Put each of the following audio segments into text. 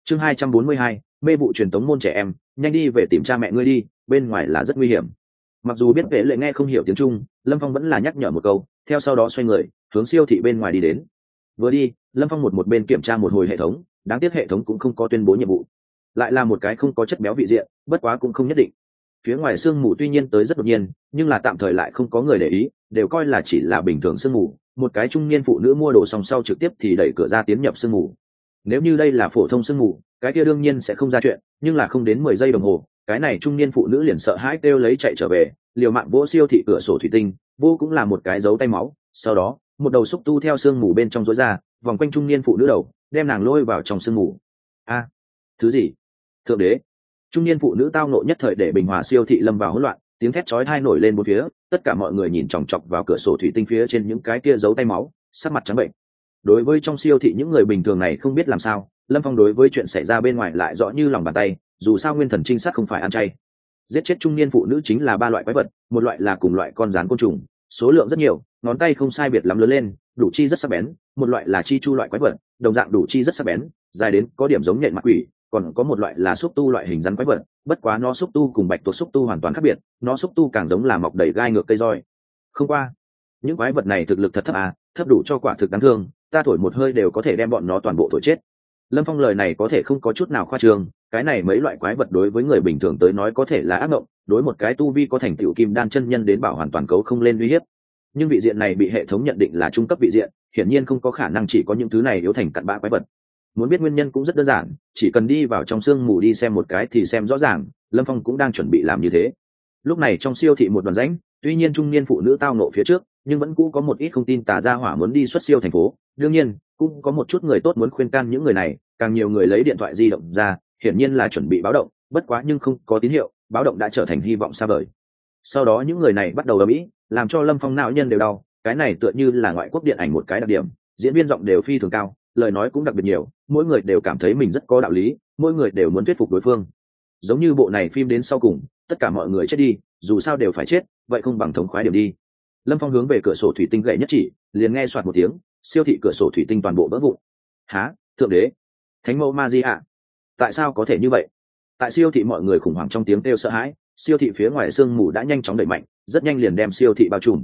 Chương 242, mê vụ truyền tống môn trẻ em, nhanh đi về tìm cha mẹ ngươi đi, bên ngoài là rất nguy hiểm. Mặc dù biết vệ lệ nghe không hiểu tiếng Trung, Lâm Phong vẫn là nhắc nhở một câu, theo sau đó xoay người hướng siêu thị bên ngoài đi đến. Vừa đi, Lâm Phong một bên kiểm tra một hồi hệ thống, đáng tiếc hệ thống cũng không có tuyên bố nhiệm vụ, lại là một cái không có chất béo vị diện, bất quá cũng không nhất định. Phía ngoài sương mù tuy nhiên tới rất đột nhiên, nhưng là tạm thời lại không có người để ý, đều coi là chỉ là bình thường sương mù. Một cái trung niên phụ nữ mua đồ xong sau trực tiếp thì đẩy cửa ra tiến nhập sương mù. Nếu như đây là phổ thông sương mù, cái kia đương nhiên sẽ không ra chuyện, nhưng là không đến 10 giây đồng hồ, cái này trung niên phụ nữ liền sợ hãi kêu lấy chạy trở về, liều mạng vỗ siêu thị cửa sổ thủy tinh, vô cũng là một cái dấu tay máu. Sau đó, một đầu xúc tu theo sương mù bên trong rối ra, vòng quanh trung niên phụ nữ đầu, đem nàng lôi vào trong sương mù. A, thứ gì? Thượng đế! Trung niên phụ nữ tao nộ nhất thời để bình hòa siêu thị lâm vào hỗn loạn, tiếng thét chói tai nổi lên bốn phía, tất cả mọi người nhìn chòng chọc vào cửa sổ thủy tinh phía trên những cái kia dấu tay máu, sắc mặt trắng bệnh. Đối với trong siêu thị những người bình thường này không biết làm sao, Lâm Phong đối với chuyện xảy ra bên ngoài lại rõ như lòng bàn tay, dù sao nguyên thần trinh sát không phải ăn chay. Giết chết trung niên phụ nữ chính là 3 loại quái vật, một loại là cùng loại con gián côn trùng, số lượng rất nhiều, ngón tay không sai biệt lắm lớn lên, đủ chi rất sắc bén, một loại là chi chu loại quái vật, đồng dạng đủ chi rất sắc bén, dài đến có điểm giống nhện mặt quỷ, còn có một loại là xúc tu loại hình rắn quái vật, bất quá nó xúc tu cùng bạch tuộc xúc tu hoàn toàn khác biệt, nó xúc tu càng giống là mọc đầy gai ngược cây roi. Không qua, những quái vật này thực lực thật thấp à, thấp đủ cho quả thực đáng thương, ta thổi một hơi đều có thể đem bọn nó toàn bộ thổi chết. Lâm Phong lời này có thể không có chút nào khoa trương, cái này mấy loại quái vật đối với người bình thường tới nói có thể là ác mộng, đối một cái tu vi có thành tựu kim đan chân nhân đến bảo hoàn toàn cấu không lên uy hiếp. Nhưng vị diện này bị hệ thống nhận định là trung cấp vị diện, hiển nhiên không có khả năng chỉ có những thứ này yếu thành cặn bã quái vật. Muốn biết nguyên nhân cũng rất đơn giản, chỉ cần đi vào trong sương mù đi xem một cái thì xem rõ ràng. Lâm Phong cũng đang chuẩn bị làm như thế. Lúc này trong siêu thị một đoàn rãnh, tuy nhiên trung niên phụ nữ tao nộ phía trước, nhưng vẫn cũ có một ít không tin tà gia hỏa muốn đi xuất siêu thành phố. Đương nhiên, cũng có một chút người tốt muốn khuyên can những người này, càng nhiều người lấy điện thoại di động ra, hiển nhiên là chuẩn bị báo động, bất quá nhưng không có tín hiệu, báo động đã trở thành hy vọng xa vời. Sau đó những người này bắt đầu ầm ĩ, làm cho Lâm Phong não nhân đều đau, cái này tựa như là ngoại quốc điện ảnh một cái đặc điểm, diễn viên giọng đều phi thường cao, lời nói cũng đặc biệt nhiều, mỗi người đều cảm thấy mình rất có đạo lý, mỗi người đều muốn thuyết phục đối phương. Giống như bộ này phim đến sau cùng, tất cả mọi người chết đi, dù sao đều phải chết, vậy không bằng thống khoái điểm đi. Lâm Phong hướng về cửa sổ thủy tinh gậy nhất chỉ, liền nghe soạt một tiếng, siêu thị cửa sổ thủy tinh toàn bộ vỡ vụn. Há, thượng đế, thánh mẫu Maria, tại sao có thể như vậy? Tại siêu thị mọi người khủng hoảng trong tiếng kêu sợ hãi, siêu thị phía ngoài sương mù đã nhanh chóng đẩy mạnh, rất nhanh liền đem siêu thị bao trùm.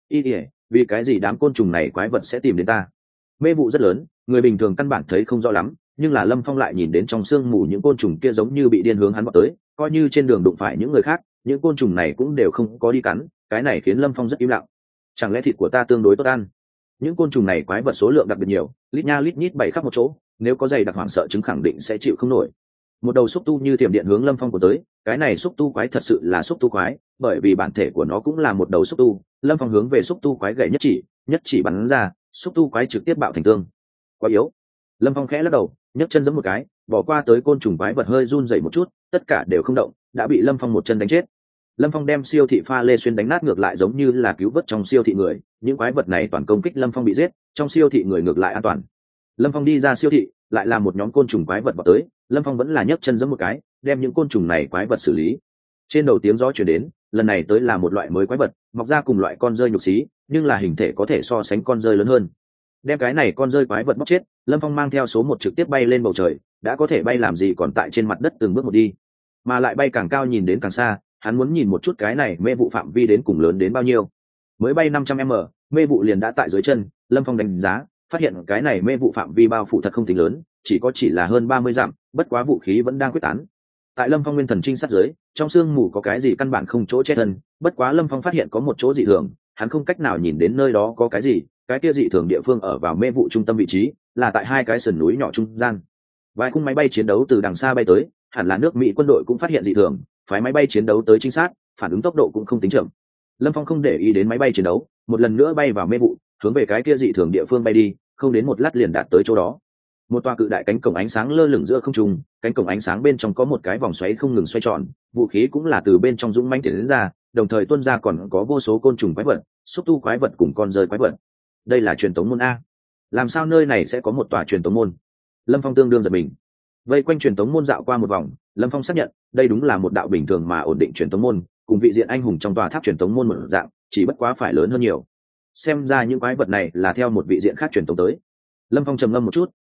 Vì cái gì đám côn trùng này quái vật sẽ tìm đến ta? Mê vụ rất lớn, người bình thường căn bản thấy không rõ lắm, nhưng là Lâm Phong lại nhìn đến trong sương mù những côn trùng kia giống như bị điên hướng hắn vọt tới, coi như trên đường đụng phải những người khác, những côn trùng này cũng đều không có đi cắn, cái này khiến Lâm Phong rất im lặng. Chẳng lẽ thịt của ta tương đối tốt ăn? Những côn trùng này quái vật số lượng đặc biệt nhiều, lít nha lít nhít bày khắp một chỗ, nếu có dày đặc hoảng sợ chứng khẳng định sẽ chịu không nổi. Một đầu xúc tu như thiểm điện hướng Lâm Phong của tới, cái này xúc tu quái thật sự là xúc tu quái, bởi vì bản thể của nó cũng là một đầu xúc tu. Lâm Phong hướng về xúc tu quái gậy nhất chỉ bắn ra, xúc tu quái trực tiếp bạo thành tương. Quá yếu. Lâm Phong khẽ lắc đầu, nhấc chân giẫm một cái, bỏ qua tới côn trùng quái vật hơi run rẩy một chút, tất cả đều không động, đã bị Lâm Phong một chân đánh chết. Lâm Phong đem siêu thị pha lê xuyên đánh nát ngược lại giống như là cứu vớt trong siêu thị người, những quái vật này toàn công kích Lâm Phong bị giết, trong siêu thị người ngược lại an toàn. Lâm Phong đi ra siêu thị, lại là một nhóm côn trùng quái vật vào tới, Lâm Phong vẫn là nhấc chân giẫm một cái, đem những côn trùng này quái vật xử lý. Trên đầu tiếng gió truyền đến, lần này tới là một loại mới quái vật, mọc ra cùng loại con rơi nhục xí, nhưng là hình thể có thể so sánh con rơi lớn hơn. Đem cái này con rơi quái vật bóc chết, Lâm Phong mang theo số 1 trực tiếp bay lên bầu trời, đã có thể bay làm gì còn tại trên mặt đất từng bước một đi, mà lại bay càng cao nhìn đến càng xa, hắn muốn nhìn một chút cái này mê vụ phạm vi đến cùng lớn đến bao nhiêu. Mới bay 500m, mê vụ liền đã tại dưới chân, Lâm Phong đánh giá, phát hiện cái này mê vụ phạm vi bao phủ thật không tính lớn, chỉ là hơn 30 dặm, bất quá vũ khí vẫn đang quyết tán. Tại Lâm Phong nguyên thần trinh sát dưới, trong sương mù có cái gì căn bản không chỗ che thân, bất quá Lâm Phong phát hiện có một chỗ dị thường, hắn không cách nào nhìn đến nơi đó có cái gì, cái kia dị thường địa phương ở vào mê vụ trung tâm vị trí, là tại 2 cái sườn núi nhỏ trung gian. Vài khung máy bay chiến đấu từ đằng xa bay tới, hẳn là nước Mỹ quân đội cũng phát hiện dị thường, phái máy bay chiến đấu tới trinh sát, phản ứng tốc độ cũng không tính chậm. Lâm Phong không để ý đến máy bay chiến đấu, một lần nữa bay vào mê vụ, hướng về cái kia dị thường địa phương bay đi, không đến một lát liền đạt tới chỗ đó. Một tòa cự đại cánh cổng ánh sáng lơ lửng giữa không trung, cánh cổng ánh sáng bên trong có một cái vòng xoáy không ngừng xoay tròn, vũ khí cũng là từ bên trong dũng mãnh tiến đến ra, đồng thời tuôn ra còn có vô số côn trùng quái vật, xúc tu quái vật cùng con rơi quái vật. Đây là truyền tống môn a. Làm sao nơi này sẽ có một tòa truyền tống môn? Lâm Phong tương đương giật mình. Vây quanh truyền tống môn dạo qua một vòng, Lâm Phong xác nhận, đây đúng là một đạo bình thường mà ổn định truyền tống môn, cùng vị diện anh hùng trong tòa tháp truyền tống môn một dạng, chỉ bất quá phải lớn hơn nhiều. Xem ra những quái vật này là theo một vị diện khác truyền tống tới. Lâm Phong trầm ngâm một chút,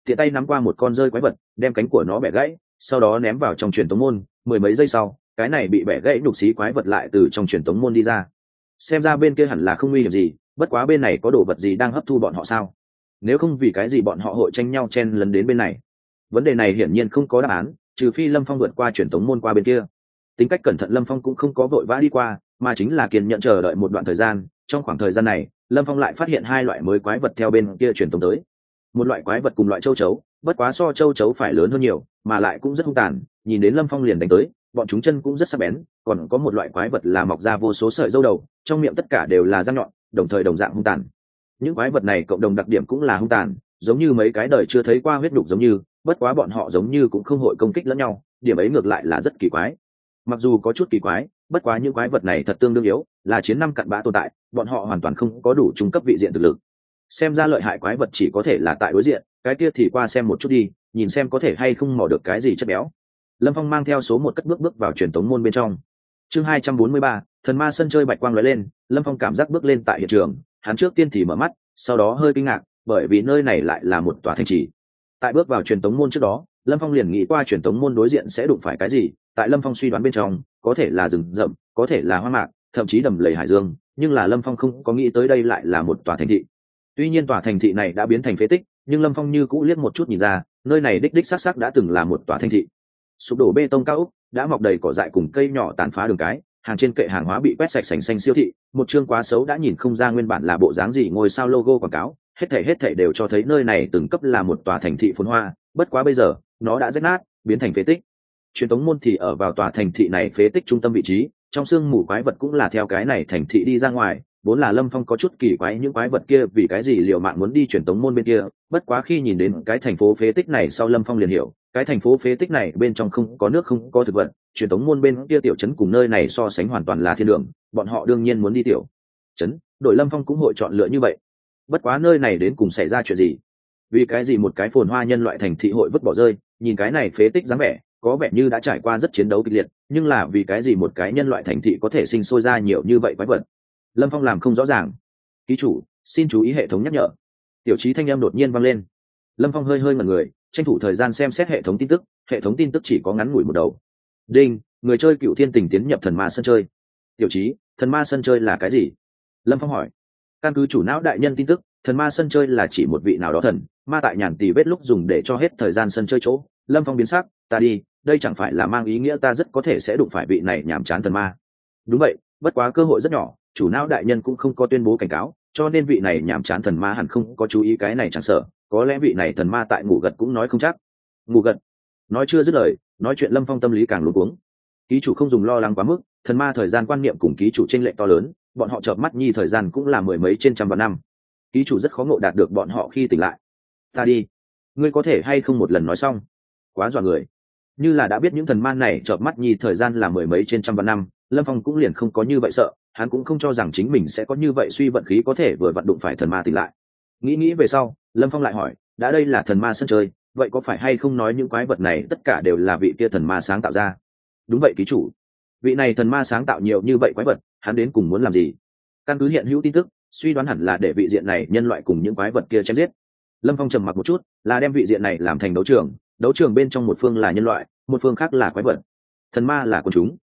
tiện tay nắm qua một con rơi quái vật, đem cánh của nó bẻ gãy, sau đó ném vào trong truyền tống môn. Mười mấy giây sau, cái này bị bẻ gãy nhục xí quái vật lại từ trong truyền tống môn đi ra. Xem ra bên kia hẳn là không nguy hiểm gì, bất quá bên này có đồ vật gì đang hấp thu bọn họ sao? Nếu không vì cái gì bọn họ hội tranh nhau chen lấn đến bên này? Vấn đề này hiển nhiên không có đáp án, trừ phi Lâm Phong vượt qua truyền tống môn qua bên kia. Tính cách cẩn thận Lâm Phong cũng không có vội vã đi qua, mà chính là kiên nhẫn chờ đợi một đoạn thời gian. Trong khoảng thời gian này, Lâm Phong lại phát hiện hai loại mới quái vật theo bên kia truyền tống tới. Một loại quái vật cùng loại châu chấu, bất quá so châu chấu phải lớn hơn nhiều, mà lại cũng rất hung tàn, nhìn đến Lâm Phong liền đánh tới, bọn chúng chân cũng rất sắc bén. Còn có một loại quái vật là mọc ra vô số sợi râu đầu, trong miệng tất cả đều là răng nhọn, đồng thời đồng dạng hung tàn. Những quái vật này cộng đồng đặc điểm cũng là hung tàn, giống như mấy cái đời chưa thấy qua huyết đục giống như, bất quá bọn họ giống như cũng không hội công kích lẫn nhau, điểm ấy ngược lại là rất kỳ quái. Mặc dù có chút kỳ quái, bất quá những quái vật này thật tương đương yếu, là chiến năm cặn bã tồn tại, bọn họ hoàn toàn không có đủ trung cấp vị diện thực lực. Xem ra lợi hại quái vật chỉ có thể là tại đối diện, cái kia thì qua xem một chút đi, nhìn xem có thể hay không mò được cái gì chất béo. Lâm Phong mang theo số một cất bước vào truyền tống môn bên trong. Chương 243, thần ma sân chơi bạch quang lóe lên, Lâm Phong cảm giác bước lên tại hiện trường, hắn trước tiên thì mở mắt, sau đó hơi kinh ngạc, bởi vì nơi này lại là một tòa thành trì. Tại bước vào truyền tống môn trước đó, Lâm Phong liền nghĩ qua truyền tống môn đối diện sẽ đụng phải cái gì, tại Lâm Phong suy đoán bên trong, có thể là rừng rậm, có thể là hoang mạc, thậm chí đầm lầy hải dương, nhưng là Lâm Phong không có nghĩ tới đây lại là một tòa thành thị. Tuy nhiên tòa thành thị này đã biến thành phế tích, nhưng Lâm Phong như cũ liếc một chút nhìn ra, nơi này đích đích xác xác đã từng là một tòa thành thị. Sụp đổ bê tông cao ốc, đã mọc đầy cỏ dại cùng cây nhỏ tàn phá đường cái, hàng trên kệ hàng hóa bị quét sạch sành xanh siêu thị, một chương quá xấu đã nhìn không ra nguyên bản là bộ dáng gì ngôi sao logo quảng cáo, hết thảy đều cho thấy nơi này từng cấp là một tòa thành thị phồn hoa, bất quá bây giờ, nó đã rách nát, biến thành phế tích. Truyền tống môn thì ở vào tòa thành thị này phế tích trung tâm vị trí, trong sương mù quái vật cũng là theo cái này thành thị đi ra ngoài, vốn là Lâm Phong có chút kỳ quái những quái vật kia vì cái gì liều mạng muốn đi truyền tống môn bên kia, bất quá khi nhìn đến cái thành phố phế tích này sau Lâm Phong liền hiểu, cái thành phố phế tích này bên trong không có nước không có thực vật, truyền tống môn bên kia tiểu trấn cùng nơi này so sánh hoàn toàn là thiên đường, bọn họ đương nhiên muốn đi tiểu trấn, đội Lâm Phong cũng hội chọn lựa như vậy. Bất quá nơi này đến cùng xảy ra chuyện gì? Vì cái gì một cái phồn hoa nhân loại thành thị hội vứt bỏ rơi, nhìn cái này phế tích dáng vẻ, có vẻ như đã trải qua rất chiến đấu kịch liệt, nhưng là vì cái gì một cái nhân loại thành thị có thể sinh sôi ra nhiều như vậy quái vật? Lâm Phong làm không rõ ràng. Ký chủ, xin chú ý hệ thống nhắc nhở. Tiểu trí thanh âm đột nhiên vang lên. Lâm Phong hơi ngẩn người, tranh thủ thời gian xem xét hệ thống tin tức chỉ có ngắn ngủi một đầu. Đinh, người chơi Cựu Thiên Tình tiến nhập thần ma sân chơi. Tiểu trí, thần ma sân chơi là cái gì? Lâm Phong hỏi. Căn cứ chủ não đại nhân tin tức, thần ma sân chơi là chỉ một vị nào đó thần ma tại nhàn tì vết lúc dùng để cho hết thời gian sân chơi chỗ. Lâm Phong biến sắc, ta đi, đây chẳng phải là mang ý nghĩa ta rất có thể sẽ đụng phải vị này nhàm chán thần ma? Đúng vậy, bất quá cơ hội rất nhỏ, chủ não đại nhân cũng không có tuyên bố cảnh cáo, cho nên vị này nhàm chán thần ma hẳn không có chú ý cái này chẳng sợ, có lẽ vị này thần ma tại ngủ gật cũng nói không chắc. Ngủ gật? Nói chưa dứt lời, nói chuyện Lâm Phong tâm lý càng luống cuống. Ký chủ không dùng lo lắng quá mức, thần ma thời gian quan niệm cùng ký chủ chênh lệch to lớn, bọn họ chợp mắt nhi thời gian cũng là mười mấy trên trăm vạn năm. Ký chủ rất khó ngộ đạt được bọn họ khi tỉnh lại. Ta đi, ngươi có thể hay không một lần nói xong? Quá dọa người. Như là đã biết những thần ma này chợp mắt nhi thời gian là mười mấy trên trăm vạn năm, Lâm Phong cũng liền không có như vậy sợ, hắn cũng không cho rằng chính mình sẽ có như vậy suy vận khí có thể vừa vặn đụng phải thần ma tỉnh lại. Nghĩ về sau, Lâm Phong lại hỏi, đã đây là thần ma sân chơi, vậy có phải hay không nói những quái vật này tất cả đều là vị kia thần ma sáng tạo ra? Đúng vậy ký chủ. Vị này thần ma sáng tạo nhiều như vậy quái vật, hắn đến cùng muốn làm gì? Căn cứ hiện hữu tin tức, suy đoán hẳn là để vị diện này nhân loại cùng những quái vật kia chém giết. Lâm Phong trầm mặc một chút, là đem vị diện này làm thành đấu trường bên trong một phương là nhân loại, một phương khác là quái vật. Thần ma là con chúng.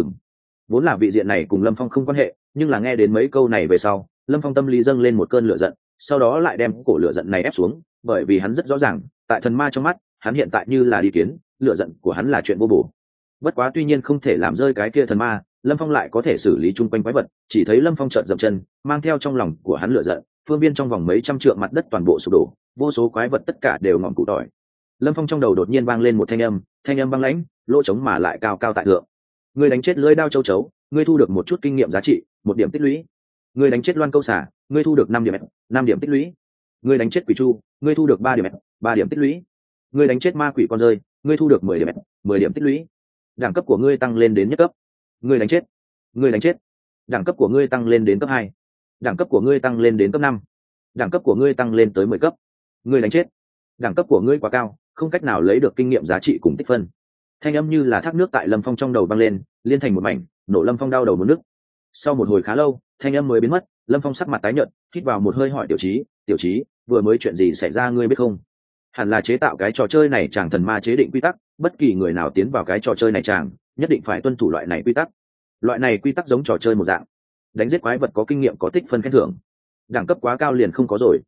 Vốn là vị diện này cùng Lâm Phong không quan hệ, nhưng là nghe đến mấy câu này về sau, Lâm Phong tâm lý dâng lên một cơn lửa giận, sau đó lại đem cổ lửa giận này ép xuống, bởi vì hắn rất rõ ràng, tại thần ma trong mắt, hắn hiện tại như là đi kiến, lửa giận của hắn là chuyện vô bổ. Bất quá tuy nhiên không thể làm rơi cái kia thần ma, Lâm Phong lại có thể xử lý chung quanh quái vật, chỉ thấy Lâm Phong chợt dậm chân, mang theo trong lòng của hắn lửa giận, phương viên trong vòng mấy trăm trượng mặt đất toàn bộ sụp đổ, vô số quái vật tất cả đều ngọn cụ tỏi. Lâm Phong trong đầu đột nhiên vang lên một thanh âm băng lãnh, lỗ trống mà lại cao cao tại thượng. Ngươi đánh chết lưỡi đao châu chấu, ngươi thu được một chút kinh nghiệm giá trị, 1 điểm tích lũy. Ngươi đánh chết loan câu xả, ngươi thu được 5 điểm, 5 điểm tích lũy. Ngươi đánh chết quỷ chu, ngươi thu được 3 điểm, 3 điểm tích lũy. Ngươi đánh chết ma quỷ con rơi, ngươi thu được 10 điểm, 10 điểm tích lũy. Đẳng cấp của ngươi tăng lên đến nhất cấp. Ngươi đánh chết. Đẳng cấp của ngươi tăng lên đến cấp 2. Đẳng cấp của ngươi tăng lên đến cấp 5. Đẳng cấp của ngươi tăng lên tới 10 cấp. Ngươi đánh chết. Đẳng cấp của ngươi quá cao, không cách nào lấy được kinh nghiệm giá trị cùng tích phân. Thanh âm như là thác nước tại Lâm Phong trong đầu vang lên, liên thành một mảnh, nổ Lâm Phong đau đầu muốn nức. Sau một hồi khá lâu, thanh âm mới biến mất, Lâm Phong sắc mặt tái nhợt, hít vào một hơi hỏi tiểu trí, vừa mới chuyện gì xảy ra ngươi biết không? hẳn là chế tạo cái trò chơi này chàng thần ma chế định quy tắc, bất kỳ người nào tiến vào cái trò chơi này chàng nhất định phải tuân thủ loại này quy tắc. Loại này quy tắc giống trò chơi một dạng, đánh giết quái vật có kinh nghiệm có tích phân khen thưởng, đẳng cấp quá cao liền không có rồi.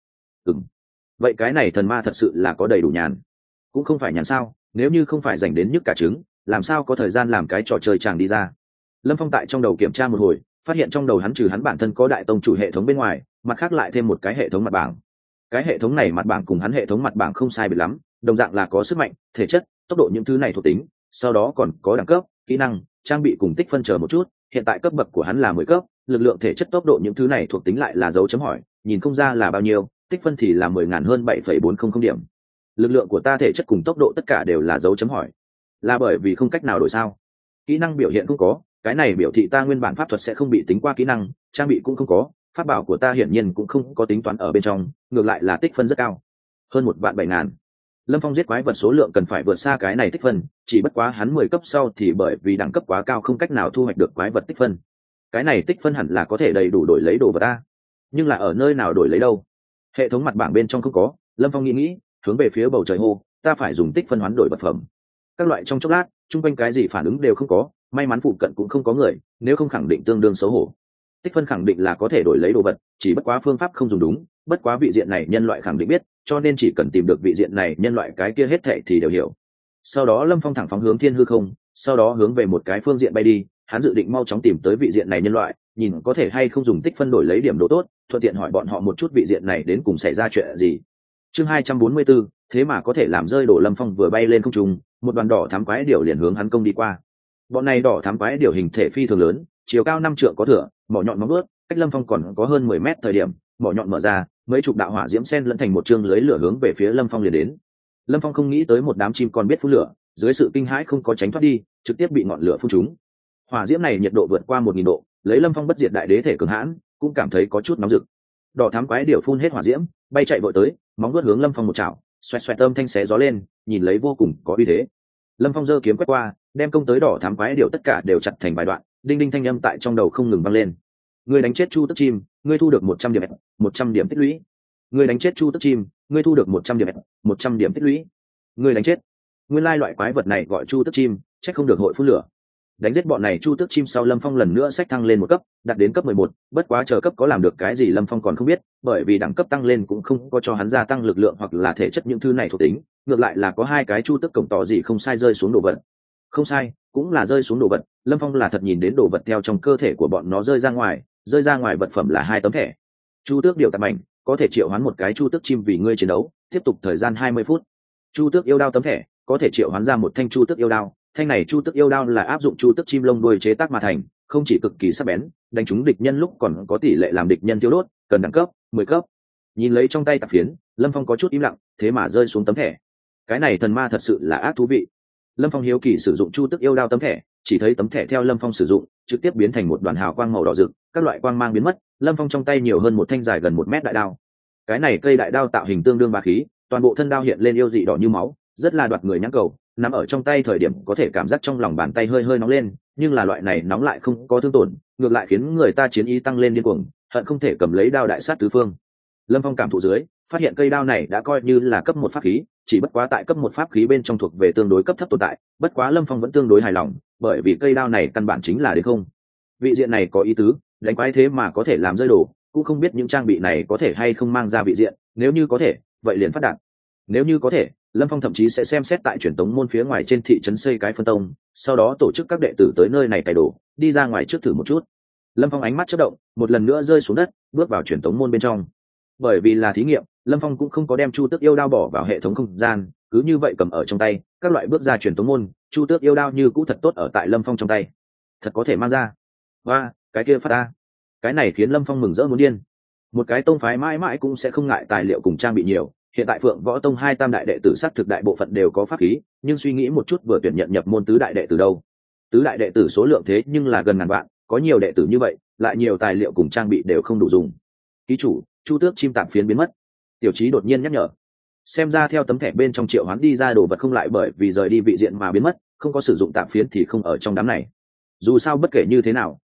Vậy cái này thần ma thật sự là có đầy đủ nhàn. Cũng không phải nhàn sao, nếu như không phải dành đến nhức cả trứng, làm sao có thời gian làm cái trò chơi chàng đi ra. Lâm Phong tại trong đầu kiểm tra một hồi, phát hiện trong đầu hắn trừ hắn bản thân có đại tông chủ hệ thống bên ngoài, mặt khác lại thêm một cái hệ thống mặt bảng. Cái hệ thống này mặt bảng cùng hắn hệ thống mặt bảng không sai biệt lắm, đồng dạng là có sức mạnh, thể chất, tốc độ những thứ này thuộc tính, sau đó còn có đẳng cấp, kỹ năng, trang bị cùng tích phân chờ một chút. Hiện tại cấp bậc của hắn là 10 cấp, lực lượng, thể chất, tốc độ những thứ này thuộc tính lại là dấu chấm hỏi, nhìn không ra là bao nhiêu, tích phân thì là 10.000 hơn 7,400 điểm. Lực lượng của ta, thể chất cùng tốc độ tất cả đều là dấu chấm hỏi. Là bởi vì không cách nào đổi sao? Kỹ năng biểu hiện không có, cái này biểu thị ta nguyên bản pháp thuật sẽ không bị tính qua kỹ năng, trang bị cũng không có, pháp bảo của ta hiển nhiên cũng không có tính toán ở bên trong, ngược lại là tích phân rất cao, hơn 1.700.000. Lâm Phong giết quái vật số lượng cần phải vượt xa cái này tích phân, chỉ bất quá hắn 10 cấp sau thì bởi vì đẳng cấp quá cao không cách nào thu hoạch được quái vật tích phân. Cái này tích phân hẳn là có thể đầy đủ đổi lấy đồ vật ta, nhưng là ở nơi nào đổi lấy đâu? Hệ thống mặt bảng bên trong không có. Lâm Phong nghĩ, hướng về phía bầu trời hô, ta phải dùng tích phân hoán đổi vật phẩm. Các loại trong chốc lát, chung quanh cái gì phản ứng đều không có, may mắn phụ cận cũng không có người, nếu không khẳng định tương đương xấu hổ. Tích phân khẳng định là có thể đổi lấy đồ vật, chỉ bất quá phương pháp không dùng đúng, bất quá vị diện này nhân loại khẳng định biết, cho nên chỉ cần tìm được vị diện này nhân loại cái kia hết thảy thì đều hiểu. Sau đó Lâm Phong thẳng phóng hướng thiên hư không, sau đó hướng về một cái phương diện bay đi, hắn dự định mau chóng tìm tới vị diện này nhân loại, nhìn có thể hay không dùng tích phân đổi lấy điểm đồ tốt, thuận tiện hỏi bọn họ một chút vị diện này đến cùng xảy ra chuyện gì. Chương 244, thế mà có thể làm rơi đổ. Lâm Phong vừa bay lên không trung, một đoàn đỏ thám quái điểu liền hướng hắn công đi qua. Bọn này đỏ thám quái điểu hình thể phi thường lớn, chiều cao 5 trượng có thừa, mỏ nhọn móng vuốt, cách Lâm Phong còn có hơn 10 mét thời điểm, mỏ nhọn mở ra, mấy chục đạo hỏa diễm sen lẫn thành một chương lưới lửa hướng về phía Lâm Phong liền đến. Lâm Phong không nghĩ tới một đám chim còn biết phun lửa, dưới sự kinh hãi không có tránh thoát đi, trực tiếp bị ngọn lửa phun trúng. Hỏa diễm này nhiệt độ vượt qua 1000 độ, lấy Lâm Phong bất diệt đại đế thể cường hãn, cũng cảm thấy có chút nóng rực. Đỏ thám quái điểu phun hết hỏa diễm, bay chạy vội tới, móng vuốt hướng Lâm Phong một chảo, xoẹt xoẹt âm thanh xé gió lên, nhìn lấy vô cùng có uy thế. Lâm Phong giơ kiếm quét qua, đem công tới đỏ thám quái điểu tất cả đều chặt thành vài đoạn, đinh đinh thanh âm tại trong đầu không ngừng vang lên. Ngươi đánh chết Chu Tức Chim, ngươi thu được 100 điểm, 100 điểm tích lũy. Ngươi đánh chết Chu Tức Chim, ngươi thu được 100 điểm, 100 điểm tích lũy. Ngươi đánh chết. Nguyên lai loại quái vật này gọi Chu Tức Chim, chắc không được hội phun lửa. Đánh giết bọn này Chu Tước Chim sau, Lâm Phong lần nữa xách thăng lên một cấp, đạt đến cấp 11, bất quá chờ cấp có làm được cái gì Lâm Phong còn không biết, bởi vì đẳng cấp tăng lên cũng không có cho hắn gia tăng lực lượng hoặc là thể chất những thứ này thuộc tính, ngược lại là có hai cái Chu Tước cổng tỏ gì không sai rơi xuống đồ vật. Không sai, cũng là rơi xuống đồ vật, Lâm Phong là thật nhìn đến đồ vật theo trong cơ thể của bọn nó rơi ra ngoài vật phẩm là 2 tấm thẻ. Chu Tước điều tạm ảnh, có thể triệu hoán một cái Chu Tước Chim vì ngươi chiến đấu, tiếp tục thời gian 20 phút. Chu Tước yêu đao tấm thẻ, có thể triệu hoán ra một thanh Chu Tước yêu đao. Thanh này Chu Tước yêu đao là áp dụng Chu Tước chim lông đuôi chế tác mà thành, không chỉ cực kỳ sắc bén, đánh trúng địch nhân lúc còn có tỷ lệ làm địch nhân tiêu đốt, cần đẳng cấp 10 cấp. Nhìn lấy trong tay tạp phiến, Lâm Phong có chút im lặng, thế mà rơi xuống tấm thẻ. Cái này thần ma thật sự là ác thú vị. Lâm Phong hiếu kỳ sử dụng Chu Tước yêu đao tấm thẻ, chỉ thấy tấm thẻ theo Lâm Phong sử dụng, trực tiếp biến thành một đoàn hào quang màu đỏ rực, các loại quang mang biến mất, Lâm Phong trong tay nhiều hơn một thanh dài gần 1 mét đại đao. Cái này cây đại đao tạo hình tương đương bá khí, toàn bộ thân đao hiện lên yêu dị đỏ như máu, rất là đoạt người nhãn cầu. Nắm ở trong tay thời điểm có thể cảm giác trong lòng bàn tay hơi hơi nóng lên, nhưng là loại này nóng lại không có thương tổn, ngược lại khiến người ta chiến ý tăng lên điên cuồng, hận không thể cầm lấy đao đại sát tứ phương. Lâm Phong cảm thụ dưới, phát hiện cây đao này đã coi như là cấp 1 pháp khí, chỉ bất quá tại cấp 1 pháp khí bên trong thuộc về tương đối cấp thấp tồn tại, bất quá Lâm Phong vẫn tương đối hài lòng, bởi vì cây đao này căn bản chính là đến không. Vị diện này có ý tứ, đánh quái thế mà có thể làm rơi đồ, cũng không biết những trang bị này có thể hay không mang ra vị diện, nếu như có thể, vậy liền phát đạt. Nếu như có thể, Lâm Phong thậm chí sẽ xem xét tại truyền tống môn phía ngoài trên thị trấn xây cái phân tông, sau đó tổ chức các đệ tử tới nơi này cày đồ, đi ra ngoài trước thử một chút. Lâm Phong ánh mắt chớp động, một lần nữa rơi xuống đất, bước vào truyền tống môn bên trong. Bởi vì là thí nghiệm, Lâm Phong cũng không có đem Chu Tước yêu đao bỏ vào hệ thống không gian, cứ như vậy cầm ở trong tay, các loại bước ra truyền tống môn, Chu Tước yêu đao như cũ thật tốt ở tại Lâm Phong trong tay. Thật có thể mang ra. Và, cái kia phát ra. Cái này khiến Lâm Phong mừng rỡ muốn điên. Một cái tông phái mãi mãi cũng sẽ không ngại tài liệu cùng trang bị nhiều. Hiện tại Phượng Võ Tông 2 tam đại đệ tử xác thực đại bộ phận đều có pháp khí, nhưng suy nghĩ một chút vừa tuyển nhận nhập môn tứ đại đệ tử đâu. Tứ đại đệ tử số lượng thế nhưng là gần ngàn vạn, có nhiều đệ tử như vậy, lại nhiều tài liệu cùng trang bị đều không đủ dùng. Ký chủ, Chu Tước chim tạm phiến biến mất. Tiểu Chí đột nhiên nhắc nhở. Xem ra theo tấm thẻ bên trong triệu hoán đi ra đồ vật không lại bởi vì rời đi vị diện mà biến mất, không có sử dụng tạm phiến thì không ở trong đám này. Dù sao bất kể như thế nào,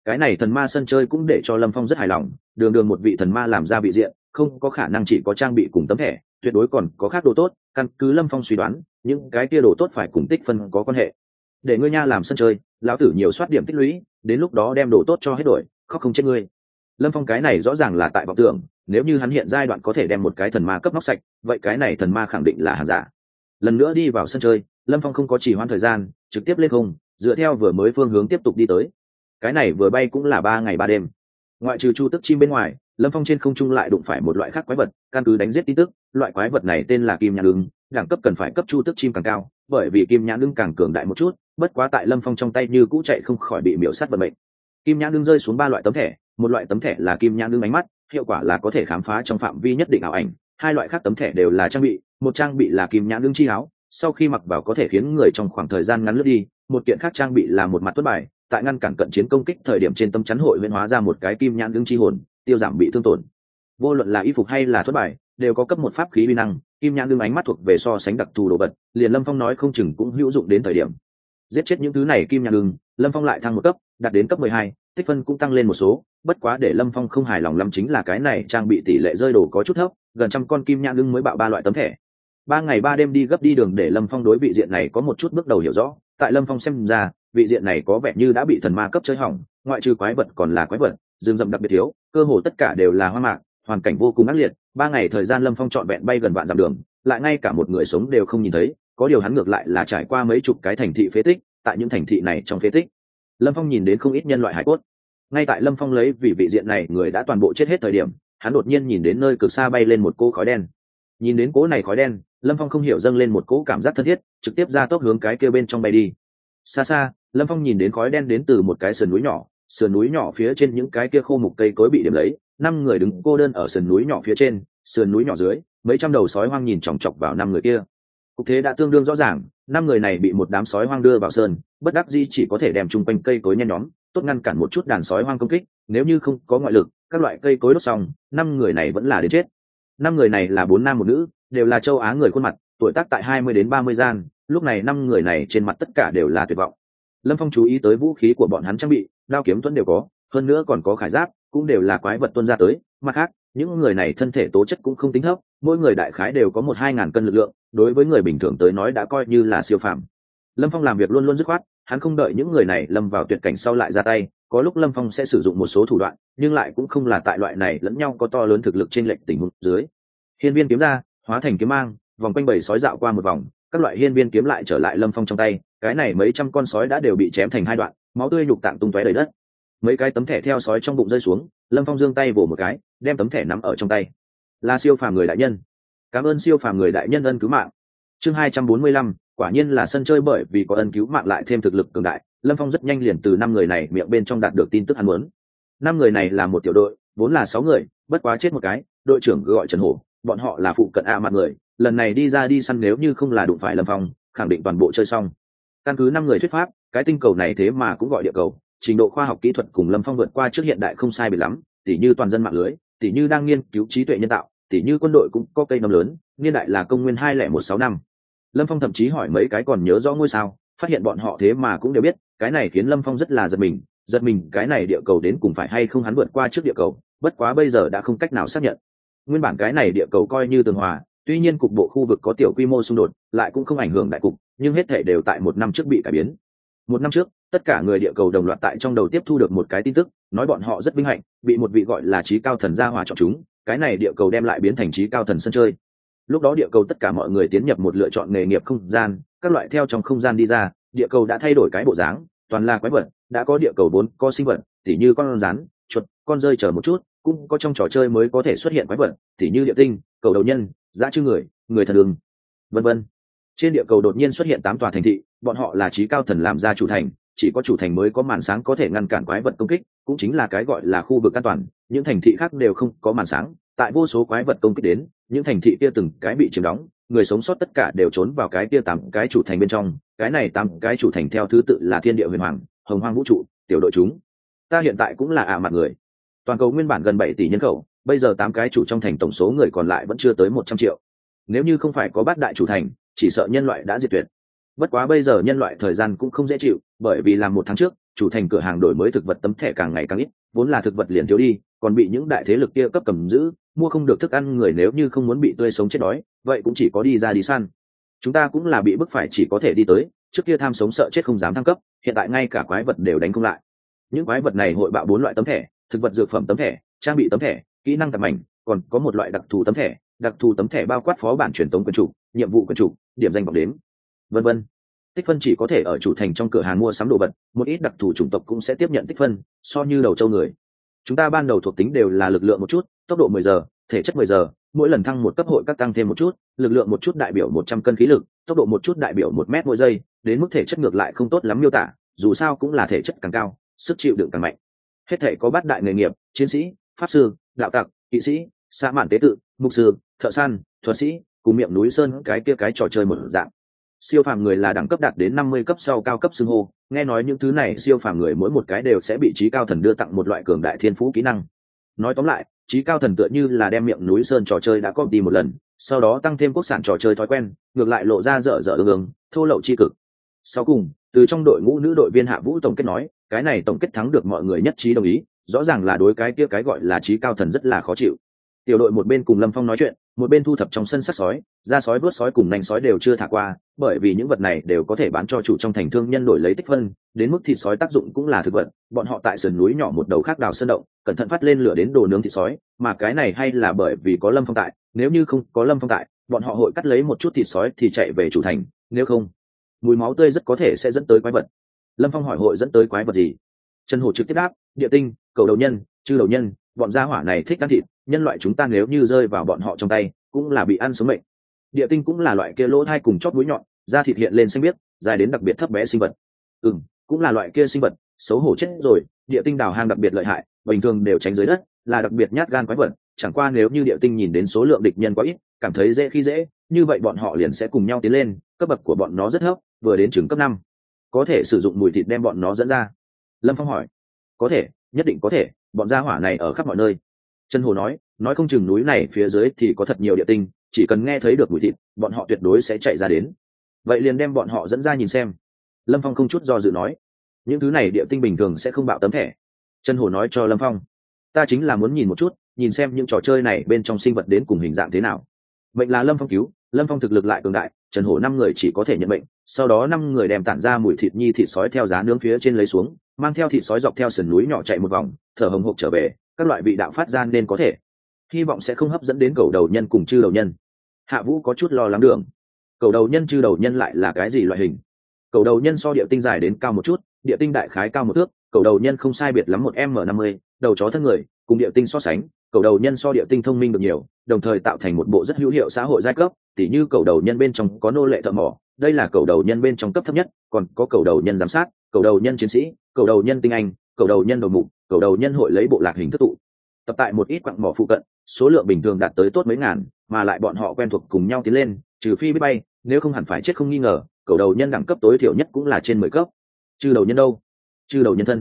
Cái này thần ma sân chơi cũng để cho Lâm Phong rất hài lòng, đường đường một vị thần ma làm ra vị diện, không có khả năng chỉ có trang bị cùng tấm thẻ, tuyệt đối còn có khác đồ tốt, căn cứ Lâm Phong suy đoán, những cái kia đồ tốt phải cùng tích phân có quan hệ. Để ngươi nha làm sân chơi, lão tử nhiều soát điểm tích lũy, đến lúc đó đem đồ tốt cho hết đổi, khóc không chết ngươi. Lâm Phong cái này rõ ràng là tại vọng tưởng, nếu như hắn hiện giai đoạn có thể đem một cái thần ma cấp nóc sạch, vậy cái này thần ma khẳng định là hàng giả. Lần nữa đi vào sân chơi, Lâm Phong không có trì hoãn thời gian, trực tiếp lên không, dựa theo vừa mới phương hướng tiếp tục đi tới. Cái này vừa bay cũng là 3 ngày 3 đêm. Ngoại trừ chu tức chim bên ngoài, Lâm Phong trên không trung lại đụng phải một loại khác quái vật, căn cứ đánh giết tin tức, loại quái vật này tên là kim nhãn ưng, đẳng cấp cần phải cấp chu tức chim càng cao, bởi vì kim nhãn ưng càng cường đại một chút, bất quá tại Lâm Phong trong tay như cũ chạy không khỏi bị miểu sát vận mệnh. Kim nhãn ưng rơi xuống 3 loại tấm thẻ, một loại tấm thẻ là kim nhãn ưng ánh mắt, hiệu quả là có thể khám phá trong phạm vi nhất định ảo ảnh, hai loại khác tấm thẻ đều là trang bị, một trang bị là kim nhãn ưng chi áo, sau khi mặc vào có thể khiến người trong khoảng thời gian ngắn lướt đi, một kiện khác trang bị là một mặt tuất bài, tại ngăn cản cận chiến công kích thời điểm trên tấm chắn hội huyễn hóa ra một cái kim nhãn ưng chi hồn, tiêu giảm bị thương tổn. Vô luận là y phục hay là tuất bài, đều có cấp một pháp khí uy năng, kim nhãn ưng ánh mắt thuộc về so sánh đặc thù đồ vật, liền Lâm Phong nói không chừng cũng hữu dụng đến thời điểm. Giết chết những thứ này kim nhãn ưng, Lâm Phong lại thăng một cấp, đạt đến cấp 12, tích phân cũng tăng lên một số, bất quá để Lâm Phong không hài lòng lắm chính là cái này trang bị tỷ lệ rơi đồ có chút thấp, gần trăm con kim nhãn ưng mới bạo 3 loại tấm thẻ. 3 ngày 3 đêm đi gấp đi đường để Lâm Phong đối vị diện này có một chút bước đầu hiểu rõ, tại Lâm Phong xem ra, vị diện này có vẻ như đã bị thần ma cấp chơi hỏng, ngoại trừ quái vật còn là quái vật, rừng rậm đặc biệt thiếu, cơ hồ tất cả đều là hoang mạc, hoàn cảnh vô cùng ác liệt. 3 ngày thời gian Lâm Phong trọn vẹn bay gần vạn dặm đường, lại ngay cả một người sống đều không nhìn thấy, có điều hắn ngược lại là trải qua mấy chục cái thành thị phế tích, tại những thành thị này trong phế tích, Lâm Phong nhìn đến không ít nhân loại hải cốt. Ngay tại Lâm Phong lấy vì vị diện này người đã toàn bộ chết hết thời điểm, hắn đột nhiên nhìn đến nơi cực xa bay lên một cỗ khói đen. Nhìn đến cỗ này khói đen, Lâm Phong không hiểu dâng lên một cỗ cảm giác thân thiết, trực tiếp ra tốc hướng cái kia bên trong bay đi. Xa xa, Lâm Phong nhìn đến khói đen đến từ một cái sườn núi nhỏ phía trên những cái kia khô mục cây cối bị điểm lấy, 5 người đứng cô đơn ở sườn núi nhỏ phía trên, sườn núi nhỏ dưới, mấy trăm đầu sói hoang nhìn chòng chọc vào 5 người kia. Cục thế đã tương đương rõ ràng, 5 người này bị một đám sói hoang đưa vào sơn, bất đắc dĩ chỉ có thể đem chung quanh cây cối nhen nhóm, tốt ngăn cản một chút đàn sói hoang công kích, nếu như không có ngoại lực, các loại cây cối đốt xong, 5 người này vẫn là đến chết. 5 người này là 4 nam một nữ, đều là châu Á người khuôn mặt, tuổi tác tại 20 đến 30 gian, lúc này 5 người này trên mặt tất cả đều là tuyệt vọng. Lâm Phong chú ý tới vũ khí của bọn hắn trang bị, đao kiếm tuấn đều có, hơn nữa còn có khải giáp, cũng đều là quái vật tuôn ra tới, mặt khác, những người này thân thể tố chất cũng không tính thấp, mỗi người đại khái đều có 1-2 ngàn cân lực lượng, đối với người bình thường tới nói đã coi như là siêu phàm. Lâm Phong làm việc luôn luôn dứt khoát, hắn không đợi những người này lâm vào tuyệt cảnh sau lại ra tay, có lúc Lâm Phong sẽ sử dụng một số thủ đoạn, nhưng lại cũng không là tại loại này lẫn nhau có to lớn thực lực trên lệnh tình huống dưới. Hiên viên kiếm ra, hóa thành kiếm mang, vòng quanh bầy sói dạo qua một vòng, các loại hiên viên kiếm lại trở lại Lâm Phong trong tay, cái này mấy trăm con sói đã đều bị chém thành 2 đoạn, máu tươi nhục tạng tung tóe đầy đất. Mấy cái tấm thẻ theo sói trong bụng rơi xuống, Lâm Phong giương tay vồ một cái, đem tấm thẻ nắm ở trong tay. Là siêu phàm người đại nhân. Cảm ơn siêu phàm người đại nhân ân cứu mạng. Chương 245, quả nhiên là sân chơi bởi vì có ân cứu mạng lại thêm thực lực cường đại, Lâm Phong rất nhanh liền từ 5 người này miệng bên trong đạt được tin tức hắn muốn. 5 người này là một tiểu đội, vốn là 6 người, bất quá chết một cái, đội trưởng gọi Trần Hổ, bọn họ là phụ cận mặt người, lần này đi ra đi săn nếu như không là đụng phải Lâm Phong, khẳng định toàn bộ chơi xong. Căn cứ 5 người thuyết pháp, cái tinh cầu này thế mà cũng gọi địa cầu, trình độ khoa học kỹ thuật cùng Lâm Phong vượt qua trước hiện đại không sai biệt lắm, tỉ như toàn dân mạng lưới, tỉ như đang nghiên cứu trí tuệ nhân tạo, tỉ như quân đội cũng có cây nấm lớn, niên đại là công nguyên 2016 năm. Lâm Phong thậm chí hỏi mấy cái còn nhớ rõ ngôi sao, phát hiện bọn họ thế mà cũng đều biết, cái này khiến Lâm Phong rất là giật mình cái này địa cầu đến cùng phải hay không hắn vượt qua trước địa cầu, bất quá bây giờ đã không cách nào xác nhận. Nguyên bản cái này địa cầu coi như tường hòa, tuy nhiên cục bộ khu vực có tiểu quy mô xung đột, lại cũng không ảnh hưởng đại cục, nhưng hết thể đều tại 1 năm trước bị cải biến. 1 năm trước, tất cả người địa cầu đồng loạt tại trong đầu tiếp thu được một cái tin tức, nói bọn họ rất vinh hạnh, bị một vị gọi là trí cao thần gia hỏa chọn chúng, cái này địa cầu đem lại biến thành trí cao thần sân chơi. Lúc đó địa cầu tất cả mọi người tiến nhập một lựa chọn nghề nghiệp không gian, các loại theo trong không gian đi ra, địa cầu đã thay đổi cái bộ dáng, toàn là quái vật, đã có địa cầu 4 có sinh vật, tỉ như con rắn, chuột, con rơi chờ một chút, cũng có trong trò chơi mới có thể xuất hiện quái vật, tỉ như địa tinh, cầu đầu nhân, dã chư người, người thần đường, vân vân. Trên địa cầu đột nhiên xuất hiện 8 tòa thành thị, bọn họ là trí cao thần làm ra chủ thành, chỉ có chủ thành mới có màn sáng có thể ngăn cản quái vật công kích, cũng chính là cái gọi là khu vực an toàn, những thành thị khác đều không có màn sáng, tại vô số quái vật công kích đến, những thành thị kia từng cái bị chiếm đóng, người sống sót tất cả đều trốn vào cái kia 8 cái chủ thành bên trong, cái này 8 cái chủ thành theo thứ tự là Thiên Địa Huyền Hoàng, Hồng Hoang Vũ Trụ, Tiểu Đội chúng. Ta hiện tại cũng là mặt người. Toàn cầu nguyên bản gần 7 tỷ nhân khẩu, bây giờ 8 cái chủ trong thành tổng số người còn lại vẫn chưa tới 100 triệu. Nếu như không phải có 8 đại chủ thành, chỉ sợ nhân loại đã diệt tuyệt. Bất quá bây giờ nhân loại thời gian cũng không dễ chịu, bởi vì làm 1 tháng trước, chủ thành cửa hàng đổi mới thực vật tấm thẻ càng ngày càng ít, vốn là thực vật liền thiếu đi, còn bị những đại thế lực kia cấp cầm giữ, mua không được thức ăn, người nếu như không muốn bị tươi sống chết đói, vậy cũng chỉ có đi ra đi săn. Chúng ta cũng là bị bức phải chỉ có thể đi tới, trước kia tham sống sợ chết không dám thăng cấp, hiện tại ngay cả quái vật đều đánh không lại. Những quái vật này hội bạo 4 loại tấm thẻ: thực vật dược phẩm tấm thẻ, trang bị tấm thẻ, kỹ năng tạp mảnh, còn có một loại đặc thù tấm thẻ. Đặc thù tấm thẻ bao quát phó bản truyền tống quyền chủ, nhiệm vụ quyền chủ, điểm danh vọng đếm, vân vân. Tích phân chỉ có thể ở chủ thành trong cửa hàng mua sắm đồ vật, một ít đặc thù chủng tộc cũng sẽ tiếp nhận tích phân, so như đầu châu người. Chúng ta ban đầu thuộc tính đều là lực lượng một chút, tốc độ 10 giờ, thể chất 10 giờ, mỗi lần thăng một cấp hội các tăng thêm một chút, lực lượng một chút đại biểu 100 cân khí lực, tốc độ một chút đại biểu 1 mét mỗi giây, đến mức thể chất ngược lại không tốt lắm miêu tả, dù sao cũng là thể chất càng cao, sức chịu đựng càng mạnh. Hết thể có 8 đại nghề nghiệp: chiến sĩ, pháp sư, đạo tặc, kỵ sĩ, sa mạn tế tự, mục sư, thợ săn, thuật sĩ, cùng miệng núi sơn cái kia cái trò chơi một dạng. Siêu phàm người là đẳng cấp đạt đến 50 cấp sau cao cấp xưng hô, nghe nói những thứ này siêu phàm người mỗi một cái đều sẽ bị trí cao thần đưa tặng một loại cường đại thiên phú kỹ năng. Nói tóm lại, trí cao thần tựa như là đem miệng núi sơn trò chơi đã copy một lần, sau đó tăng thêm quốc sản trò chơi thói quen, ngược lại lộ ra dở dở ương, thô lậu chi cực. Sau cùng, từ trong đội ngũ nữ đội viên Hạ Vũ tổng kết nói, cái này tổng kết thắng được mọi người nhất trí đồng ý, rõ ràng là đối cái kia cái gọi là trí cao thần rất là khó chịu. Tiểu đội một bên cùng Lâm Phong nói chuyện, một bên thu thập trong sân sắt sói, da sói, vớt sói cùng nanh sói đều chưa thả qua, bởi vì những vật này đều có thể bán cho chủ trong thành thương nhân đổi lấy tích phân, đến mức thịt sói tác dụng cũng là thực vật, bọn họ tại sườn núi nhỏ một đầu khác đào sơn động, cẩn thận phát lên lửa đến đồ nướng thịt sói, mà cái này hay là bởi vì có Lâm Phong tại, nếu như không có Lâm Phong tại, bọn họ hội cắt lấy một chút thịt sói thì chạy về chủ thành, nếu không, mùi máu tươi rất có thể sẽ dẫn tới quái vật. Lâm Phong hỏi hội dẫn tới quái vật gì? Trần Hổ trực tiếp đáp, địa tinh, cầu đầu nhân, chư đầu nhân, bọn gia hỏa này thích ăn thịt, nhân loại chúng ta nếu như rơi vào bọn họ trong tay cũng là bị ăn sống mệnh. Địa tinh cũng là loại kia lỗ thai cùng chót mũi nhọn, da thịt hiện lên xanh biếc, dài đến đặc biệt thấp bé sinh vật. Cũng là loại kia sinh vật, xấu hổ chết rồi. Địa tinh đào hang đặc biệt lợi hại, bình thường đều tránh dưới đất, là đặc biệt nhát gan quái vật. Chẳng qua nếu như địa tinh nhìn đến số lượng địch nhân quá ít, cảm thấy dễ khi dễ, như vậy bọn họ liền sẽ cùng nhau tiến lên, cấp bậc của bọn nó rất thấp, vừa đến trường cấp 5, có thể sử dụng mùi thịt đem bọn nó dẫn ra. Lâm Phong hỏi, có thể, nhất định có thể, bọn gia hỏa này ở khắp mọi nơi. Trần Hồ nói không chừng núi này phía dưới thì có thật nhiều địa tinh, chỉ cần nghe thấy được mùi thịt, bọn họ tuyệt đối sẽ chạy ra đến. Vậy liền đem bọn họ dẫn ra nhìn xem. Lâm Phong không chút do dự nói, những thứ này địa tinh bình thường sẽ không bạo tấm thẻ. Trần Hồ nói cho Lâm Phong, ta chính là muốn nhìn một chút, nhìn xem những trò chơi này bên trong sinh vật đến cùng hình dạng thế nào. Mệnh là Lâm Phong cứu, Lâm Phong thực lực lại cường đại, Trần Hổ 5 người chỉ có thể nhận mệnh, sau đó 5 người đem tản ra mùi thịt nhi thịt sói theo giá nướng phía trên lấy xuống, mang theo thịt sói dọc theo sườn núi nhỏ chạy một vòng, thở hồng hộc trở về, các loại vị đạo phát ra nên có thể. Hy vọng sẽ không hấp dẫn đến cầu đầu nhân cùng chư đầu nhân. Hạ Vũ có chút lo lắng đường. Cầu đầu nhân chư đầu nhân lại là cái gì loại hình? Cầu đầu nhân so địa tinh dài đến cao một chút, địa tinh đại khái cao một thước, cầu đầu nhân không sai biệt lắm 1m50, đầu chó thân người, cùng địa tinh so sánh, cầu đầu nhân so địa tinh thông minh được nhiều, đồng thời tạo thành một bộ rất hữu hiệu xã hội giai cấp, tỉ như cầu đầu nhân bên trong có nô lệ thợ mỏ, đây là cầu đầu nhân bên trong cấp thấp nhất, còn có cầu đầu nhân giám sát, cầu đầu nhân chiến sĩ, cầu đầu nhân tinh anh, cầu đầu nhân đầu mục, cầu đầu nhân hội lấy bộ lạc hình thức tụ tập tại một ít quặng mỏ phụ cận, số lượng bình thường đạt tới tốt mấy ngàn, mà lại bọn họ quen thuộc cùng nhau tiến lên, trừ phi biết bay, nếu không hẳn phải chết không nghi ngờ. Cầu đầu nhân đẳng cấp tối thiểu nhất cũng là trên 10 cấp. Chư đầu nhân đâu? Chư đầu nhân thân.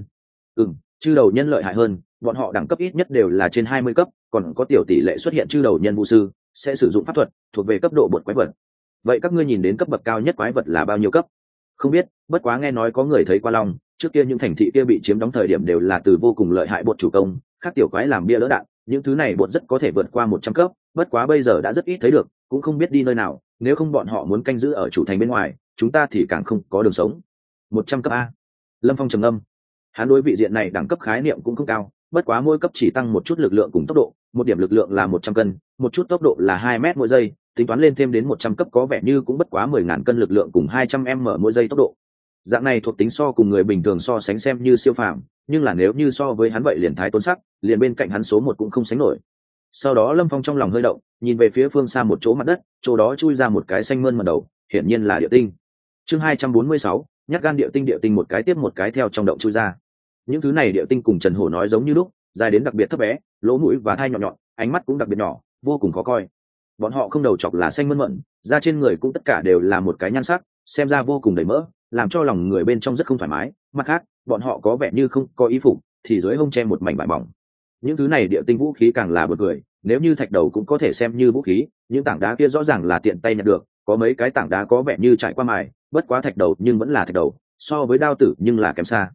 Chư đầu nhân lợi hại hơn, bọn họ đẳng cấp ít nhất đều là trên 20 cấp, còn có tiểu tỷ lệ xuất hiện chư đầu nhân vũ sư, sẽ sử dụng pháp thuật, thuộc về cấp độ bột quái vật. Vậy các ngươi nhìn đến cấp bậc cao nhất quái vật là bao nhiêu cấp? Không biết, bất quá nghe nói có người thấy qua long, trước kia những thành thị kia bị chiếm đóng thời điểm đều là từ vô cùng lợi hại bột chủ công, khác tiểu quái làm bia đỡ đạn, những thứ này bột rất có thể vượt qua 100 cấp, bất quá bây giờ đã rất ít thấy được, cũng không biết đi nơi nào, nếu không bọn họ muốn canh giữ ở chủ thành bên ngoài, chúng ta thì càng không có đường sống. 100 cấp a. Lâm Phong trầm ngâm. Hắn đối vị diện này đẳng cấp khái niệm cũng không cao, bất quá mỗi cấp chỉ tăng một chút lực lượng cùng tốc độ, một điểm lực lượng là 100 cân, một chút tốc độ là 2 mét mỗi giây, tính toán lên thêm đến 100 cấp có vẻ như cũng bất quá 10.000 cân lực lượng cùng 200m mỗi giây tốc độ. Dạng này thuộc tính so cùng người bình thường so sánh xem như siêu phàm, nhưng là nếu như so với hắn vậy liền thái tốn sắc, liền bên cạnh hắn số 1 cũng không sánh nổi. Sau đó Lâm Phong trong lòng hơi động, nhìn về phía phương xa một chỗ mặt đất, chỗ đó chui ra một cái xanh mơn mởn đầu, hiển nhiên là địa tinh. Chương 246, nhát gan địa tinh một cái tiếp một cái theo trong động chui ra. Những thứ này địa tinh cùng Trần Hổ nói giống như lúc, dài đến đặc biệt thấp bé, lỗ mũi và thai nhọn nhọn, ánh mắt cũng đặc biệt nhỏ, vô cùng khó coi. Bọn họ không đầu chọc là xanh mơn mởn, da trên người cũng tất cả đều là một cái nhan sắc, xem ra vô cùng đầy mỡ, làm cho lòng người bên trong rất không thoải mái. Mặt khác, bọn họ có vẻ như không có y phục, thì dưới hông che một mảnh vải mỏng. Những thứ này địa tinh vũ khí càng là bật cười, nếu như thạch đầu cũng có thể xem như vũ khí, những tảng đá kia rõ ràng là tiện tay nhặt được, có mấy cái tảng đá có vẻ như trải qua mài, bất quá thạch đầu nhưng vẫn là thạch đầu, so với đao tử nhưng là kém xa.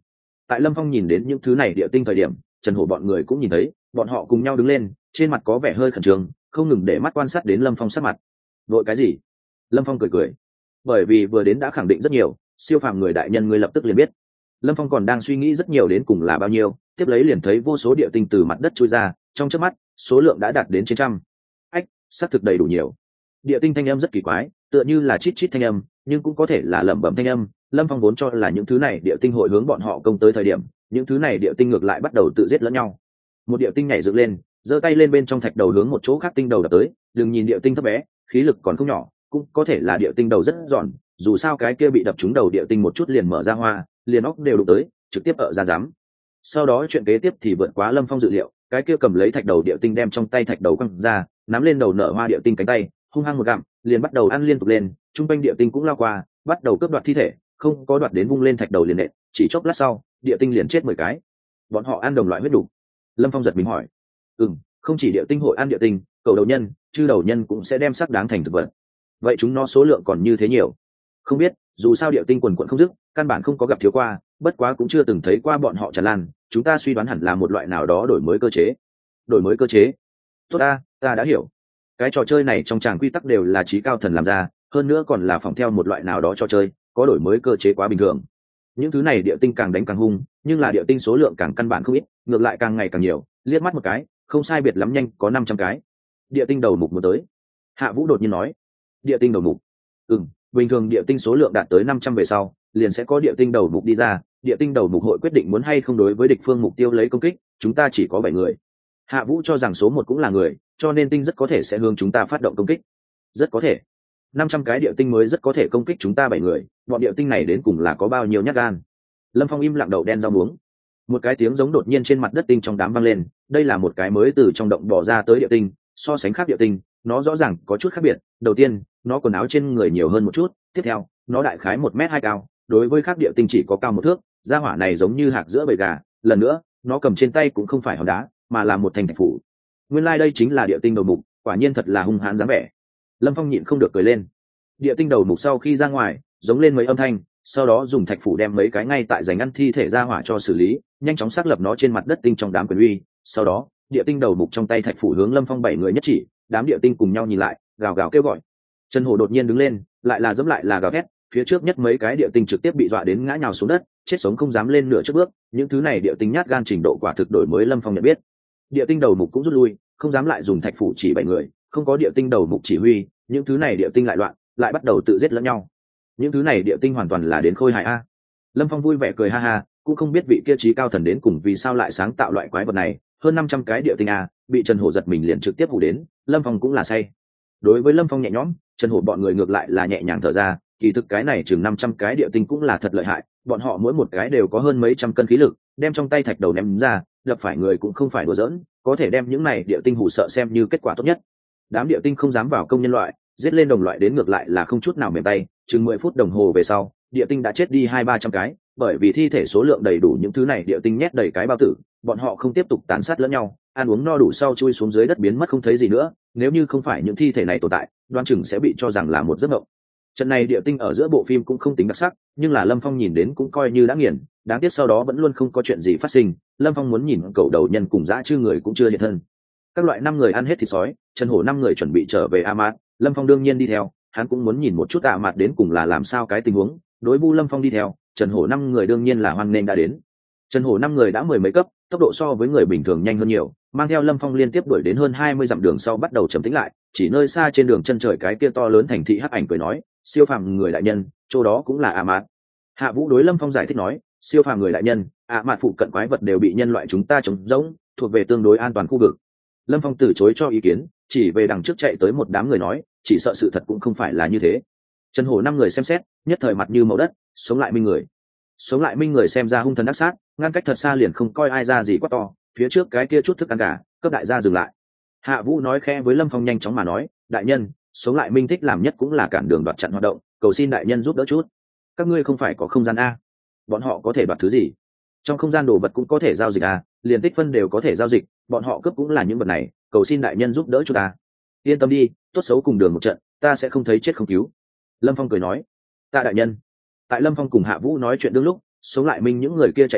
Tại Lâm Phong nhìn đến những thứ này địa tinh thời điểm, Trần Hổ bọn người cũng nhìn thấy, bọn họ cùng nhau đứng lên, trên mặt có vẻ hơi khẩn trương, không ngừng để mắt quan sát đến Lâm Phong sắc mặt. Vội cái gì? Lâm Phong cười cười, bởi vì vừa đến đã khẳng định rất nhiều, siêu phàm người đại nhân ngươi lập tức liền biết. Lâm Phong còn đang suy nghĩ rất nhiều đến cùng là bao nhiêu, tiếp lấy liền thấy vô số địa tinh từ mặt đất chui ra, trong chớp mắt, số lượng đã đạt đến trên trăm. Ách, xác thực đầy đủ nhiều. Địa tinh thanh âm rất kỳ quái, tựa như là chít chít thanh âm, nhưng cũng có thể là lẩm bẩm thanh âm. Lâm Phong vốn cho là những thứ này địa tinh hội hướng bọn họ công tới thời điểm, những thứ này địa tinh ngược lại bắt đầu tự giết lẫn nhau. Một địa tinh nhảy dựng lên, giơ tay lên bên trong thạch đầu hướng một chỗ khác tinh đầu đập tới. Đừng nhìn địa tinh thấp bé, khí lực còn không nhỏ, cũng có thể là địa tinh đầu rất giòn. Dù sao cái kia bị đập trúng đầu địa tinh một chút liền mở ra hoa, liền óc đều đụng tới, trực tiếp ở ra dám. Sau đó chuyện kế tiếp thì vượt quá Lâm Phong dự liệu, cái kia cầm lấy thạch đầu địa tinh đem trong tay thạch đầu quăng ra, nắm lên đầu nở hoa địa tinh cánh tay, hung hăng một gặm, liền bắt đầu ăn liên tục lên. Trung quanh địa tinh cũng lao qua, bắt đầu cướp đoạt thi thể, không có đoạt đến vung lên thạch đầu liền nện, chỉ chốc lát sau, địa tinh liền chết 10 cái. Bọn họ ăn đồng loại huyết đủ. Lâm Phong giật mình hỏi, không chỉ địa tinh hội ăn địa tinh, cầu đầu nhân, chư đầu nhân cũng sẽ đem xác đáng thành thực vật. Vậy chúng nó số lượng còn như thế nhiều? Không biết, dù sao địa tinh quần quận không dứt, căn bản không có gặp thiếu qua, bất quá cũng chưa từng thấy qua bọn họ tràn lan. Chúng ta suy đoán hẳn là một loại nào đó đổi mới cơ chế. Đổi mới cơ chế? Tốt ta đã hiểu. Cái trò chơi này trong tràng quy tắc đều là trí cao thần làm ra, hơn nữa còn là phỏng theo một loại nào đó trò chơi, có đổi mới cơ chế quá bình thường. Những thứ này địa tinh càng đánh càng hung, nhưng là địa tinh số lượng càng căn bản không ít, ngược lại càng ngày càng nhiều. Liếc mắt một cái, không sai biệt lắm nhanh có 500 cái. Địa tinh đầu mục muốn tới. Hạ Vũ đột nhiên nói. Địa tinh đầu mục? Bình thường địa tinh số lượng đạt tới 500 về sau, liền sẽ có địa tinh đầu mục đi ra. Địa tinh đầu mục hội quyết định muốn hay không đối với địch phương mục tiêu lấy công kích. Chúng ta chỉ có 7 người. Hạ Vũ cho rằng số 1 cũng là người, cho nên tinh rất có thể sẽ hướng chúng ta phát động công kích. Rất có thể. 500 cái địa tinh mới rất có thể công kích chúng ta 7 người, bọn địa tinh này đến cùng là có bao nhiêu nhát gan. Lâm Phong im lặng đậu đen rau muống. Một cái tiếng giống đột nhiên trên mặt đất tinh trong đám vang lên, đây là một cái mới từ trong động bò ra tới địa tinh, so sánh khác địa tinh, nó rõ ràng có chút khác biệt. Đầu tiên, nó quần áo trên người nhiều hơn một chút, tiếp theo, nó đại khái 1m2 cao, đối với khác địa tinh chỉ có cao 1 thước, da hỏa này giống như hạc giữa bầy gà, lần nữa, nó cầm trên tay cũng không phải hòn đá, mà là một thành thạch phủ. Nguyên lai đây chính là địa tinh đầu mục, quả nhiên thật là hung hãn dáng vẻ. Lâm Phong nhịn không được cười lên. Địa tinh đầu mục sau khi ra ngoài, giống lên mấy âm thanh, sau đó dùng thạch phủ đem mấy cái ngay tại giành ăn thi thể ra hỏa cho xử lý, nhanh chóng xác lập nó trên mặt đất tinh trong đám quyền uy. Sau đó, địa tinh đầu mục trong tay thạch phủ hướng Lâm Phong 7 người nhất chỉ, đám địa tinh cùng nhau nhìn lại, gào gào kêu gọi. Trần Hổ đột nhiên đứng lên, lại là dẫm lại là gào thét, phía trước nhất mấy cái địa tinh trực tiếp bị dọa đến ngã nhào xuống đất, chết sống không dám lên nửa trước bước. Những thứ này địa tinh nhát gan trình độ quả thực đổi mới Lâm Phong nhận biết. Địa tinh đầu mục cũng rút lui, không dám lại dùng thạch phủ chỉ 7 người, không có địa tinh đầu mục chỉ huy, những thứ này địa tinh lại loạn, lại bắt đầu tự giết lẫn nhau. Những thứ này địa tinh hoàn toàn là đến khôi hài a. Lâm Phong vui vẻ cười ha ha, cũng không biết vị kia trí cao thần đến cùng vì sao lại sáng tạo loại quái vật này, hơn 500 cái địa tinh a, bị Trần Hổ giật mình liền trực tiếp hù đến, Lâm Phong cũng là say. Đối với Lâm Phong nhẹ nhõm, Trần Hổ bọn người ngược lại là nhẹ nhàng thở ra, kỳ thực cái này chừng 500 cái địa tinh cũng là thật lợi hại, bọn họ mỗi một cái đều có hơn mấy trăm cân khí lực, đem trong tay thạch đầu ném ra, đập phải người cũng không phải đùa giỡn, có thể đem những này địa tinh hù sợ xem như kết quả tốt nhất. Đám địa tinh không dám vào công nhân loại, giết lên đồng loại đến ngược lại là không chút nào mềm tay, chừng 10 phút đồng hồ về sau, địa tinh đã chết đi 200-300 cái, bởi vì thi thể số lượng đầy đủ, những thứ này địa tinh nhét đầy cái bao tử, bọn họ không tiếp tục tàn sát lẫn nhau, ăn uống no đủ sau chui xuống dưới đất biến mất không thấy gì nữa, nếu như không phải những thi thể này tồn tại, đoán chừng sẽ bị cho rằng là một giấc mộng. Trận này địa tinh ở giữa bộ phim cũng không tính đặc sắc, nhưng là Lâm Phong nhìn đến cũng coi như đã nghiền, đáng tiếc sau đó vẫn luôn không có chuyện gì phát sinh. Lâm Phong muốn nhìn cậu đầu nhân cùng dã chư người cũng chưa hiện thân. Các loại 5 người ăn hết thịt sói, Trần Hổ 5 người chuẩn bị trở về A Mạt, Lâm Phong đương nhiên đi theo, hắn cũng muốn nhìn một chút A Mạt đến cùng là làm sao cái tình huống. Đối Vu Lâm Phong đi theo, Trần Hổ 5 người đương nhiên là hoan nghênh đã đến. Trần Hổ 5 người đã 10 mấy cấp, tốc độ so với người bình thường nhanh hơn nhiều, mang theo Lâm Phong liên tiếp đuổi đến hơn 20 dặm đường sau bắt đầu trầm tĩnh lại, chỉ nơi xa trên đường chân trời cái kia to lớn thành thị hắc ảnh cười nói, siêu phàm người đại nhân, chỗ đó cũng là A Mạt. Hạ Vũ đối Lâm Phong giải thích nói, siêu phàm người đại nhân, A Mạt phụ cận quái vật đều bị nhân loại chúng ta trống rỗng, thuộc về tương đối an toàn khu vực. Lâm Phong từ chối cho ý kiến, chỉ về đằng trước chạy tới một đám người nói, chỉ sợ sự thật cũng không phải là như thế. Trần Hổ 5 người xem xét, nhất thời mặt như màu đất, sống lại minh người. Sống lại minh người xem ra hung thần ác sát, ngăn cách thật xa liền không coi ai ra gì quá to, phía trước cái kia chút thức ăn cả, cấp đại gia dừng lại. Hạ Vũ nói khẽ với Lâm Phong nhanh chóng mà nói, đại nhân, sống lại minh thích làm nhất cũng là cản đường đoạt chặn hoạt động, cầu xin đại nhân giúp đỡ chút. Các ngươi không phải có không gian a? Bọn họ có thể đoạt thứ gì? Trong không gian đồ vật cũng có thể giao dịch a, liền tích phân đều có thể giao dịch, bọn họ cướp cũng là những vật này, cầu xin đại nhân giúp đỡ chúng ta. Yên tâm đi, tốt xấu cùng đường một trận, ta sẽ không thấy chết không cứu. Lâm Phong cười nói, tạ đại nhân. Tại Lâm Phong cùng Hạ Vũ nói chuyện đương lúc, sống lại minh những người kia chạy tới,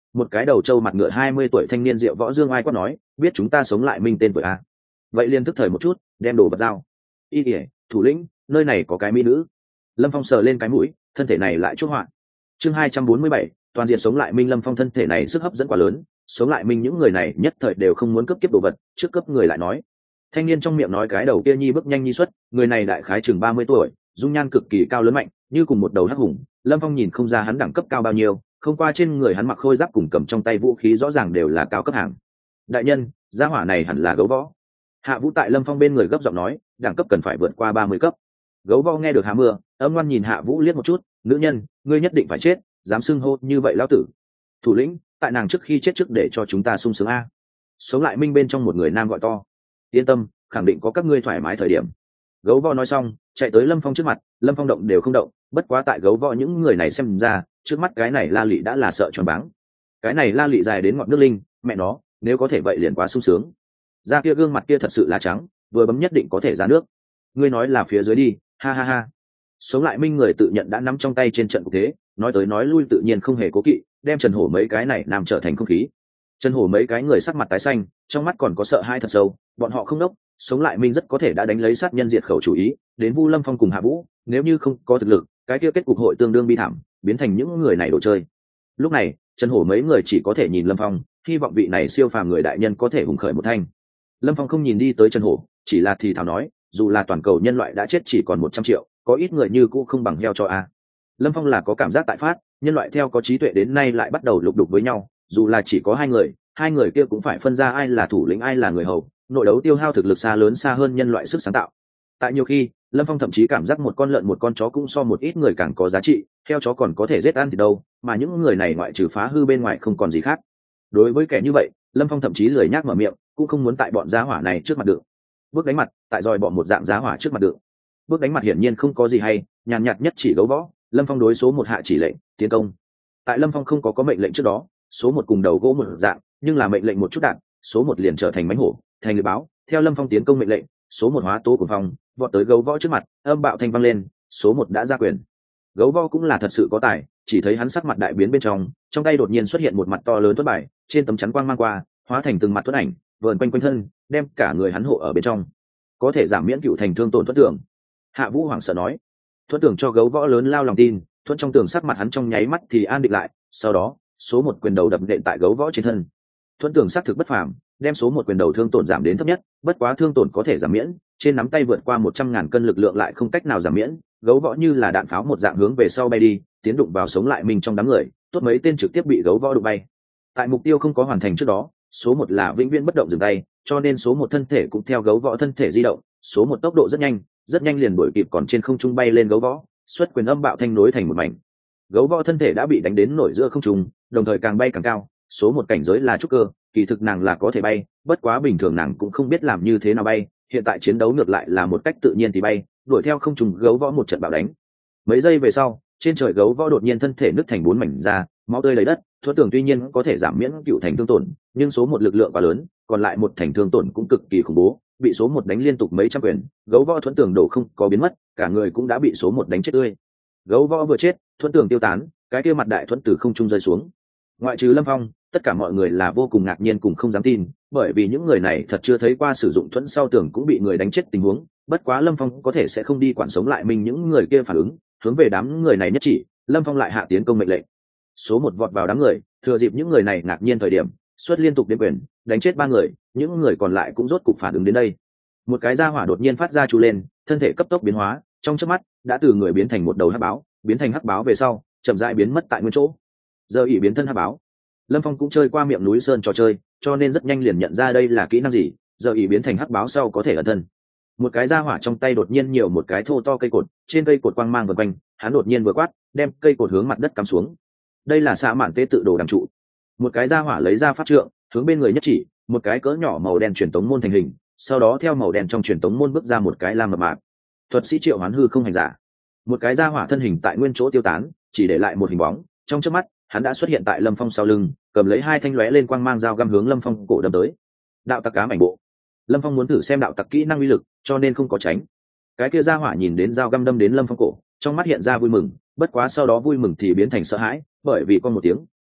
một cái đầu trâu mặt ngựa 20 tuổi thanh niên Diệu Võ Dương ai quát nói, biết chúng ta sống lại minh tên tuổi a. Vậy liền thức thời một chút, đem đồ vật giao. Y ỉa, thủ lĩnh, nơi này có cái mỹ nữ. Lâm Phong sờ lên cái mũi, thân thể này lại chuốc họa. Chương 247, toàn diện sống lại minh. Lâm Phong thân thể này sức hấp dẫn quá lớn, sống lại minh những người này nhất thời đều không muốn cướp kiếp đồ vật, trước cấp người lại nói. Thanh niên trong miệng nói cái đầu kia nhi bước nhanh nhi xuất, người này đại khái chừng 30 tuổi, dung nhan cực kỳ cao lớn mạnh, như cùng một đầu hắc hùng. Lâm Phong nhìn không ra hắn đẳng cấp cao bao nhiêu, không qua trên người hắn mặc khôi giáp cùng cầm trong tay vũ khí rõ ràng đều là cao cấp hàng. Đại nhân, gia hỏa này hẳn là gấu võ. Hạ Vũ tại Lâm Phong bên người gấp giọng nói, đẳng cấp cần phải vượt qua 30 cấp. Gấu võ nghe được Hạ Mưa, âm ngoan nhìn Hạ Vũ liếc một chút, nữ nhân, ngươi nhất định phải chết, dám xưng hô như vậy lão tử. Thủ lĩnh, tại nàng trước khi chết trước để cho chúng ta sung sướng a. Sống lại minh bên trong một người nam gọi to. Yên tâm, khẳng định có các ngươi thoải mái thời điểm. Gấu võ nói xong, chạy tới Lâm Phong trước mặt. Lâm Phong động đều không động, bất quá tại gấu võ những người này xem ra, trước mắt cái này La Lị đã là sợ choáng váng. Cái này La Lị dài đến ngọn nước linh, mẹ nó, nếu có thể vậy liền quá sung sướng. Da kia gương mặt kia thật sự là trắng, vừa bấm nhất định có thể ra nước. Ngươi nói là phía dưới đi, ha ha ha. Sống lại minh người tự nhận đã nắm trong tay trên trận cục thế, nói tới nói lui tự nhiên không hề cố kỵ, đem Trần Hổ mấy cái này làm trở thành không khí. Trần Hổ mấy cái người sắc mặt tái xanh, trong mắt còn có sợ hãi thật sâu, bọn họ không đốc, sống lại minh rất có thể đã đánh lấy sát nhân diệt khẩu chủ ý, đến Vu Lâm Phong cùng Hạ Vũ, nếu như không có thực lực, cái kia kết cục hội tương đương bi thảm, biến thành những người này đồ chơi. Lúc này, Trần Hổ mấy người chỉ có thể nhìn Lâm Phong, hy vọng vị này siêu phàm người đại nhân có thể hùng khởi một thanh. Lâm Phong không nhìn đi tới Trần Hổ, chỉ là thì thào nói, dù là toàn cầu nhân loại đã chết chỉ còn 100 triệu, có ít người như cũ không bằng heo cho a. Lâm Phong là có cảm giác tại phát, nhân loại theo có trí tuệ đến nay lại bắt đầu lục đục với nhau, dù là chỉ có hai người kia cũng phải phân ra ai là thủ lĩnh ai là người hầu, nội đấu tiêu hao thực lực xa lớn xa hơn nhân loại sức sáng tạo. Tại nhiều khi, Lâm Phong thậm chí cảm giác một con lợn một con chó cũng so một ít người càng có giá trị, heo chó còn có thể giết ăn thì đâu, mà những người này ngoại trừ phá hư bên ngoài không còn gì khác. Đối với kẻ như vậy, Lâm Phong thậm chí lười nhác mở miệng, cũng không muốn tại bọn giá hỏa này trước mặt được. Bước đánh mặt, tại dòi bọn một dạng giá hỏa trước mặt được. Bước đánh mặt hiển nhiên không có gì hay, nhàn nhạt nhất chỉ gấu võ. Lâm Phong đối số 1 hạ chỉ lệnh tiến công. Tại Lâm Phong không có mệnh lệnh trước đó, số 1 cùng đầu gỗ một dạng, nhưng là mệnh lệnh một chút đạn, số 1 liền trở thành mánh hổ, thành lưỡi báo. Theo Lâm Phong tiến công mệnh lệnh, số 1 hóa tố của phong vọt tới gấu võ trước mặt, âm bạo thanh vang lên, số 1 đã ra quyền. Gấu võ cũng là thật sự có tài, chỉ thấy hắn sắc mặt đại biến bên trong tay đột nhiên xuất hiện một mặt to lớn tuất bài, trên tấm chắn quang mang qua, hóa thành từng mặt tuất ảnh, vờn quanh quanh thân, đem cả người hắn hộ ở bên trong, có thể giảm miễn cựu thành thương tổn thuất tưởng. Hạ Vũ hoảng sợ nói, thuất tưởng cho gấu võ lớn lao lòng tin, thuất trong tường sắc mặt hắn trong nháy mắt thì an định lại, sau đó số 1 quyền đầu đập nện tại gấu võ trên thân. Thuất tưởng xác thực bất phàm, đem số 1 quyền đầu thương tổn giảm đến thấp nhất, bất quá thương tổn có thể giảm miễn, trên nắm tay vượt qua 100.000 cân lực lượng lại không cách nào giảm miễn, gấu võ như là đạn pháo một dạng hướng về sau bay đi, tiến đụng vào sống lại mình trong đám người, tốt mấy tên trực tiếp bị gấu võ đụng bay. Tại mục tiêu không có hoàn thành trước đó, số 1 là vĩnh viễn bất động dừng tay, cho nên số 1 thân thể cũng theo gấu võ thân thể di động, số 1 tốc độ rất nhanh liền đuổi kịp còn trên không trung bay lên gấu võ, xuất quyền âm bạo thanh nối thành một mảnh. Gấu võ thân thể đã bị đánh đến nổi giữa không trung, đồng thời càng bay càng cao, số 1 cảnh giới là trúc cơ, kỳ thực nàng là có thể bay, bất quá bình thường nàng cũng không biết làm như thế nào bay, hiện tại chiến đấu ngược lại là một cách tự nhiên thì bay, đuổi theo không trùng gấu võ một trận bạo đánh. Mấy giây về sau, trên trời gấu võ đột nhiên thân thể nứt thành 4 mảnh ra, máu tươi lấy đất. Thuẫn tưởng tuy nhiên có thể giảm miễn cựu thành thương tổn, nhưng số 1 lực lượng quá lớn, còn lại một thành thương tổn cũng cực kỳ khủng bố, bị số 1 đánh liên tục mấy trăm quyền, gấu võ thuẫn tưởng đổ không có biến mất, cả người cũng đã bị số 1 đánh chết tươi. Gấu võ vừa chết, thuẫn tưởng tiêu tán, cái kia mặt đại thuẫn từ không trung rơi xuống. Ngoại trừ Lâm Phong, tất cả mọi người là vô cùng ngạc nhiên cùng không dám tin, bởi vì những người này thật chưa thấy qua sử dụng thuẫn sau tường cũng bị người đánh chết tình huống. Bất quá Lâm Phong có thể sẽ không đi quản sống lại mình những người kia phản ứng, hướng về đám người này nhất chỉ, Lâm Phong lại hạ tiến công mệnh lệnh. Số 1 vọt vào đám người, thừa dịp những người này ngạc nhiên thời điểm, xuất liên tục đến quyền, đánh chết 3 người, những người còn lại cũng rốt cục phản ứng đến đây. Một cái gia hỏa đột nhiên phát ra chú lên, thân thể cấp tốc biến hóa, trong chớp mắt đã từ người biến thành một đầu hắc báo, biến thành hắc báo về sau, chậm rãi biến mất tại nguyên chỗ. Giờ ỷ biến thân hắc báo. Lâm Phong cũng chơi qua miệng núi sơn trò chơi, cho nên rất nhanh liền nhận ra đây là kỹ năng gì, giờ ỷ biến thành hắc báo sau có thể ẩn thân. Một cái gia hỏa trong tay đột nhiên nhiều một cái thô to cây cột, trên cây cột quang mang vần quanh, hắn đột nhiên vừa quát, đem cây cột hướng mặt đất cắm xuống. Đây là xạ mạn tế tự đồ đằng trụ. Một cái gia hỏa lấy ra pháp trượng, hướng bên người nhất chỉ, một cái cỡ nhỏ màu đen truyền tống môn thành hình, sau đó theo màu đen trong truyền tống môn bước ra một cái lam mập mạp. Thuật sĩ triệu hoán hư không hành giả. Một cái gia hỏa thân hình tại nguyên chỗ tiêu tán, chỉ để lại một hình bóng, trong chớp mắt hắn đã xuất hiện tại Lâm Phong sau lưng, cầm lấy 2 thanh lóe lên quang mang dao găm hướng Lâm Phong cổ đâm tới. Đạo tặc ám ảnh bộ. Lâm Phong muốn thử xem đạo tặc kỹ năng uy lực, cho nên không có tránh. Cái kia gia hỏa nhìn đến dao găm đâm đến Lâm Phong cổ, trong mắt hiện ra vui mừng, bất quá sau đó vui mừng thì biến thành sợ hãi, bởi vì con một tiếng,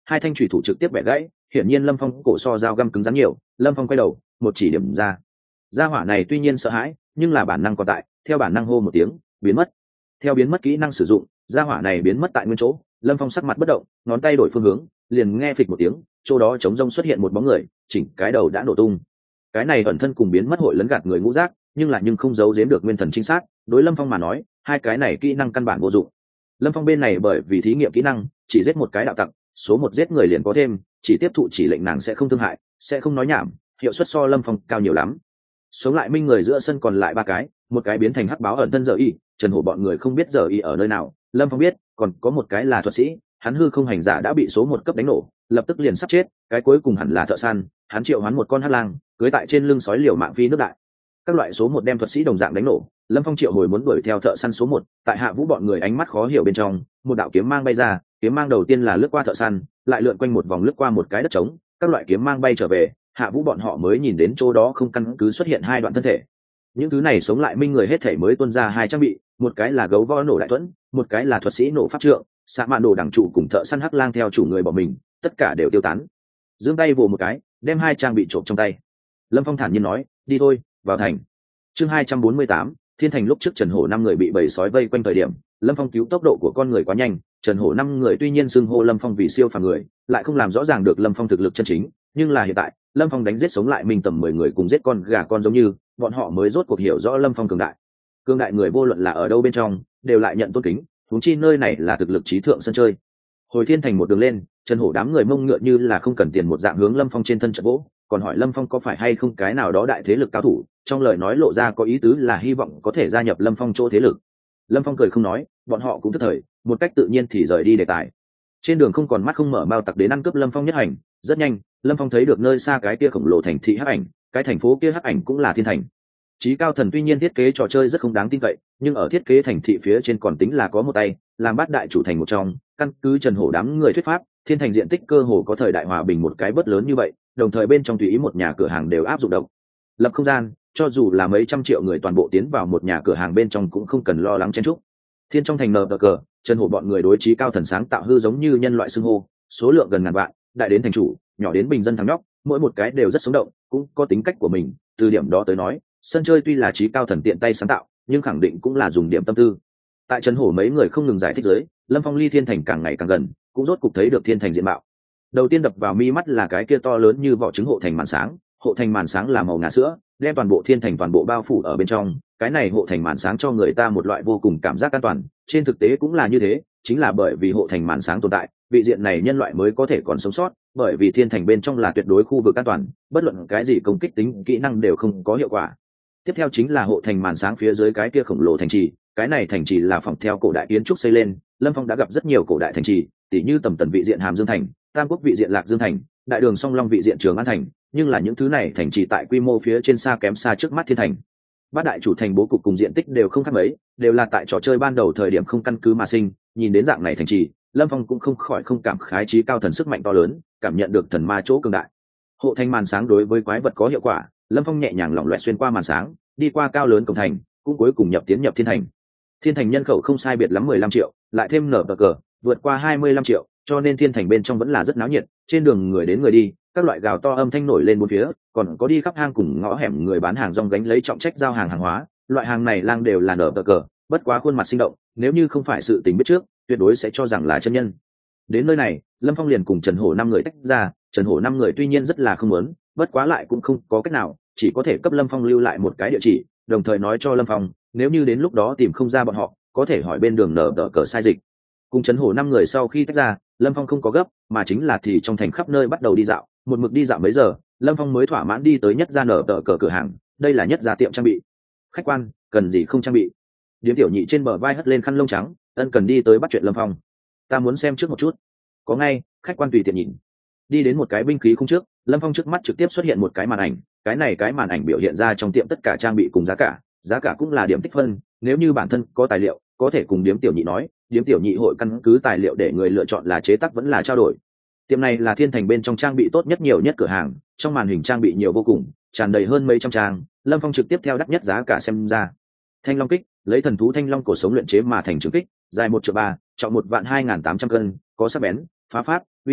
hai thanh thủy thủ trực tiếp bẻ gãy, hiển nhiên lâm phong cổ so dao găm cứng rắn nhiều. Lâm phong quay đầu một chỉ điểm ra, gia hỏa này tuy nhiên sợ hãi nhưng là bản năng còn tại, theo bản năng hô một tiếng biến mất. Theo biến mất kỹ năng sử dụng, gia hỏa này biến mất tại nguyên chỗ. Lâm phong sắc mặt bất động, ngón tay đổi phương hướng, liền nghe phịch một tiếng, chỗ đó trống rông xuất hiện một bóng người, chỉnh cái đầu đã nổ tung. Cái này ẩn thân cùng biến mất hội lấn gạt người ngũ giác, nhưng không giấu giếm được nguyên thần chính xác. Đối lâm phong mà nói, hai cái này kỹ năng căn bản vô dụng. Lâm phong bên này bởi vì thí nghiệm kỹ năng chỉ giết một cái đạo tặc, số một giết người liền có thêm, chỉ tiếp thụ chỉ lệnh nàng sẽ không thương hại, sẽ không nói nhảm, hiệu suất so lâm phong cao nhiều lắm. Sống lại minh người giữa sân còn lại ba cái, một cái biến thành hắc báo ẩn thân giờ y, Trần Hổ bọn người không biết giờ y ở nơi nào. Lâm phong biết, còn có một cái là thuật sĩ, hắn hư không hành giả đã bị số một cấp đánh nổ, lập tức liền sắp chết. Cái cuối cùng hẳn là thợ săn, hắn triệu hoán một con hắc lang, cưới tại trên lưng sói liều mạng phi nước đại. Các loại số một đem thuật sĩ đồng dạng đánh nổ. Lâm phong triệu hồi muốn đuổi theo thợ săn số một, tại Hạ Vũ bọn người ánh mắt khó hiểu bên trong, một đạo kiếm mang bay ra. Kiếm mang đầu tiên là lướt qua thợ săn, lại lượn quanh một vòng lướt qua một cái đất trống, các loại kiếm mang bay trở về. Hạ Vũ bọn họ mới nhìn đến chỗ đó không căn cứ xuất hiện hai đoạn thân thể. Những thứ này sống lại minh người hết thể mới tuôn ra hai trang bị, một cái là gấu vo nổ đại thuẫn, một cái là thuật sĩ nổ pháp trượng. Xạ mạn đồ đẳng trụ cùng thợ săn hắc lang theo chủ người bỏ mình, tất cả đều tiêu tán. Giương tay vồ một cái, đem hai trang bị trộm trong tay. Lâm phong thản nhiên nói, đi thôi, vào thành. Chương 248, Thiên Thành. Lúc trước Trần Hổ năm người bị bầy sói vây quanh thời điểm, Lâm Phong cứu tốc độ của con người quá nhanh. Trần Hổ năm người tuy nhiên xưng hô Lâm Phong vì siêu phàm người, lại không làm rõ ràng được Lâm Phong thực lực chân chính. Nhưng là hiện tại, Lâm Phong đánh giết sống lại mình tầm 10 người cùng giết con gà con giống như, bọn họ mới rốt cuộc hiểu rõ Lâm Phong cường đại. Cường đại người vô luận là ở đâu bên trong, đều lại nhận tôn kính. Huống chi nơi này là thực lực trí thượng sân chơi. Hồi Thiên Thành một đường lên, Trần Hổ đám người mông ngựa như là không cần tiền một dạng hướng Lâm Phong trên thân trận vỗ, còn hỏi Lâm Phong có phải hay không cái nào đó đại thế lực cao thủ, trong lời nói lộ ra có ý tứ là hy vọng có thể gia nhập Lâm Phong chỗ thế lực. Lâm Phong cười không nói, bọn họ cũng tức thời, một cách tự nhiên thì rời đi đề tài. Trên đường không còn mắt không mở mao tặc đến ăn cướp Lâm Phong nhất hành. Rất nhanh, Lâm Phong thấy được nơi xa cái kia khổng lồ thành thị hắc ảnh, cái thành phố kia hắc ảnh cũng là Thiên Thành. Chí Cao Thần tuy nhiên thiết kế trò chơi rất không đáng tin cậy, nhưng ở thiết kế thành thị phía trên còn tính là có một tay, làm bát đại chủ thành một trong. Căn cứ Trần Hổ đám người thuyết pháp, Thiên Thành diện tích cơ hồ có thời đại hòa bình một cái bớt lớn như vậy, đồng thời bên trong tùy ý một nhà cửa hàng đều áp dụng độc lập không gian, cho dù là mấy trăm triệu người toàn bộ tiến vào một nhà cửa hàng bên trong cũng không cần lo lắng chen trúc. Thiên trong thành nờ cờ, Trần Hổ bọn người đối Chí Cao Thần sáng tạo hư giống như nhân loại xưng hô, số lượng gần ngàn vạn, đại đến thành chủ, nhỏ đến bình dân thằng nhóc, mỗi một cái đều rất sống động, cũng có tính cách của mình. Từ điểm đó tới nói, sân chơi tuy là Chí Cao Thần tiện tay sáng tạo, nhưng khẳng định cũng là dùng điểm tâm tư. Tại Trần Hổ mấy người không ngừng giải thích dưới, Lâm Phong ly Thiên Thành càng ngày càng gần, cũng rốt cục thấy được Thiên Thành diện mạo. Đầu tiên đập vào mi mắt là cái kia to lớn như vỏ trứng hộ thành màn sáng. Hộ thành màn sáng là màu ngà sữa, đem toàn bộ Thiên Thành toàn bộ bao phủ ở bên trong. Cái này hộ thành màn sáng cho người ta một loại vô cùng cảm giác an toàn, trên thực tế cũng là như thế, chính là bởi vì hộ thành màn sáng tồn tại, vị diện này nhân loại mới có thể còn sống sót, bởi vì Thiên Thành bên trong là tuyệt đối khu vực an toàn, bất luận cái gì công kích tính kỹ năng đều không có hiệu quả. Tiếp theo chính là hộ thành màn sáng phía dưới cái kia khổng lồ thành trì. Cái này thành trì là phỏng theo cổ đại kiến trúc xây lên. Lâm Phong đã gặp rất nhiều cổ đại thành trì, tỉ như Tầm Tần vị diện Hàm Dương Thành, Tam Quốc vị diện Lạc Dương Thành, Đại Đường Song Long vị diện Trường An Thành, nhưng là những thứ này thành trì tại quy mô phía trên xa kém xa trước mắt Thiên Thành. Bát đại chủ thành bố cục cùng diện tích đều không khác mấy, đều là tại trò chơi ban đầu thời điểm không căn cứ mà sinh. Nhìn đến dạng này thành trì, Lâm Phong cũng không khỏi không cảm khái Chí Cao Thần sức mạnh to lớn, cảm nhận được thần ma chỗ cường đại. Hộ thành màn sáng đối với quái vật có hiệu quả, Lâm Phong nhẹ nhàng lỏng loẹt xuyên qua màn sáng, đi qua cao lớn cổng thành, cũng cuối cùng nhập Thiên Thành. Thiên Thành nhân khẩu không sai biệt lắm 15 triệu, lại thêm nở cờ, vượt qua 25 triệu, cho nên Thiên Thành bên trong vẫn là rất náo nhiệt. Trên đường người đến người đi, các loại gào to âm thanh nổi lên bốn phía, còn có đi khắp hang cùng ngõ hẻm người bán hàng rong gánh lấy trọng trách giao hàng hàng hóa. Loại hàng này lang đều là nở cờ, bất quá khuôn mặt sinh động, nếu như không phải sự tình biết trước, tuyệt đối sẽ cho rằng là chân nhân. Đến nơi này, Lâm Phong liền cùng Trần Hổ năm người tách ra. Trần Hổ năm người tuy nhiên rất là không muốn, bất quá lại cũng không có cách nào, chỉ có thể cấp Lâm Phong lưu lại một cái địa chỉ, đồng thời nói cho Lâm Phong, nếu như đến lúc đó tìm không ra bọn họ, có thể hỏi bên đường nở cờ sai dịch. Cùng Trần Hổ năm người sau khi tách ra, Lâm Phong không có gấp, mà chính là thì trong thành khắp nơi bắt đầu đi dạo, một mực đi dạo mấy giờ, Lâm Phong mới thỏa mãn đi tới nhất gia nở cờ cửa hàng. Đây là nhất gia tiệm trang bị. Khách quan, cần gì không trang bị? Điếm Tiểu Nhị trên bờ vai hất lên khăn lông trắng, ân cần đi tới bắt chuyện Lâm Phong. Ta muốn xem trước một chút. Có ngay, khách quan tùy tiện nhìn. Đi đến một cái binh khí khung trước, Lâm Phong trước mắt trực tiếp xuất hiện một cái màn ảnh. Cái màn ảnh biểu hiện ra trong tiệm tất cả trang bị cùng giá cả cũng là điểm tích phân. Nếu như bản thân có tài liệu, có thể cùng Điếm Tiểu Nhị nói, Điếm Tiểu Nhị hội căn cứ tài liệu để người lựa chọn là chế tác vẫn là trao đổi. Tiệm này là Thiên Thành bên trong trang bị tốt nhất nhiều nhất cửa hàng, trong màn hình trang bị nhiều vô cùng, tràn đầy hơn mấy trăm trang. Lâm Phong trực tiếp theo đắt nhất giá cả xem ra. Thanh Long kích, lấy thần thú thanh long cổ sống luyện chế mà thành trường kích, dài 1,3 triệu, trọng 1,2800 cân, có sắc bén, phá pháp, uy hiếp,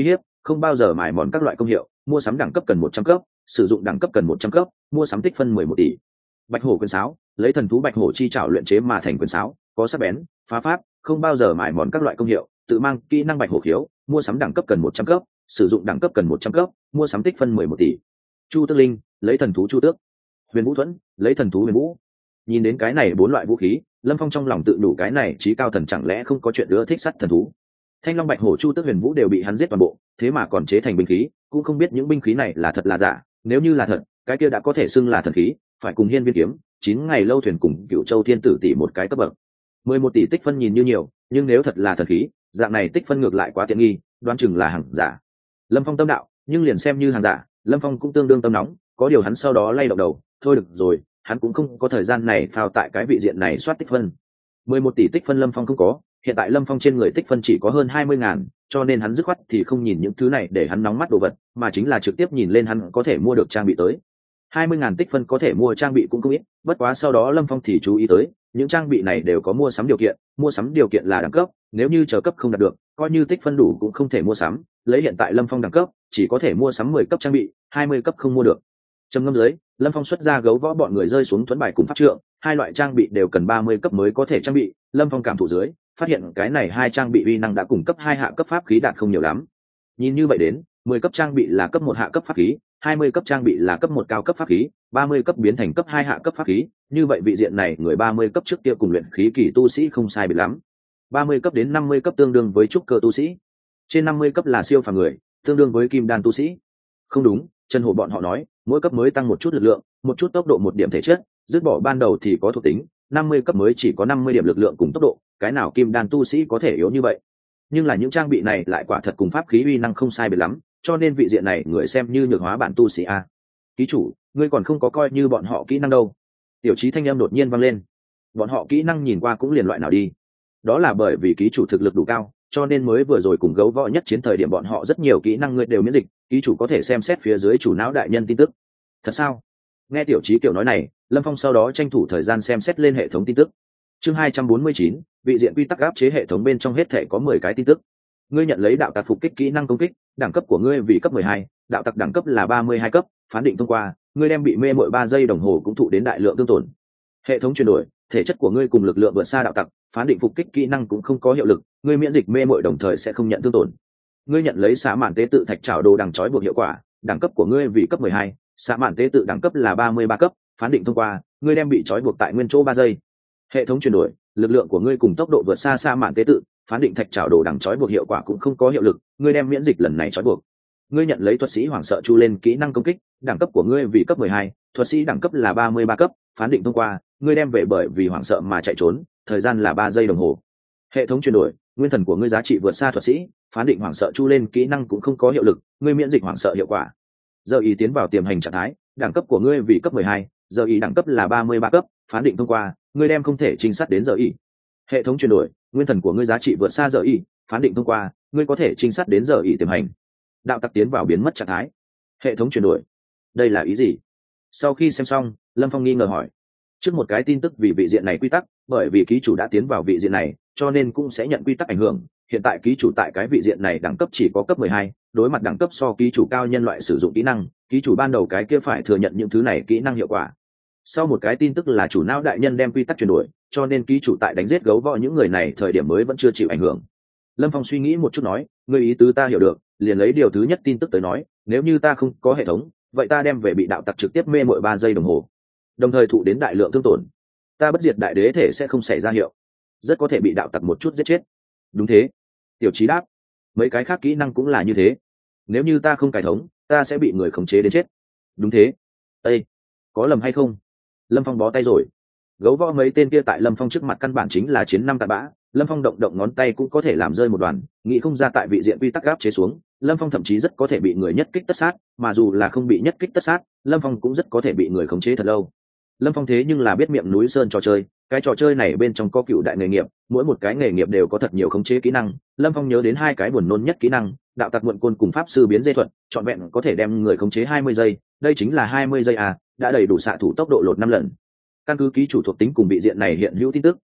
không bao giờ mài mòn các loại công hiệu, mua sắm đẳng cấp cần 100 cấp, sử dụng đẳng cấp cần 100 cấp, mua sắm tích phân 11 tỷ. Bạch hổ quyền sáo, lấy thần thú bạch hổ chi trảo luyện chế mà thành quyền sáo, có sắc bén, phá pháp, không bao giờ mài mòn các loại công hiệu, tự mang kỹ năng bạch hổ khiếu, mua sắm đẳng cấp cần 100 cấp, sử dụng đẳng cấp cần 100 cấp, mua sắm tích phân 11 tỷ. Chu Tước Linh, lấy thần thú Chu Tước. Huyền Vũ Thuẫn, lấy thần thú Huyền Vũ. Nhìn đến cái này 4 loại vũ khí, Lâm Phong trong lòng tự đủ cái này chí cao thần chẳng lẽ không có chuyện ưa thích sắt thần thú. Thanh Long Bạch Hổ Chu Tước Huyền Vũ đều bị hắn giết toàn bộ, thế mà còn chế thành binh khí, cũng không biết những binh khí này là thật là giả, nếu như là thật, cái kia đã có thể xưng là thần khí, phải cùng Hiên Viên kiếm, 9 ngày lâu thuyền cùng Cửu Châu Thiên Tử tỷ một cái cấp bậc. 11 tỷ tích phân nhìn như nhiều, nhưng nếu thật là thần khí, dạng này tích phân ngược lại quá tiện nghi, đoán chừng là hàng giả. Lâm Phong tâm đạo, nhưng liền xem như hàng giả, Lâm Phong cũng tương đương tâm nóng, có điều hắn sau đó lay động đầu, thôi được rồi, hắn cũng không có thời gian này phao tại cái vị diện này soát tích phân. 11 tỷ tích phân Lâm Phong không có, hiện tại Lâm Phong trên người tích phân chỉ có hơn 20.000, cho nên hắn dứt khoát thì không nhìn những thứ này để hắn nóng mắt đồ vật, mà chính là trực tiếp nhìn lên hắn có thể mua được trang bị tới. 20.000 tích phân có thể mua trang bị cũng không ít, bất quá sau đó Lâm Phong thì chú ý tới, những trang bị này đều có mua sắm điều kiện, mua sắm điều kiện là đẳng cấp, nếu như chờ cấp không đạt được, coi như tích phân đủ cũng không thể mua sắm, lấy hiện tại Lâm Phong đẳng cấp, chỉ có thể mua sắm 10 cấp trang bị, 20 cấp không mua được. Trầm ngâm dưới, Lâm Phong xuất ra gấu võ bọn người rơi xuống thuẫn bài cùng pháp trượng, hai loại trang bị đều cần 30 cấp mới có thể trang bị, Lâm Phong cảm thụ dưới, phát hiện cái này hai trang bị uy năng đã cùng cấp 2 hạ cấp pháp khí đạt không nhiều lắm. Nhìn như vậy đến, 10 cấp trang bị là cấp 1 hạ cấp pháp khí, 20 cấp trang bị là cấp 1 cao cấp pháp khí, 30 cấp biến thành cấp 2 hạ cấp pháp khí, như vậy vị diện này người 30 cấp trước kia cùng luyện khí kỳ tu sĩ không sai biệt lắm. 30 cấp đến 50 cấp tương đương với trúc cơ tu sĩ. Trên 50 cấp là siêu phàm người, tương đương với kim đan tu sĩ. Không đúng, Trần Hổ bọn họ nói, mỗi cấp mới tăng một chút lực lượng, một chút tốc độ, một điểm thể chất, dứt bỏ ban đầu thì có thuộc tính, 50 cấp mới chỉ có 50 điểm lực lượng cùng tốc độ, cái nào kim đan tu sĩ có thể yếu như vậy. Nhưng là những trang bị này lại quả thật cùng pháp khí uy năng không sai biệt lắm, cho nên vị diện này người xem như nhược hóa bản tu sĩ a. Ký chủ, ngươi còn không có coi như bọn họ kỹ năng đâu. Tiểu Chí thanh âm đột nhiên vang lên. Bọn họ kỹ năng nhìn qua cũng liền loại nào đi. Đó là bởi vì ký chủ thực lực đủ cao, cho nên mới vừa rồi cùng gấu võ nhất chiến thời điểm bọn họ rất nhiều kỹ năng ngươi đều miễn dịch, ký chủ có thể xem xét phía dưới chủ não đại nhân tin tức. Thật sao? Nghe Tiểu Chí kiểu nói này, Lâm Phong sau đó tranh thủ thời gian xem xét lên hệ thống tin tức. Chương 249, vị diện quy tắc áp chế hệ thống bên trong hết thể có 10 cái tin tức. Ngươi nhận lấy đạo tặc phục kích kỹ năng công kích, đẳng cấp của ngươi vì cấp 12, đạo tặc đẳng cấp là 32 cấp, phán định thông qua, ngươi đem bị mê mội 3 giây đồng hồ cũng thụ đến đại lượng tương tổn. Hệ thống chuyển đổi, thể chất của ngươi cùng lực lượng vượt xa đạo tặc, phán định phục kích kỹ năng cũng không có hiệu lực, ngươi miễn dịch mê mội đồng thời sẽ không nhận tương tổn. Ngươi nhận lấy xạ mạn tế tự thạch trảo đồ đằng trói buộc hiệu quả, đẳng cấp của ngươi vì cấp 12, xạ mạn tế tự đẳng cấp là 33 cấp, phán định thông qua, ngươi đem bị trói buộc tại nguyên chỗ 3 giây. Hệ thống chuyển đổi, lực lượng của ngươi cùng tốc độ vượt xa xạ mạn tế tự, phán định thạch trảo đồ đằng trói buộc hiệu quả cũng không có hiệu lực, ngươi đem miễn dịch lần này trói buộc. Ngươi nhận lấy thuật sĩ hoảng sợ chu lên kỹ năng công kích, đẳng cấp của ngươi vì cấp 12, thuật sĩ đẳng cấp là 33 cấp, phán định thông qua, ngươi đem về bởi vì hoảng sợ mà chạy trốn, thời gian là 3 giây đồng hồ. Hệ thống chuyển đổi, nguyên thần của ngươi giá trị vượt xa thuật sĩ, phán định hoảng sợ chu lên kỹ năng cũng không có hiệu lực, ngươi miễn dịch hoảng sợ hiệu quả. Giờ ý tiến vào tiềm hành trạng thái, đẳng cấp của ngươi vì cấp 12, giờ ý đẳng cấp là 33 cấp, phán định thông qua, ngươi đem không thể trinh sát đến giờ ý. Hệ thống chuyển đổi, nguyên thần của ngươi giá trị vượt xa giờ ý, phán định thông qua, ngươi có thể trinh sát đến giờ ý tiềm hành. Đạo tặc tiến vào biến mất trạng thái. Hệ thống chuyển đổi, đây là ý gì? Sau khi xem xong, Lâm Phong nghi ngờ hỏi. Trước một cái tin tức vì vị diện này quy tắc, bởi vì ký chủ đã tiến vào vị diện này, cho nên cũng sẽ nhận quy tắc ảnh hưởng. Hiện tại ký chủ tại cái vị diện này đẳng cấp chỉ có cấp 12, đối mặt đẳng cấp so ký chủ cao nhân loại sử dụng kỹ năng, ký chủ ban đầu cái kia phải thừa nhận những thứ này kỹ năng hiệu quả. Sau một cái tin tức là chủ não đại nhân đem quy tắc chuyển đổi, cho nên ký chủ tại đánh giết gấu võ những người này thời điểm mới vẫn chưa chịu ảnh hưởng. Lâm Phong suy nghĩ một chút nói, ngươi ý tứ ta hiểu được, liền lấy điều thứ nhất tin tức tới nói, nếu như ta không có hệ thống, vậy ta đem về bị đạo tặc trực tiếp mê mội 3 giây đồng hồ, đồng thời thụ đến đại lượng thương tổn. Ta bất diệt đại đế thể sẽ không xảy ra hiệu, rất có thể bị đạo tặc một chút giết chết. Đúng thế, Tiểu Chí đáp. Mấy cái khác kỹ năng cũng là như thế. Nếu như ta không cải thống, ta sẽ bị người khống chế đến chết. Đúng thế. Ê, có lầm hay không? Lâm Phong bó tay rồi. Gấu võ mấy tên kia tại Lâm Phong trước mặt căn bản chính là chiến năm tạt bã. Lâm Phong động động ngón tay cũng có thể làm rơi một đoàn, nghĩ không ra tại vị diện quy tắc gáp chế xuống, Lâm Phong thậm chí rất có thể bị người nhất kích tất sát, mà dù là không bị nhất kích tất sát, Lâm Phong cũng rất có thể bị người khống chế thật lâu. Lâm Phong thế nhưng là biết miệng núi sơn trò chơi, cái trò chơi này bên trong có cựu đại nghề nghiệp, mỗi một cái nghề nghiệp đều có thật nhiều khống chế kỹ năng. Lâm Phong nhớ đến hai cái buồn nôn nhất kỹ năng, đạo tặc muộn côn cùng pháp sư biến dây thuật, trọn vẹn có thể đem người khống chế 20 giây, đây chính là 20 giây à, đã đầy đủ xạ thủ tốc độ lột 5 lần. Căn cứ ký chủ thuộc tính cùng vị diện này hiện hữu tin tức,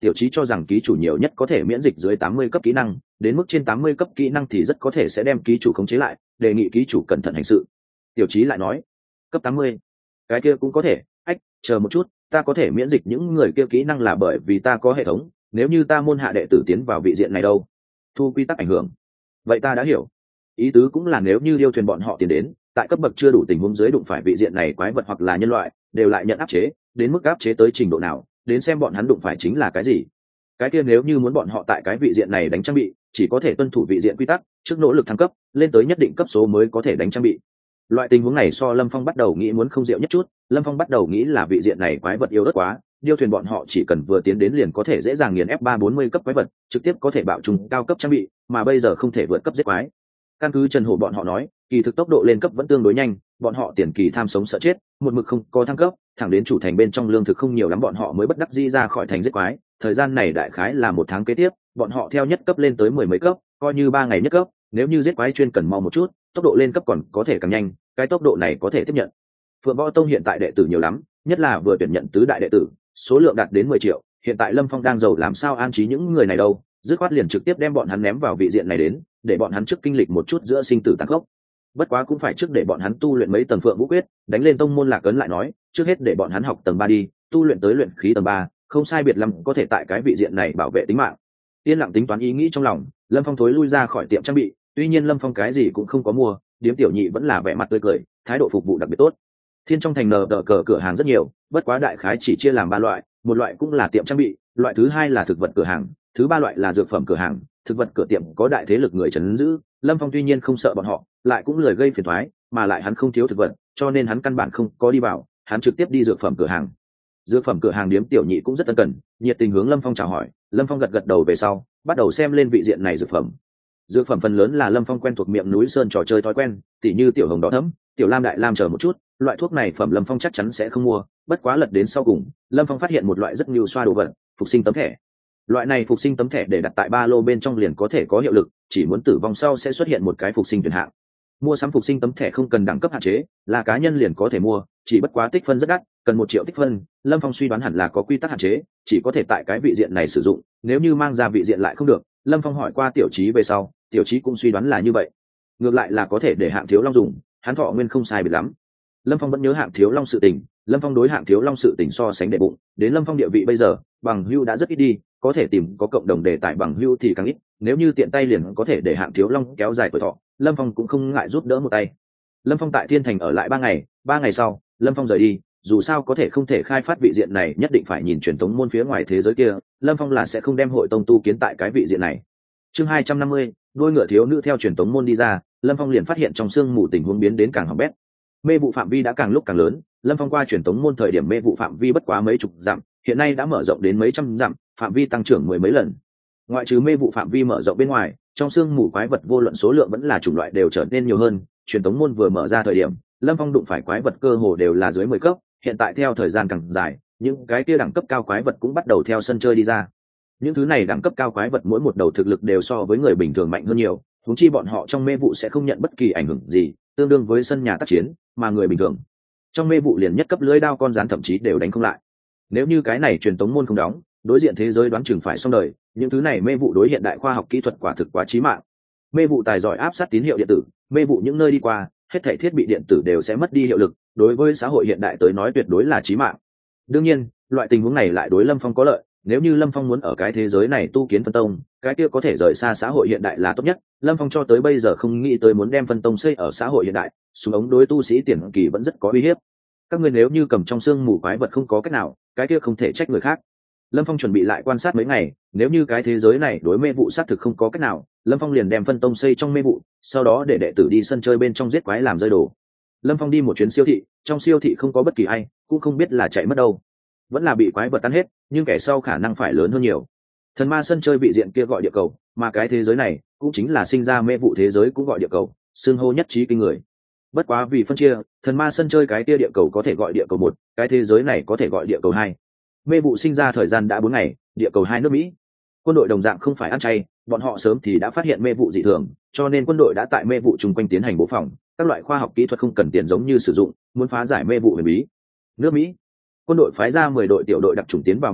tiểu trí cho rằng ký chủ nhiều nhất có thể miễn dịch dưới 80 cấp kỹ năng, đến mức trên 80 cấp kỹ năng thì rất có thể sẽ đem ký chủ khống chế lại, đề nghị ký chủ cẩn thận hành sự. Tiểu trí lại nói, cấp 80, cái kia cũng có thể, chờ một chút, ta có thể miễn dịch những người kia kỹ năng là bởi vì ta có hệ thống, nếu như ta môn hạ đệ tử tiến vào vị diện này đâu? Thu quy tắc ảnh hưởng. Vậy ta đã hiểu. Ý tứ cũng là nếu như điêu thuyền bọn họ tiến đến, tại cấp bậc chưa đủ tình huống dưới đụng phải vị diện này quái vật hoặc là nhân loại, đều lại nhận áp chế, đến mức áp chế tới trình độ nào, đến xem bọn hắn đụng phải chính là cái gì. Cái kia nếu như muốn bọn họ tại cái vị diện này đánh trang bị, chỉ có thể tuân thủ vị diện quy tắc, trước nỗ lực thăng cấp, lên tới nhất định cấp số mới có thể đánh trang bị. Loại tình huống này so Lâm Phong bắt đầu nghĩ muốn không diệu nhất chút, Lâm Phong bắt đầu nghĩ là vị diện này quái vật yếu ớt quá, điêu thuyền bọn họ chỉ cần vừa tiến đến liền có thể dễ dàng nghiền ép 340 cấp quái vật, trực tiếp có thể bạo trùng cao cấp trang bị, mà bây giờ không thể vượt cấp giết quái. Căn cứ Trần Hổ bọn họ nói, kỳ thực tốc độ lên cấp vẫn tương đối nhanh, bọn họ tiền kỳ tham sống sợ chết, một mực không có thăng cấp, thẳng đến chủ thành bên trong lương thực không nhiều lắm bọn họ mới bất đắc dĩ ra khỏi thành giết quái, thời gian này đại khái là 1 tháng kế tiếp, bọn họ theo nhất cấp lên tới 10 mấy cấp, coi như 3 ngày nhất cấp, nếu như giết quái chuyên cần mau một chút, tốc độ lên cấp còn có thể càng nhanh, cái tốc độ này có thể tiếp nhận. Phượng Võ Tông hiện tại đệ tử nhiều lắm, nhất là vừa tuyển nhận tứ đại đệ tử, số lượng đạt đến 10 triệu, hiện tại Lâm Phong đang giàu làm sao an trí những người này đâu, dứt khoát liền trực tiếp đem bọn hắn ném vào vị diện này đến, để bọn hắn trước kinh lịch một chút giữa sinh tử tàn khốc. Bất quá cũng phải trước để bọn hắn tu luyện mấy tầng Phượng Vũ Quyết, đánh lên tông môn Lạc Ấn lại nói, trước hết để bọn hắn học tầng 3 đi, tu luyện tới luyện khí tầng 3, không sai biệt lắm có thể tại cái vị diện này bảo vệ tính mạng. Yên lặng tính toán ý nghĩ trong lòng, Lâm Phong thối lui ra khỏi tiệm trang bị, tuy nhiên Lâm Phong cái gì cũng không có mua, điếm tiểu nhị vẫn là vẻ mặt tươi cười, thái độ phục vụ đặc biệt tốt. Thiên trong thành nờ đỡ cờ cửa hàng rất nhiều, bất quá đại khái chỉ chia làm 3 loại, một loại cũng là tiệm trang bị, loại thứ hai là thực vật cửa hàng, thứ ba loại là dược phẩm cửa hàng. Thực vật cửa tiệm có đại thế lực người trấn giữ, Lâm Phong tuy nhiên không sợ bọn họ, lại cũng lười gây phiền toái, mà lại hắn không thiếu thực vật, cho nên hắn căn bản không có đi vào, hắn trực tiếp đi dược phẩm cửa hàng. Dược phẩm cửa hàng điếm tiểu nhị cũng rất ân cần, nhiệt tình hướng Lâm Phong chào hỏi, Lâm Phong gật gật đầu về sau, bắt đầu xem lên vị diện này dược phẩm. Dược phẩm phần lớn là Lâm Phong quen thuộc miệng núi sơn trò chơi thói quen, tỉ như tiểu hồng đỏ thẫm, tiểu lam đại lam chờ một chút, loại thuốc này phẩm Lâm Phong chắc chắn sẽ không mua, bất quá lật đến sau cùng, Lâm Phong phát hiện một loại rất nhiều xoa đồ vật, phục sinh tấm thẻ. Loại này phục sinh tấm thẻ để đặt tại ba lô bên trong liền có thể có hiệu lực, chỉ muốn tử vong sau sẽ xuất hiện một cái phục sinh tuyển hạng. Mua sắm phục sinh tấm thẻ không cần đẳng cấp hạn chế, là cá nhân liền có thể mua, chỉ bất quá tích phân rất đắt, cần 1 triệu tích phân. Lâm Phong suy đoán hẳn là có quy tắc hạn chế, chỉ có thể tại cái vị diện này sử dụng, nếu như mang ra vị diện lại không được. Lâm Phong hỏi qua tiểu trí về sau, tiểu trí cũng suy đoán là như vậy. Ngược lại là có thể để hạng thiếu long dùng, hắn thọ nguyên không sai biệt lắm. Lâm Phong vẫn nhớ hạng thiếu long sự tình, Lâm Phong đối hạng thiếu long sự tình so sánh đệ bụng, đến Lâm Phong địa vị bây giờ, bằng hữu đã rất ít đi, có thể tìm có cộng đồng đề tài bằng hữu thì càng ít, nếu như tiện tay liền có thể để hạng thiếu long kéo dài tuổi thọ, Lâm Phong cũng không ngại giúp đỡ một tay. Lâm Phong tại Thiên Thành ở lại 3 ngày sau, Lâm Phong rời đi, dù sao có thể không thể khai phát vị diện này nhất định phải nhìn truyền thống môn phía ngoài thế giới kia, Lâm Phong là sẽ không đem hội tông tu kiến tại cái vị diện này. Chương 250, đôi ngựa thiếu nữ theo truyền thống môn đi ra, Lâm Phong liền phát hiện trong sương mù tình huống biến đến càng hỏng bét. Mê vụ phạm vi đã càng lúc càng lớn, Lâm Phong qua truyền thống môn thời điểm mê vụ phạm vi bất quá mấy chục dặm, hiện nay đã mở rộng đến mấy trăm dặm, phạm vi tăng trưởng 10 mấy lần. Ngoại trừ mê vụ phạm vi mở rộng bên ngoài, trong sương mù quái vật vô luận số lượng vẫn là chủng loại đều trở nên nhiều hơn. Truyền thống môn vừa mở ra thời điểm, Lâm Phong đụng phải quái vật cơ hồ đều là dưới 10 cấp, hiện tại theo thời gian càng dài, những cái kia đẳng cấp cao quái vật cũng bắt đầu theo sân chơi đi ra. Những thứ này đẳng cấp cao quái vật mỗi một đầu thực lực đều so với người bình thường mạnh hơn nhiều, huống chi bọn họ trong mê vụ sẽ không nhận bất kỳ ảnh hưởng gì, tương đương với sân nhà tác chiến, mà người bình thường trong mê vụ liền nhất cấp lưỡi đao con rắn thậm chí đều đánh không lại. Nếu như cái này truyền tống môn không đóng, đối diện thế giới đoán chừng phải xong đời. Những thứ này mê vụ đối hiện đại khoa học kỹ thuật quả thực quá chí mạng. Mê vụ tài giỏi áp sát tín hiệu điện tử, mê vụ những nơi đi qua, hết thảy thiết bị điện tử đều sẽ mất đi hiệu lực, đối với xã hội hiện đại tới nói tuyệt đối là chí mạng. Đương nhiên, loại tình huống này lại đối Lâm Phong có lợi, nếu như Lâm Phong muốn ở cái thế giới này tu kiến phân tông, cái kia có thể rời xa xã hội hiện đại là tốt nhất. Lâm Phong cho tới bây giờ không nghĩ tới muốn đem phân tông xây ở xã hội hiện đại, súng ống đối tu sĩ tiền kỳ vẫn rất có uy hiếp. Các ngươi nếu như cầm trong xương mù quái vật không có cách nào, cái kia không thể trách người khác. Lâm Phong chuẩn bị lại quan sát mấy ngày, nếu như cái thế giới này đối mê vụ xác thực không có cách nào, Lâm Phong liền đem phân tông xây trong mê vụ, sau đó để đệ tử đi sân chơi bên trong giết quái làm rơi đồ. Lâm Phong đi một chuyến siêu thị, trong siêu thị không có bất kỳ ai, cũng không biết là chạy mất đâu, vẫn là bị quái vật tan hết, nhưng kẻ sau khả năng phải lớn hơn nhiều. Thần ma sân chơi vị diện kia gọi địa cầu, mà cái thế giới này cũng chính là sinh ra mê vụ thế giới cũng gọi địa cầu, xương hô nhất trí kinh người. Bất quá vì phân chia, thần ma sân chơi cái kia địa cầu có thể gọi địa cầu 1, cái thế giới này có thể gọi địa cầu 2. Mê vụ sinh ra thời gian đã 4 ngày, địa cầu 2 nước Mỹ. Quân đội đồng dạng không phải ăn chay, bọn họ sớm thì đã phát hiện mê vụ dị thường, cho nên quân đội đã tại mê vụ chung quanh tiến hành bố phòng, các loại khoa học kỹ thuật không cần tiền giống như sử dụng, muốn phá giải mê vụ huyền bí. Nước Mỹ, quân đội phái ra 10 đội tiểu đội đặc chủng tiến vào mê vụ,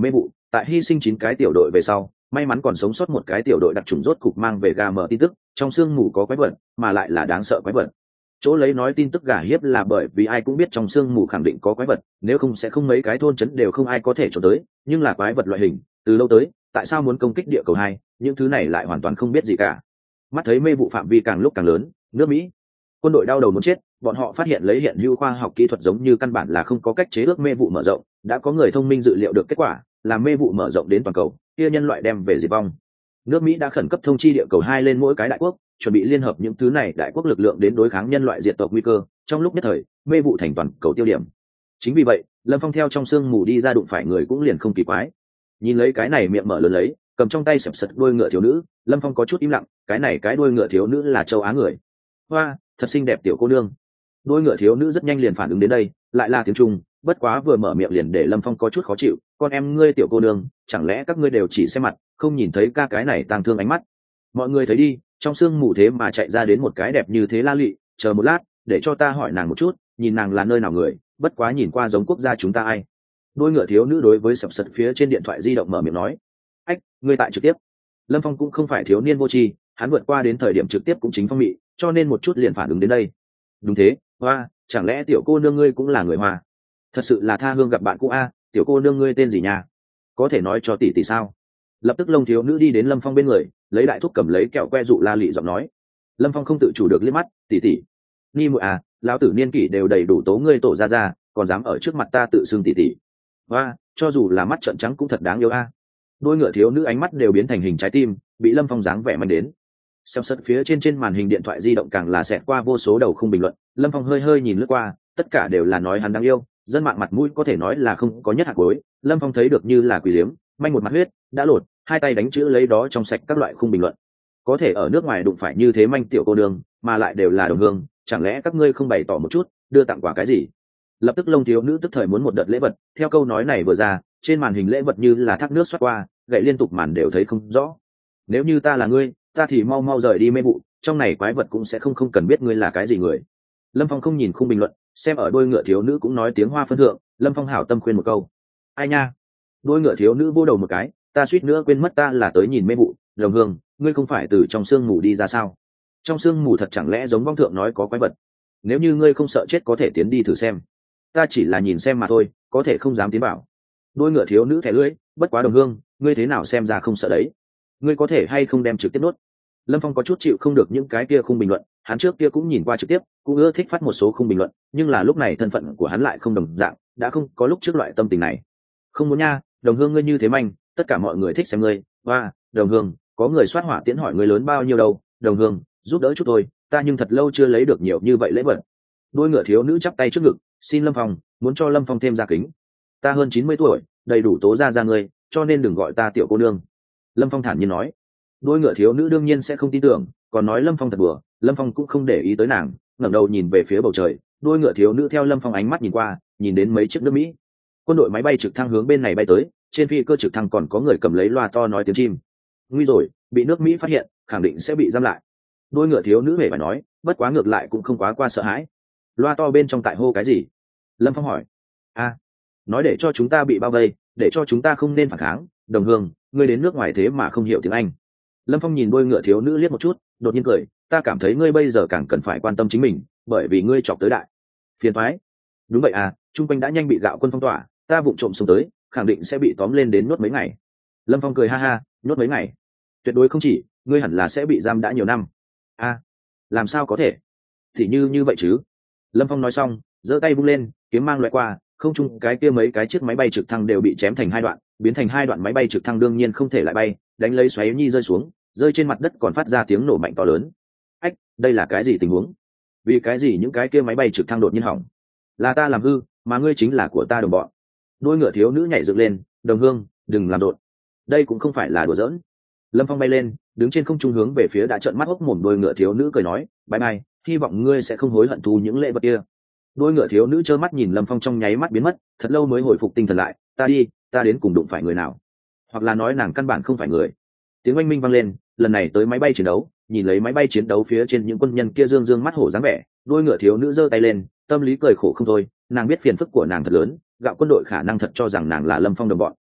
tại hy sinh 9 cái tiểu đội về sau, may mắn còn sống sót một cái tiểu đội đặc trùng rốt cục mang về gà mở tin tức, trong sương mù có quái vật, mà lại là đáng sợ quái vật. Chỗ lấy nói tin tức gà hiếp là bởi vì ai cũng biết trong sương mù khẳng định có quái vật, nếu không sẽ không mấy cái thôn trấn đều không ai có thể trốn tới, nhưng là quái vật loại hình, từ lâu tới, tại sao muốn công kích địa cầu 2, những thứ này lại hoàn toàn không biết gì cả. Mắt thấy mê vụ phạm vi càng lúc càng lớn, nước Mỹ quân đội đau đầu muốn chết, bọn họ phát hiện lấy hiện hữu khoa học kỹ thuật giống như căn bản là không có cách chế ước mê vụ mở rộng, đã có người thông minh dự liệu được kết quả, là mê vụ mở rộng đến toàn cầu, kia nhân loại đem về diệt vong. Nước Mỹ đã khẩn cấp thông chi địa cầu 2 lên mỗi cái đại quốc, chuẩn bị liên hợp những thứ này đại quốc lực lượng đến đối kháng nhân loại diệt tộc nguy cơ, trong lúc nhất thời, mê vụ thành toàn cầu tiêu điểm. Chính vì vậy, Lâm Phong theo trong sương mù đi ra đụng phải người cũng liền không kỳ quái. Nhìn lấy cái này miệng mở lớn lấy, cầm trong tay sập sật đuôi ngựa thiếu nữ, Lâm Phong có chút im lặng, cái đuôi ngựa thiếu nữ là châu Á người. Hoa, thật xinh đẹp tiểu cô nương. Đuôi ngựa thiếu nữ rất nhanh liền phản ứng đến đây, lại là tiếng Trung, bất quá vừa mở miệng liền để Lâm Phong có chút khó chịu, con em ngươi tiểu cô nương, chẳng lẽ các ngươi đều chỉ xem mặt, không nhìn thấy ca cái này tang thương ánh mắt. Mọi người thấy đi, trong sương mù thế mà chạy ra đến một cái đẹp như thế la lị, chờ một lát, để cho ta hỏi nàng một chút, nhìn nàng là nơi nào người, bất quá nhìn qua giống quốc gia chúng ta ai. Đuôi ngựa thiếu nữ đối với sập sật phía trên điện thoại di động mở miệng nói, ách, ngươi tại trực tiếp. Lâm Phong cũng không phải thiếu niên vô tri, hắn vượt qua đến thời điểm trực tiếp cũng chính phong mị, cho nên một chút liền phản ứng đến đây. Đúng thế, Hoa, chẳng lẽ tiểu cô nương ngươi cũng là người Hoa? Thật sự là tha hương gặp bạn cũ a, tiểu cô nương ngươi tên gì nha? Có thể nói cho tỷ tỷ sao? Lập tức lông thiếu nữ đi đến Lâm Phong bên người, lấy đại thúc cầm lấy kẹo que dụ la lị giọng nói. Lâm Phong không tự chủ được liếc mắt, tỷ tỷ, ni muội à, lão tử niên kỷ đều đầy đủ tố ngươi tổ ra, còn dám ở trước mặt ta tự xưng tỷ tỷ. Hoa, cho dù là mắt trợn trắng cũng thật đáng yêu a. Đôi ngựa thiếu nữ ánh mắt đều biến thành hình trái tim, bị Lâm Phong dáng vẻ mang đến. Xem sật phía trên màn hình điện thoại di động càng là xẹt qua vô số đầu khung bình luận, Lâm Phong hơi nhìn lướt qua, tất cả đều là nói hắn đáng yêu, dân mạng mặt mũi có thể nói là không có nhất hạt cuối. Lâm Phong thấy được như là quỷ liếm, manh một mặt huyết, đã lột, hai tay đánh chữ lấy đó trong sạch các loại khung bình luận. Có thể ở nước ngoài đụng phải như thế manh tiểu cô đường, mà lại đều là đồng hương, chẳng lẽ các ngươi không bày tỏ một chút, đưa tặng quà cái gì? Lập tức lông thiếu nữ tức thời muốn một đợt lễ vật, theo câu nói này vừa ra, trên màn hình lễ vật như là thác nước xoát qua, gậy liên tục màn đều thấy không rõ. Nếu như ta là ngươi, ta thì mau rời đi mê vụ, trong này quái vật cũng sẽ không cần biết ngươi là cái gì người. Lâm Phong không nhìn khung bình luận, xem ở đôi ngựa thiếu nữ cũng nói tiếng Hoa phân thượng, Lâm Phong hảo tâm khuyên một câu. Ai nha? Đôi ngựa thiếu nữ vô đầu một cái, ta suýt nữa quên mất ta là tới nhìn mê vụ, đồng hương, ngươi không phải từ trong sương mù đi ra sao? Trong sương mù thật chẳng lẽ giống vong thượng nói có quái vật? Nếu như ngươi không sợ chết có thể tiến đi thử xem. Ta chỉ là nhìn xem mà thôi, có thể không dám tiến vào. Đôi ngựa thiếu nữ thẻ lưỡi, bất quá đồng hương, ngươi thế nào xem ra không sợ đấy? Ngươi có thể hay không đem trực tiếp nốt? Lâm Phong có chút chịu không được những cái kia khung bình luận, hắn trước kia cũng nhìn qua trực tiếp, cũng ưa thích phát một số khung bình luận, nhưng là lúc này thân phận của hắn lại không đồng dạng, đã không có lúc trước loại tâm tình này. Không muốn nha, đồng hương ngươi như thế manh, tất cả mọi người thích xem ngươi. Hoa, đồng hương, có người soát hỏa tiễn hỏi ngươi lớn bao nhiêu đâu, đồng hương, giúp đỡ chút tôi, ta nhưng thật lâu chưa lấy được nhiều như vậy lễ vật. Đôi ngựa thiếu nữ chắp tay trước ngực, xin Lâm Phong, muốn cho Lâm Phong thêm gia kính. Ta hơn 90 tuổi, đầy đủ tố ra ngươi, cho nên đừng gọi ta tiểu cô nương. Lâm Phong thản nhiên nói. Đôi ngựa thiếu nữ đương nhiên sẽ không tin tưởng, còn nói Lâm Phong thật bừa, Lâm Phong cũng không để ý tới nàng, ngẩng đầu nhìn về phía bầu trời. Đôi ngựa thiếu nữ theo Lâm Phong ánh mắt nhìn qua, nhìn đến mấy chiếc nước Mỹ quân đội máy bay trực thăng hướng bên này bay tới, trên phi cơ trực thăng còn có người cầm lấy loa to nói tiếng chim. Nguy rồi, bị nước Mỹ phát hiện, khẳng định sẽ bị giam lại. Đôi ngựa thiếu nữ hề phải nói, bất quá ngược lại cũng không quá qua sợ hãi. Loa to bên trong tại hô cái gì? Lâm Phong hỏi. Nói để cho chúng ta bị bao vây, để cho chúng ta không nên phản kháng. Đồng hương, ngươi đến nước ngoài thế mà không hiểu tiếng Anh. Lâm Phong nhìn đôi ngựa thiếu nữ liếc một chút, đột nhiên cười, ta cảm thấy ngươi bây giờ càng cần phải quan tâm chính mình, bởi vì ngươi chọc tới đại phiền toái. Đúng vậy à, trung quanh đã nhanh bị gạo quân phong tỏa, ta vụng trộm xuống tới, khẳng định sẽ bị tóm lên đến nhốt mấy ngày. Lâm Phong cười ha ha, nhốt mấy ngày? Tuyệt đối không chỉ, ngươi hẳn là sẽ bị giam đã nhiều năm. Làm sao có thể? Thì như vậy chứ? Lâm Phong nói xong, giơ tay vung lên, kiếm mang loại qua, không trung cái kia mấy cái chiếc máy bay trực thăng đều bị chém thành hai đoạn, biến thành hai đoạn máy bay trực thăng đương nhiên không thể lại bay, đánh lấy xoáy nhi rơi xuống, rơi trên mặt đất còn phát ra tiếng nổ mạnh to lớn. Ách, đây là cái gì tình huống? Vì cái gì những cái kia máy bay trực thăng đột nhiên hỏng? Là ta làm hư, mà ngươi chính là của ta đồng bọn. Đôi ngựa thiếu nữ nhảy dựng lên, đồng hương, đừng làm rộn. Đây cũng không phải là đùa giỡn. Lâm Phong bay lên, đứng trên không trung hướng về phía đã trợn mắt hốc mồm đôi ngựa thiếu nữ cười nói, bye bye, hy vọng ngươi sẽ không hối hận thu những lễ vật kia. Đôi ngựa thiếu nữ trơ mắt nhìn Lâm Phong trong nháy mắt biến mất, thật lâu mới hồi phục tinh thần lại, ta đi, ta đến cùng đụng phải người nào? Hoặc là nói nàng căn bản không phải người. Tiếng oanh minh vang lên, lần này tới máy bay chiến đấu, nhìn lấy máy bay chiến đấu phía trên những quân nhân kia dương dương mắt hổ dáng vẻ, đôi ngựa thiếu nữ giơ tay lên, tâm lý cười khổ không thôi, nàng biết phiền phức của nàng thật lớn, gạo quân đội khả năng thật cho rằng nàng là Lâm Phong đồng bọn.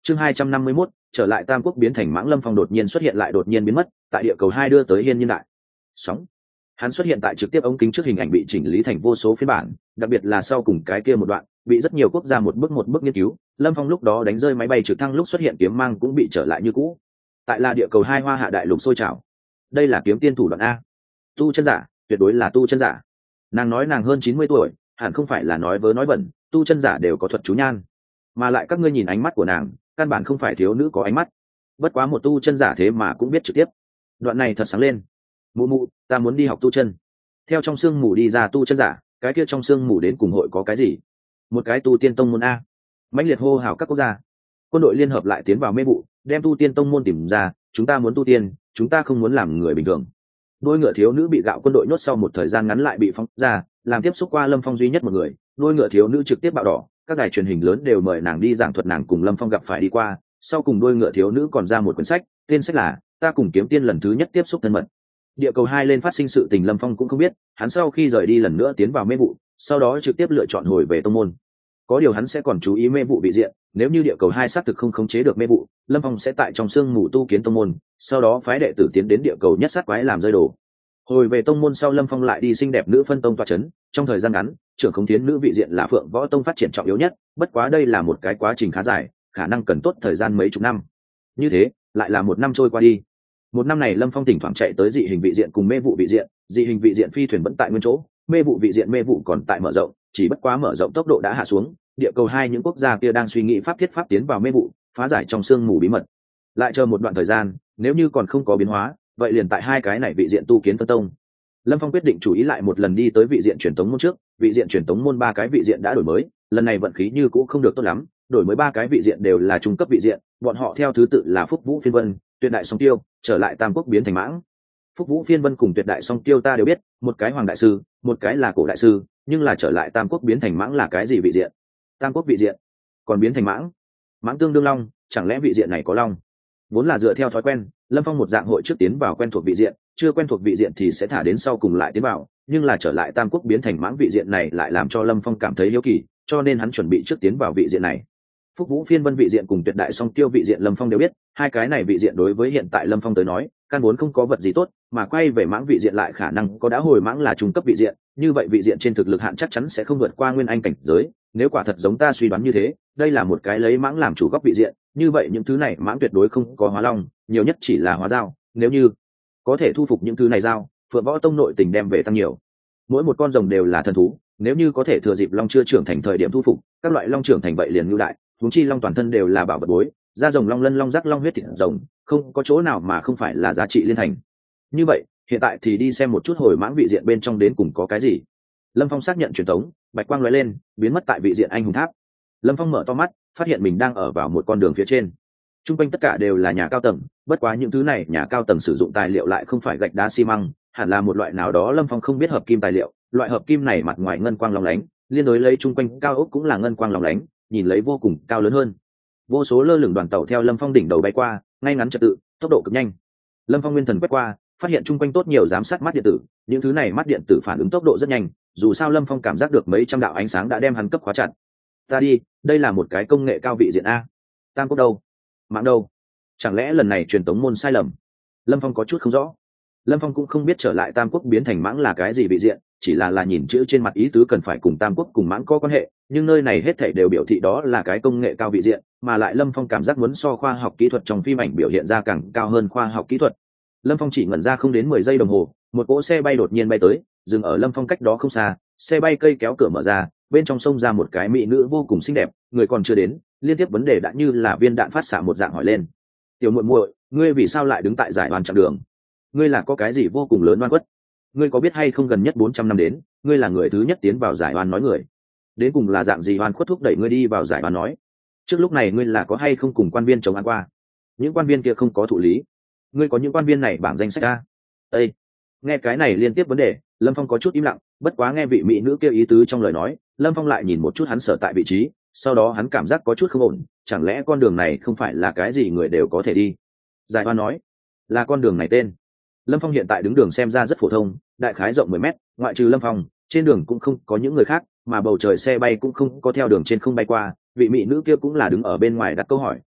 Chương 251, trở lại Tam Quốc biến thành mãng. Lâm Phong đột nhiên xuất hiện lại đột nhiên biến mất, tại địa cầu 2 đưa tới hiên nhiên đại sóng. Hắn xuất hiện tại trực tiếp ống kính trước, hình ảnh bị chỉnh lý thành vô số phiên bản, đặc biệt là sau cùng cái kia một đoạn, bị rất nhiều quốc gia một bước nghiên cứu. Lâm Phong lúc đó đánh rơi máy bay trực thăng lúc xuất hiện kiếm mang cũng bị trở lại như cũ. Tại là địa cầu 2 hoa hạ đại lục sôi trào. Đây là kiếm tiên thủ đoạn a. Tu chân giả, tuyệt đối là tu chân giả. Nàng nói nàng hơn 90 tuổi, hẳn không phải là nói vớ nói vẩn, tu chân giả đều có thuật chú nhan. Mà lại các ngươi nhìn ánh mắt của nàng, căn bản không phải thiếu nữ có ánh mắt. Bất quá một tu chân giả thế mà cũng biết trực tiếp. Đoạn này thật sáng lên. Mụ mụ, ta muốn đi học tu chân. Theo trong sương mù đi ra tu chân giả, cái kia trong sương mù đến cùng hội có cái gì? Một cái tu tiên tông môn a. Mãnh liệt hô hào các quốc gia. Quân đội liên hợp lại tiến vào mê vụ, đem tu tiên tông môn tìm ra. Chúng ta muốn tu tiên, chúng ta không muốn làm người bình thường. Đôi ngựa thiếu nữ bị gạo quân đội nhốt sau một thời gian ngắn lại bị phóng ra, làm tiếp xúc qua Lâm Phong duy nhất một người. Đôi ngựa thiếu nữ trực tiếp bạo đỏ, các đài truyền hình lớn đều mời nàng đi giảng thuật nàng cùng Lâm Phong gặp phải đi qua. Sau cùng đôi ngựa thiếu nữ còn ra một quyển sách, tên sách là Ta cùng kiếm tiên lần thứ nhất tiếp xúc thân mật. Địa cầu 2 lên phát sinh sự tình Lâm Phong cũng không biết, hắn sau khi rời đi lần nữa tiến vào mê vụ, sau đó trực tiếp lựa chọn hồi về tông môn. Có điều hắn sẽ còn chú ý mê vụ vị diện, nếu như địa cầu 2 xác thực không khống chế được mê vụ, Lâm Phong sẽ tại trong sương mù tu kiến tông môn, sau đó phái đệ tử tiến đến địa cầu nhất sát quái làm rơi đồ. Hồi về tông môn sau, Lâm Phong lại đi xinh đẹp nữ phân tông tọa chấn, trong thời gian ngắn, trưởng khống tiến nữ vị diện là Phượng Võ Tông phát triển trọng yếu nhất, bất quá đây là một cái quá trình khá dài, khả năng cần tốt thời gian mấy chục năm. Như thế, lại là một năm trôi qua đi. Một năm này Lâm Phong thỉnh thoảng chạy tới dị hình vị diện cùng mê vụ vị diện, dị hình vị diện phi thuyền vẫn tại nguyên chỗ, mê vụ vị diện mê vụ còn tại mở rộng, chỉ bất quá mở rộng tốc độ đã hạ xuống. Địa cầu 2 những quốc gia kia đang suy nghĩ pháp thiết pháp tiến vào mê vụ, phá giải trong sương mù bí mật. Lại chờ một đoạn thời gian, nếu như còn không có biến hóa, vậy liền tại hai cái này vị diện tu kiến phân tông. Lâm Phong quyết định chú ý lại một lần đi tới vị diện truyền tống môn trước, vị diện truyền tống môn 3 cái vị diện đã đổi mới, lần này vận khí như cũng không được tốt lắm, đổi mới 3 cái vị diện đều là trung cấp vị diện, bọn họ theo thứ tự là Phúc Vũ Phiên Vân, Tuyệt Đại Song Tiêu, trở lại Tam Quốc biến thành mãng. Phúc Vũ Phiên Vân cùng Tuyệt Đại Song Tiêu ta đều biết, một cái Hoàng đại sư, một cái là Cổ đại sư, nhưng là trở lại Tam Quốc biến thành mãng là cái gì vị diện? Tam Quốc vị diện, còn biến thành mãng. Mãng tương đương long, chẳng lẽ vị diện này có long? Vốn là dựa theo thói quen, Lâm Phong một dạng hội trước tiến vào quen thuộc vị diện, chưa quen thuộc vị diện thì sẽ thả đến sau cùng lại tiến vào, nhưng là trở lại Tam Quốc biến thành mãng vị diện này lại làm cho Lâm Phong cảm thấy hiếu kỳ, cho nên hắn chuẩn bị trước tiến vào vị diện này. Phúc Vũ Phiên Vân vị diện cùng Tuyệt Đại Song Tiêu vị diện Lâm Phong đều biết, hai cái này vị diện đối với hiện tại Lâm Phong tới nói, căn vốn không có vật gì tốt, mà quay về mãng vị diện lại khả năng có đã hồi mãng là trung cấp vị diện, như vậy vị diện trên thực lực hạn chắc chắn sẽ không vượt qua nguyên anh cảnh giới, nếu quả thật giống ta suy đoán như thế, đây là một cái lấy mãng làm chủ góc vị diện, như vậy những thứ này mãng tuyệt đối không có hóa long, nhiều nhất chỉ là hóa dao, nếu như có thể thu phục những thứ này dao, Phượng Võ Tông nội tình đem về tăng nhiều. Mỗi một con rồng đều là thần thú, nếu như có thể thừa dịp long chưa trưởng thành thời điểm thu phục, các loại long trưởng thành vậy liền lưu đại, huống chi long toàn thân đều là bảo vật bối, da rồng long lân long rắc long huyết thịt rồng, không có chỗ nào mà không phải là giá trị liên thành. Như vậy, hiện tại thì đi xem một chút hồi mãng vị diện bên trong đến cùng có cái gì. Lâm Phong xác nhận truyền tống, bạch quang lóe lên, biến mất tại vị diện anh hùng tháp. Lâm Phong mở to mắt, phát hiện mình đang ở vào một con đường phía trên. Trung quanh tất cả đều là nhà cao tầng, bất quá những thứ này nhà cao tầng sử dụng tài liệu lại không phải gạch đá xi măng, hẳn là một loại nào đó Lâm Phong không biết hợp kim tài liệu. Loại hợp kim này mặt ngoài ngân quang lóng lánh, liên đối lấy trung quanh cao ốc cũng là ngân quang lóng lánh, nhìn lấy vô cùng cao lớn hơn. Vô số lơ lửng đoàn tàu theo Lâm Phong đỉnh đầu bay qua, ngay ngắn trật tự, tốc độ cực nhanh. Lâm Phong nguyên thần quét qua, phát hiện trung quanh tốt nhiều giám sát mắt điện tử, những thứ này mắt điện tử phản ứng tốc độ rất nhanh, dù sao Lâm Phong cảm giác được mấy trăm đạo ánh sáng đã đem hắn cấp khóa chặt. Ta đi, đây là một cái công nghệ cao vị diện a. Tam Quốc đâu? Mạng đâu? Chẳng lẽ lần này truyền tống môn sai lầm? Lâm Phong có chút không rõ. Lâm Phong cũng không biết trở lại Tam Quốc biến thành mãng là cái gì vị diện, chỉ là nhìn chữ trên mặt ý tứ cần phải cùng Tam Quốc cùng mãng có quan hệ, nhưng nơi này hết thảy đều biểu thị đó là cái công nghệ cao vị diện, mà lại Lâm Phong cảm giác muốn so khoa học kỹ thuật trong phim ảnh biểu hiện ra càng cao hơn khoa học kỹ thuật. Lâm Phong chỉ ngẩn ra không đến 10 giây đồng hồ, một cỗ xe bay đột nhiên bay tới, dừng ở Lâm Phong cách đó không xa, xe bay cây kéo cửa mở ra, bên trong xông ra một cái mỹ nữ vô cùng xinh đẹp, người còn chưa đến, liên tiếp vấn đề đã như là viên đạn phát xạ một dạng hỏi lên. Tiểu muội muội, ngươi vì sao lại đứng tại giải đoàn chặng đường? Ngươi là có cái gì vô cùng lớn oan khuất? Ngươi có biết hay không gần nhất 400 năm đến, ngươi là người thứ nhất tiến vào giải oan nói người. Đến cùng là dạng gì oan khuất thúc đẩy ngươi đi vào giải oan nói? Trước lúc này ngươi là có hay không cùng quan viên chống án qua? Những quan viên kia không có thụ lý. Ngươi có những quan viên này bảng danh sách a? Ê, nghe cái này liên tiếp vấn đề, Lâm Phong có chút im lặng, bất quá nghe vị mỹ nữ kia ý tứ trong lời nói, Lâm Phong lại nhìn một chút hắn sở tại vị trí, sau đó hắn cảm giác có chút không ổn, chẳng lẽ con đường này không phải là cái gì người đều có thể đi? Giải oan nói, là con đường này tên. Lâm Phong hiện tại đứng đường xem ra rất phổ thông, đại khái rộng 10 mét, ngoại trừ Lâm Phong, trên đường cũng không có những người khác, mà bầu trời xe bay cũng không có theo đường trên không bay qua, vị mỹ nữ kia cũng là đứng ở bên ngoài đặt câu hỏi,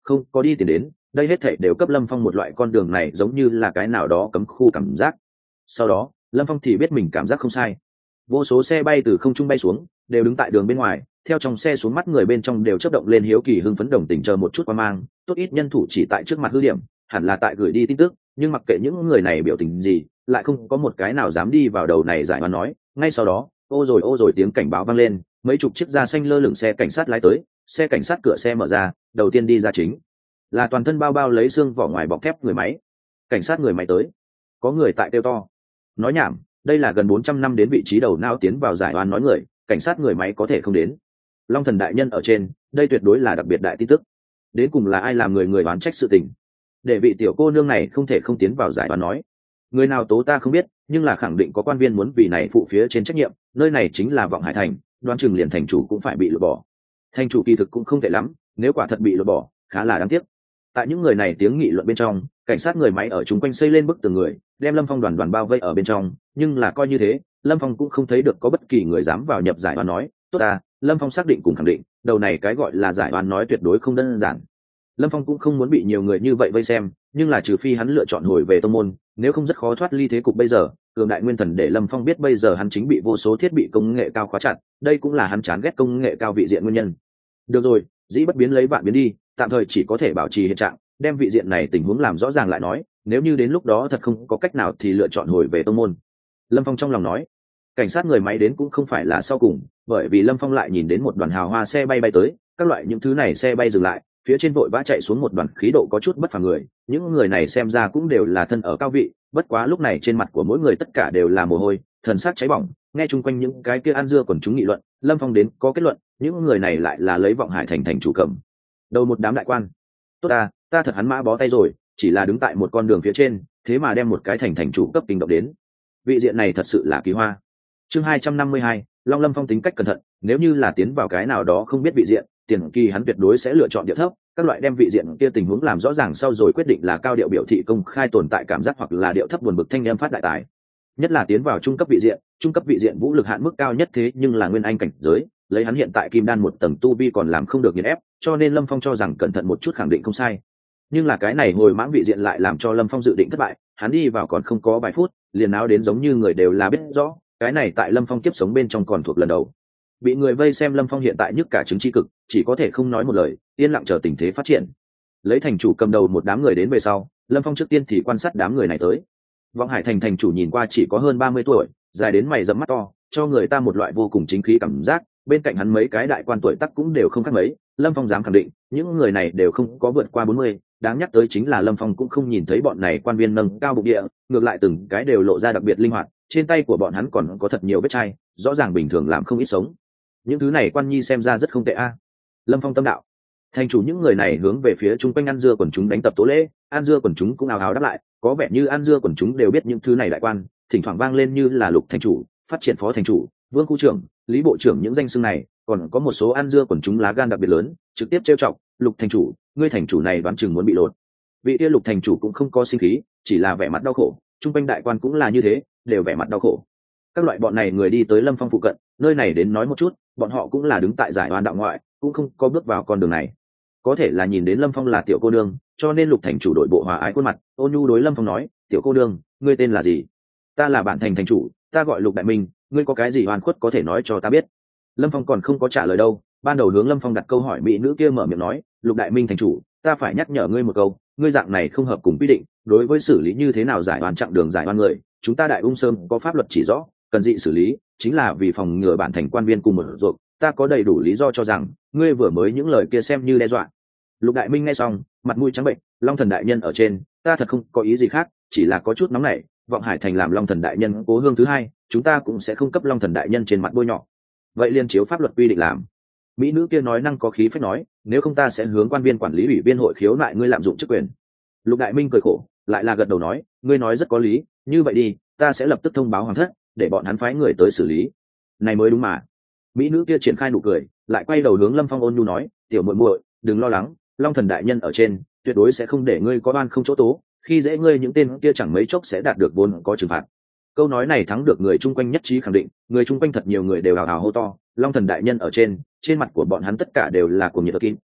không có đi tiền đến, đây hết thảy đều cấp Lâm Phong một loại con đường này giống như là cái nào đó cấm khu cảm giác. Sau đó Lâm Phong thì biết mình cảm giác không sai. Vô số xe bay từ không trung bay xuống, đều đứng tại đường bên ngoài, theo trong xe xuống mắt người bên trong đều chớp động lên hiếu kỳ hưng phấn đồng tình chờ một chút qua mang, tốt ít nhân thủ chỉ tại trước mặt hư điểm, hẳn là tại gửi đi tin tức, nhưng mặc kệ những người này biểu tình gì, lại không có một cái nào dám đi vào đầu này giải oan nói. Ngay sau đó, ô rồi tiếng cảnh báo vang lên, mấy chục chiếc da xanh lơ lửng xe cảnh sát lái tới, xe cảnh sát cửa xe mở ra, đầu tiên đi ra chính là toàn thân bao bao lấy xương vỏ ngoài bọc thép người máy. Cảnh sát người máy tới, có người tại kêu to. Nói nhảm, đây là gần 400 năm đến vị trí đầu não tiến vào giải oan nói người, cảnh sát người máy có thể không đến. Long thần đại nhân ở trên, đây tuyệt đối là đặc biệt đại tin tức. Đến cùng là ai làm người oán trách sự tình, để vị tiểu cô nương này không thể không tiến vào giải oan nói. Người nào tố ta không biết, nhưng là khẳng định có quan viên muốn vì này phụ phía trên trách nhiệm, nơi này chính là Vọng Hải thành, đoán chừng liền thành chủ cũng phải bị lột bỏ. Thành chủ kỳ thực cũng không tệ lắm, nếu quả thật bị lột bỏ, khá là đáng tiếc. Tại những người này tiếng nghị luận bên trong, cảnh sát người máy ở chung quanh xây lên bức tường người, đem Lâm Phong đoàn bao vây ở bên trong, nhưng là coi như thế, Lâm Phong cũng không thấy được có bất kỳ người dám vào nhập giải oan nói. Tốt à, Lâm Phong xác định cùng khẳng định, đầu này cái gọi là giải oan nói tuyệt đối không đơn giản. Lâm Phong cũng không muốn bị nhiều người như vậy vây xem, nhưng là trừ phi hắn lựa chọn hồi về tông môn, nếu không rất khó thoát ly thế cục bây giờ. Cường đại nguyên thần để Lâm Phong biết bây giờ hắn chính bị vô số thiết bị công nghệ cao khóa chặt, đây cũng là hắn chán ghét công nghệ cao vị diện nguyên nhân. Được rồi, dĩ bất biến lấy vạn biến đi, tạm thời chỉ có thể bảo trì hiện trạng, đem vị diện này tình huống làm rõ ràng lại nói, nếu như đến lúc đó thật không có cách nào thì lựa chọn hồi về tông môn. Lâm Phong trong lòng nói. Cảnh sát người máy đến cũng không phải là sau cùng, bởi vì Lâm Phong lại nhìn đến một đoàn hào hoa xe bay bay tới, các loại những thứ này xe bay dừng lại, phía trên vội vã chạy xuống một đoàn khí độ có chút bất phàm người, những người này xem ra cũng đều là thân ở cao vị, bất quá lúc này trên mặt của mỗi người tất cả đều là mồ hôi, thần sắc cháy bỏng. Nghe chung quanh những cái kia ăn dưa quần chúng nghị luận, Lâm Phong đến có kết luận, những người này lại là lấy Vọng Hải thành thành chủ cầm đầu một đám đại quan. Tốt ta thật hắn mã bó tay rồi, chỉ là đứng tại một con đường phía trên, thế mà đem một cái thành chủ cấp kinh động đến. Vị diện này thật sự là kỳ hoa. Chương 252, Long Lâm Phong tính cách cẩn thận, nếu như là tiến vào cái nào đó không biết vị diện, tiền kỳ hắn tuyệt đối sẽ lựa chọn địa thấp, các loại đem vị diện kia tình huống làm rõ ràng sau rồi quyết định là cao điệu biểu thị công khai tồn tại cảm giác hoặc là điệu thấp buồn bực thanh em phát đại tài. Nhất là tiến vào trung cấp vị diện vũ lực hạn mức cao nhất thế nhưng là nguyên anh cảnh giới, lấy hắn hiện tại kim đan một tầng tu vi còn làm không được nghiền ép, cho nên Lâm Phong cho rằng cẩn thận một chút khẳng định không sai. Nhưng là cái này hồi mãng vị diện lại làm cho Lâm Phong dự định thất bại, hắn đi vào còn không có vài phút, liền náo đến giống như người đều là biết rõ, cái này tại Lâm Phong kiếp sống bên trong còn thuộc lần đầu. Bị người vây xem Lâm Phong hiện tại nhức cả trứng chi cực, chỉ có thể không nói một lời, yên lặng chờ tình thế phát triển. Lấy thành chủ cầm đầu một đám người đến về sau, Lâm Phong trước tiên thì quan sát đám người này tới. Vọng Hải thành thành chủ nhìn qua chỉ có hơn 30 tuổi, dài đến mày rậm mắt to, cho người ta một loại vô cùng chính khí cảm giác, bên cạnh hắn mấy cái đại quan tuổi tác cũng đều không khác mấy, Lâm Phong dám khẳng định, những người này đều không có vượt qua 40, đáng nhắc tới chính là Lâm Phong cũng không nhìn thấy bọn này quan viên nâng cao bụng địa, ngược lại từng cái đều lộ ra đặc biệt linh hoạt, trên tay của bọn hắn còn có thật nhiều vết chai, rõ ràng bình thường làm không ít sống. Những thứ này quan nhi xem ra rất không tệ a. Lâm Phong tâm đạo. Thành chủ những người này hướng về phía chung quanh ăn dưa quần chúng đánh tập tố lễ, ăn dưa quần chúng cũng ào ào đáp lại, có vẻ như ăn dưa quần chúng đều biết những thứ này đại quan, thỉnh thoảng vang lên như là Lục thành chủ, phát triển phó thành chủ, Vương khu trưởng, Lý bộ trưởng những danh xưng này, còn có một số ăn dưa quần chúng lá gan đặc biệt lớn, trực tiếp trêu chọc, Lục thành chủ, ngươi thành chủ này đoán chừng muốn bị lột. Vị kia Lục thành chủ cũng không có sinh khí, chỉ là vẻ mặt đau khổ, chung quanh đại quan cũng là như thế, đều vẻ mặt đau khổ. Các loại bọn này người đi tới Lâm Phong phụ cận, nơi này đến nói một chút, bọn họ cũng là đứng tại giải oan đạo ngoại, cũng không có bước vào con đường này. Có thể là nhìn đến Lâm Phong là tiểu cô nương, cho nên Lục thành chủ đội bộ hòa ái khuôn mặt, ôn nhu đối Lâm Phong nói, tiểu cô nương, ngươi tên là gì? Ta là bản thành thành chủ, ta gọi Lục Đại Minh, ngươi có cái gì oan khuất có thể nói cho ta biết. Lâm Phong còn không có trả lời đâu, ban đầu hướng Lâm Phong đặt câu hỏi mỹ nữ kia mở miệng nói, Lục Đại Minh thành chủ, ta phải nhắc nhở ngươi một câu, ngươi dạng này không hợp cùng quy định, đối với xử lý như thế nào giải oan chặng đường giải oan người, chúng ta Đại Ung Sơn có pháp luật chỉ rõ, cần dị xử lý, chính là vì phòng ngừa bản thành quan viên cùng một ruột, ta có đầy đủ lý do cho rằng ngươi vừa mới những lời kia xem như đe dọa. Lục Đại Minh nghe xong, mặt mũi trắng bệnh, Long thần đại nhân ở trên, ta thật không có ý gì khác, chỉ là có chút nóng nảy, Vọng Hải thành làm Long thần đại nhân cố hương thứ hai, chúng ta cũng sẽ không cấp Long thần đại nhân trên mặt bôi nhọ. Vậy liên chiếu pháp luật quy định làm. Mỹ nữ kia nói năng có khí phách nói, nếu không ta sẽ hướng quan viên quản lý ủy viên hội khiếu nại ngươi lạm dụng chức quyền. Lục Đại Minh cười khổ, lại là gật đầu nói, ngươi nói rất có lý, như vậy đi, ta sẽ lập tức thông báo hoàng thất, để bọn hắn phái người tới xử lý. Này mới đúng mà. Mỹ nữ kia triển khai nụ cười, lại quay đầu hướng Lâm Phong ôn nhu nói, tiểu muội muội, đừng lo lắng, Long thần đại nhân ở trên, tuyệt đối sẽ không để ngươi có oan không chỗ tố, khi dễ ngươi những tên kia chẳng mấy chốc sẽ đạt được vốn có trừng phạt. Câu nói này thắng được người chung quanh nhất trí khẳng định, người chung quanh thật nhiều người đều hào hào hô to, Long thần đại nhân ở trên mặt của bọn hắn tất cả đều là cuồng nhiệt kim,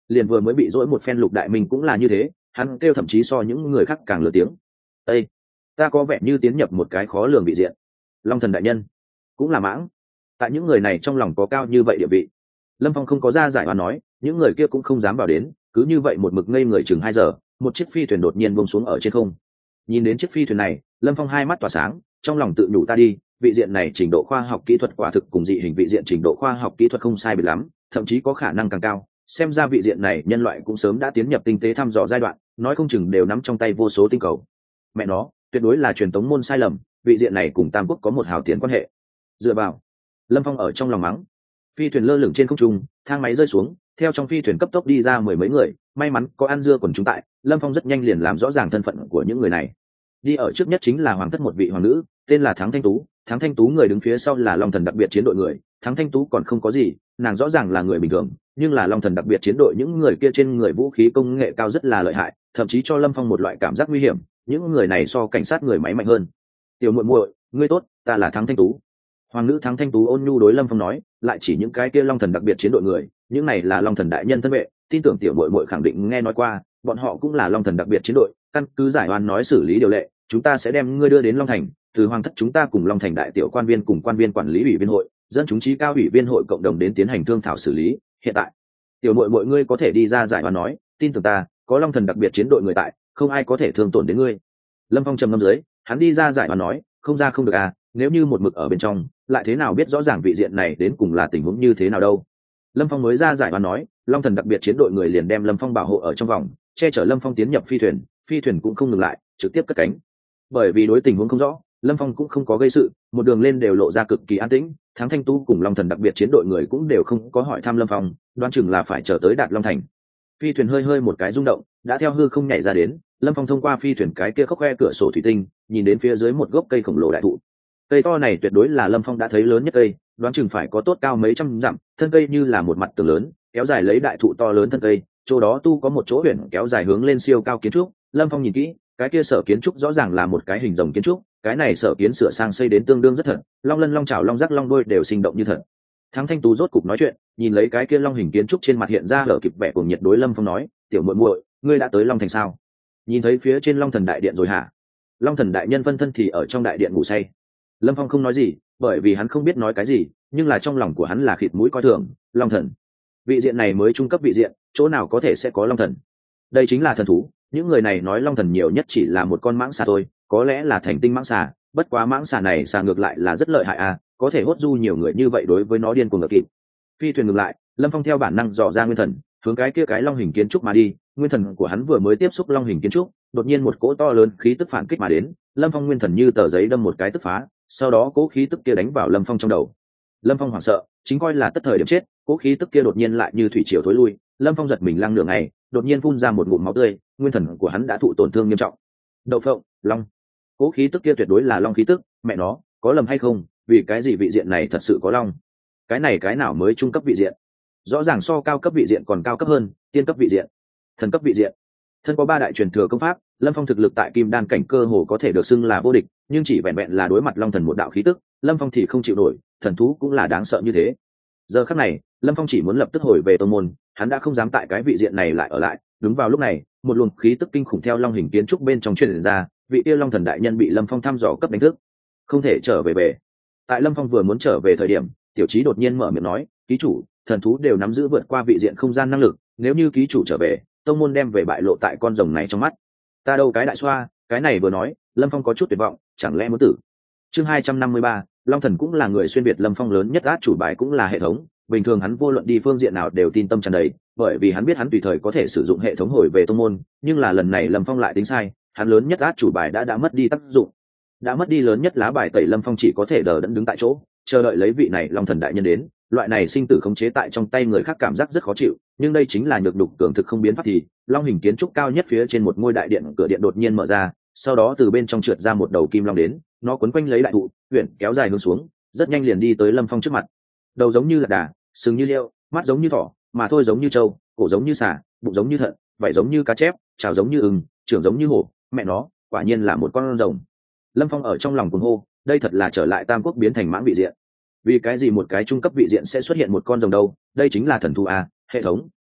liền vừa mới bị dỗi một phen Lục Đại Minh cũng là như thế, hắn kêu thậm chí so những người khác càng lớn tiếng. Ê, ta có vẻ như tiến nhập một cái khó lường vị diện. Long thần đại nhân cũng là mãng, tại những người này trong lòng có cao như vậy địa vị. Lâm Phong không có ra giải oan nói, những người kia cũng không dám vào đến, cứ như vậy một mực ngây người chừng 2 giờ, một chiếc phi thuyền đột nhiên buông xuống ở trên không. Nhìn đến chiếc phi thuyền này, Lâm Phong hai mắt tỏa sáng, trong lòng tự nhủ ta đi, vị diện này trình độ khoa học kỹ thuật quả thực cùng dị hình vị diện trình độ khoa học kỹ thuật không sai biệt lắm, thậm chí có khả năng càng cao. Xem ra vị diện này nhân loại cũng sớm đã tiến nhập tinh tế thăm dò giai đoạn, nói không chừng đều nắm trong tay vô số tinh cầu. Mẹ nó, tuyệt đối là truyền tống môn sai lầm, vị diện này cùng Tam Quốc có một hào tiến quan hệ. Dựa vào, Lâm Phong ở trong lòng mắng. Phi thuyền lơ lửng trên không trung, thang máy rơi xuống, theo trong phi thuyền cấp tốc đi ra 10 mấy người, may mắn có ăn dưa quần chúng tại, Lâm Phong rất nhanh liền làm rõ ràng thân phận của những người này. Đi ở trước nhất chính là hoàng thất một vị hoàng nữ, tên là Thắng Thanh Tú. Thắng Thanh Tú người đứng phía sau là Long Thần đặc biệt chiến đội người. Thắng Thanh Tú còn không có gì, nàng rõ ràng là người bình thường, nhưng là Long Thần đặc biệt chiến đội những người kia trên người vũ khí công nghệ cao rất là lợi hại, thậm chí cho Lâm Phong một loại cảm giác nguy hiểm. Những người này so cảnh sát người máy mạnh hơn. Tiểu muội muội, ngươi tốt, ta là Thắng Thanh Tú. Hoàng nữ Thắng Thanh Tú ôn nhu đối Lâm Phong nói, lại chỉ những cái kia Long Thần đặc biệt chiến đội người, những này là Long Thần đại nhân thân vệ, tin tưởng tiểu muội muội khẳng định nghe nói qua, bọn họ cũng là Long Thần đặc biệt chiến đội, căn cứ giải oan nói xử lý điều lệ, chúng ta sẽ đem ngươi đưa đến Long Thành, từ hoàng thất chúng ta cùng Long Thành đại tiểu quan viên cùng quan viên quản lý ủy viên hội, dân chúng trí cao ủy viên hội cộng đồng đến tiến hành thương thảo xử lý. Hiện tại, tiểu muội muội ngươi có thể đi ra giải oan nói, tin tưởng ta, có Long Thần đặc biệt chiến đội người tại, không ai có thể thương tổn đến ngươi. Lâm Phong trầm ngâm dưới, hắn đi ra giải oan nói, không ra không được à, nếu như một mực ở bên trong, lại thế nào biết rõ ràng vị diện này đến cùng là tình huống như thế nào đâu. Lâm Phong mới ra giải oan nói, Long Thần đặc biệt chiến đội người liền đem Lâm Phong bảo hộ ở trong vòng, che chở Lâm Phong tiến nhập phi thuyền cũng không ngừng lại, trực tiếp cất cánh. Bởi vì đối tình huống không rõ, Lâm Phong cũng không có gây sự, một đường lên đều lộ ra cực kỳ an tĩnh. Thắng Thanh Tu cùng Long Thần đặc biệt chiến đội người cũng đều không có hỏi thăm Lâm Phong, đoán chừng là phải chờ tới Đạt Long Thành. Phi thuyền hơi hơi một cái rung động, đã theo hư không nhảy ra đến. Lâm Phong thông qua phi thuyền cái kia khóc khoe cửa sổ thủy tinh, nhìn đến phía dưới một gốc cây khổng lồ đại thụ. Cây to này tuyệt đối là Lâm Phong đã thấy lớn nhất cây, đoán chừng phải có tốt cao mấy trăm dặm, thân cây như là một mặt tường lớn, kéo dài lấy đại thụ to lớn thân cây, chỗ đó tu có một chỗ huyền kéo dài hướng lên siêu cao kiến trúc. Lâm Phong nhìn kỹ, cái kia sở kiến trúc rõ ràng là một cái hình rồng kiến trúc, cái này sở kiến sửa sang xây đến tương đương rất thật, long lân long chảo long rắc long đuôi đều sinh động như thật. Thắng Thanh Tú rốt cục nói chuyện, nhìn lấy cái kia long hình kiến trúc trên mặt hiện ra lở kịp vẻ cùng nhiệt đối Lâm Phong nói, tiểu muội muội, ngươi đã tới Long Thành sao? Nhìn thấy phía trên Long Thần đại điện rồi hả? Long Thần đại nhân phân thân thì ở trong đại điện ngủ say. Lâm Phong không nói gì, bởi vì hắn không biết nói cái gì, nhưng là trong lòng của hắn là khịt mũi coi thường. Long Thần, vị diện này mới trung cấp vị diện, chỗ nào có thể sẽ có Long Thần? Đây chính là thần thú. Những người này nói Long Thần nhiều nhất chỉ là một con mãng xà thôi, có lẽ là thành tinh mãng xà, bất quá mãng xà này xà ngược lại là rất lợi hại à, có thể hốt du nhiều người như vậy đối với nó điên cuồng ngược kịp. Phi thuyền ngừng lại, Lâm Phong theo bản năng dò ra nguyên thần, hướng cái kia cái long hình kiến trúc mà đi. Nguyên thần của hắn vừa mới tiếp xúc long hình kiến trúc, đột nhiên một cỗ to lớn khí tức phản kích mà đến. Lâm Phong nguyên thần như tờ giấy đâm một cái tức phá, sau đó cỗ khí tức kia đánh vào Lâm Phong trong đầu. Lâm Phong hoảng sợ, chính coi là tất thời điểm chết, cỗ khí tức kia đột nhiên lại như thủy triều thối lui. Lâm Phong giật mình lăng nửa ngày, đột nhiên phun ra một ngụm máu tươi, nguyên thần của hắn đã thụ tổn thương nghiêm trọng. Đậu phộng, long, cỗ khí tức kia tuyệt đối là long khí tức, mẹ nó, có lầm hay không? Vì cái gì vị diện này thật sự có long? Cái này cái nào mới trung cấp vị diện? Rõ ràng so cao cấp vị diện còn cao cấp hơn, tiên cấp vị diện, thần cấp vị diện. Thân có 3 đại truyền thừa công pháp, Lâm Phong thực lực tại kim đan cảnh cơ hồ có thể được xưng là vô địch, nhưng chỉ vẹn vẹn là đối mặt long thần một đạo khí tức, Lâm Phong thì không chịu nổi, thần thú cũng là đáng sợ như thế. Giờ khắc này, Lâm Phong chỉ muốn lập tức hồi về tông môn, hắn đã không dám tại cái vị diện này lại ở lại. Đúng vào lúc này, một luồng khí tức kinh khủng theo long hình kiến trúc bên trong truyền ra, vị tiêu long thần đại nhân bị Lâm Phong thăm dò cấp đánh thức, không thể trở về. Tại Lâm Phong vừa muốn trở về thời điểm, Tiểu Chí đột nhiên mở miệng nói, ký chủ, thần thú đều nắm giữ vượt qua vị diện không gian năng lực, nếu như ký chủ trở về, tông môn đem về bại lộ tại con rồng này trong mắt. Ta đâu cái đại xoa, cái này vừa nói, Lâm Phong có chút tuyệt vọng, chẳng lẽ muốn tử. Chương 253, Long Thần cũng là người xuyên việt Lâm Phong lớn nhất át chủ bài cũng là hệ thống, bình thường hắn vô luận đi phương diện nào đều tin tâm tràn đầy, bởi vì hắn biết hắn tùy thời có thể sử dụng hệ thống hồi về tông môn, nhưng là lần này Lâm Phong lại tính sai, hắn lớn nhất át chủ bài đã mất đi tác dụng. Đã mất đi lớn nhất lá bài tẩy, Lâm Phong chỉ có thể đờ đẫn đứng tại chỗ, chờ đợi lấy vị này Long Thần đại nhân đến. Loại này sinh tử khống chế tại trong tay người khác cảm giác rất khó chịu, nhưng đây chính là nhược đục cường thực không biến pháp thì. Long hình kiến trúc cao nhất phía trên một ngôi đại điện, cửa điện đột nhiên mở ra, sau đó từ bên trong trượt ra một đầu kim long đến, nó quấn quanh lấy đại thụ, huyện kéo dài hướng xuống, rất nhanh liền đi tới Lâm Phong trước mặt. Đầu giống như là đà, sừng như liêu, mắt giống như thỏ, mà thôi giống như trâu, cổ giống như xà, bụng giống như thận, vảy giống như cá chép, trào giống như ưng, trưởng giống như hổ, mẹ nó, quả nhiên là một con rồng. Lâm Phong ở trong lòng cuồng hô, đây thật là trở lại Tam Quốc biến thành mãng vị diện. Vì cái gì một cái trung cấp vị diện sẽ xuất hiện một con rồng đâu? Đây chính là thần thú a, hệ thống,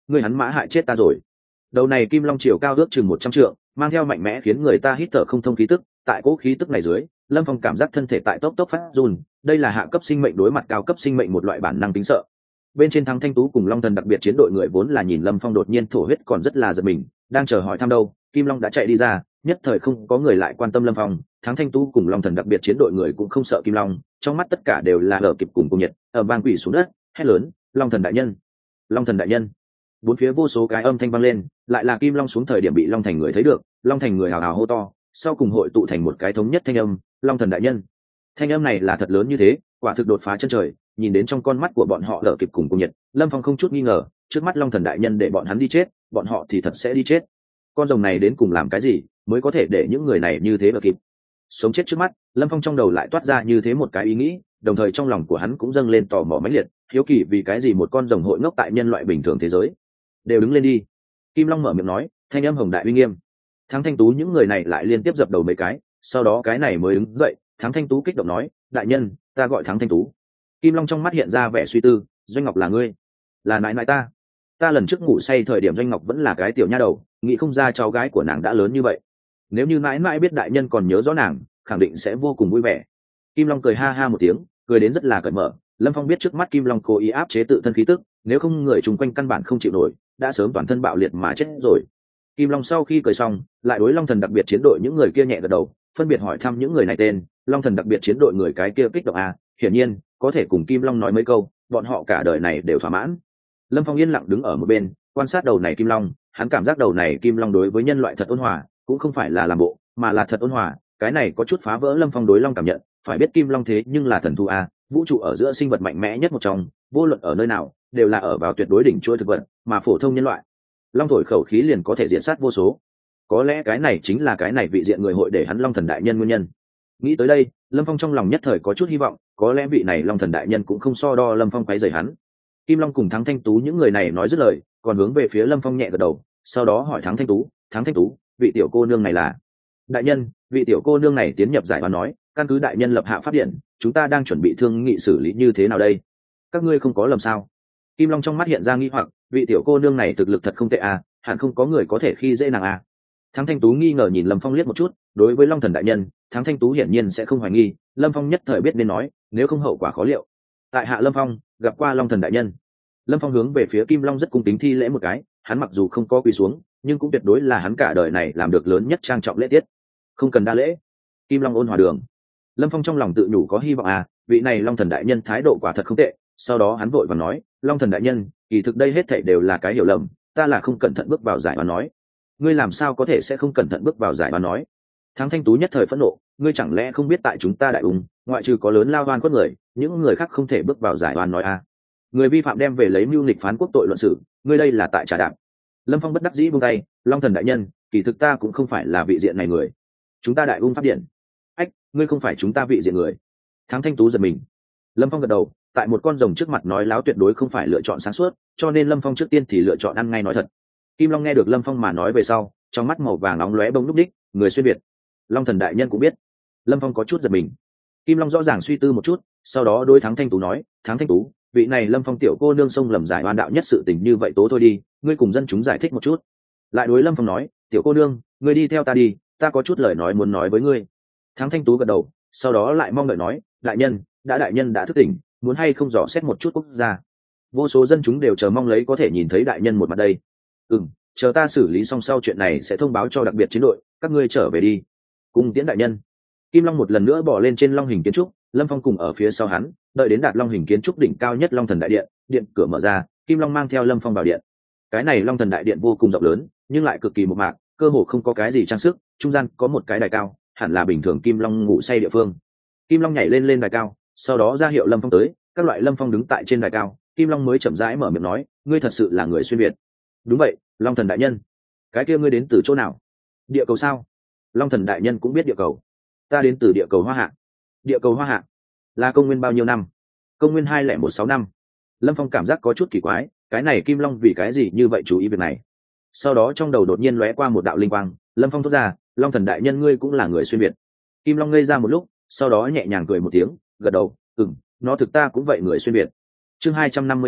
ngươi hắn mã hại chết ta rồi. Đầu này kim long chiều cao ước chừng 100 trượng, mang theo mạnh mẽ khiến người ta hít thở không thông khí tức. Tại cỗ khí tức này dưới, Lâm Phong cảm giác thân thể tại tốc tốc phát run. Đây là hạ cấp sinh mệnh đối mặt cao cấp sinh mệnh một loại bản năng tính sợ. Bên trên Thắng Thanh Tú cùng Long Thần đặc biệt chiến đội người vốn là nhìn Lâm Phong đột nhiên thổ huyết còn rất là giật mình, đang chờ hỏi thăm đâu, Kim Long đã chạy đi ra, nhất thời không có người lại quan tâm Lâm Phong. Thắng Thanh Tú cùng Long Thần đặc biệt chiến đội người cũng không sợ Kim Long, trong mắt tất cả đều là ở kịp cùng nhiệt, ở vang quỷ xuống đất, hét lớn, Long Thần đại nhân, Long Thần đại nhân. Bốn phía vô số cái âm thanh vang lên, lại là Kim Long xuống thời điểm bị Long Thành người thấy được, Long Thành người hào hào hô to, sau cùng hội tụ thành một cái thống nhất thanh âm, Long Thần đại nhân. Thanh âm này là thật lớn như thế, quả thực đột phá chân trời, nhìn đến trong con mắt của bọn họ lở kịp cùng nhiệt, Lâm Phong không chút nghi ngờ, trước mắt Long Thần đại nhân để bọn hắn đi chết, bọn họ thì thật sẽ đi chết. Con rồng này đến cùng làm cái gì mới có thể để những người này như thế lở kịp? Sống chết trước mắt, Lâm Phong trong đầu lại toát ra như thế một cái ý nghĩ, đồng thời trong lòng của hắn cũng dâng lên tò mò mãnh liệt, hiếu kỳ vì cái gì một con rồng hội ngốc tại nhân loại bình thường thế giới. Đều đứng lên đi. Kim Long mở miệng nói, thanh âm hồng đại uy nghiêm. Thắng Thanh Tú những người này lại liên tiếp dập đầu mấy cái, sau đó cái này mới đứng dậy. Thắng Thanh Tú kích động nói, đại nhân, ta gọi Thắng Thanh Tú. Kim Long trong mắt hiện ra vẻ suy tư, Doanh Ngọc là ngươi? Là nãi nãi ta. Ta lần trước ngủ say thời điểm Doanh Ngọc vẫn là cái tiểu nha đầu, nghĩ không ra cháu gái của nàng đã lớn như vậy. Nếu như nãi nãi biết đại nhân còn nhớ rõ nàng, khẳng định sẽ vô cùng vui vẻ. Kim Long cười ha ha một tiếng, cười đến rất là cởi mở. Lâm Phong biết trước mắt Kim Long cố ý áp chế tự thân khí tức, nếu không người chung quanh căn bản không chịu nổi, đã sớm toàn thân bạo liệt mà chết rồi. Kim Long sau khi cười xong, lại đối Long Thần đặc biệt chiến đội những người kia nhẹ gật đầu, phân biệt hỏi thăm những người này tên. Long Thần đặc biệt chiến đội người cái kia kích động à, hiển nhiên có thể cùng Kim Long nói mấy câu, bọn họ cả đời này đều thỏa mãn. Lâm Phong yên lặng đứng ở một bên, quan sát đầu này Kim Long, hắn cảm giác đầu này Kim Long đối với nhân loại thật ôn hòa, cũng không phải là làm bộ, mà là thật ôn hòa. Cái này có chút phá vỡ Lâm Phong đối Long cảm nhận, phải biết Kim Long thế nhưng là thần thú à, vũ trụ ở giữa sinh vật mạnh mẽ nhất một trong, vô luận ở nơi nào đều là ở vào tuyệt đối đỉnh chuỗi thực vật, mà phổ thông nhân loại, Long thổi khẩu khí liền có thể diện sát vô số. Có lẽ cái này chính là cái này vị diện người hội để hắn Long Thần đại nhân nguyên nhân. Nghĩ tới đây, Lâm Phong trong lòng nhất thời có chút hy vọng, có lẽ vị này Long Thần đại nhân cũng không so đo Lâm Phong quấy rầy hắn. Kim Long cùng Thắng Thanh Tú những người này nói dứt lời, còn hướng về phía Lâm Phong nhẹ gật đầu, sau đó hỏi Thắng Thanh Tú, vị tiểu cô nương này là? Đại nhân, vị tiểu cô nương này tiến nhập giải và nói, căn cứ đại nhân lập hạ pháp điện, chúng ta đang chuẩn bị thương nghị xử lý như thế nào đây? Các ngươi không có lầm sao? Kim Long trong mắt hiện ra nghi hoặc, vị tiểu cô nương này thực lực thật không tệ à, hẳn không có người có thể khi dễ nàng à? Thắng Thanh Tú nghi ngờ nhìn Lâm Phong liếc một chút, đối với Long Thần đại nhân, Thắng Thanh Tú hiển nhiên sẽ không hoài nghi, Lâm Phong nhất thời biết nên nói, nếu không hậu quả khó liệu. Tại hạ Lâm Phong, gặp qua Long Thần đại nhân. Lâm Phong hướng về phía Kim Long rất cung kính thi lễ một cái, hắn mặc dù không có quỳ xuống, nhưng cũng tuyệt đối là hắn cả đời này làm được lớn nhất trang trọng lễ tiết. Không cần đa lễ. Kim Long ôn hòa đường. Lâm Phong trong lòng tự nhủ có hy vọng à, vị này Long Thần đại nhân thái độ quả thật không tệ. Sau đó hắn vội vàng nói, Long Thần đại nhân, kỳ thực đây hết thảy đều là cái hiểu lầm, ta là không cẩn thận bước vào giải và nói. Ngươi làm sao có thể sẽ không cẩn thận bước vào giải và nói? Thắng Thanh Tú nhất thời phẫn nộ, ngươi chẳng lẽ không biết tại chúng ta đại ung, ngoại trừ có lớn lao oan quất người, những người khác không thể bước vào giải oan nói à? Người vi phạm đem về lấy mưu nghịch phán quốc tội luận xử, ngươi đây là tại trà đạp. Lâm Phong bất đắc dĩ buông tay, Long Thần đại nhân, kỳ thực ta cũng không phải là vị diện này người. Chúng ta đại ung pháp điện. Ách, ngươi không phải chúng ta vị diện người. Thắng Thanh Tú giật mình. Lâm Phong gật đầu, tại một con rồng trước mặt nói láo tuyệt đối không phải lựa chọn sáng suốt, cho nên Lâm Phong trước tiên thì lựa chọn ăn ngay nói thật. Kim Long nghe được Lâm Phong mà nói về sau, trong mắt màu vàng nóng lóe bông núc đích, người xuyên việt. Long Thần đại nhân cũng biết. Lâm Phong có chút giật mình. Kim Long rõ ràng suy tư một chút, sau đó đối Thắng Thanh Tú nói, Thắng Thanh Tú, vị này Lâm Phong tiểu cô nương sông lầm giải oan đạo nhất sự tình như vậy tố thôi đi, ngươi cùng dân chúng giải thích một chút. Lại đối Lâm Phong nói, tiểu cô nương, ngươi đi theo ta đi, ta có chút lời nói muốn nói với ngươi. Thắng Thanh Tú gật đầu, sau đó lại mong đợi nói, đại nhân đã thức tỉnh, muốn hay không dò xét một chút quốc gia. Vô số dân chúng đều chờ mong lấy có thể nhìn thấy đại nhân một mặt đây. Chờ ta xử lý xong sau chuyện này sẽ thông báo cho đặc biệt chiến đội, các ngươi trở về đi. Cung tiễn đại nhân. Kim Long một lần nữa bỏ lên trên long hình kiến trúc, Lâm Phong cùng ở phía sau hắn, đợi đến đạt long hình kiến trúc đỉnh cao nhất Long Thần đại điện, điện cửa mở ra, Kim Long mang theo Lâm Phong vào điện. Cái này Long Thần đại điện vô cùng rộng lớn, nhưng lại cực kỳ mộc mạc, cơ hồ không có cái gì trang sức, trung gian có một cái đài cao, hẳn là bình thường Kim Long ngủ say địa phương. Kim Long nhảy lên đài cao, sau đó ra hiệu Lâm Phong tới, các loại Lâm Phong đứng tại trên đài cao, Kim Long mới chậm rãi mở miệng nói, ngươi thật sự là người xuyên việt. Đúng vậy, Long Thần đại nhân. Cái kia ngươi đến từ chỗ nào? Địa cầu sao? Long Thần đại nhân cũng biết địa cầu. Ta đến từ địa cầu Hoa Hạ. Địa cầu Hoa Hạ là công nguyên bao nhiêu năm? Công nguyên 2016 năm. Lâm Phong cảm giác có chút kỳ quái, cái này Kim Long vì cái gì như vậy chú ý việc này? Sau đó trong đầu đột nhiên lóe qua một đạo linh quang, Lâm Phong thốt ra, Long Thần đại nhân ngươi cũng là người xuyên việt. Kim Long ngây ra một lúc, sau đó nhẹ nhàng cười một tiếng, gật đầu, nó thực ta cũng vậy người xuyên việt. Chương 254,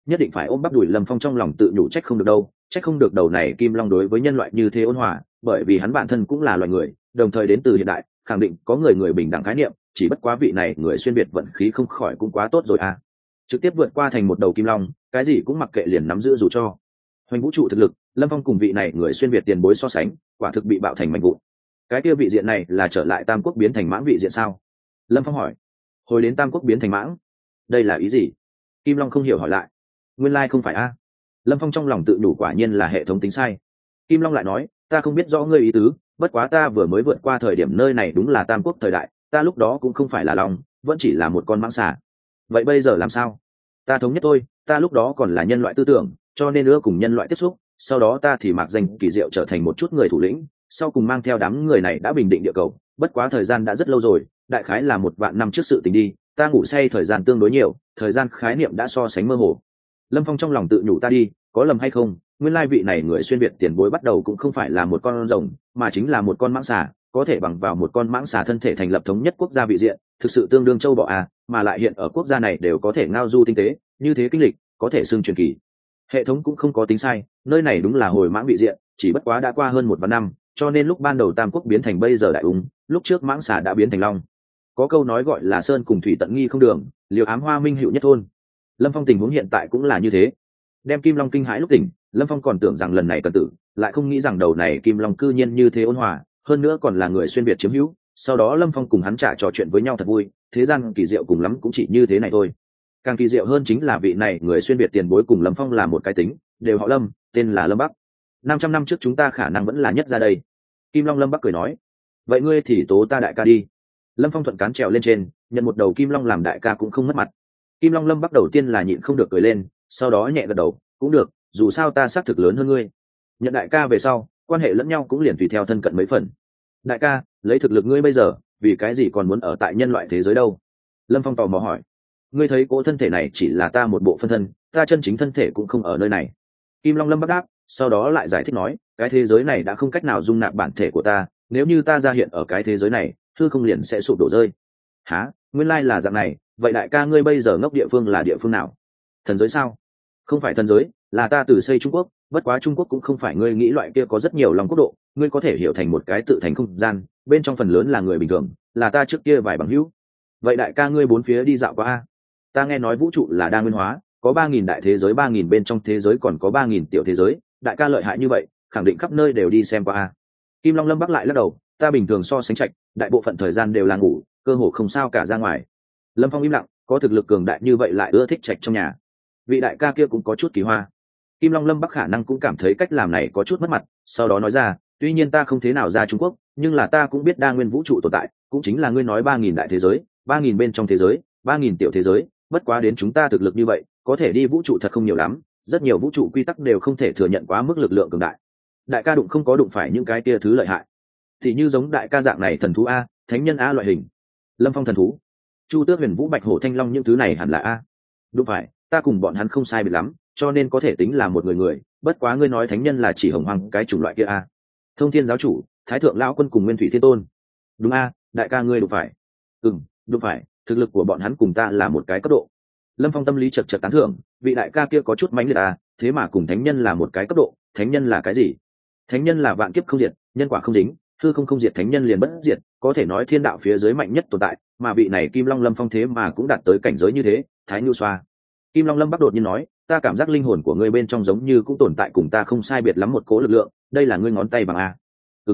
nhất định phải ôm bắp đùi. Lâm Phong trong lòng tự nhủ trách không được đâu, trách không được đầu này kim long đối với nhân loại như thế ôn hòa, bởi vì hắn bản thân cũng là loài người, đồng thời đến từ hiện đại, khẳng định có người người bình đẳng khái niệm, chỉ bất quá vị này người xuyên việt vận khí không khỏi cũng quá tốt rồi à. Trực tiếp vượt qua thành một đầu kim long, cái gì cũng mặc kệ liền nắm giữ dù cho hoành vũ trụ thực lực. Lâm Phong cùng vị này người xuyên việt tiền bối so sánh, quả thực bị bạo thành mảnh vụn. Cái kia vị diện này là trở lại Tam Quốc biến thành mãng vị diện sao? Lâm Phong hỏi. Hồi đến Tam Quốc biến thành mãng, đây là ý gì? Kim long không hiểu hỏi lại. Nguyên lai không phải a. Lâm Phong trong lòng tự đủ, quả nhiên là hệ thống tính sai. Kim long lại nói, ta không biết rõ ngươi ý tứ, bất quá ta vừa mới vượt qua thời điểm nơi này đúng là Tam Quốc thời đại, ta lúc đó cũng không phải là long, vẫn chỉ là một con mãng xà. Vậy bây giờ làm sao? Ta thống nhất thôi, ta lúc đó còn là nhân loại tư tưởng, cho nên nữa cùng nhân loại tiếp xúc, sau đó ta thì mạc danh kỳ diệu trở thành một chút người thủ lĩnh, sau cùng mang theo đám người này đã bình định địa cầu. Bất quá thời gian đã rất lâu rồi, đại khái là 1 vạn năm trước sự tình đi, ta ngủ say thời gian tương đối nhiều, thời gian khái niệm đã so sánh mơ hồ. Lâm Phong trong lòng tự nhủ, ta đi, có lầm hay không, nguyên lai vị này người xuyên việt tiền bối bắt đầu cũng không phải là một con rồng, mà chính là một con mãng xà, có thể bằng vào một con mãng xà thân thể thành lập thống nhất quốc gia vị diện, thực sự tương đương châu bò à, mà lại hiện ở quốc gia này đều có thể ngao du tinh tế, như thế kinh lịch, có thể xưng truyền kỳ. Hệ thống cũng không có tính sai, nơi này đúng là hồi mãng vị diện, chỉ bất quá đã qua hơn 1 vạn năm, cho nên lúc ban đầu Tam Quốc biến thành bây giờ đại ung, lúc trước mãng xà đã biến thành long. Có câu nói gọi là sơn cùng thủy tận nghi không đường, liều ám hoa minh hữu nhất thôn. Lâm Phong tình huống hiện tại cũng là như thế. Đem kim long kinh hãi lúc tỉnh, Lâm Phong còn tưởng rằng lần này cần tử, lại không nghĩ rằng đầu này kim long cư nhiên như thế ôn hòa, hơn nữa còn là người xuyên việt chiếm hữu. Sau đó Lâm Phong cùng hắn trả trò chuyện với nhau thật vui, thế gian kỳ diệu cùng lắm cũng chỉ như thế này thôi. Càng kỳ diệu hơn chính là vị này người xuyên việt tiền bối cùng Lâm Phong là một cái tính, đều họ Lâm, tên là Lâm Bắc. 500 năm trước chúng ta khả năng vẫn là nhất ra đây. Kim long Lâm Bắc cười nói. Vậy ngươi thì tố ta đại ca đi. Lâm Phong thuận cán trèo lên trên, nhận một đầu kim long làm đại ca cũng không mất mặt. Kim long Lâm Bắc đầu tiên là nhịn không được cười lên, sau đó nhẹ gật đầu, cũng được, dù sao ta xác thực lớn hơn ngươi. Nhận đại ca về sau, quan hệ lẫn nhau cũng liền tùy theo thân cận mấy phần. Đại ca, lấy thực lực ngươi bây giờ, vì cái gì còn muốn ở tại nhân loại thế giới đâu? Lâm Phong tò mò hỏi. Ngươi thấy cỗ thân thể này chỉ là ta một bộ phân thân, ta chân chính thân thể cũng không ở nơi này. Kim long Lâm Bắc đáp, sau đó lại giải thích nói, cái thế giới này đã không cách nào dung nạp bản thể của ta, nếu như ta ra hiện ở cái thế giới này, hư không liền sẽ sụp đổ rơi. Hả? Nguyên lai là dạng này, vậy đại ca ngươi bây giờ ngốc địa phương là địa phương nào? Thần giới sao? Không phải thần giới, là ta từ xây Trung Quốc, bất quá Trung Quốc cũng không phải ngươi nghĩ loại kia có rất nhiều lòng quốc độ, ngươi có thể hiểu thành một cái tự thành không gian, bên trong phần lớn là người bình thường, là ta trước kia vài bằng hữu. Vậy đại ca ngươi bốn phía đi dạo qua a? Ta nghe nói vũ trụ là đa nguyên hóa, có 3000 đại thế giới, 3000 bên trong thế giới còn có 3000 tiểu thế giới, đại ca lợi hại như vậy, khẳng định khắp nơi đều đi xem qua a. Kim long Lâm Bắc lại lắc đầu, ta bình thường so sánh chạch, đại bộ phận thời gian đều là ngủ, cơ hồ không sao cả ra ngoài. Lâm Phong im lặng, có thực lực cường đại như vậy lại ưa thích chạch trong nhà, vị đại ca kia cũng có chút kỳ hoa. Kim long Lâm Bắc khả năng cũng cảm thấy cách làm này có chút mất mặt, sau đó nói ra, tuy nhiên ta không thế nào ra Trung Quốc, nhưng là ta cũng biết đa nguyên vũ trụ tồn tại, cũng chính là ngươi nói 3000 đại thế giới, 3000 bên trong thế giới, 3000 tiểu thế giới, bất quá đến chúng ta thực lực như vậy, có thể đi vũ trụ thật không nhiều lắm, rất nhiều vũ trụ quy tắc đều không thể thừa nhận quá mức lực lượng cường đại. Đại ca đụng không có đụng phải những cái kia thứ lợi hại, thì như giống đại ca dạng này thần thú a, thánh nhân a loại hình. Lâm Phong thần thú, Chu Tước, Huyền Vũ, Bạch Hổ, Thanh Long những thứ này hẳn là a. Đúng phải, ta cùng bọn hắn không sai biệt lắm, cho nên có thể tính là một người, bất quá ngươi nói thánh nhân là chỉ hồng hoàng cái chủng loại kia a. Thông Thiên giáo chủ, Thái thượng lão quân cùng Nguyên Thủy Thiên tôn. Đúng a, đại ca ngươi đúng phải. Đúng phải, thực lực của bọn hắn cùng ta là một cái cấp độ. Lâm Phong tâm lý chật chật tán thưởng, vị đại ca kia có chút mãnh liệt à, thế mà cùng thánh nhân là một cái cấp độ. Thánh nhân là cái gì? Thánh nhân là vạn kiếp không diệt, nhân quả không dính, hư không diệt, thánh nhân liền bất diệt, có thể nói thiên đạo phía dưới mạnh nhất tồn tại, mà vị này Kim Long Lâm Phong thế mà cũng đạt tới cảnh giới như thế. Thái Nhu xoa. Kim Long Lâm Bắc đột nhiên nói, ta cảm giác linh hồn của ngươi bên trong giống như cũng tồn tại cùng ta không sai biệt lắm một cố lực lượng, đây là ngươi ngón tay bằng a?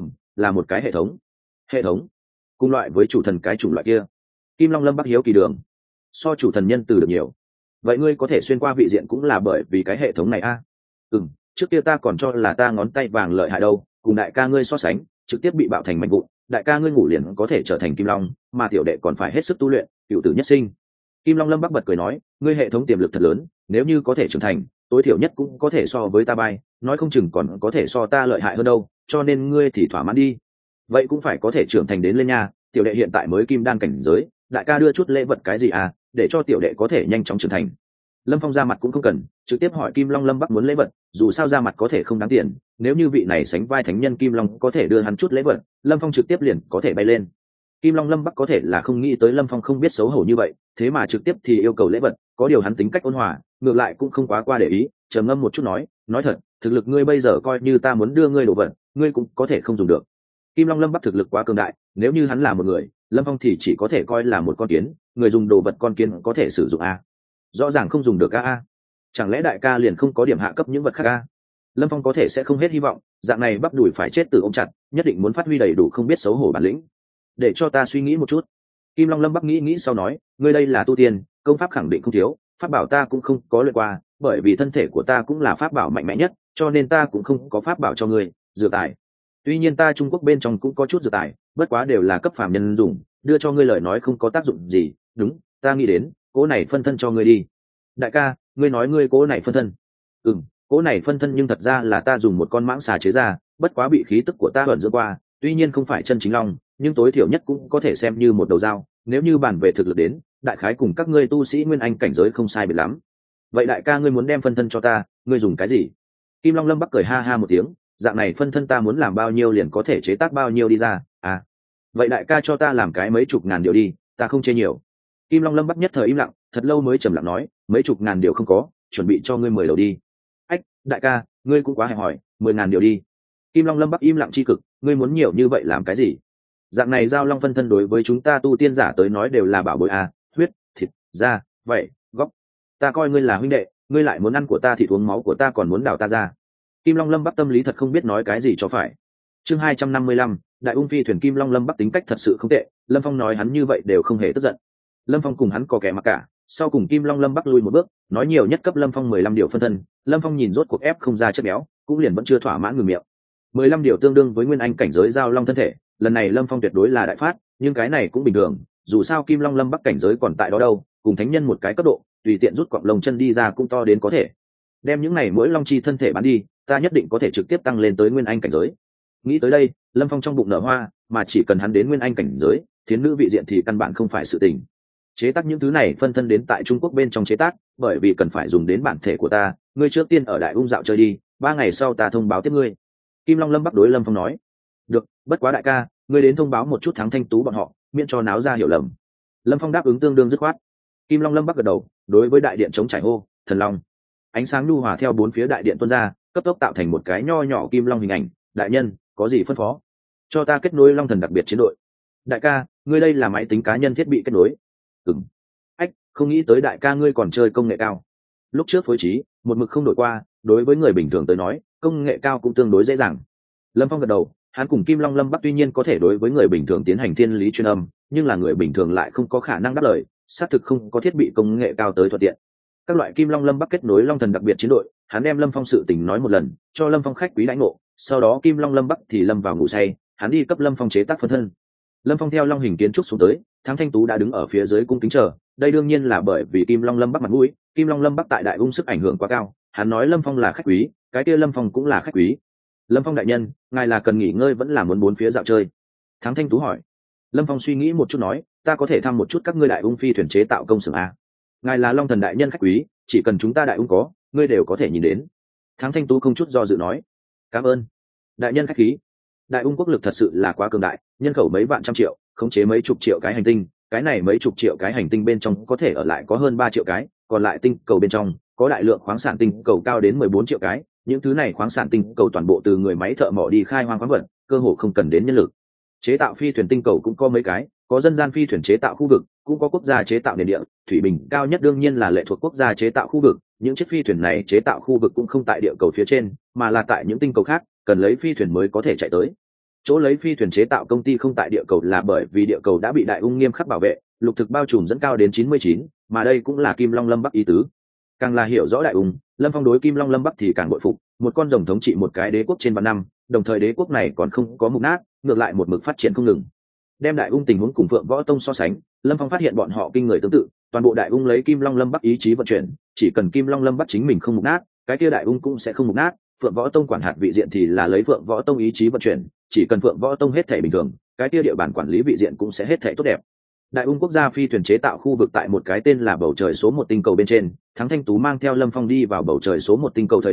Là một cái hệ thống. Hệ thống cùng loại với chủ thần cái chủng loại kia. Kim Long Lâm Bắc hiếu kỳ đường, so chủ thần nhân từ được nhiều, vậy ngươi có thể xuyên qua vị diện cũng là bởi vì cái hệ thống này a? Trước kia ta còn cho là ta ngón tay vàng lợi hại đâu, cùng đại ca ngươi so sánh, trực tiếp bị bạo thành mảnh vụn. Đại ca ngươi ngủ liền có thể trở thành Kim Long, mà tiểu đệ còn phải hết sức tu luyện, cựu tử nhất sinh. Kim Long Lâm Bắc bật cười nói, ngươi hệ thống tiềm lực thật lớn, nếu như có thể trưởng thành, tối thiểu nhất cũng có thể so với ta bay, nói không chừng còn có thể so ta lợi hại hơn đâu, cho nên ngươi thì thỏa mãn đi. Vậy cũng phải có thể trưởng thành đến lên nha, tiểu đệ hiện tại mới kim đan cảnh giới, đại ca đưa chút lễ vật cái gì à, để cho tiểu đệ có thể nhanh chóng trưởng thành. Lâm Phong ra mặt cũng không cần, trực tiếp hỏi Kim Long Lâm Bắc muốn lễ vật, dù sao ra mặt có thể không đáng tiền, nếu như vị này sánh vai thánh nhân Kim Long có thể đưa hắn chút lễ vật, Lâm Phong trực tiếp liền có thể bay lên. Kim Long Lâm Bắc có thể là không nghĩ tới Lâm Phong không biết xấu hổ như vậy, thế mà trực tiếp thì yêu cầu lễ vật, có điều hắn tính cách ôn hòa, ngược lại cũng không quá qua để ý, trầm ngâm một chút nói thật, thực lực ngươi bây giờ coi như ta muốn đưa ngươi đồ vật, ngươi cũng có thể không dùng được. Kim Long Lâm Bắc thực lực quá cường đại, nếu như hắn là một người, Lâm Phong thì chỉ có thể coi là một con kiến, người dùng đồ vật con kiến có thể sử dụng a. Rõ ràng không dùng được a. Chẳng lẽ đại ca liền không có điểm hạ cấp những vật khác a? Lâm Phong có thể sẽ không hết hy vọng, dạng này bắp đùi phải chết từ ôm chặt, nhất định muốn phát huy đầy đủ không biết xấu hổ bản lĩnh. Để cho ta suy nghĩ một chút. Kim Long Lâm Bắc nghĩ sau nói, ngươi đây là tu tiên, công pháp khẳng định không thiếu, pháp bảo ta cũng không có luyện qua, bởi vì thân thể của ta cũng là pháp bảo mạnh mẽ nhất, cho nên ta cũng không có pháp bảo cho ngươi, dược tài. Tuy nhiên ta Trung Quốc bên trong cũng có chút dược tài, bất quá đều là cấp phàm nhân dùng, đưa cho ngươi lời nói không có tác dụng gì. Đúng, ta nghĩ đến, cố này phân thân cho ngươi đi. Đại ca, ngươi nói ngươi cố này phân thân? Cố này phân thân nhưng thật ra là ta dùng một con mãng xà chế ra, bất quá bị khí tức của ta ẩn dưỡng qua, tuy nhiên không phải chân chính long, nhưng tối thiểu nhất cũng có thể xem như một đầu dao. Nếu như bàn về thực lực đến, đại khái cùng các ngươi tu sĩ nguyên anh cảnh giới không sai biệt lắm. Vậy đại ca ngươi muốn đem phân thân cho ta, ngươi dùng cái gì? Kim Long Lâm Bắc cười ha ha một tiếng, dạng này phân thân ta muốn làm bao nhiêu liền có thể chế tác bao nhiêu đi ra. À, vậy đại ca cho ta làm cái mấy chục ngàn điều đi, ta không chê nhiều. Kim Long Lâm Bắc nhất thời im lặng, thật lâu mới trầm lặng nói, mấy chục ngàn điều không có, chuẩn bị cho ngươi 10 đầu đi. Ách, đại ca, ngươi cũng quá hẹp hòi, 10.000 điều đi. Kim Long Lâm Bắc im lặng chi cực, ngươi muốn nhiều như vậy làm cái gì? Dạng này giao long phân thân đối với chúng ta tu tiên giả tới nói đều là bảo bối à, huyết, thịt, da, vậy, góc. Ta coi ngươi là huynh đệ, ngươi lại muốn ăn của ta thịt uống máu của ta còn muốn đào ta ra. Kim Long Lâm Bắc tâm lý thật không biết nói cái gì cho phải. Chương 255, Đại Ung Phi thuyền. Kim Long Lâm Bắc tính cách thật sự không tệ, Lâm Phong nói hắn như vậy đều không hề tức giận. Lâm Phong cùng hắn có kẻ mặc cả, sau cùng Kim Long Lâm Bắc lui một bước, nói nhiều nhất cấp Lâm Phong 15 điều phân thân. Lâm Phong nhìn rốt cuộc ép không ra chất béo, cũng liền vẫn chưa thỏa mãn ngừng miệng. 15 điều tương đương với nguyên anh cảnh giới giao long thân thể, lần này Lâm Phong tuyệt đối là đại phát, nhưng cái này cũng bình thường, dù sao Kim Long Lâm Bắc cảnh giới còn tại đó đâu, cùng thánh nhân một cái cấp độ, tùy tiện rút cọng lông chân đi ra cũng to đến có thể. Đem những này mỗi long chi thân thể bán đi, ta nhất định có thể trực tiếp tăng lên tới nguyên anh cảnh giới. Nghĩ tới đây, Lâm Phong trong bụng nở hoa, mà chỉ cần hắn đến nguyên anh cảnh giới, thiến nữ vị diện thì căn bản không phải sự tình. Chế tác những thứ này phân thân đến tại Trung Quốc bên trong chế tác, bởi vì cần phải dùng đến bản thể của ta, ngươi trước tiên ở Đại Ung dạo chơi đi, 3 ngày sau ta thông báo tiếp ngươi. Kim Long Lâm Bắc đối Lâm Phong nói. Được, bất quá đại ca, ngươi đến thông báo một chút Thắng Thanh Tú bọn họ, miễn cho náo ra hiểu lầm. Lâm Phong đáp ứng tương đương dứt khoát. Kim Long Lâm Bắc gật đầu, đối với đại điện chống trải hô, thần long. Ánh sáng nhu hòa theo bốn phía đại điện tuôn ra, cấp tốc tạo thành một cái nho nhỏ kim long hình ảnh. Đại nhân, có gì phân phó? Cho ta kết nối long thần đặc biệt chiến đội. Đại ca, ngươi đây là máy tính cá nhân thiết bị kết nối. Ách, không nghĩ tới đại ca ngươi còn chơi công nghệ cao. Lúc trước phối trí một mực không đổi qua, đối với người bình thường tới nói công nghệ cao cũng tương đối dễ dàng. Lâm Phong gật đầu, hắn cùng Kim Long Lâm Bắc tuy nhiên có thể đối với người bình thường tiến hành thiên lý truyền âm, nhưng là người bình thường lại không có khả năng đáp lời, xác thực không có thiết bị công nghệ cao tới thuận tiện. Các loại Kim Long Lâm Bắc kết nối long thần đặc biệt chiến đội, hắn đem Lâm Phong sự tình nói một lần, cho Lâm Phong khách quý đãi ngộ, sau đó Kim Long Lâm Bắc thì lâm vào ngủ say, hắn đi cấp Lâm Phong chế tác phân thân. Lâm Phong theo long hình kiến trúc xuống tới, Thắng Thanh Tú đã đứng ở phía dưới cung kính chờ, đây đương nhiên là bởi vì Kim Long Lâm Bắc mặt mũi, Kim Long Lâm Bắc tại Đại Ung sức ảnh hưởng quá cao, hắn nói Lâm Phong là khách quý, cái kia Lâm Phong cũng là khách quý. Lâm Phong đại nhân, ngài là cần nghỉ ngơi vẫn là muốn bốn phía dạo chơi? Thắng Thanh Tú hỏi. Lâm Phong suy nghĩ một chút nói, ta có thể thăm một chút các ngươi Đại Ung phi thuyền chế tạo công xưởng a. Ngài là Long Thần đại nhân khách quý, chỉ cần chúng ta Đại Ung có, ngươi đều có thể nhìn đến. Thắng Thanh Tú không chút do dự nói. Cảm ơn đại nhân khách khí. Đại Ung quốc lực thật sự là quá cường đại, nhân khẩu mấy vạn trăm triệu, khống chế mấy chục triệu cái hành tinh, cái này mấy chục triệu cái hành tinh bên trong có thể ở lại có hơn 3 triệu cái, còn lại tinh cầu bên trong có đại lượng khoáng sản tinh cầu cao đến 14 triệu cái, những thứ này khoáng sản tinh cầu toàn bộ từ người máy thợ mỏ đi khai hoang khoáng vật, cơ hồ không cần đến nhân lực. Chế tạo phi thuyền tinh cầu cũng có mấy cái, có dân gian phi thuyền chế tạo khu vực, cũng có quốc gia chế tạo nền địa, thủy bình cao nhất đương nhiên là lệ thuộc quốc gia chế tạo khu vực, những chiếc phi thuyền này chế tạo khu vực cũng không tại địa cầu phía trên, mà là tại những tinh cầu khác, cần lấy phi thuyền mới có thể chạy tới. Chỗ lấy phi thuyền chế tạo công ty không tại địa cầu là bởi vì địa cầu đã bị Đại Ung nghiêm khắc bảo vệ, lục thực bao trùm dẫn cao đến 99, mà đây cũng là Kim Long Lâm Bắc ý tứ. Càng là hiểu rõ Đại Ung, Lâm Phong đối Kim Long Lâm Bắc thì càng bội phục, một con rồng thống trị một cái đế quốc trên vạn năm, đồng thời đế quốc này còn không có mục nát, ngược lại một mực phát triển không ngừng. Đem Đại Ung tình huống cùng Phượng Võ Tông so sánh, Lâm Phong phát hiện bọn họ kinh người tương tự, toàn bộ Đại Ung lấy Kim Long Lâm Bắc ý chí vận chuyển, chỉ cần Kim Long Lâm Bắc chính mình không mục nát, cái kia Đại Ung cũng sẽ không mục nát. Phượng Võ Tông quản hạt vị diện thì là lấy Phượng Võ Tông ý chí vận chuyển, chỉ cần Phượng Võ Tông hết thể bình thường, cái kia địa bàn quản lý vị diện cũng sẽ hết thể tốt đẹp. Đại Ung quốc gia phi thuyền chế tạo khu vực tại một cái tên là bầu trời số 1 tinh cầu bên trên, Thắng Thanh Tú mang theo Lâm Phong đi vào bầu trời số 1 tinh cầu thời điểm,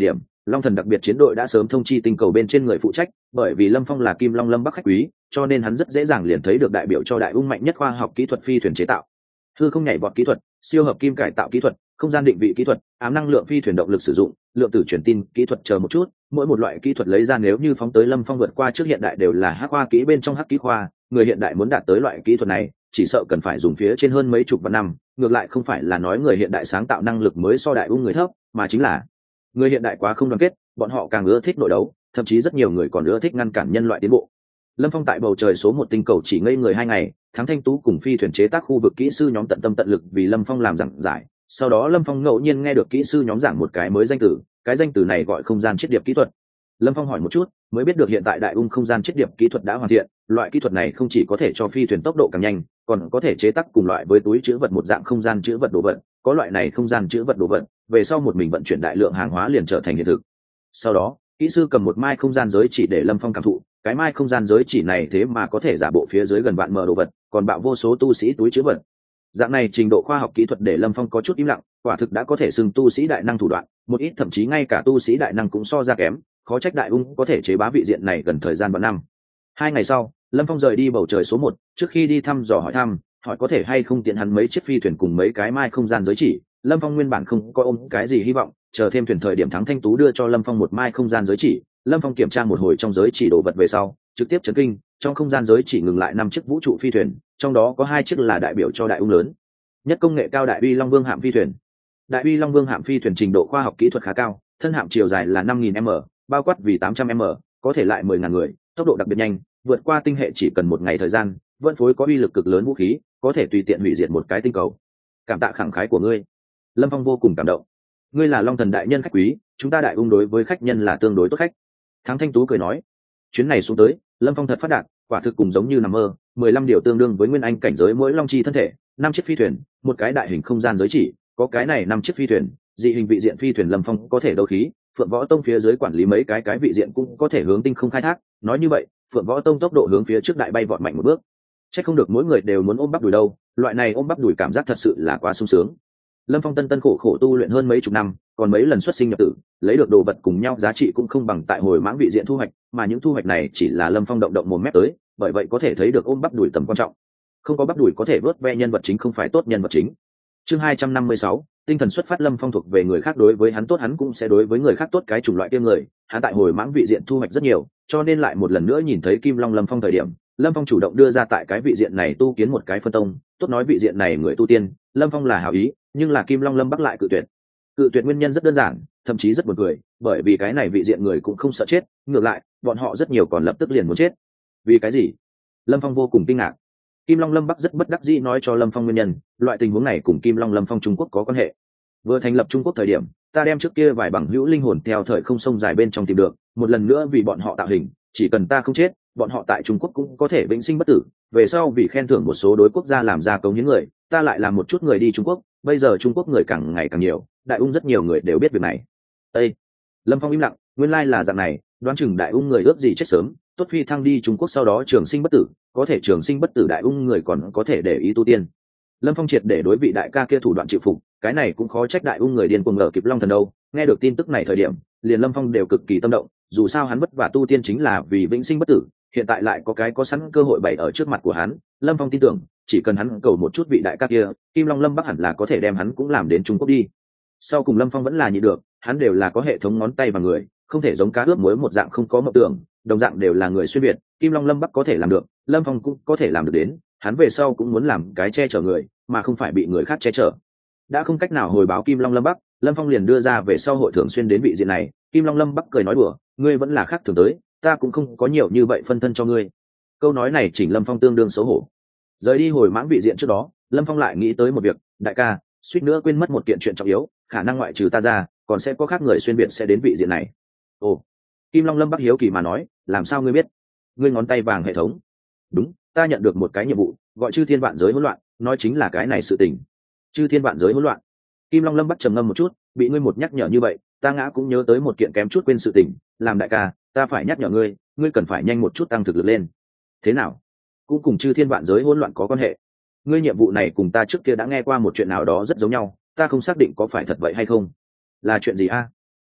Long thần đặc biệt chiến đội đã sớm thông chi tinh cầu bên trên người phụ trách, bởi vì Lâm Phong là Kim Long Lâm Bắc khách quý, cho nên hắn rất dễ dàng liền thấy được đại biểu cho đại ung mạnh nhất khoa học kỹ thuật phi thuyền chế tạo. Hư không nhảy vọt kỹ thuật, siêu hợp kim cải tạo kỹ thuật, không gian định vị kỹ thuật, ám năng lượng phi thuyền động lực sử dụng, lượng tử truyền tin kỹ thuật chờ một chút, mỗi một loại kỹ thuật lấy ra nếu như phóng tới Lâm Phong vượt qua trước hiện đại đều là hắc khoa kỹ bên trong hắc kỹ khoa, người hiện đại muốn đạt tới loại kỹ thuật này, chỉ sợ cần phải dùng phía trên hơn mấy chục vạn năm, ngược lại không phải là nói người hiện đại sáng tạo năng lực mới so đại ung người thấp, mà chính là người hiện đại quá không đoàn kết, bọn họ càng ưa thích nội đấu, thậm chí rất nhiều người còn ưa thích ngăn cản nhân loại tiến bộ. Lâm Phong tại bầu trời số 1 tinh cầu chỉ ngây người 2 ngày, Thắng Thanh Tú cùng phi thuyền chế tác khu vực kỹ sư nhóm tận tâm tận lực vì Lâm Phong làm giảng giải. Sau đó Lâm Phong ngẫu nhiên nghe được kỹ sư nhóm giảng một cái mới danh từ, cái danh từ này gọi không gian chiết điệp kỹ thuật. Lâm Phong hỏi một chút, mới biết được hiện tại đại ung không gian chiết điệp kỹ thuật đã hoàn thiện, loại kỹ thuật này không chỉ có thể cho phi thuyền tốc độ càng nhanh, còn có thể chế tác cùng loại với túi trữ vật một dạng không gian trữ vật đồ vật, có loại này không gian trữ vật đồ vật, về sau một mình vận chuyển đại lượng hàng hóa liền trở thành hiện thực. Sau đó, kỹ sư cầm một mai không gian giới chỉ để Lâm Phong cảm thụ, cái mai không gian giới chỉ này thế mà có thể giả bộ phía dưới gần vạn mờ đồ vật, còn bạo vô số tu sĩ túi trữ vật. Dạng này trình độ khoa học kỹ thuật để Lâm Phong có chút im lặng, quả thực đã có thể xưng tu sĩ đại năng thủ đoạn, một ít thậm chí ngay cả tu sĩ đại năng cũng so ra kém, khó trách đại ung có thể chế bá vị diện này gần thời gian vạn năm. 2 ngày sau, Lâm Phong rời đi bầu trời số 1, trước khi đi thăm dò hỏi có thể hay không tiện hắn mấy chiếc phi thuyền cùng mấy cái mai không gian giới chỉ. Lâm Phong nguyên bản không có ôm cái gì hy vọng, chờ thêm thuyền thời điểm Thắng Thanh Tú đưa cho Lâm Phong một mai không gian giới chỉ. Lâm Phong kiểm tra một hồi trong giới chỉ đồ vật về sau, trực tiếp chấn kinh, trong không gian giới chỉ ngừng lại 5 chiếc vũ trụ phi thuyền, trong đó có 2 chiếc là đại biểu cho đại ung lớn nhất công nghệ cao Đại Uy Long Vương hạm phi thuyền. Đại Uy Long Vương hạm phi thuyền trình độ khoa học kỹ thuật khá cao, thân hạm chiều dài là 5.000m, bao quát vì 800m, có thể lại 10.000 người, tốc độ đặc biệt nhanh, vượt qua tinh hệ chỉ cần 1 ngày thời gian, vận phối có uy lực cực lớn vũ khí, có thể tùy tiện hủy diệt một cái tinh cầu. Cảm tạ khẳng khái của ngươi. Lâm Phong vô cùng cảm động. Ngươi là Long Thần đại nhân khách quý, chúng ta đại ung đối với khách nhân là tương đối tốt khách. Thắng Thanh Tú cười nói, chuyến này xuống tới, Lâm Phong thật phát đạt, quả thực cùng giống như nằm mơ. 15 điều tương đương với nguyên anh cảnh giới mỗi long chi thân thể, 5 chiếc phi thuyền, một cái đại hình không gian giới chỉ, có cái này 5 chiếc phi thuyền, dị hình vị diện phi thuyền Lâm Phong có thể đấu khí, Phượng Võ Tông phía dưới quản lý mấy cái vị diện cũng có thể hướng tinh không khai thác. Nói như vậy, Phượng Võ Tông tốc độ hướng phía trước đại bay vọt mạnh một bước. Chắc không được mỗi người đều muốn ôm bắp đùi đâu, loại này ôm bắp đùi cảm giác thật sự là quá sung sướng. Lâm Phong tân khổ khổ tu luyện hơn mấy chục năm, còn mấy lần xuất sinh nhập tử, lấy được đồ vật cùng nhau giá trị cũng không bằng tại hồi mãng vị diện thu hoạch, mà những thu hoạch này chỉ là Lâm Phong động một mép tới, bởi vậy có thể thấy được ôm bắp đùi tầm quan trọng. Không có bắp đùi có thể vớt ve nhân vật chính không phải tốt nhân vật chính. Chương 256, tinh thần xuất phát. Lâm Phong thuộc về người khác đối với hắn tốt hắn cũng sẽ đối với người khác tốt, cái chủng loại kia người, hắn tại hồi mãng vị diện thu hoạch rất nhiều, cho nên lại một lần nữa nhìn thấy Kim Long Lâm Phong thời điểm, Lâm Phong chủ động đưa ra tại cái vị diện này tu kiến một cái phân tông, tốt nói vị diện này người tu tiên, Lâm Phong là hảo ý, nhưng là Kim Long Lâm Bắc lại cự tuyệt. Cự tuyệt nguyên nhân rất đơn giản, thậm chí rất buồn cười, bởi vì cái này vị diện người cũng không sợ chết, ngược lại, bọn họ rất nhiều còn lập tức liền muốn chết. Vì cái gì? Lâm Phong vô cùng kinh ngạc. Kim Long Lâm Bắc rất bất đắc dĩ nói cho Lâm Phong nguyên nhân, loại tình huống này cùng Kim Long Lâm Phong Trung Quốc có quan hệ. Vừa thành lập Trung Quốc thời điểm, ta đem trước kia vài bằng hữu linh hồn theo thời không sông dài bên trong tìm được, một lần nữa vì bọn họ tạo hình, chỉ cần ta không chết, bọn họ tại Trung Quốc cũng có thể vĩnh sinh bất tử. Về sau vì khen thưởng một số đối quốc gia làm ra công hiến người, ta lại làm một chút người đi Trung Quốc, bây giờ Trung Quốc người càng ngày càng nhiều, đại ung rất nhiều người đều biết việc này. Ê! Lâm Phong im lặng, nguyên lai là dạng này, đoán chừng đại ung người ước gì chết sớm, tốt phi thăng đi Trung Quốc sau đó trường sinh bất tử, có thể trường sinh bất tử đại ung người còn có thể để ý tu tiên. Lâm Phong triệt để đối vị đại ca kia thủ đoạn chịu phục, cái này cũng khó trách đại ung người điên cuồng ở kịp Long Thần đâu. Nghe được tin tức này thời điểm, liền Lâm Phong đều cực kỳ tâm động, dù sao hắn vất vả tu tiên chính là vì vĩnh sinh bất tử, hiện tại lại có sẵn cơ hội bày ở trước mặt của hắn, Lâm Phong tin tưởng, chỉ cần hắn cầu một chút vị đại ca kia, Kim Long Lâm Bắc hẳn là có thể đem hắn cũng làm đến Trung Quốc đi. Sau cùng Lâm Phong vẫn là nhịn được, hắn đều là có hệ thống ngón tay và người, không thể giống cá ướp muối một dạng không có mộng tưởng, đồng dạng đều là người xuyên việt, Kim Long Lâm Bắc có thể làm được, Lâm Phong cũng có thể làm được đến, hắn về sau cũng muốn làm cái che chở người, mà không phải bị người khác che chở. Đã không cách nào hồi báo Kim Long Lâm Bắc, Lâm Phong liền đưa ra về sau hội thường xuyên đến vị diện này. Kim Long Lâm Bắc cười nói đùa, ngươi vẫn là khác thường tới, ta cũng không có nhiều như vậy phân thân cho ngươi. Câu nói này chỉnh Lâm Phong tương đương xấu hổ. Rời đi hồi mãng vị diện trước đó, Lâm Phong lại nghĩ tới một việc, đại ca, suýt nữa quên mất một kiện chuyện trọng yếu, khả năng ngoại trừ ta ra, còn sẽ có khác người xuyên biệt sẽ đến vị diện này. Ồ, Kim Long Lâm Bắc hiếu kỳ mà nói, làm sao ngươi biết? Ngươi ngón tay vàng hệ thống. Đúng, ta nhận được một cái nhiệm vụ, gọi chư thiên vạn giới hỗn loạn, nói chính là cái này sự tình. Chư thiên vạn giới hỗn loạn. Kim Long Lâm Bắc trầm ngâm một chút, bị ngươi một nhắc nhở như vậy, ta ngã cũng nhớ tới một kiện kém chút quên sự tình, làm đại ca, ta phải nhắc nhở ngươi, ngươi cần phải nhanh một chút tăng thực lực lên. Thế nào? Cũng cùng chư thiên vạn giới hỗn loạn có quan hệ. Ngươi nhiệm vụ này cùng ta trước kia đã nghe qua một chuyện nào đó rất giống nhau, ta không xác định có phải thật vậy hay không. Là chuyện gì a?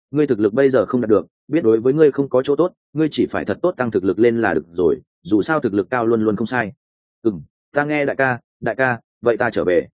ngươi thực lực bây giờ không đạt được, biết đối với ngươi không có chỗ tốt, ngươi chỉ phải thật tốt tăng thực lực lên là được rồi, dù sao thực lực cao luôn luôn không sai. Ta nghe đại ca, vậy ta trở về.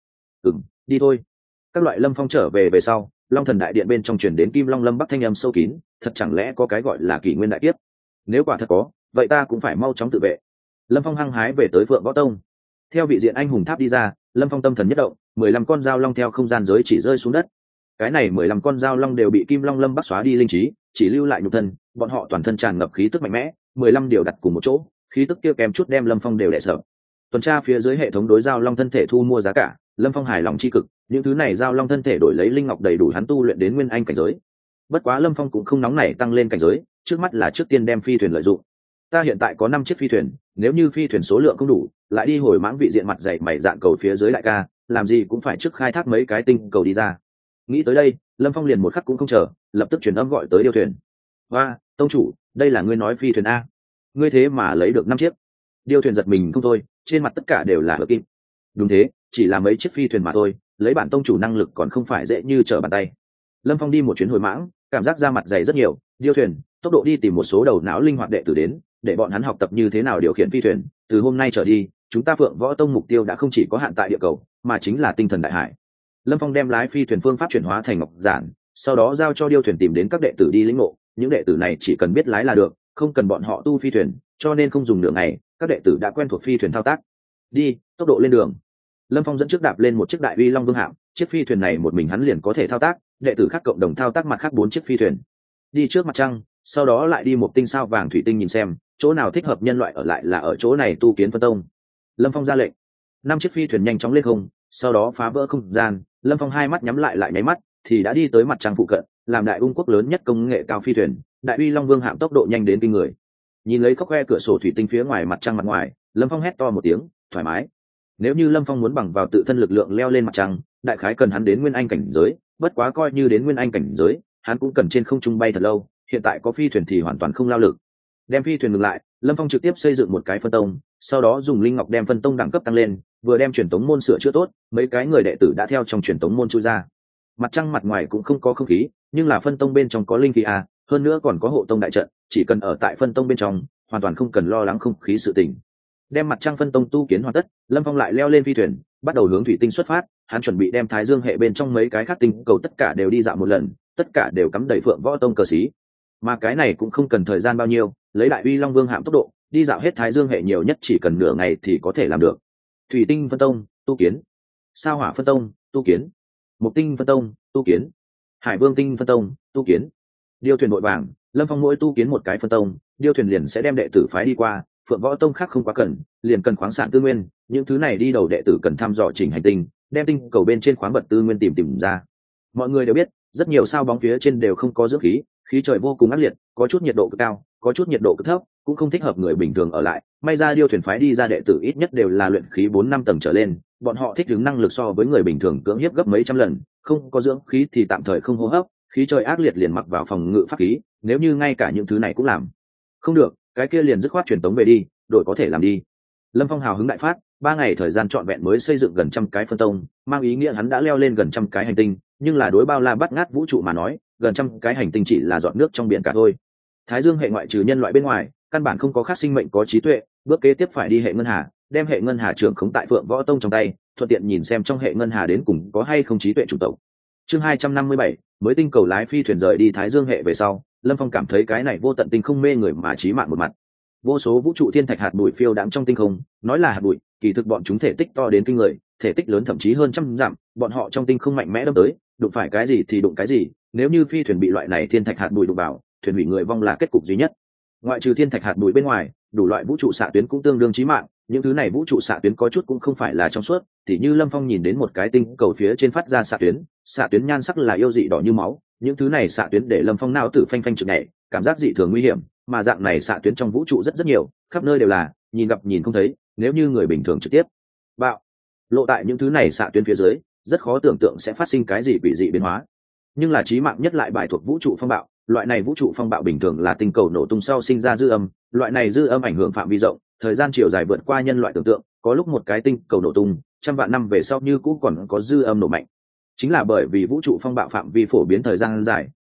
Đi thôi. Các loại Lâm Phong trở về về sau, Long Thần đại điện bên trong truyền đến Kim Long Lâm Bắc thanh âm sâu kín, thật chẳng lẽ có cái gọi là kỷ nguyên đại kiếp? Nếu quả thật có, vậy ta cũng phải mau chóng tự vệ. Lâm Phong hăng hái về tới Phượng Võ Tông. Theo vị diện anh hùng tháp đi ra, Lâm Phong tâm thần nhất động, 15 con dao long theo không gian giới chỉ rơi xuống đất. Cái này 15 con dao long đều bị Kim Long Lâm Bắc xóa đi linh trí, chỉ lưu lại nhục thân, bọn họ toàn thân tràn ngập khí tức mạnh mẽ, 15 điều đặt cùng một chỗ, khí tức kia kèm chút đem Lâm Phong đều đè sợ. Tuần tra phía dưới hệ thống đối dao long thân thể thu mua giá cả, Lâm Phong hài lòng chi cực, những thứ này dao long thân thể đổi lấy linh ngọc đầy đủ hắn tu luyện đến nguyên anh cảnh giới. Bất quá Lâm Phong cũng không nóng nảy tăng lên cảnh giới, trước mắt là trước tiên đem phi thuyền lợi dụng. Ta hiện tại có 5 chiếc phi thuyền, nếu như phi thuyền số lượng không đủ, lại đi hồi mãng vị diện mặt dày mày dạng cầu phía dưới đại ca, làm gì cũng phải trước khai thác mấy cái tinh cầu đi ra. Nghĩ tới đây, Lâm Phong liền một khắc cũng không chờ, lập tức truyền âm gọi tới điêu thuyền. Và tông chủ, đây là ngươi nói phi thuyền a? Ngươi thế mà lấy được 5 chiếc? Điêu thuyền giật mình không thôi, trên mặt tất cả đều là hợp kim. Đúng thế, chỉ là mấy chiếc phi thuyền mà thôi, lấy bản tông chủ năng lực còn không phải dễ như trở bàn tay. Lâm Phong đi một chuyến hồi mãng, cảm giác da mặt dày rất nhiều. Điêu thuyền, tốc độ đi tìm một số đầu não linh hoạt đệ tử đến, để bọn hắn học tập như thế nào điều khiển phi thuyền. Từ hôm nay trở đi, chúng ta Phượng Võ Tông mục tiêu đã không chỉ có hạn tại địa cầu, mà chính là tinh thần đại hải. Lâm Phong đem lái phi thuyền phương pháp chuyển hóa thành ngọc giản, sau đó giao cho điêu thuyền tìm đến các đệ tử đi lĩnh ngộ. Những đệ tử này chỉ cần biết lái là được, không cần bọn họ tu phi thuyền, cho nên không dùng nửa ngày, các đệ tử đã quen thuộc phi thuyền thao tác. Đi, tốc độ lên đường. Lâm Phong dẫn trước đạp lên một chiếc đại uy long vương hạm, chiếc phi thuyền này một mình hắn liền có thể thao tác, đệ tử khác cộng đồng thao tác mặt khác 4 chiếc phi thuyền. Đi trước mặt trăng, sau đó lại đi một tinh sao vàng thủy tinh nhìn xem, chỗ nào thích hợp nhân loại ở lại là ở chỗ này tu kiến phân tông. Lâm Phong ra lệnh, 5 chiếc phi thuyền nhanh chóng lên không, sau đó phá vỡ không gian. Lâm Phong hai mắt nhắm lại nháy mắt, thì đã đi tới mặt trăng phụ cận, làm đại ung quốc lớn nhất công nghệ cao phi thuyền, đại uy long vương hạm tốc độ nhanh đến kinh người. Nhìn lấy khóc khoe cửa sổ thủy tinh phía ngoài mặt trăng mặt ngoài, Lâm Phong hét to một tiếng, thoải mái. Nếu như Lâm Phong muốn bằng vào tự thân lực lượng leo lên mặt trăng, đại khái cần hắn đến nguyên anh cảnh giới, bất quá coi như đến nguyên anh cảnh giới, hắn cũng cần trên không trung bay thật lâu, hiện tại có phi thuyền thì hoàn toàn không lao lực. Đem phi thuyền ngừng lại, Lâm Phong trực tiếp xây dựng một cái phân tông, sau đó dùng linh ngọc đem phân tông đẳng cấp tăng lên, vừa đem truyền tống môn sửa chữa tốt, mấy cái người đệ tử đã theo trong truyền tống môn chui ra. Mặt trăng mặt ngoài cũng không có không khí, nhưng là phân tông bên trong có linh khí a, hơn nữa còn có hộ tông đại trận, chỉ cần ở tại phân tông bên trong, hoàn toàn không cần lo lắng không khí sự tình. Đem mặt trăng phân tông tu kiến hoàn tất, Lâm Phong lại leo lên phi thuyền, bắt đầu hướng thủy tinh xuất phát. Hắn chuẩn bị đem Thái Dương hệ bên trong mấy cái khác tinh cầu tất cả đều đi dạo một lần, tất cả đều cắm đầy Phượng Võ Tông cờ xí. Mà cái này cũng không cần thời gian bao nhiêu, lấy đại uy long vương hạm tốc độ, đi dạo hết Thái Dương hệ nhiều nhất chỉ cần nửa ngày thì có thể làm được. Thủy tinh phân tông tu kiến, sao hỏa phân tông tu kiến, mục tinh phân tông tu kiến, hải vương tinh phân tông tu kiến. Điêu thuyền vội vàng, Lâm Phong mỗi tu kiến một cái phân tông, điêu thuyền liền sẽ đem đệ tử phái đi qua. Phượng Võ Tông khác không quá cần, liền cần khoáng sản tư nguyên, những thứ này đi đầu đệ tử cần thăm dò chỉnh hành tinh, đem tinh cầu bên trên khoáng vật tư nguyên tìm ra. Mọi người đều biết, rất nhiều sao bóng phía trên đều không có dưỡng khí, khí trời vô cùng ác liệt, có chút nhiệt độ cực cao, có chút nhiệt độ cực thấp, cũng không thích hợp người bình thường ở lại. May ra điêu thuyền phái đi ra đệ tử ít nhất đều là luyện khí 4-5 tầng trở lên, bọn họ thích ứng năng lực so với người bình thường cưỡng hiếp gấp mấy trăm lần, không có dưỡng khí thì tạm thời không hô hấp, khí trời ác liệt liền mặc vào phòng ngự pháp khí, nếu như ngay cả những thứ này cũng làm không được, cái kia liền dứt khoát truyền tống về đi, đội có thể làm đi. Lâm Phong hào hứng đại phát, 3 ngày thời gian trọn vẹn mới xây dựng gần trăm cái phân tông, mang ý nghĩa hắn đã leo lên gần trăm cái hành tinh, nhưng là đối bao la bát ngát vũ trụ mà nói, gần trăm cái hành tinh chỉ là giọt nước trong biển cả thôi. Thái Dương hệ ngoại trừ nhân loại bên ngoài, căn bản không có khác sinh mệnh có trí tuệ, bước kế tiếp phải đi hệ ngân hà, đem hệ ngân hà trưởng khống tại Phượng Võ Tông trong tay, thuận tiện nhìn xem trong hệ ngân hà đến cùng có hay không trí tuệ chủ tộc. Chương 257, mới tinh cầu lái phi thuyền rời đi Thái Dương hệ về sau, Lâm Phong cảm thấy cái này vô tận tinh không mê người mà chí mạng một mặt. Vô số vũ trụ thiên thạch hạt bụi phiêu đãng trong tinh không, nói là hạt bụi, kỳ thực bọn chúng thể tích to đến kinh người, thể tích lớn thậm chí hơn trăm dặm, bọn họ trong tinh không mạnh mẽ đâm tới, đụng phải cái gì thì đụng cái gì, nếu như phi thuyền bị loại này thiên thạch hạt bụi đụng vào, thuyền hủy người vong là kết cục duy nhất. Ngoại trừ thiên thạch hạt bụi bên ngoài, đủ loại vũ trụ xạ tuyến cũng tương đương chí mạng, những thứ này vũ trụ xạ tuyến có chút cũng không phải là trong suốt, tỉ như Lâm Phong nhìn đến một cái tinh cầu phía trên phát ra xạ tuyến nhan sắc là yêu dị đỏ như máu, những thứ này xạ tuyến để Lâm Phong não tử phanh phanh trực nhảy, cảm giác dị thường nguy hiểm, mà dạng này xạ tuyến trong vũ trụ rất nhiều, khắp nơi đều là, nhìn gặp nhìn không thấy, nếu như người bình thường trực tiếp bạo lộ tại những thứ này xạ tuyến phía dưới, rất khó tưởng tượng sẽ phát sinh cái gì quỷ dị biến hóa. Nhưng là chí mạng nhất lại bài thuộc vũ trụ phong bạo, loại này vũ trụ phong bạo bình thường là tinh cầu nổ tung sau sinh ra dư âm, loại này dư âm ảnh hưởng phạm vi rộng, thời gian chiều dài vượt qua nhân loại tưởng tượng, có lúc một cái tinh cầu nổ tung, trăm vạn năm về sau như cũng còn có dư âm nổ mạnh. Chính là bởi vì vũ trụ phong bạo phạm vi phổ biến thời gian dài,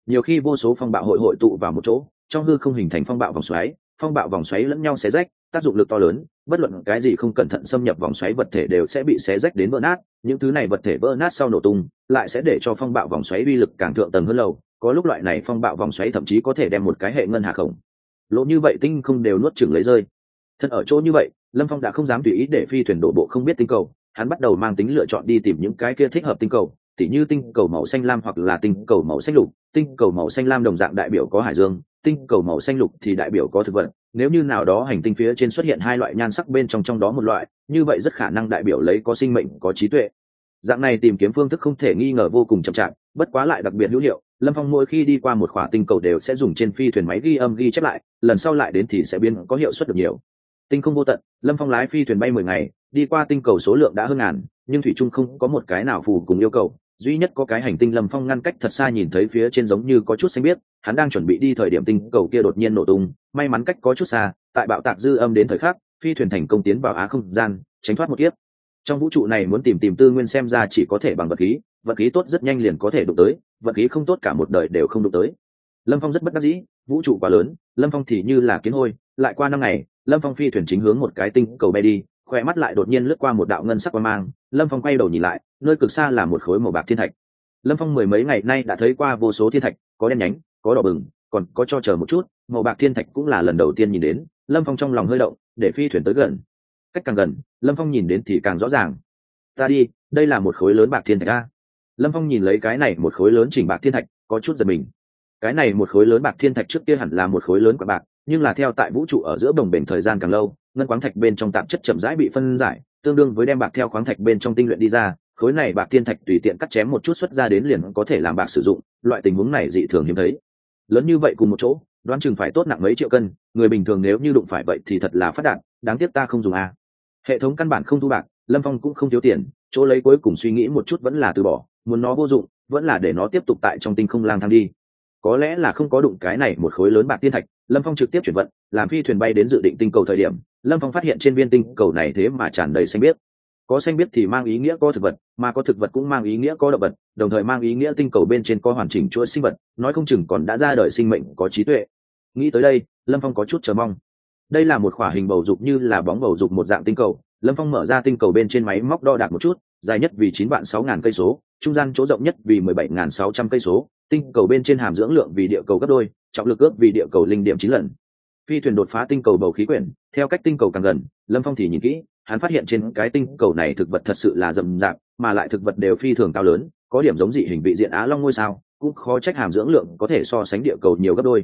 nhiều khi vô số phong bạo hội tụ vào một chỗ, trong hư không hình thành phong bạo vòng xoáy lẫn nhau xé rách, tác dụng lực to lớn, bất luận cái gì không cẩn thận xâm nhập vòng xoáy vật thể đều sẽ bị xé rách đến vỡ nát, những thứ này vật thể vỡ nát sau nổ tung lại sẽ để cho phong bạo vòng xoáy uy lực càng thượng tầng hơn lầu, có lúc loại này phong bạo vòng xoáy thậm chí có thể đem một cái hệ ngân hà khổng lỗ như vậy tinh không đều nuốt chửng lấy rơi. Thân ở chỗ như vậy, Lâm Phong đã không dám tùy ý để phi thuyền đổ bộ không biết tinh cầu, hắn bắt đầu mang tính lựa chọn đi tìm những cái kia thích hợp tinh cầu, tỉ như tinh cầu màu xanh lam hoặc là tinh cầu màu xanh lục. Tinh cầu màu xanh lam đồng dạng đại biểu có hải dương, tinh cầu màu xanh lục thì đại biểu có thực vật. Nếu như nào đó hành tinh phía trên xuất hiện hai loại nhan sắc bên trong đó một loại, như vậy rất khả năng đại biểu lấy có sinh mệnh, có trí tuệ. Dạng này tìm kiếm phương thức không thể nghi ngờ vô cùng chậm chạp, bất quá lại đặc biệt hữu hiệu. Lâm Phong mỗi khi đi qua một khỏa tinh cầu đều sẽ dùng trên phi thuyền máy ghi âm ghi chép lại, lần sau lại đến thì sẽ biến có hiệu suất được nhiều. Tinh không vô tận, Lâm Phong lái phi thuyền bay 10 ngày, đi qua tinh cầu số lượng đã hơn ngàn, nhưng thủy chung không có một cái nào phù cùng yêu cầu. Duy nhất có cái hành tinh Lâm Phong ngăn cách thật xa nhìn thấy phía trên giống như có chút xanh biếc, hắn đang chuẩn bị đi thời điểm tinh cầu kia đột nhiên nổ tung, may mắn cách có chút xa, tại bạo tạc dư âm đến thời khắc, phi thuyền thành công tiến vào á không gian, tránh thoát một kiếp. Trong vũ trụ này muốn tìm tư nguyên xem ra chỉ có thể bằng vật khí tốt rất nhanh liền có thể đụng tới, vật khí không tốt cả một đời đều không đụng tới. Lâm Phong rất bất đắc dĩ, vũ trụ quá lớn, Lâm Phong thì như là kiến hôi. Lại qua 5 ngày, Lâm Phong phi thuyền chính hướng một cái tinh cầu bay đi, khoe mắt lại đột nhiên lướt qua một đạo ngân sắc quang mang. Lâm Phong quay đầu nhìn lại, nơi cực xa là một khối màu bạc thiên thạch. Lâm Phong mười mấy ngày nay đã thấy qua vô số thiên thạch, có đen nhánh, có đỏ bừng, còn có cho chờ một chút. Màu bạc thiên thạch cũng là lần đầu tiên nhìn đến. Lâm Phong trong lòng hơi động, để phi thuyền tới gần. Cách càng gần, Lâm Phong nhìn đến thì càng rõ ràng. Ta đi, đây là một khối lớn bạc thiên thạch a. Lâm Phong nhìn lấy cái này một khối lớn chỉnh bạc thiên thạch, có chút giật mình. Cái này một khối lớn bạc thiên thạch trước kia hẳn là một khối lớn quả bạc, nhưng là theo tại vũ trụ ở giữa bồng bềnh thời gian càng lâu, ngân khoáng thạch bên trong tạp chất chậm rãi bị phân giải, tương đương với đem bạc theo khoáng thạch bên trong tinh luyện đi ra, khối này bạc thiên thạch tùy tiện cắt chém một chút xuất ra đến liền có thể làm bạc sử dụng, loại tình huống này dị thường hiếm thấy. Lớn như vậy cùng một chỗ, đoán chừng phải tốt nặng mấy triệu cân, người bình thường nếu như đụng phải vậy thì thật là phát đạt, đáng tiếc ta không dùng a. Hệ thống căn bản không thu bạc, Lâm Phong cũng không thiếu tiền, chỗ lấy cuối cùng suy nghĩ một chút vẫn là từ bỏ, muốn nó vô dụng, vẫn là để nó tiếp tục tại trong tinh không lang thang đi. Có lẽ là không có đụng cái này một khối lớn bạc thiên thạch, Lâm Phong trực tiếp chuyển vận, làm phi thuyền bay đến dự định tinh cầu thời điểm, Lâm Phong phát hiện trên viên tinh cầu này thế mà tràn đầy xanh biếc. Có xanh biếc thì mang ý nghĩa có thực vật, mà có thực vật cũng mang ý nghĩa có động vật, đồng thời mang ý nghĩa tinh cầu bên trên có hoàn chỉnh chuỗi sinh vật, nói không chừng còn đã ra đời sinh mệnh có trí tuệ. Nghĩ tới đây, Lâm Phong có chút chờ mong. Đây là một khỏa hình bầu dục như là bóng bầu dục một dạng tinh cầu. Lâm Phong mở ra tinh cầu bên trên máy móc đo đạc một chút, dài nhất vì 9.600 cây số, trung gian chỗ rộng nhất vì 17.600 cây số, tinh cầu bên trên hàm dưỡng lượng vì địa cầu gấp đôi, trọng lực ước vì địa cầu 0.9 lần. Phi thuyền đột phá tinh cầu bầu khí quyển, theo cách tinh cầu càng gần, Lâm Phong thì nhìn kỹ, hắn phát hiện trên cái tinh cầu này thực vật thật sự là rậm rạp, mà lại thực vật đều phi thường cao lớn, có điểm giống dị hình vị diện Á Long ngôi sao, cũng khó trách hàm dưỡng lượng có thể so sánh địa cầu nhiều gấp đôi.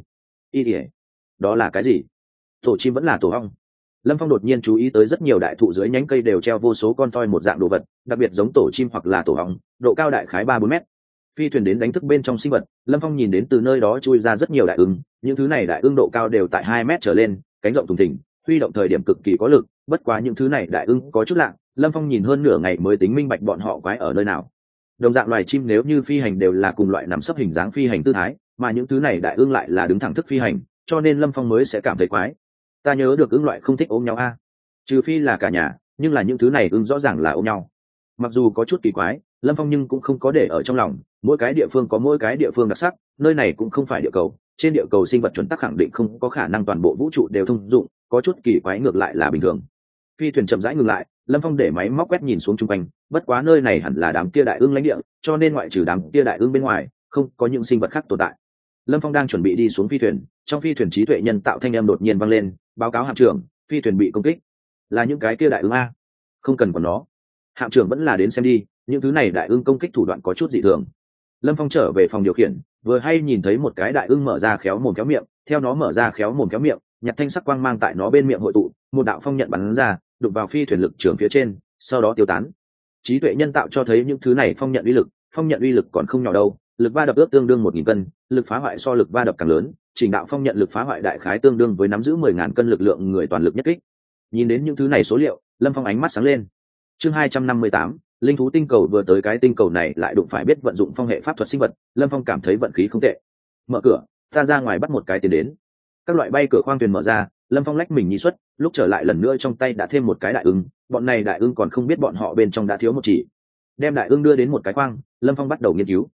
Đó là cái gì? Tổ chim vẫn là tổ ong? Lâm Phong đột nhiên chú ý tới rất nhiều đại thụ dưới nhánh cây đều treo vô số con toi một dạng đồ vật, đặc biệt giống tổ chim hoặc là tổ ong, độ cao đại khái 3-4 mét. Phi thuyền đến đánh thức bên trong sinh vật, Lâm Phong nhìn đến từ nơi đó chui ra rất nhiều đại ưng, những thứ này đại ưng độ cao đều tại 2 mét trở lên, cánh rộng thùng thình, huy động thời điểm cực kỳ có lực, bất quá những thứ này đại ưng có chút lạ, Lâm Phong nhìn hơn nửa ngày mới tính minh bạch bọn họ quái ở nơi nào. Đồng dạng loài chim nếu như phi hành đều là cùng loại nằm sấp hình dáng phi hành tư thái, mà những thứ này đại ưng lại là đứng thẳng thức phi hành, cho nên Lâm Phong mới sẽ cảm thấy quái. Ta nhớ được ưng loại không thích ôm nhau a, trừ phi là cả nhà, nhưng là những thứ này ưng rõ ràng là ôm nhau. Mặc dù có chút kỳ quái, Lâm Phong nhưng cũng không có để ở trong lòng, mỗi cái địa phương có mỗi cái địa phương đặc sắc, nơi này cũng không phải địa cầu, trên địa cầu sinh vật chuẩn tắc khẳng định không có khả năng toàn bộ vũ trụ đều thông dụng, có chút kỳ quái ngược lại là bình thường. Phi thuyền chậm rãi ngừng lại, Lâm Phong để máy móc quét nhìn xuống chung quanh, bất quá nơi này hẳn là đám kia đại ưng lãnh địa, cho nên ngoại trừ đám kia đại ưng bên ngoài, không có những sinh vật khác tồn tại. Lâm Phong đang chuẩn bị đi xuống phi thuyền, trong phi thuyền trí tuệ nhân tạo thanh âm đột nhiên vang lên, báo cáo hạm trưởng, phi thuyền bị công kích. Là những cái kia đại ưng a? Không cần của nó. Hạm trưởng vẫn là đến xem đi, những thứ này đại ưng công kích thủ đoạn có chút dị thường. Lâm Phong trở về phòng điều khiển, vừa hay nhìn thấy một cái đại ưng mở ra khéo mồm khéo miệng, theo nó mở ra khéo mồm khéo miệng, nhặt thanh sắc quang mang tại nó bên miệng hội tụ, một đạo phong nhận bắn ra, đụng vào phi thuyền lực trưởng phía trên, sau đó tiêu tán. Trí tuệ nhân tạo cho thấy những thứ này phong nhận uy lực còn không nhỏ đâu, lực va đập ước tương đương 1.000 cân, lực phá hoại so lực va đập càng lớn, trình đạo phong nhận lực phá hoại đại khái tương đương với nắm giữ 10.000 cân lực lượng người toàn lực nhất kích. Nhìn đến những thứ này số liệu, Lâm Phong ánh mắt sáng lên. Chương 258, linh thú tinh cầu vừa tới cái tinh cầu này lại đụng phải biết vận dụng phong hệ pháp thuật sinh vật, Lâm Phong cảm thấy vận khí không tệ. Mở cửa, ta ra ngoài bắt một cái tiến đến. Các loại bay cửa khoang thuyền mở ra, Lâm Phong lách mình nhi xuất, lúc trở lại lần nữa trong tay đã thêm một cái đại ưng, bọn này đại ưng còn không biết bọn họ bên trong đã thiếu một chỉ. Đem đại ưng đưa đến một cái khoang, Lâm Phong bắt đầu nghiên cứu.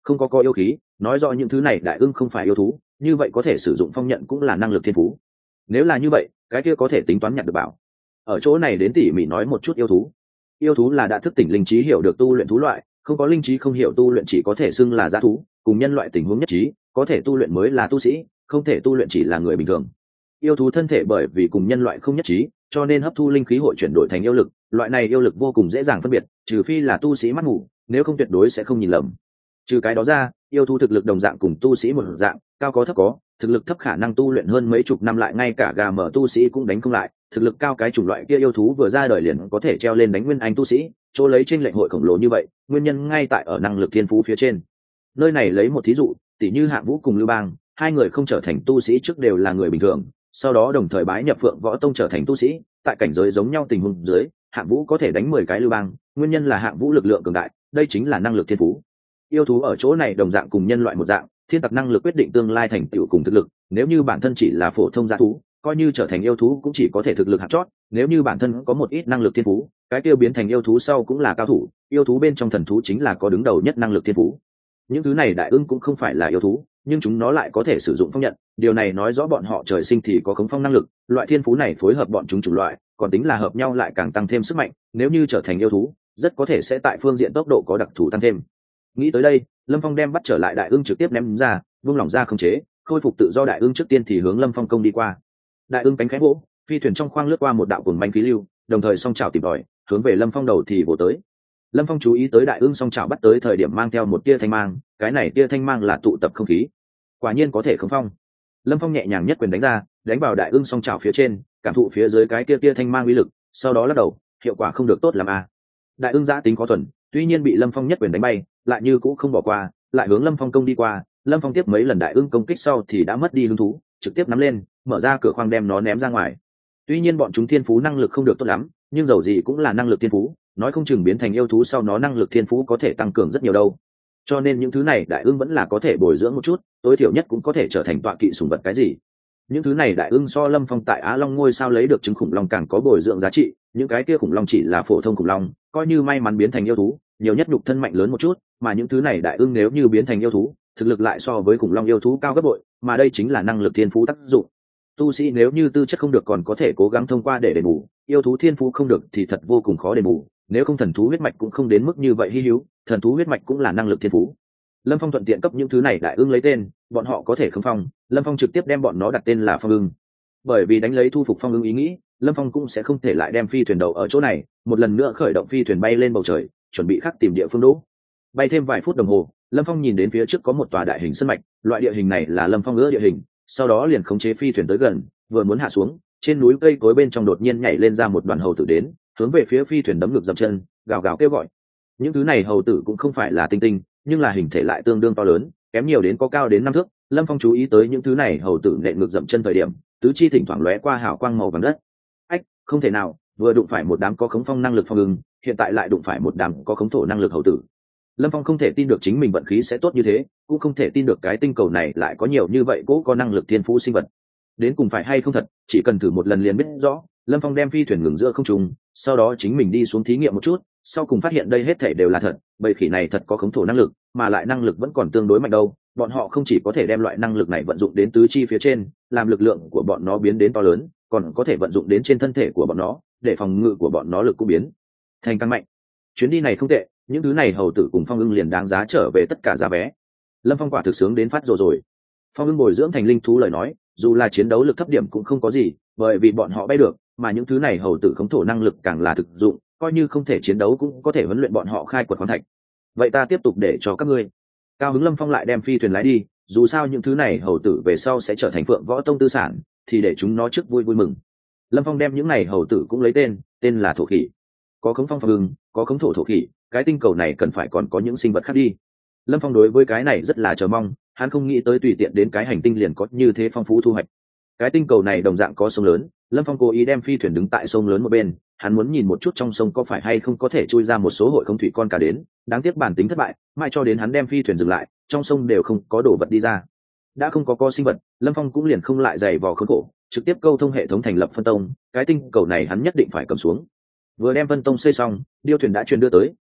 không có yêu khí, nói rõ những thứ này đại ưng không phải yêu thú, như vậy có thể sử dụng phong nhận cũng là năng lực thiên phú. Nếu là như vậy, cái kia có thể tính toán nhặt được bảo. Ở chỗ này đến tỉ mỉ nói một chút yêu thú. Yêu thú là đã thức tỉnh linh trí hiểu được tu luyện thú loại, không có linh trí không hiểu tu luyện chỉ có thể xưng là dã thú, cùng nhân loại tình huống nhất trí, có thể tu luyện mới là tu sĩ, không thể tu luyện chỉ là người bình thường. Yêu thú thân thể bởi vì cùng nhân loại không nhất trí, cho nên hấp thu linh khí hội chuyển đổi thành yêu lực, loại này yêu lực vô cùng dễ dàng phân biệt, trừ phi là tu sĩ mắt mù, nếu không tuyệt đối sẽ không nhìn lầm. Trừ cái đó ra, yêu thú thực lực đồng dạng cùng tu sĩ một dạng, cao có thấp có, thực lực thấp khả năng tu luyện hơn mấy chục năm lại ngay cả gà mở tu sĩ cũng đánh không lại, thực lực cao cái chủng loại kia yêu thú vừa ra đời liền có thể treo lên đánh nguyên anh tu sĩ, chỗ lấy trên lệnh hội khổng lồ như vậy, nguyên nhân ngay tại ở năng lực thiên phú phía trên. Nơi này lấy một thí dụ, tỷ như Hạng Vũ cùng Lưu Bang, hai người không trở thành tu sĩ trước đều là người bình thường, sau đó đồng thời bái nhập Phượng Võ Tông trở thành tu sĩ, tại cảnh giới giống nhau tình huống dưới, Hạng Vũ có thể đánh 10 cái Lưu Bang, nguyên nhân là Hạng Vũ lực lượng cường đại, đây chính là năng lực thiên phú. Yêu thú ở chỗ này đồng dạng cùng nhân loại một dạng, thiên tặc năng lực quyết định tương lai thành tựu cùng thực lực, nếu như bản thân chỉ là phổ thông dã thú, coi như trở thành yêu thú cũng chỉ có thể thực lực hạt chót, nếu như bản thân có một ít năng lực thiên phú, cái kia biến thành yêu thú sau cũng là cao thủ, yêu thú bên trong thần thú chính là có đứng đầu nhất năng lực thiên phú. Những thứ này đại ưng cũng không phải là yêu thú, nhưng chúng nó lại có thể sử dụng phong nhận, điều này nói rõ bọn họ trời sinh thì có khống phong năng lực, loại thiên phú này phối hợp bọn chúng chủng loại, còn tính là hợp nhau lại càng tăng thêm sức mạnh, nếu như trở thành yêu thú, rất có thể sẽ tại phương diện tốc độ có đặc thù tăng thêm. Nghĩ tới đây, Lâm Phong đem bắt trở lại đại ưng trực tiếp ném ra, vung lỏng ra khống chế, khôi phục tự do đại ưng trước tiên thì hướng Lâm Phong công đi qua. Đại ưng cánh khẽ vỗ, phi thuyền trong khoang lướt qua một đạo cuồng bánh khí lưu, đồng thời song chảo tìm tòi, hướng về Lâm Phong đầu thì vồ tới. Lâm Phong chú ý tới đại ưng song chảo bắt tới thời điểm mang theo một tia thanh mang, cái này tia thanh mang là tụ tập không khí, quả nhiên có thể khống phong. Lâm Phong nhẹ nhàng nhất quyền đánh ra, đánh vào đại ưng song chảo phía trên, cảm thụ phía dưới cái tia thanh mang uy lực, sau đó lắc đầu, hiệu quả không được tốt lắm à. Đại ưng giã tính có thuần, tuy nhiên bị Lâm Phong nhất quyền đánh bay, lại như cũng không bỏ qua, lại hướng Lâm Phong công đi qua. Lâm Phong tiếp mấy lần đại ưng công kích sau thì đã mất đi hứng thú, trực tiếp nắm lên, mở ra cửa khoang đem nó ném ra ngoài. Tuy nhiên bọn chúng thiên phú năng lực không được tốt lắm, nhưng dầu gì cũng là năng lực thiên phú, nói không chừng biến thành yêu thú sau nó năng lực thiên phú có thể tăng cường rất nhiều đâu. Cho nên những thứ này đại ưng vẫn là có thể bồi dưỡng một chút, tối thiểu nhất cũng có thể trở thành tọa kỵ sủng vật cái gì. Những thứ này đại ưng so Lâm Phong tại Á Long ngôi sao lấy được trứng khủng long càng có bồi dưỡng giá trị, những cái kia khủng long chỉ là phổ thông khủng long, coi như may mắn biến thành yêu thú, nhiều nhất nhục thân mạnh lớn một chút, mà những thứ này đại ưng nếu như biến thành yêu thú, thực lực lại so với khủng long yêu thú cao gấp bội, mà đây chính là năng lực thiên phú tác dụng. Tu sĩ nếu như tư chất không được còn có thể cố gắng thông qua để đền bù, yêu thú thiên phú không được thì thật vô cùng khó đền bù, nếu không thần thú huyết mạch cũng không đến mức như vậy hi hữu, thần thú huyết mạch cũng là năng lực thiên phú. Lâm Phong thuận tiện cấp những thứ này đại ưng lấy tên, bọn họ có thể khống phong, Lâm Phong trực tiếp đem bọn nó đặt tên là Phong Ưng. Bởi vì đánh lấy thu phục Phong Ưng ý nghĩ, Lâm Phong cũng sẽ không thể lại đem phi thuyền đầu ở chỗ này, một lần nữa khởi động phi thuyền bay lên bầu trời, chuẩn bị khắc tìm địa phương đỗ. Bay thêm vài phút đồng hồ, Lâm Phong nhìn đến phía trước có một tòa đại hình sân mạch, loại địa hình này là Lâm Phong ưa địa hình, sau đó liền khống chế phi thuyền tới gần, vừa muốn hạ xuống, trên núi cây cối bên trong đột nhiên nhảy lên ra một đoàn hầu tử đến, hướng về phía phi thuyền đấm ngược dậm chân, gào gào kêu gọi. Những thứ này hầu tử cũng không phải là tinh tinh, nhưng là hình thể lại tương đương to lớn, kém nhiều đến có cao đến 5 thước. Lâm Phong chú ý tới những thứ này hầu tử nện ngược dậm chân thời điểm, tứ chi thỉnh thoảng lóe qua hào quang màu vàng đất. Ách, không thể nào, vừa đụng phải một đám có khống phong năng lực phong ưng, hiện tại lại đụng phải một đám có khống thổ năng lực hầu tử. Lâm Phong không thể tin được chính mình vận khí sẽ tốt như thế, cũng không thể tin được cái tinh cầu này lại có nhiều như vậy cố có năng lực thiên phú sinh vật. Đến cùng phải hay không thật, chỉ cần thử một lần liền biết rõ. Lâm Phong đem phi thuyền ngừng giữa không trung, sau đó chính mình đi xuống thí nghiệm một chút, sau cùng phát hiện đây hết thảy đều là thật, bầy khỉ này thật có khống thổ năng lực, mà lại năng lực vẫn còn tương đối mạnh đâu. Bọn họ không chỉ có thể đem loại năng lực này vận dụng đến tứ chi phía trên, làm lực lượng của bọn nó biến đến to lớn, còn có thể vận dụng đến trên thân thể của bọn nó, để phòng ngự của bọn nó lực cũng biến thành càng mạnh. Chuyến đi này không tệ, những thứ này hầu tử cùng Phong Ưng liền đáng giá trở về tất cả giá vé. Lâm Phong quả thực sướng đến phát rồi. Phong Ưng bồi dưỡng thành linh thú lời nói, dù là chiến đấu lực thấp điểm cũng không có gì, bởi vì bọn họ bay được, mà những thứ này hầu tử khống thổ năng lực càng là thực dụng, coi như không thể chiến đấu cũng có thể huấn luyện bọn họ khai quật khoáng thạch. Vậy ta tiếp tục để cho các ngươi. Cao hứng Lâm Phong lại đem phi thuyền lái đi, dù sao những thứ này hầu tử về sau sẽ trở thành Phượng Võ Tông tư sản, thì để chúng nó trước vui mừng. Lâm Phong đem những này hầu tử cũng lấy tên là thổ khỉ. Có khống phong Phong Ưng, có khống thổ thổ khỉ, cái tinh cầu này cần phải còn có những sinh vật khác đi. Lâm Phong đối với cái này rất là chờ mong, hắn không nghĩ tới tùy tiện đến cái hành tinh liền có như thế phong phú thu hoạch. Cái tinh cầu này đồng dạng có sông lớn, Lâm Phong cố ý đem phi thuyền đứng tại sông lớn một bên, hắn muốn nhìn một chút trong sông có phải hay không có thể chui ra một số hội không thủy con cả đến, đáng tiếc bản tính thất bại, mãi cho đến hắn đem phi thuyền dừng lại, trong sông đều không có đồ vật đi ra. Đã không có sinh vật, Lâm Phong cũng liền không lại dày vò khốn khổ, trực tiếp câu thông hệ thống thành lập phân tông, cái tinh cầu này hắn nhất định phải cầm xuống. Vừa đem phân tông xây xong, điêu thuyền đã truyền đưa tới,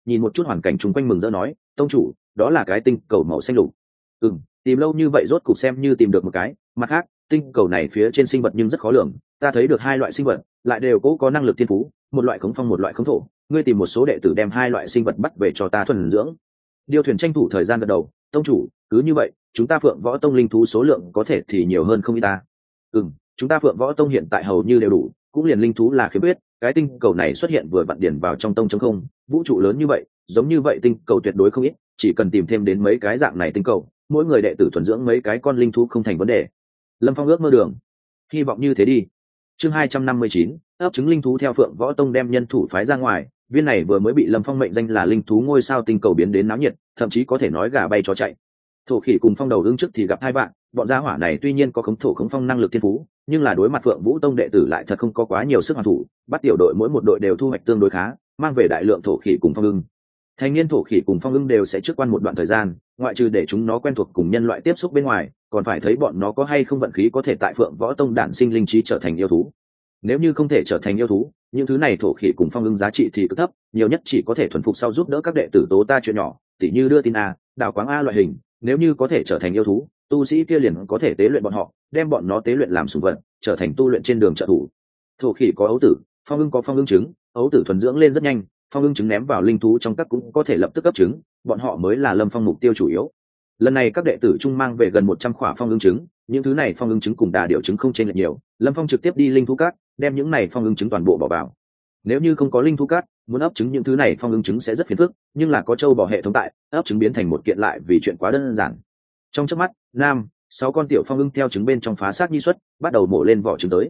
nhìn một chút hoàn cảnh chung quanh mừng rỡ nói, tông chủ, đó là cái tinh cầu màu xanh lục. Tìm lâu như vậy rốt cục xem như tìm được một cái. Mặt khác, tinh cầu này phía trên sinh vật nhưng rất khó lường, ta thấy được hai loại sinh vật lại đều cố có năng lực thiên phú, một loại khống phong một loại khống thổ. Ngươi tìm một số đệ tử đem hai loại sinh vật bắt về cho ta thuần dưỡng. Điêu thuyền tranh thủ thời gian gật đầu, tông chủ, cứ như vậy chúng ta Phượng Võ Tông linh thú số lượng có thể thì nhiều hơn không ít ta. Chúng ta Phượng Võ Tông hiện tại hầu như đều đủ, cũng liền linh thú là khiếm khuyết. Cái tinh cầu này xuất hiện vừa vặn điển vào trong tông trống không, vũ trụ lớn như vậy, giống như vậy tinh cầu tuyệt đối không ít, chỉ cần tìm thêm đến mấy cái dạng này tinh cầu, mỗi người đệ tử thuần dưỡng mấy cái con linh thú không thành vấn đề. Lâm Phong ước mơ đường, hy vọng như thế đi. Chương 259, ấp trứng linh thú. Theo Phượng Võ Tông đem nhân thủ phái ra ngoài, viên này vừa mới bị Lâm Phong mệnh danh là linh thú ngôi sao tinh cầu biến đến náo nhiệt, thậm chí có thể nói gà bay chó chạy. Thổ khỉ cùng phong đầu ưng trước thì gặp hai bạn, bọn gia hỏa này tuy nhiên có khống thổ khống phong năng lực thiên phú, nhưng là đối mặt Phượng Vũ Tông đệ tử lại thật không có quá nhiều sức hoàn thủ, bắt tiểu đội mỗi một đội đều thu hoạch tương đối khá, mang về đại lượng thổ khỉ cùng phong ưng. Thành niên thổ khỉ cùng phong ưng đều sẽ trước quan một đoạn thời gian, ngoại trừ để chúng nó quen thuộc cùng nhân loại tiếp xúc bên ngoài, còn phải thấy bọn nó có hay không vận khí có thể tại Phượng Võ Tông đản sinh linh trí trở thành yêu thú. Nếu như không thể trở thành yêu thú, những thứ này thổ khỉ cùng phong ưng giá trị thì cực thấp, nhiều nhất chỉ có thể thuần phục sau giúp đỡ các đệ tử tố ta chuyện nhỏ, tỉ như đưa tin a, đào quáng a loại hình. Nếu như có thể trở thành yêu thú, tu sĩ kia liền có thể tế luyện bọn họ, đem bọn nó tế luyện làm sủng vật, trở thành tu luyện trên đường trợ thủ. Thổ khỉ có ấu tử, phong ưng có phong ưng trứng, ấu tử thuần dưỡng lên rất nhanh, phong ưng trứng ném vào linh thú trong các cũng có thể lập tức cấp trứng, bọn họ mới là Lâm Phong mục tiêu chủ yếu. Lần này các đệ tử trung mang về gần 100 khỏa phong ưng trứng, những thứ này phong ưng trứng cùng đà điểu trứng không chênh lệch nhiều, Lâm Phong trực tiếp đi linh thú các, đem những này phong ưng trứng toàn bộ bỏ vào. Nếu như không có linh thú các, muốn ấp trứng những thứ này phong ưng trứng sẽ rất phiền phức, nhưng là có châu bò hệ thống tại, ấp trứng biến thành một kiện lại vì chuyện quá đơn giản. Trong chớp mắt, 6 con tiểu phong ưng theo trứng bên trong phá xác nhi xuất, bắt đầu mổ lên vỏ trứng tới.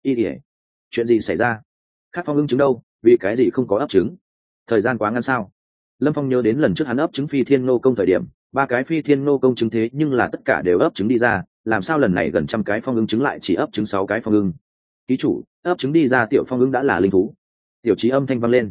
Chuyện gì xảy ra? Khác phong ưng trứng đâu, vì cái gì không có ấp trứng? Thời gian quá ngắn sao? Lâm Phong nhớ đến lần trước hắn ấp trứng phi thiên nô công thời điểm, 3 cái phi thiên nô công trứng thế nhưng là tất cả đều ấp trứng đi ra, làm sao lần này gần 100 cái phong ưng trứng lại chỉ ấp trứng 6 cái phong ưng? Ký chủ, ấp trứng đi ra tiểu phong ưng đã là linh thú. Tiểu trí âm thanh vang lên.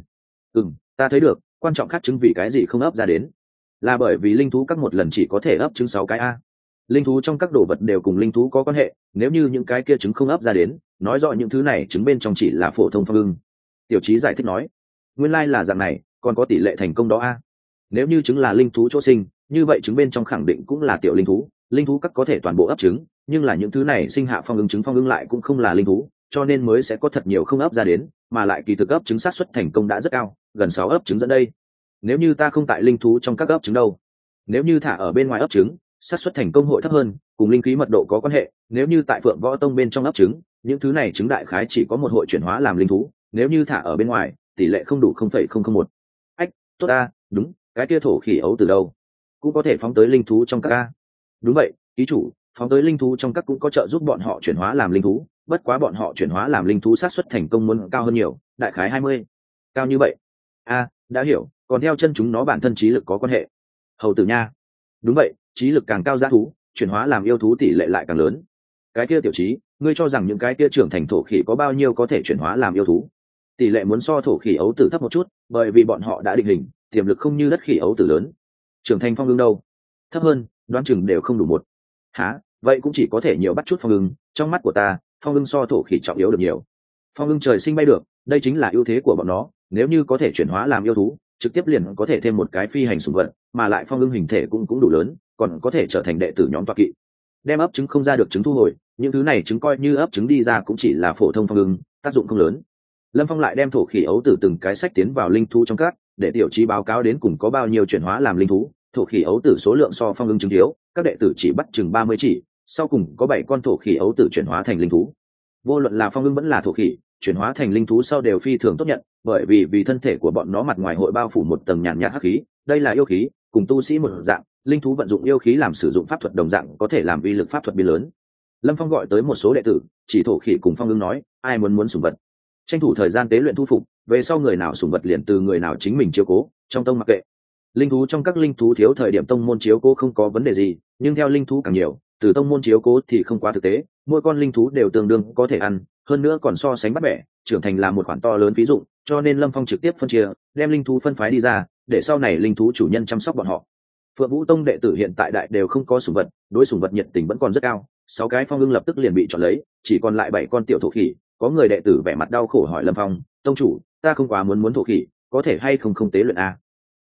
Ta thấy được, quan trọng khác trứng vì cái gì không ấp ra đến? Là bởi vì linh thú các một lần chỉ có thể ấp trứng 6 cái a. Linh thú trong các đồ vật đều cùng linh thú có quan hệ, nếu như những cái kia trứng không ấp ra đến, nói rõ những thứ này trứng bên trong chỉ là phổ thông phong ưng. Tiểu trí giải thích nói, nguyên lai là dạng này, còn có tỷ lệ thành công đó a. Nếu như trứng là linh thú chỗ sinh, như vậy trứng bên trong khẳng định cũng là tiểu linh thú các có thể toàn bộ ấp trứng, nhưng là những thứ này sinh hạ phong ưng trứng phong ưng lại cũng không là linh thú, cho nên mới sẽ có thật nhiều không ấp ra đến, mà lại kỳ thực ấp trứng xác suất thành công đã rất cao, gần 6 ấp trứng dẫn đây. Nếu như ta không tại linh thú trong các ấp trứng đâu? Nếu như thả ở bên ngoài ấp trứng, xác suất thành công hội thấp hơn, cùng linh khí mật độ có quan hệ. Nếu như tại Phượng Võ Tông bên trong ấp trứng, những thứ này trứng đại khái chỉ có một hội chuyển hóa làm linh thú, nếu như thả ở bên ngoài, tỷ lệ không đủ 0,001. Ách, tốt a, đúng, cái kia thổ khỉ ấu từ đâu? Cũng có thể phóng tới linh thú trong các a. Đúng vậy, ký chủ, phóng tới linh thú trong các cũng có trợ giúp bọn họ chuyển hóa làm linh thú, bất quá bọn họ chuyển hóa làm linh thú xác suất thành công muốn cao hơn nhiều, đại khái 20. Cao như vậy? A, đã hiểu, còn theo chân chúng nó bản thân trí lực có quan hệ. Hầu tử nha. Đúng vậy, trí lực càng cao giá thú, chuyển hóa làm yêu thú tỷ lệ lại càng lớn. Cái kia tiểu trí, ngươi cho rằng những cái kia trưởng thành thổ khỉ có bao nhiêu có thể chuyển hóa làm yêu thú? Tỷ lệ muốn so thổ khỉ ấu tử thấp một chút, bởi vì bọn họ đã định hình, tiềm lực không như đất khỉ ấu tử lớn. Trưởng thành phong ưng đâu? Thấp hơn, đoán chừng đều không đủ một. Hả? Vậy cũng chỉ có thể nhiều bắt chút phong ưng, trong mắt của ta, phong ưng so thổ khỉ trọng yếu được nhiều. Phong ưng trời sinh bay được, đây chính là ưu thế của bọn nó, nếu như có thể chuyển hóa làm yêu thú, trực tiếp liền có thể thêm một cái phi hành sủng vật, mà lại phong ưng hình thể cũng đủ lớn, còn có thể trở thành đệ tử nhóm tọa kỵ. Đem ấp trứng không ra được trứng thu hồi, những thứ này trứng coi như ấp trứng đi ra cũng chỉ là phổ thông phong ưng, tác dụng không lớn. Lâm Phong lại đem thổ khỉ ấu tử từng cái sách tiến vào linh thú trong các, để tiểu trí báo cáo đến cùng có bao nhiêu chuyển hóa làm linh thú. Thổ khỉ ấu tử số lượng so phong ưng trứng thiếu, các đệ tử chỉ bắt chừng 30 chỉ, sau cùng có 7 con thổ khỉ ấu tử chuyển hóa thành linh thú. Vô luận là phong ưng vẫn là thổ khỉ, chuyển hóa thành linh thú sau đều phi thường tốt nhận, bởi vì thân thể của bọn nó mặt ngoài hội bao phủ một tầng nhàn nhạt hắc khí, đây là yêu khí, cùng tu sĩ một dạng, linh thú vận dụng yêu khí làm sử dụng pháp thuật đồng dạng có thể làm uy lực pháp thuật biến lớn. Lâm Phong gọi tới một số đệ tử, chỉ thổ khỉ cùng phong ưng nói, ai muốn sủng vật, tranh thủ thời gian tế luyện thu phục, về sau người nào sủng vật liền từ người nào chính mình chiếu cố, trong tông mặc kệ. Linh thú trong các linh thú thiếu thời điểm tông môn chiếu cố không có vấn đề gì, nhưng theo linh thú càng nhiều, từ tông môn chiếu cố thì không quá thực tế, mỗi con linh thú đều tương đương có thể ăn, hơn nữa còn so sánh bắt bẻ, trưởng thành là một khoản to lớn ví dụ, cho nên Lâm Phong trực tiếp phân chia, đem linh thú phân phái đi ra, để sau này linh thú chủ nhân chăm sóc bọn họ. Phượng Vũ Tông đệ tử hiện tại đại đều không có sủng vật, đối sủng vật nhiệt tình vẫn còn rất cao, 6 cái phong ưng lập tức liền bị chọn lấy, chỉ còn lại 7 con tiểu thổ khỉ. Có người đệ tử vẻ mặt đau khổ hỏi Lâm Phong, tông chủ, ta không quá muốn thổ khỉ, có thể hay không tế luyện a?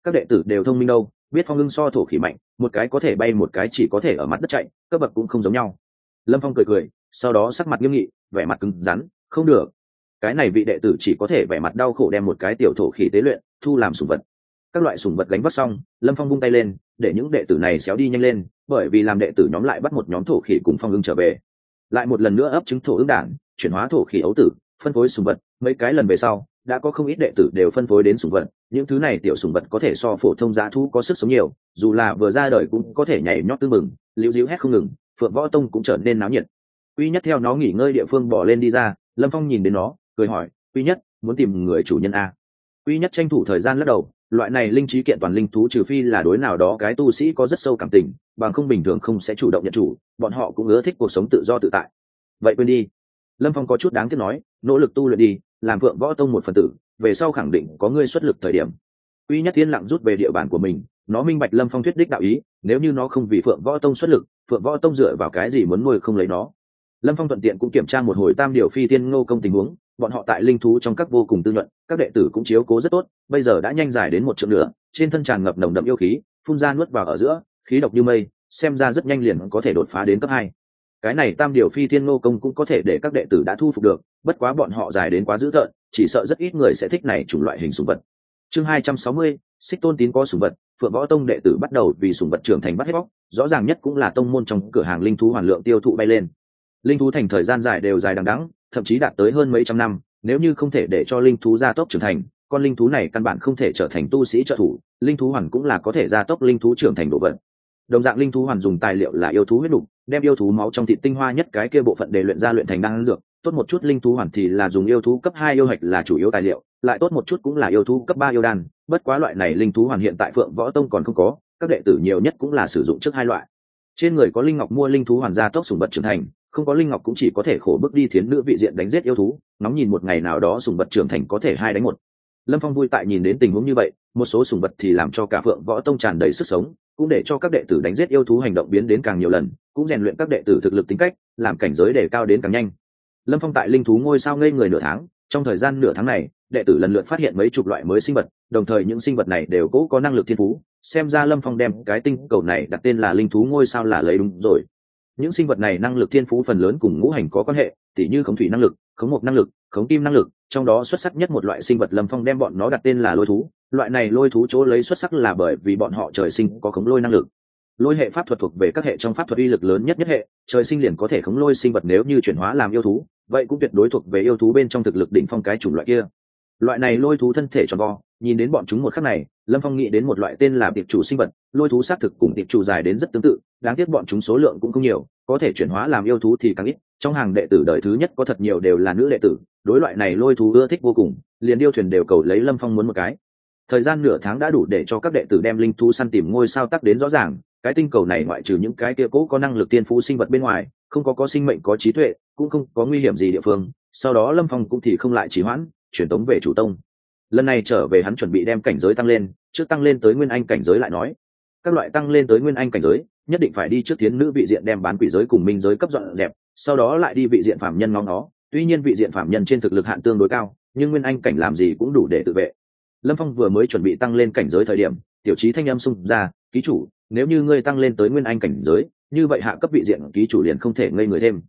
các đệ tử đều thông minh đâu, biết phong ưng so thổ khỉ mạnh, một cái có thể bay, một cái chỉ có thể ở mặt đất chạy, cấp bậc cũng không giống nhau. Lâm Phong cười cười, sau đó sắc mặt nghiêm nghị, vẻ mặt cứng rắn, không được, cái này vị đệ tử chỉ có thể vẻ mặt đau khổ đem một cái tiểu thổ khỉ tế luyện thu làm sủng vật. Các loại sủng vật gánh vác xong, Lâm Phong vung tay lên để những đệ tử này xéo đi nhanh lên, bởi vì làm đệ tử nhóm lại bắt một nhóm thổ khỉ cùng phong ưng trở về, lại một lần nữa ấp trứng thổ ưng đản, chuyển hóa thổ khỉ ấu tử, phân phối sủng vật. Mấy cái lần về sau đã có không ít đệ tử đều phân phối đến sủng vật. Những thứ này tiểu sủng vật có thể so phổ thông dã thú có sức sống nhiều, dù là vừa ra đời cũng có thể nhảy nhót tưng bừng, líu díu hét không ngừng. Phượng Võ Tông cũng trở nên náo nhiệt. Quy Nhất theo nó nghỉ ngơi địa phương bỏ lên đi ra, Lâm Phong nhìn đến nó cười hỏi, Quy Nhất, muốn tìm người chủ nhân a? Quy Nhất tranh thủ thời gian lắc đầu, loại này linh trí kiện toàn linh thú trừ phi là đối nào đó cái tu sĩ có rất sâu cảm tình, bằng không bình thường không sẽ chủ động nhận chủ, bọn họ cũng ưa thích cuộc sống tự do tự tại. Vậy quên đi. Lâm Phong có chút đáng tiếc nói, nỗ lực tu luyện đi, làm Phượng Võ Tông một phần tử, về sau khẳng định có ngươi xuất lực thời điểm. Quy Nhất yên lặng rút về địa bàn của mình, nó minh bạch Lâm Phong thuyết đích đạo ý, nếu như nó không vì Phượng Võ Tông xuất lực, Phượng Võ Tông dựa vào cái gì muốn nuôi không lấy nó. Lâm Phong thuận tiện cũng kiểm tra một hồi Tam Điều Phi Thiên Ngô Công tình huống, bọn họ tại linh thú trong các vô cùng tư nhuận, các đệ tử cũng chiếu cố rất tốt, bây giờ đã nhanh dài đến 1 trượng nữa, trên thân tràn ngập nồng đậm yêu khí, phun ra nuốt vào ở giữa, khí độc như mây, xem ra rất nhanh liền có thể đột phá đến cấp 2. Cái này Tam Điều Phi Thiên Ngô Công cũng có thể để các đệ tử đã thu phục được, bất quá bọn họ dài đến quá dữ tợn, chỉ sợ rất ít người sẽ thích này chủng loại hình sủng vật. Chương 260, Xích Tôn Tín có sủng vật, Phượng Võ Tông đệ tử bắt đầu vì sủng vật trưởng thành bắt hết bóc, rõ ràng nhất cũng là tông môn trong cửa hàng linh thú hoàn lượng tiêu thụ bay lên. Linh thú thành thời gian dài đều dài đằng đẵng, thậm chí đạt tới hơn mấy trăm năm, nếu như không thể để cho linh thú gia tốc trưởng thành, con linh thú này căn bản không thể trở thành tu sĩ trợ thủ, linh thú hoàn cũng là có thể gia tốc linh thú trưởng thành độ vận. Đồng dạng linh thú hoàn dùng tài liệu là yêu thú huyết nục, đem yêu thú máu trong thịt tinh hoa nhất cái kia bộ phận để luyện ra luyện thành đan dược, tốt một chút linh thú hoàn thì là dùng yêu thú cấp 2 yêu hạch là chủ yếu tài liệu, lại tốt một chút cũng là yêu thú cấp 3 yêu đan, bất quá loại này linh thú hoàn hiện tại Phượng Võ Tông còn không có, các đệ tử nhiều nhất cũng là sử dụng trước 2 loại. Trên người có linh ngọc mua linh thú hoàn gia tốc sủng vật trưởng thành, không có linh ngọc cũng chỉ có thể khổ bước đi thiến nữ vị diện đánh giết yêu thú, ngóng nhìn một ngày nào đó sủng vật trưởng thành có thể 2 đánh 1. Lâm Phong vui tại nhìn đến tình huống như vậy, một số sủng vật thì làm cho cả Phượng Võ Tông tràn đầy sức sống, cũng để cho các đệ tử đánh giết yêu thú hành động biến đến càng nhiều lần, cũng rèn luyện các đệ tử thực lực tính cách, làm cảnh giới đề cao đến càng nhanh. Lâm Phong tại linh thú ngôi sao ngây người nửa tháng, trong thời gian nửa tháng này, đệ tử lần lượt phát hiện mấy chục loại mới sinh vật, đồng thời những sinh vật này đều có năng lực thiên phú, xem ra Lâm Phong đem cái tinh cầu này đặt tên là linh thú ngôi sao là lấy đúng rồi. Những sinh vật này năng lực thiên phú phần lớn cùng ngũ hành có quan hệ, tỉ như khống thủy năng lực, khống mộc năng lực, khống kim năng lực, trong đó xuất sắc nhất một loại sinh vật Lâm Phong đem bọn nó đặt tên là lôi thú. Loại này lôi thú chỗ lấy xuất sắc là bởi vì bọn họ trời sinh có khống lôi năng lực. Lôi hệ pháp thuật thuộc về các hệ trong pháp thuật uy lực lớn nhất hệ, trời sinh liền có thể khống lôi sinh vật, nếu như chuyển hóa làm yêu thú, vậy cũng tuyệt đối thuộc về yêu thú bên trong thực lực đỉnh phong cái chủng loại kia. Loại này lôi thú thân thể tròn vo, nhìn đến bọn chúng một khắc này, Lâm Phong nghĩ đến một loại tên là tiệp chủ sinh vật, lôi thú xác thực cùng tiệp chủ dài đến rất tương tự, đáng tiếc bọn chúng số lượng cũng không nhiều, có thể chuyển hóa làm yêu thú thì càng ít. Trong hàng đệ tử đời thứ nhất có thật nhiều đều là nữ đệ tử, đối loại này lôi thú ưa thích vô cùng, liền điêu thuyền đều cầu lấy Lâm Phong muốn một cái. Thời gian nửa tháng đã đủ để cho các đệ tử đem linh thú săn tìm ngôi sao tắc đến rõ ràng, cái tinh cầu này ngoại trừ những cái kia cố có năng lực tiên phú sinh vật bên ngoài, không có sinh mệnh có trí tuệ, cũng không có nguy hiểm gì địa phương. Sau đó Lâm Phong cũng thì không lại trì hoãn, chuyển tống về chủ tông. Lần này trở về hắn chuẩn bị đem cảnh giới tăng lên, trước tăng lên tới nguyên anh cảnh giới lại nói. Các loại tăng lên tới nguyên anh cảnh giới, nhất định phải đi trước tiến nữ vị diện đem bán quỷ giới cùng minh giới cấp dọn dẹp, sau đó lại đi vị diện phạm nhân ngóng nó. Tuy nhiên vị diện phạm nhân trên thực lực hạn tương đối cao, nhưng nguyên anh cảnh làm gì cũng đủ để tự vệ. Lâm Phong vừa mới chuẩn bị tăng lên cảnh giới thời điểm, tiểu trí thanh âm xung ra, ký chủ, nếu như ngươi tăng lên tới nguyên anh cảnh giới, như vậy hạ cấp vị diện ký chủ liền không thể ngây người thêm.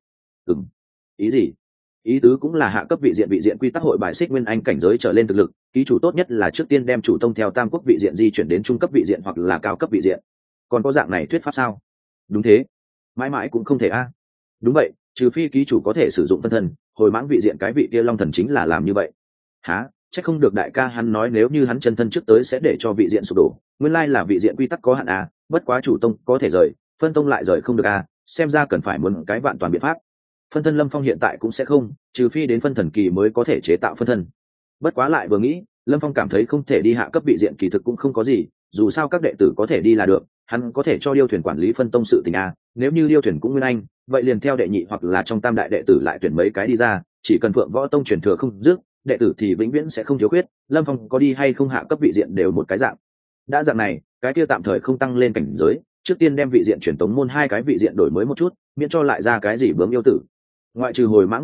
Ý gì? Ý tứ cũng là hạ cấp vị diện quy tắc hội bài xích nguyên anh cảnh giới trở lên thực lực, ký chủ tốt nhất là trước tiên đem chủ tông theo tam quốc vị diện di chuyển đến trung cấp vị diện hoặc là cao cấp vị diện. Còn có dạng này thuyết pháp sao? Đúng thế, mãi mãi cũng không thể a. Đúng vậy, trừ phi ký chủ có thể sử dụng phân thân hồi mãng vị diện, cái vị kia long thần chính là làm như vậy. Hả? Chắc không được đại ca hắn nói nếu như hắn chân thân trước tới sẽ để cho vị diện sụp đổ, nguyên lai là vị diện quy tắc có hạn à, bất quá chủ tông có thể rời, phân tông lại rời không được à, xem ra cần phải muốn cái vạn toàn biện pháp. Phân thân Lâm Phong hiện tại cũng sẽ không, trừ phi đến phân thần kỳ mới có thể chế tạo phân thân. Bất quá lại vừa nghĩ, Lâm Phong cảm thấy không thể đi hạ cấp vị diện kỳ thực cũng không có gì, dù sao các đệ tử có thể đi là được, hắn có thể cho điêu thuyền quản lý phân tông sự tình à, nếu như điêu thuyền cũng nguyên anh, vậy liền theo đệ nhị hoặc là trong tam đại đệ tử lại tuyển mấy cái đi ra, chỉ cần Phượng Võ Tông truyền thừa không dứt, đệ tử thì vĩnh viễn sẽ không thiếu khuyết. Lâm Phong có đi hay không hạ cấp vị diện đều một cái dạng. Đã dạng này, cái kia tạm thời không tăng lên cảnh giới, trước tiên đem vị diện truyền tống môn 2 cái vị diện đổi mới một chút, miễn cho lại ra cái gì bướm yêu tử. Ngoại trừ hồi mãng vị diện,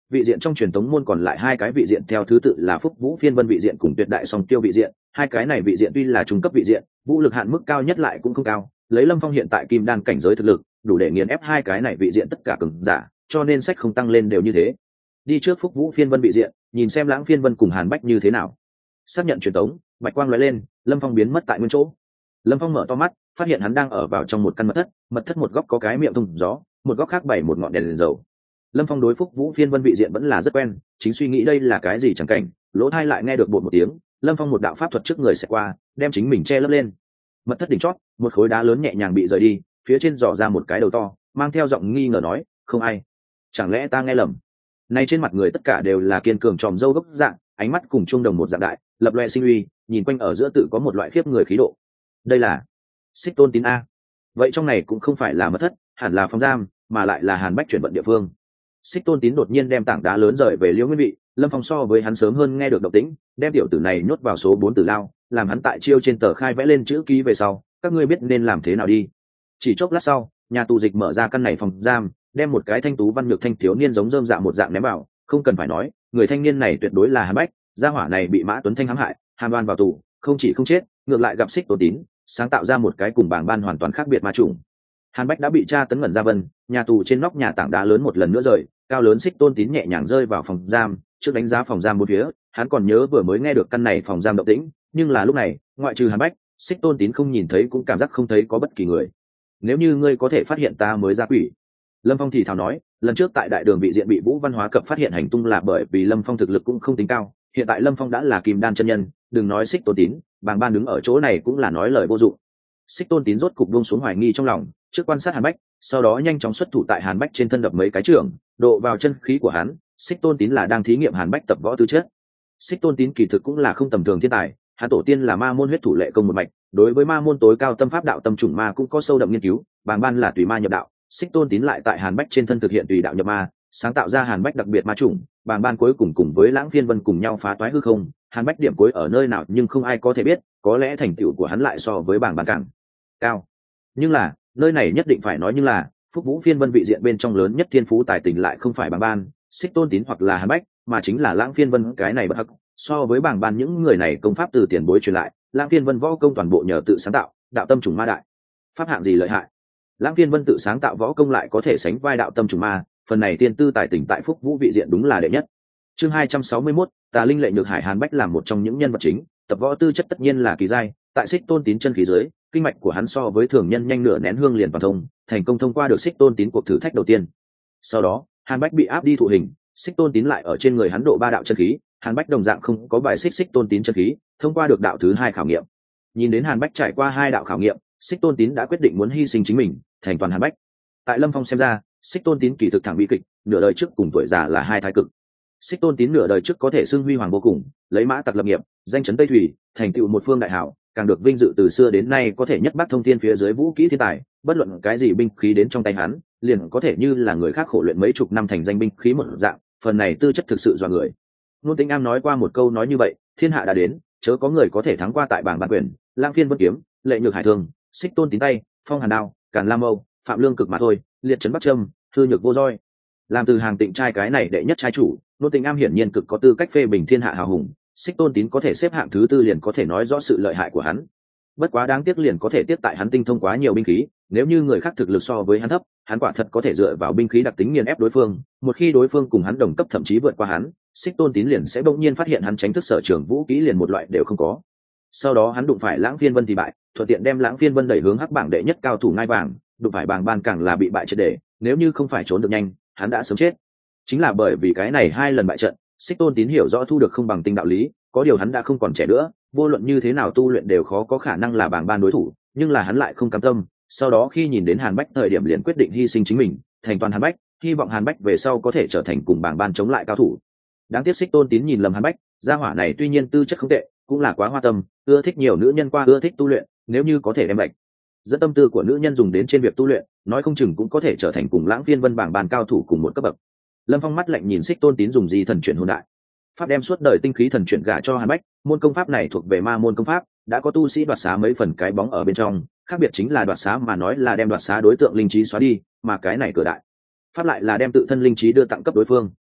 vị diện trong truyền thống môn còn lại hai cái vị diện theo thứ tự là Phúc Vũ Phiên Vân vị diện cùng Tuyệt Đại Song Tiêu vị diện. Hai cái này vị diện tuy là trung cấp vị diện, vũ lực hạn mức cao nhất lại cũng không cao, lấy Lâm Phong hiện tại kim đan cảnh giới thực lực đủ để nghiền ép hai cái này vị diện tất cả cường giả, cho nên sách không tăng lên đều như thế. Đi trước Phúc Vũ Phiên Vân vị diện, nhìn xem Lãng Phiên Vân cùng Hàn Bách như thế nào. Xác nhận truyền tống, bạch quang lóe lên, Lâm Phong biến mất tại nguyên chỗ. Lâm Phong mở to mắt, phát hiện hắn đang ở vào trong một căn mật thất một góc có cái miệng thông gió, một góc khác bày một ngọn đèn dầu. Lâm Phong đối Phúc Vũ Phiên Vân vị diện vẫn là rất quen, chính suy nghĩ đây là cái gì chẳng cảnh, lỗ tai lại nghe được bột một tiếng, Lâm Phong một đạo pháp thuật trước người sẽ qua, đem chính mình che lấp lên. Mật thất đỉnh chót, một khối đá lớn nhẹ nhàng bị rời đi, phía trên dò ra một cái đầu to, mang theo giọng nghi ngờ nói, không ai, chẳng lẽ ta nghe lầm? Này trên mặt người tất cả đều là kiên cường tròm râu gốc dạng, ánh mắt cùng trung đồng một dạng đại, lập loè sinh uy, nhìn quanh ở giữa tự có một loại khiếp người khí độ. Đây là Xích Tôn Tín a. Vậy trong này cũng không phải là mật thất, hẳn là phòng giam, mà lại là Hàn Bách chuyển vận địa phương. Xích Tôn Tín đột nhiên đem tảng đá lớn rời về Liễu Nguyên vị, Lâm Phong so với hắn sớm hơn nghe được động tĩnh, đem tiểu tử này nhốt vào số 4 tử lao, làm hắn tại chiêu trên tờ khai vẽ lên chữ ký về sau, các ngươi biết nên làm thế nào đi. Chỉ chốc lát sau, nhà tù dịch mở ra căn này phòng giam, đem một cái thanh tú văn nhược thanh thiếu niên giống rơm dạ một dạng ném vào, không cần phải nói, người thanh niên này tuyệt đối là Hàn Bách, gia hỏa này bị Mã Tuấn Thanh hãm hại, Hàn Ban vào tù, không chỉ không chết, ngược lại gặp Xích Tôn Tín, sáng tạo ra một cái cùng bảng ban hoàn toàn khác biệt ma chủng. Hàn Bách đã bị tra tấn ngẩn ra vân, nhà tù trên nóc nhà tảng đá lớn một lần nữa rời, cao lớn Xích Tôn Tín nhẹ nhàng rơi vào phòng giam, trước đánh giá phòng giam bốn phía, hắn còn nhớ vừa mới nghe được căn này phòng giam động tĩnh, nhưng là lúc này, ngoại trừ Hàn Bách, Xích Tôn Tín không nhìn thấy cũng cảm giác không thấy có bất kỳ người. Nếu như ngươi có thể phát hiện ta mới ra quỷ. Lâm Phong thì thào nói, lần trước tại đại đường vị diện bị Vũ Văn Hóa Cập phát hiện hành tung là bởi vì Lâm Phong thực lực cũng không tính cao, hiện tại Lâm Phong đã là kim đan chân nhân, đừng nói Xích Tôn Tín, bàng ban đứng ở chỗ này cũng là nói lời vô dụng. Xích Tôn Tín rốt cục buông xuống hoài nghi trong lòng, trước quan sát Hàn Bách, sau đó nhanh chóng xuất thủ tại Hàn Bách trên thân đập mấy cái chưởng, độ vào chân khí của hắn. Xích Tôn Tín là đang thí nghiệm Hàn Bách tập võ tư chất. Xích Tôn Tín kỳ thực cũng là không tầm thường thiên tài, hắn tổ tiên là ma môn huyết thủ lệ công một mạch, đối với ma môn tối cao tâm pháp đạo tâm chủng ma cũng có sâu đậm nghiên cứu, bàng ban là tùy ma nhập đạo. Xích Tôn Tín lại tại Hàn Bách trên thân thực hiện tùy đạo nhập ma, sáng tạo ra Hàn Bách đặc biệt ma chủng, bàng ban cuối cùng với Lãng Phiên Vân cùng nhau phá toái hư không. Hàn Bách điểm cuối ở nơi nào nhưng không ai có thể biết, có lẽ thành tựu của hắn lại so với bàng ban càng cao. Nhưng là, nơi này nhất định phải nói nhưng là, Phúc Vũ Phiên Vân vị diện bên trong lớn nhất thiên phú tài tình lại không phải bàng ban, Xích Tôn Tín hoặc là Hàn Bách, mà chính là Lãng Phiên Vân, cái này bất hắc. So với bàng ban những người này công pháp từ tiền bối truyền lại, Lãng Phiên Vân võ công toàn bộ nhờ tự sáng tạo, đạo tâm chủng ma đại. Pháp hạng gì lợi hại? Lãng Phiên Vân tự sáng tạo võ công lại có thể sánh vai đạo tâm chủng ma, phần này tiên tư tài tình tại Phúc Vũ vị diện đúng là đệ nhất. Chương 261, Tà Linh Lệ Nhược Hải. Hàn Bách làm một trong những nhân vật chính, tập võ tư chất tất nhiên là kỳ giai, tại Xích Tôn Tín chân khí dưới, kinh mạch của hắn so với thường nhân nhanh nửa nén hương liền toàn thông, thành công thông qua được Xích Tôn Tín cuộc thử thách đầu tiên. Sau đó, Hàn Bách bị áp đi thụ hình, Xích Tôn Tín lại ở trên người hắn độ 3 đạo chân khí, Hàn Bách đồng dạng không có bài Xích Tôn Tín chân khí, thông qua được đạo thứ 2 khảo nghiệm. Nhìn đến Hàn Bách trải qua 2 đạo khảo nghiệm, Xích Tôn Tín đã quyết định muốn hy sinh chính mình, thành toàn Hàn Bách. Tại Lâm Phong xem ra, Xích Tôn Tín kỳ thực thẳng bi kịch, nửa đời trước cùng tuổi già là hai thái cực. Xích Tôn Tín nửa đời trước có thể xưng huy hoàng vô cùng, lấy mã tặc lập nghiệp, danh chấn Tây Thủy, thành tựu một phương đại hảo, càng được vinh dự từ xưa đến nay có thể nhất bác thông thiên phía dưới vũ kỹ thiên tài, bất luận cái gì binh khí đến trong tay hắn, liền có thể như là người khác khổ luyện mấy chục năm thành danh binh khí một dạng, phần này tư chất thực sự dọa người. Nôn Tĩnh Am nói qua một câu nói như vậy, thiên hạ đã đến, chớ có người có thể thắng qua tại bảng bản quyền, Lãng Phiên Vân kiếm, Lệ Nhược Hải thương, Xích Tôn Tín tay, Phong Hàn đao, Càn Lam Mâu, Phạm Lương cực mà thôi, liệt trấn Bắc Trâm, thư nhược vô roi. Làm từ hàng Tịnh trai cái này đệ nhất trai chủ, Nôn Tĩnh Am hiển nhiên cực có tư cách phê bình thiên hạ hào hùng, Xích Tôn Tín có thể xếp hạng thứ 4 liền có thể nói rõ sự lợi hại của hắn. Bất quá đáng tiếc liền có thể tiếp tại hắn tinh thông quá nhiều binh khí, nếu như người khác thực lực so với hắn thấp, hắn quả thật có thể dựa vào binh khí đặc tính nghiền ép đối phương, một khi đối phương cùng hắn đồng cấp thậm chí vượt qua hắn, Xích Tôn Tín liền sẽ bỗng nhiên phát hiện hắn tránh thức sở trường vũ kỹ liền một loại đều không có. Sau đó hắn đụng phải Lãng Phiên Vân thì bại, thuận tiện đem Lãng Phiên Vân đẩy hướng hắc bảng đệ nhất cao thủ ngai vàng, đụng phải bàng ban càng là bị bại triệt để, nếu như không phải trốn được nhanh, hắn đã sớm chết. Chính là bởi vì cái này 2 lần bại trận, Xích Tôn Tín hiểu rõ thu được không bằng tinh đạo lý, có điều hắn đã không còn trẻ nữa, vô luận như thế nào tu luyện đều khó có khả năng là bàng ban đối thủ, nhưng là hắn lại không cam tâm, sau đó khi nhìn đến Hàn Bách thời điểm liền quyết định hy sinh chính mình, thành toàn Hàn Bách, hy vọng Hàn Bách về sau có thể trở thành cùng bàng ban chống lại cao thủ. Đáng tiếc Xích Tôn Tín nhìn lầm Hàn Bách, gia hỏa này tuy nhiên tư chất không tệ, cũng là quá hoa tâm, ưa thích nhiều nữ nhân qua ưa thích tu luyện, nếu như có thể đem bạch dẫn tâm tư của nữ nhân dùng đến trên việc tu luyện, nói không chừng cũng có thể trở thành cùng Lãng Phiên Vân bảng ban cao thủ cùng một cấp bậc. Lâm Phong mắt lạnh nhìn Xích Tôn Tín dùng gì thần chuyển hồn đại pháp đem suốt đời tinh khí thần chuyển gả cho Hàn Bách, môn công pháp này thuộc về ma môn công pháp, đã có tu sĩ đoạt xá mấy phần cái bóng ở bên trong, khác biệt chính là đoạt xá mà nói là đem đoạt xá đối tượng linh trí xóa đi, mà cái này cửa đại pháp lại là đem tự thân linh trí đưa tặng cấp đối phương.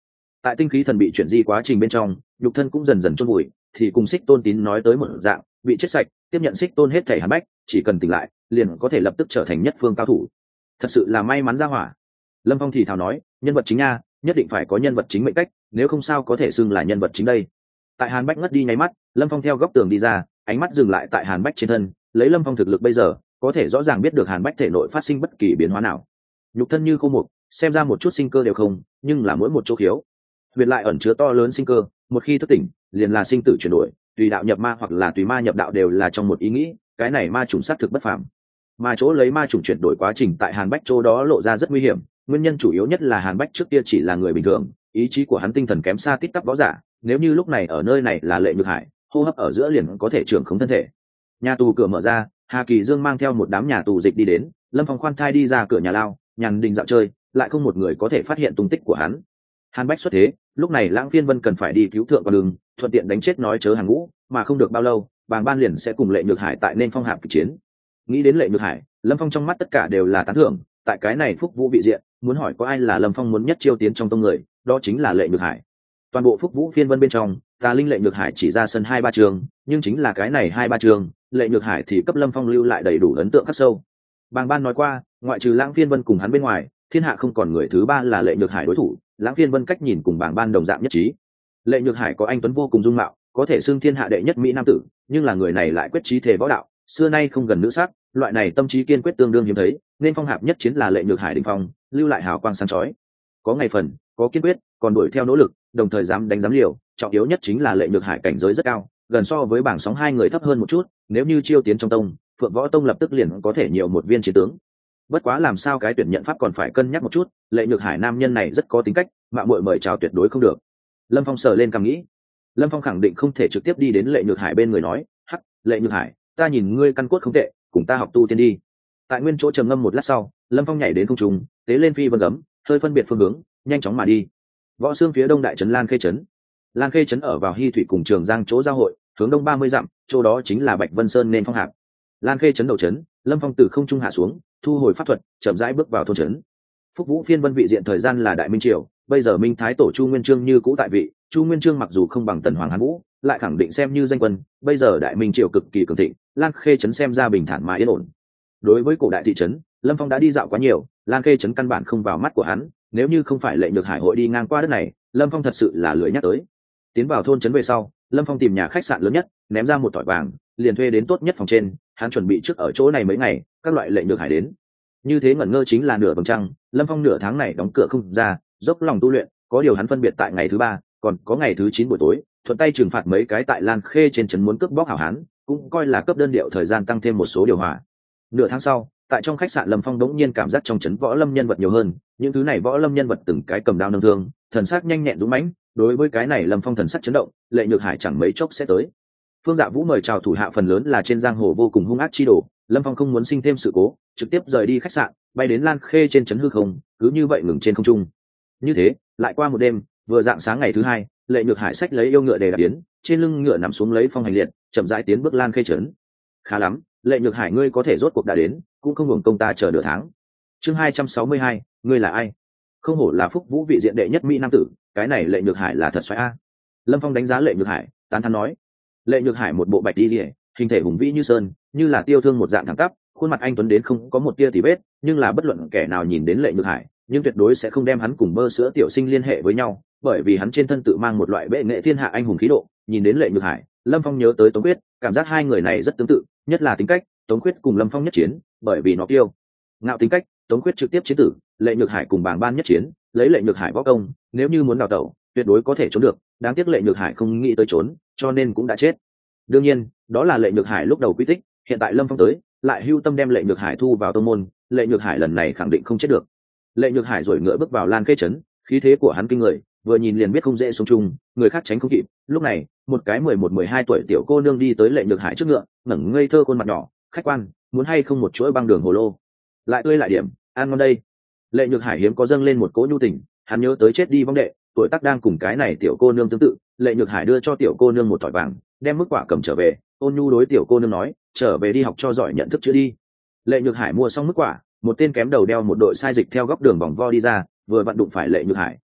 Tại tinh khí thần bị chuyển di quá trình bên trong, nhục thân cũng dần dần chôn vùi, thì cùng Xích Tôn Tín nói tới một dạng, bị chết sạch, tiếp nhận Xích Tôn hết thể Hàn Bách, chỉ cần tỉnh lại, liền có thể lập tức trở thành nhất phương cao thủ. Thật sự là may mắn ra hỏa. Lâm Phong thì thào nói, nhân vật chính nha, nhất định phải có nhân vật chính mệnh cách, nếu không sao có thể xưng là nhân vật chính đây. Tại Hàn Bách ngất đi nháy mắt, Lâm Phong theo góc tường đi ra, ánh mắt dừng lại tại Hàn Bách trên thân, lấy Lâm Phong thực lực bây giờ, có thể rõ ràng biết được Hàn Bách thể nội phát sinh bất kỳ biến hóa nào. Nhục thân như khô mục, xem ra một chút sinh cơ đều không, nhưng là mỗi một chỗ khiếu biệt lại ẩn chứa to lớn sinh cơ, một khi thức tỉnh liền là sinh tử chuyển đổi, tùy đạo nhập ma hoặc là tùy ma nhập đạo đều là trong một ý nghĩ, cái này ma chủng sát thực bất phàm. Mà chỗ lấy ma chủng chuyển đổi quá trình tại Hàn Bách chỗ đó lộ ra rất nguy hiểm, nguyên nhân chủ yếu nhất là Hàn Bách trước kia chỉ là người bình thường, ý chí của hắn tinh thần kém xa tít tắp võ giả, nếu như lúc này ở nơi này là Lệ Nhược Hải, hô hấp ở giữa liền có thể trưởng khống thân thể. Nhà tù cửa mở ra, Hà Kỳ Dương mang theo một đám nhà tù dịch đi đến, Lâm Phong khoan thai đi ra cửa nhà lao, nhàn đình dạo chơi, lại không một người có thể phát hiện tung tích của hắn. Hàn Bách xuất thế, lúc này Lãng Phiên Vân cần phải đi cứu thượng qua đường, thuận tiện đánh chết nói chớ hàng ngũ, mà không được bao lâu, Bàng Ban liền sẽ cùng Lệ Nhược Hải tại nên phong hạp kịch chiến. Nghĩ đến Lệ Nhược Hải, Lâm Phong trong mắt tất cả đều là tán thưởng, tại cái này Phúc Vũ vị diện, muốn hỏi có ai là Lâm Phong muốn nhất chiêu tiến trong tông người, đó chính là Lệ Nhược Hải. Toàn bộ Phúc Vũ Phiên Vân bên trong, Tà Linh Lệ Nhược Hải chỉ ra sân 2-3 trường, nhưng chính là cái này 2-3 trường, Lệ Nhược Hải thì cấp Lâm Phong lưu lại đầy đủ ấn tượng khắc sâu. Bàng Ban nói qua, ngoại trừ Lãng Phiên Vân cùng hắn bên ngoài, thiên hạ không còn người thứ ba là Lệ Nhược Hải đối thủ. Lãng Phiên Vân cách nhìn cùng Bàng Ban đồng dạng nhất trí. Lệ Nhược Hải có anh tuấn vô cùng dung mạo, có thể xưng thiên hạ đệ nhất mỹ nam tử, nhưng là người này lại quyết chí thể võ đạo, xưa nay không gần nữ sắc, loại này tâm trí kiên quyết tương đương hiếm thấy, nên phong hạp nhất chiến là Lệ Nhược Hải đỉnh phong, lưu lại hào quang sáng chói. Có ngày phần, có kiên quyết, còn đuổi theo nỗ lực, đồng thời dám đánh dám liều, trọng yếu nhất chính là Lệ Nhược Hải cảnh giới rất cao, gần so với bảng sóng hai người thấp hơn một chút, nếu như chiêu tiến trong tông, Phượng Võ Tông lập tức liền có thể nhiều một viên chiến tướng. Bất quá làm sao cái tuyển nhận pháp còn phải cân nhắc một chút, Lệ Nhược Hải nam nhân này rất có tính cách, mạo muội mời chào tuyệt đối không được. Lâm Phong sờ lên cằm nghĩ. Lâm Phong khẳng định không thể trực tiếp đi đến Lệ Nhược Hải bên người nói, hắc, Lệ Nhược Hải, ta nhìn ngươi căn cốt không tệ, cùng ta học tu tiên đi. Tại nguyên chỗ trầm ngâm một lát sau, Lâm Phong nhảy đến không trung, tế lên phi vân gấm, hơi phân biệt phương hướng, nhanh chóng mà đi. Võ Xương phía đông đại trấn Lan Khê trấn. Lan Khê trấn ở vào Hy Thủy cùng Trường Giang chỗ giao hội, hướng đông 30 dặm, chỗ đó chính là Bạch Vân Sơn nên phong hạp. Lan Khê trấn đầu trấn, Lâm Phong từ không trung hạ xuống, thu hồi pháp thuật, chậm rãi bước vào thôn trấn. Phúc Vũ Phiên Vân vị diện thời gian là Đại Minh Triều, bây giờ Minh Thái Tổ Chu Nguyên Chương như cũ tại vị, Chu Nguyên Chương mặc dù không bằng Tần Hoàng Hán Vũ, lại khẳng định xem như danh quân, bây giờ Đại Minh Triều cực kỳ cường thịnh, Lan Khê trấn xem ra bình thản mà yên ổn. Đối với cổ đại thị trấn, Lâm Phong đã đi dạo quá nhiều, Lan Khê trấn căn bản không vào mắt của hắn, nếu như không phải Lệ Nhược Hải hội đi ngang qua đất này, Lâm Phong thật sự là lười nhắc tới. Tiến vào thôn trấn về sau, Lâm Phong tìm nhà khách sạn lớn nhất, ném ra một thỏi vàng, liền thuê đến tốt nhất phòng trên, hắn chuẩn bị trước ở chỗ này mấy ngày, các loại Lệ Nhược Hải đến. Như thế ngẩn ngơ chính là nửa vầng trăng, Lâm Phong nửa tháng này đóng cửa không ra, dốc lòng tu luyện, có điều hắn phân biệt tại ngày thứ 3, còn có ngày thứ 9 buổi tối, thuận tay trừng phạt mấy cái tại Lan Khê trên trấn muốn cướp bóc hảo hán, cũng coi là cấp đơn điệu thời gian tăng thêm một số điều hòa. Nửa tháng sau, tại trong khách sạn Lâm Phong đống nhiên cảm giác trong trấn võ lâm nhân vật nhiều hơn, những thứ này võ lâm nhân vật từng cái cầm đao nâng thương, thần sắc nhanh nhẹn dũng mãnh, đối với cái này Lâm Phong thần sắc chấn động, Lệ Nhược Hải chẳng mấy chốc sẽ tới. Phương Dạ Vũ mời chào thủ hạ phần lớn là trên giang hồ vô cùng hung ác chi đồ, Lâm Phong không muốn sinh thêm sự cố, trực tiếp rời đi khách sạn, bay đến Lan Khê trên trấn hư không, cứ như vậy ngừng trên không trung. Như thế, lại qua một đêm, vừa dạng sáng ngày thứ 2, Lệ Nhược Hải xách lấy yêu ngựa để đạp tiến, trên lưng ngựa nằm xuống lấy phong hành liệt, chậm rãi tiến bước Lan Khê trấn. Khá lắm, Lệ Nhược Hải ngươi có thể rốt cuộc đã đến, cũng không hưởng công ta chờ nửa tháng. Chương 262, ngươi là ai? Không hổ là Phúc Vũ vị diện đệ nhất mỹ nam tử, cái này Lệ Nhược Hải là thật xoáy a. Lâm Phong đánh giá Lệ Nhược Hải, tán thán nói. Lệ Nhược Hải một bộ bạch y liễu, hình thể hùng vĩ như sơn, như là tiêu thương một dạng thẳng tắp, khuôn mặt anh tuấn đến không có một tia tì vết, nhưng là bất luận kẻ nào nhìn đến Lệ Nhược Hải, nhưng tuyệt đối sẽ không đem hắn cùng Bơ Sữa tiểu sinh liên hệ với nhau, bởi vì hắn trên thân tự mang một loại bệ nghệ thiên hạ anh hùng khí độ. Nhìn đến Lệ Nhược Hải, Lâm Phong nhớ tới Tống Quyết, cảm giác hai người này rất tương tự, nhất là tính cách, Tống Quyết cùng Lâm Phong nhất chiến, bởi vì nó kiêu ngạo tính cách, Tống Quyết trực tiếp chiến tử, Lệ Nhược Hải cùng Bàng Ban nhất chiến, lấy Lệ Nhược Hải võ công, nếu như muốn đào tẩu, tuyệt đối có thể trốn được, đáng tiếc Lệ Nhược Hải không nghĩ tới trốn, cho nên cũng đã chết. Đương nhiên, đó là Lệ Nhược Hải lúc đầu quy tích, hiện tại Lâm Phong tới, lại hưu tâm đem Lệ Nhược Hải thu vào tông môn, Lệ Nhược Hải lần này khẳng định không chết được. Lệ Nhược Hải rồi ngựa bước vào Lan Khê trấn, khí thế của hắn kinh người, vừa nhìn liền biết không dễ sống chung, người khác tránh không kịp. Lúc này, một cái 11-12 tuổi tiểu cô nương đi tới Lệ Nhược Hải trước ngựa, ngẩng ngây thơ khuôn mặt nhỏ, khách quan, muốn hay không một chuỗi băng đường hồ lô, lại tươi lại điểm, ăn ngon đây. Lệ Nhược Hải hiếm có dâng lên một cỗ nhu tình, hắn nhớ tới chết đi vong đệ, tuổi tác đang cùng cái này tiểu cô nương tương tự. Lệ Nhược Hải đưa cho tiểu cô nương một thỏi vàng, đem mức quả cầm trở về, ôn nhu đối tiểu cô nương nói, trở về đi học cho giỏi nhận thức chữ đi. Lệ Nhược Hải mua xong mức quả, một tên kém đầu đeo một đội sai dịch theo góc đường vòng vo đi ra, vừa vặn đụng phải Lệ Nhược Hải,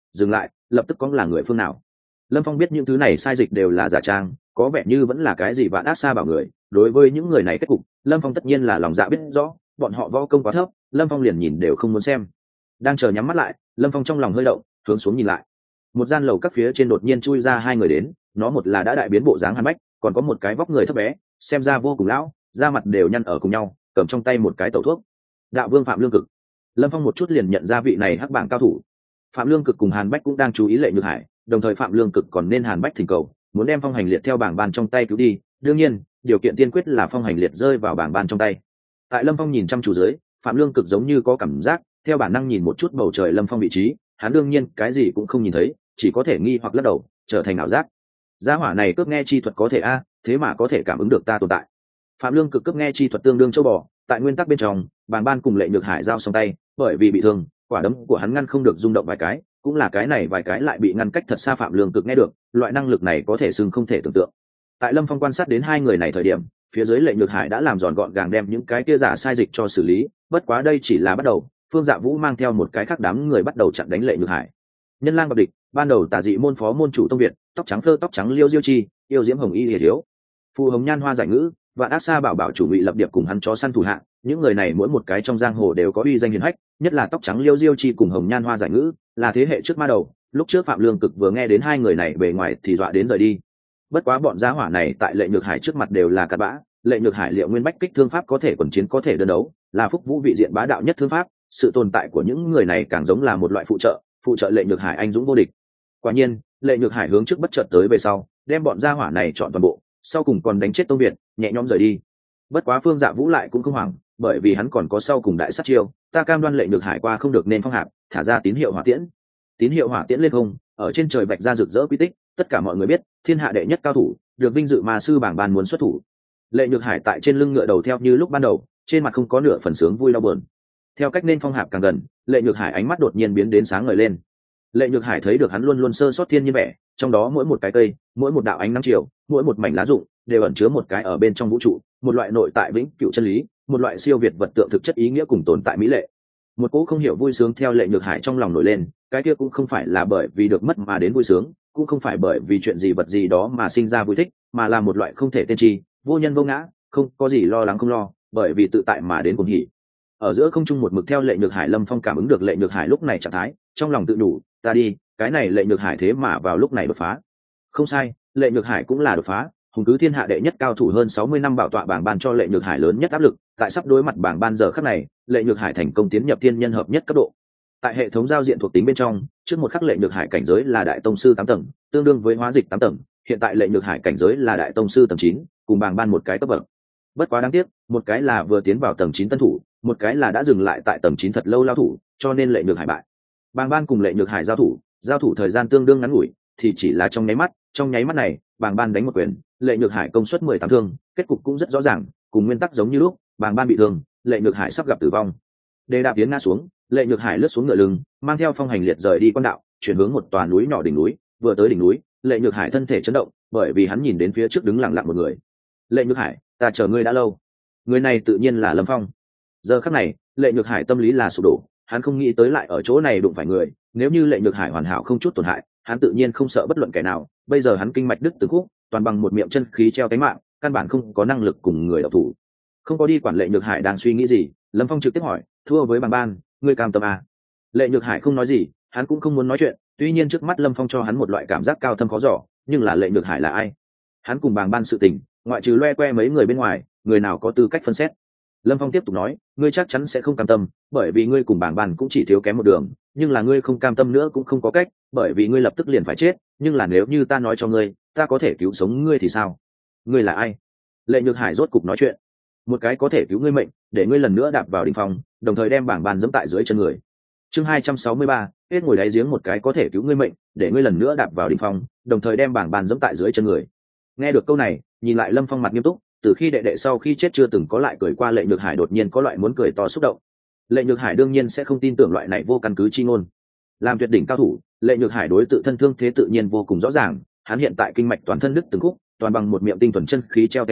dừng lại, lập tức có là người phương nào. Lâm Phong biết những thứ này sai dịch đều là giả trang, có vẻ như vẫn là cái gì vạn ác xa bảo người. Đối với những người này kết cục, Lâm Phong tất nhiên là lòng dạ biết rõ, bọn họ võ công quá thấp, Lâm Phong liền nhìn đều không muốn xem. Đang chờ nhắm mắt lại, Lâm Phong trong lòng hơi động, hướng xuống nhìn lại. Một gian lầu các phía trên đột nhiên chui ra hai người đến, nó một là đã đại biến bộ dáng Hàn Bách, còn có một cái vóc người thấp bé, xem ra vô cùng lão, da mặt đều nhăn ở cùng nhau, cầm trong tay một cái tẩu thuốc. Đạo vương Phạm Lương Cực. Lâm Phong một chút liền nhận ra vị này hắc bảng cao thủ. Phạm Lương Cực cùng Hàn Bách cũng đang chú ý Lệ Nhược Hải, đồng thời Phạm Lương Cực còn nên Hàn Bách thỉnh cầu, muốn đem Phong Hành Liệt theo bảng ban trong tay cứu đi, đương nhiên, điều kiện tiên quyết là Phong Hành Liệt rơi vào bảng ban trong tay. Tại Lâm Phong nhìn chăm chú dưới, Phạm Lương Cực giống như có cảm giác, theo bản năng nhìn một chút bầu trời Lâm Phong vị trí, hắn đương nhiên cái gì cũng không nhìn thấy, chỉ có thể nghi hoặc lắc đầu, trở thành ảo giác. Gia hỏa này cướp nghe chi thuật có thể thế mà có thể cảm ứng được ta tồn tại. Phạm Lương Cực cướp nghe chi thuật tương đương châu bò, tại nguyên tắc bên trong, bàng ban cùng Lệ Nhược Hải giao song tay, bởi vì bị thương, quả đấm của hắn ngăn không được rung động vài cái, cũng là cái này vài cái lại bị ngăn cách thật xa. Phạm Lương Cực nghe được, loại năng lực này có thể xưng không thể tưởng tượng. Tại Lâm Phong quan sát đến hai người này thời điểm, phía dưới Lệ Nhược Hải đã làm giòn gọn gàng đem những cái kia giả sai dịch cho xử lý, bất quá đây chỉ là bắt đầu, Phương Dạ Vũ mang theo một cái khác đám người bắt đầu chặn đánh Lệ Nhược Hải. Nhân lang bậc địch, ban đầu tà dị môn phó môn chủ Tông Việt, tóc trắng phơ tóc trắng Liêu Diêu Chi, yêu diễm hồng y liệt thiếu, Phù Hồng Nhan Hoa Giải Ngữ, Vạn Ác Sa bảo chủ Ngụy Lập Điệp cùng hắn chó săn thủ hạ, những người này mỗi một cái trong giang hồ đều có uy danh hiển hách, nhất là tóc trắng Liêu Diêu Chi cùng Hồng Nhan Hoa Giải Ngữ, là thế hệ trước ma đầu. Lúc trước Phạm Lương Cực vừa nghe đến hai người này bề ngoài thì dọa đến rời đi. Bất quá bọn gia hỏa này tại Lệ Nhược Hải trước mặt đều là cặn bã. Lệ Nhược Hải liệu nguyên bách kích thương pháp có thể quần chiến có thể đơn đấu, là phúc vũ vị diện bá đạo nhất thương pháp. Sự tồn tại của những người này càng giống là một loại phụ trợ Lệ Nhược Hải anh dũng vô địch. Quả nhiên, Lệ Nhược Hải hướng trước bất chợt tới về sau, đem bọn gia hỏa này chọn toàn bộ, sau cùng còn đánh chết Tông Việt, nhẹ nhõm rời đi. Bất quá Phương Dạ Vũ lại cũng không hoảng, bởi vì hắn còn có sau cùng đại sát chiêu, ta cam đoan Lệ Nhược Hải qua không được nên phong hạp, thả ra tín hiệu hỏa tiễn. Tín hiệu hỏa tiễn lên không, ở trên trời vạch ra rực rỡ quy tích, tất cả mọi người biết, thiên hạ đệ nhất cao thủ, được vinh dự mà sư bảng ban muốn xuất thủ. Lệ Nhược Hải tại trên lưng ngựa đầu theo như lúc ban đầu, trên mặt không có nửa phần sướng vui đau buồn. Theo cách nên phong hạp càng gần, Lệ Nhược Hải ánh mắt đột nhiên biến đến sáng ngời lên. Lệ Nhược Hải thấy được hắn luôn luôn sơ sót thiên nhiên vẻ, trong đó mỗi một cái cây, mỗi một đạo ánh nắng chiều, mỗi một mảnh lá rụng, đều ẩn chứa một cái ở bên trong vũ trụ, một loại nội tại vĩnh cửu chân lý, một loại siêu việt vật tượng thực chất ý nghĩa cùng tồn tại mỹ lệ. Một cỗ không hiểu vui sướng theo Lệ Nhược Hải trong lòng nổi lên, cái kia cũng không phải là bởi vì được mất mà đến vui sướng, cũng không phải bởi vì chuyện gì vật gì đó mà sinh ra vui thích, mà là một loại không thể tên chi, vô nhân vô ngã, không có gì lo lắng không lo, bởi vì tự tại mà đến cuồng hỉ. Ở giữa không trung một mực theo Lệ Nhược Hải, Lâm Phong cảm ứng được Lệ Nhược Hải lúc này trạng thái, trong lòng tự đủ, ta đi, cái này Lệ Nhược Hải thế mà vào lúc này đột phá. Không sai, Lệ Nhược Hải cũng là đột phá, hùng cứ thiên hạ đệ nhất cao thủ hơn 60 năm bảo tọa bảng ban cho Lệ Nhược Hải lớn nhất áp lực, tại sắp đối mặt bảng ban giờ khắc này, Lệ Nhược Hải thành công tiến nhập thiên nhân hợp nhất cấp độ. Tại hệ thống giao diện thuộc tính bên trong, trước một khắc Lệ Nhược Hải cảnh giới là đại tông sư 8 tầng, tương đương với hóa dịch 8 tầng, hiện tại Lệ Nhược Hải cảnh giới là đại tông sư tầng 9, cùng bảng ban một cái cấp bậc. Bất quá đáng tiếc, một cái là vừa tiến vào tầng 9 tân thủ, một cái là đã dừng lại tại tầng 9 thật lâu lao thủ, cho nên Lệ Nhược Hải bại. Bàng ban cùng Lệ Nhược Hải giao thủ thời gian tương đương ngắn ngủi, thì chỉ là trong nháy mắt này, Bàng ban đánh một quyền, Lệ Nhược Hải công suất 18 thương, kết cục cũng rất rõ ràng, cùng nguyên tắc giống như lúc, Bàng ban bị thương, Lệ Nhược Hải sắp gặp tử vong. Đề đạp tiến ngã xuống, Lệ Nhược Hải lướt xuống ngựa lưng, mang theo Phong Hành Liệt rời đi quan đạo, chuyển hướng một tòa núi nhỏ đỉnh núi, vừa tới đỉnh núi, Lệ Nhược Hải thân thể chấn động, bởi vì hắn nhìn đến phía trước đứng lặng lặng một người. Lệ Nhược Hải, ta chờ ngươi đã lâu. Người này tự nhiên là Lâm Phong. Giờ khắc này, Lệ Nhược Hải tâm lý là sụp đổ, hắn không nghĩ tới lại ở chỗ này đụng phải người, nếu như Lệ Nhược Hải hoàn hảo không chút tổn hại, hắn tự nhiên không sợ bất luận kẻ nào, bây giờ hắn kinh mạch đứt từng khúc, toàn bằng một miệng chân khí treo cánh mạng, căn bản không có năng lực cùng người độc thủ. Không có đi quản Lệ Nhược Hải đang suy nghĩ gì, Lâm Phong trực tiếp hỏi, thua với Bàng ban, ngươi cam tâm à? Lệ Nhược Hải không nói gì, hắn cũng không muốn nói chuyện, tuy nhiên trước mắt Lâm Phong cho hắn một loại cảm giác cao thâm khó dò, nhưng là Lệ Nhược Hải là ai? Hắn cùng Bàng ban sự tình, ngoại trừ loe que mấy người bên ngoài, người nào có tư cách phân xét? Lâm Phong tiếp tục nói, ngươi chắc chắn sẽ không cam tâm, bởi vì ngươi cùng Bàng ban cũng chỉ thiếu kém một đường, nhưng là ngươi không cam tâm nữa cũng không có cách, bởi vì ngươi lập tức liền phải chết, nhưng là nếu như ta nói cho ngươi, ta có thể cứu sống ngươi thì sao? Ngươi là ai? Lệ Nhược Hải rốt cục nói chuyện. Một cái có thể cứu ngươi mệnh, để ngươi lần nữa đạp vào đỉnh phong, đồng thời đem Bàng ban giẫm tại dưới chân người. Chương 263, hết ngồi đáy giếng, một cái có thể cứu ngươi mệnh, để ngươi lần nữa đạp vào đỉnh phong, đồng thời đem Bàng ban giẫm tại dưới chân người. Nghe được câu này, nhìn lại Lâm Phong mặt nghiêm túc, từ khi đệ đệ sau khi chết chưa từng có lại cười qua. Lệ Nhược Hải đột nhiên có loại muốn cười to xúc động. Lệ Nhược Hải đương nhiên sẽ không tin tưởng loại này vô căn cứ chi ngôn. Làm tuyệt đỉnh cao thủ, Lệ Nhược Hải đối tự thân thương thế tự nhiên vô cùng rõ ràng, hắn hiện tại kinh mạch toàn thân đứt từng khúc, toàn bằng một miệng tinh thuần chân khí treo cánh mạng,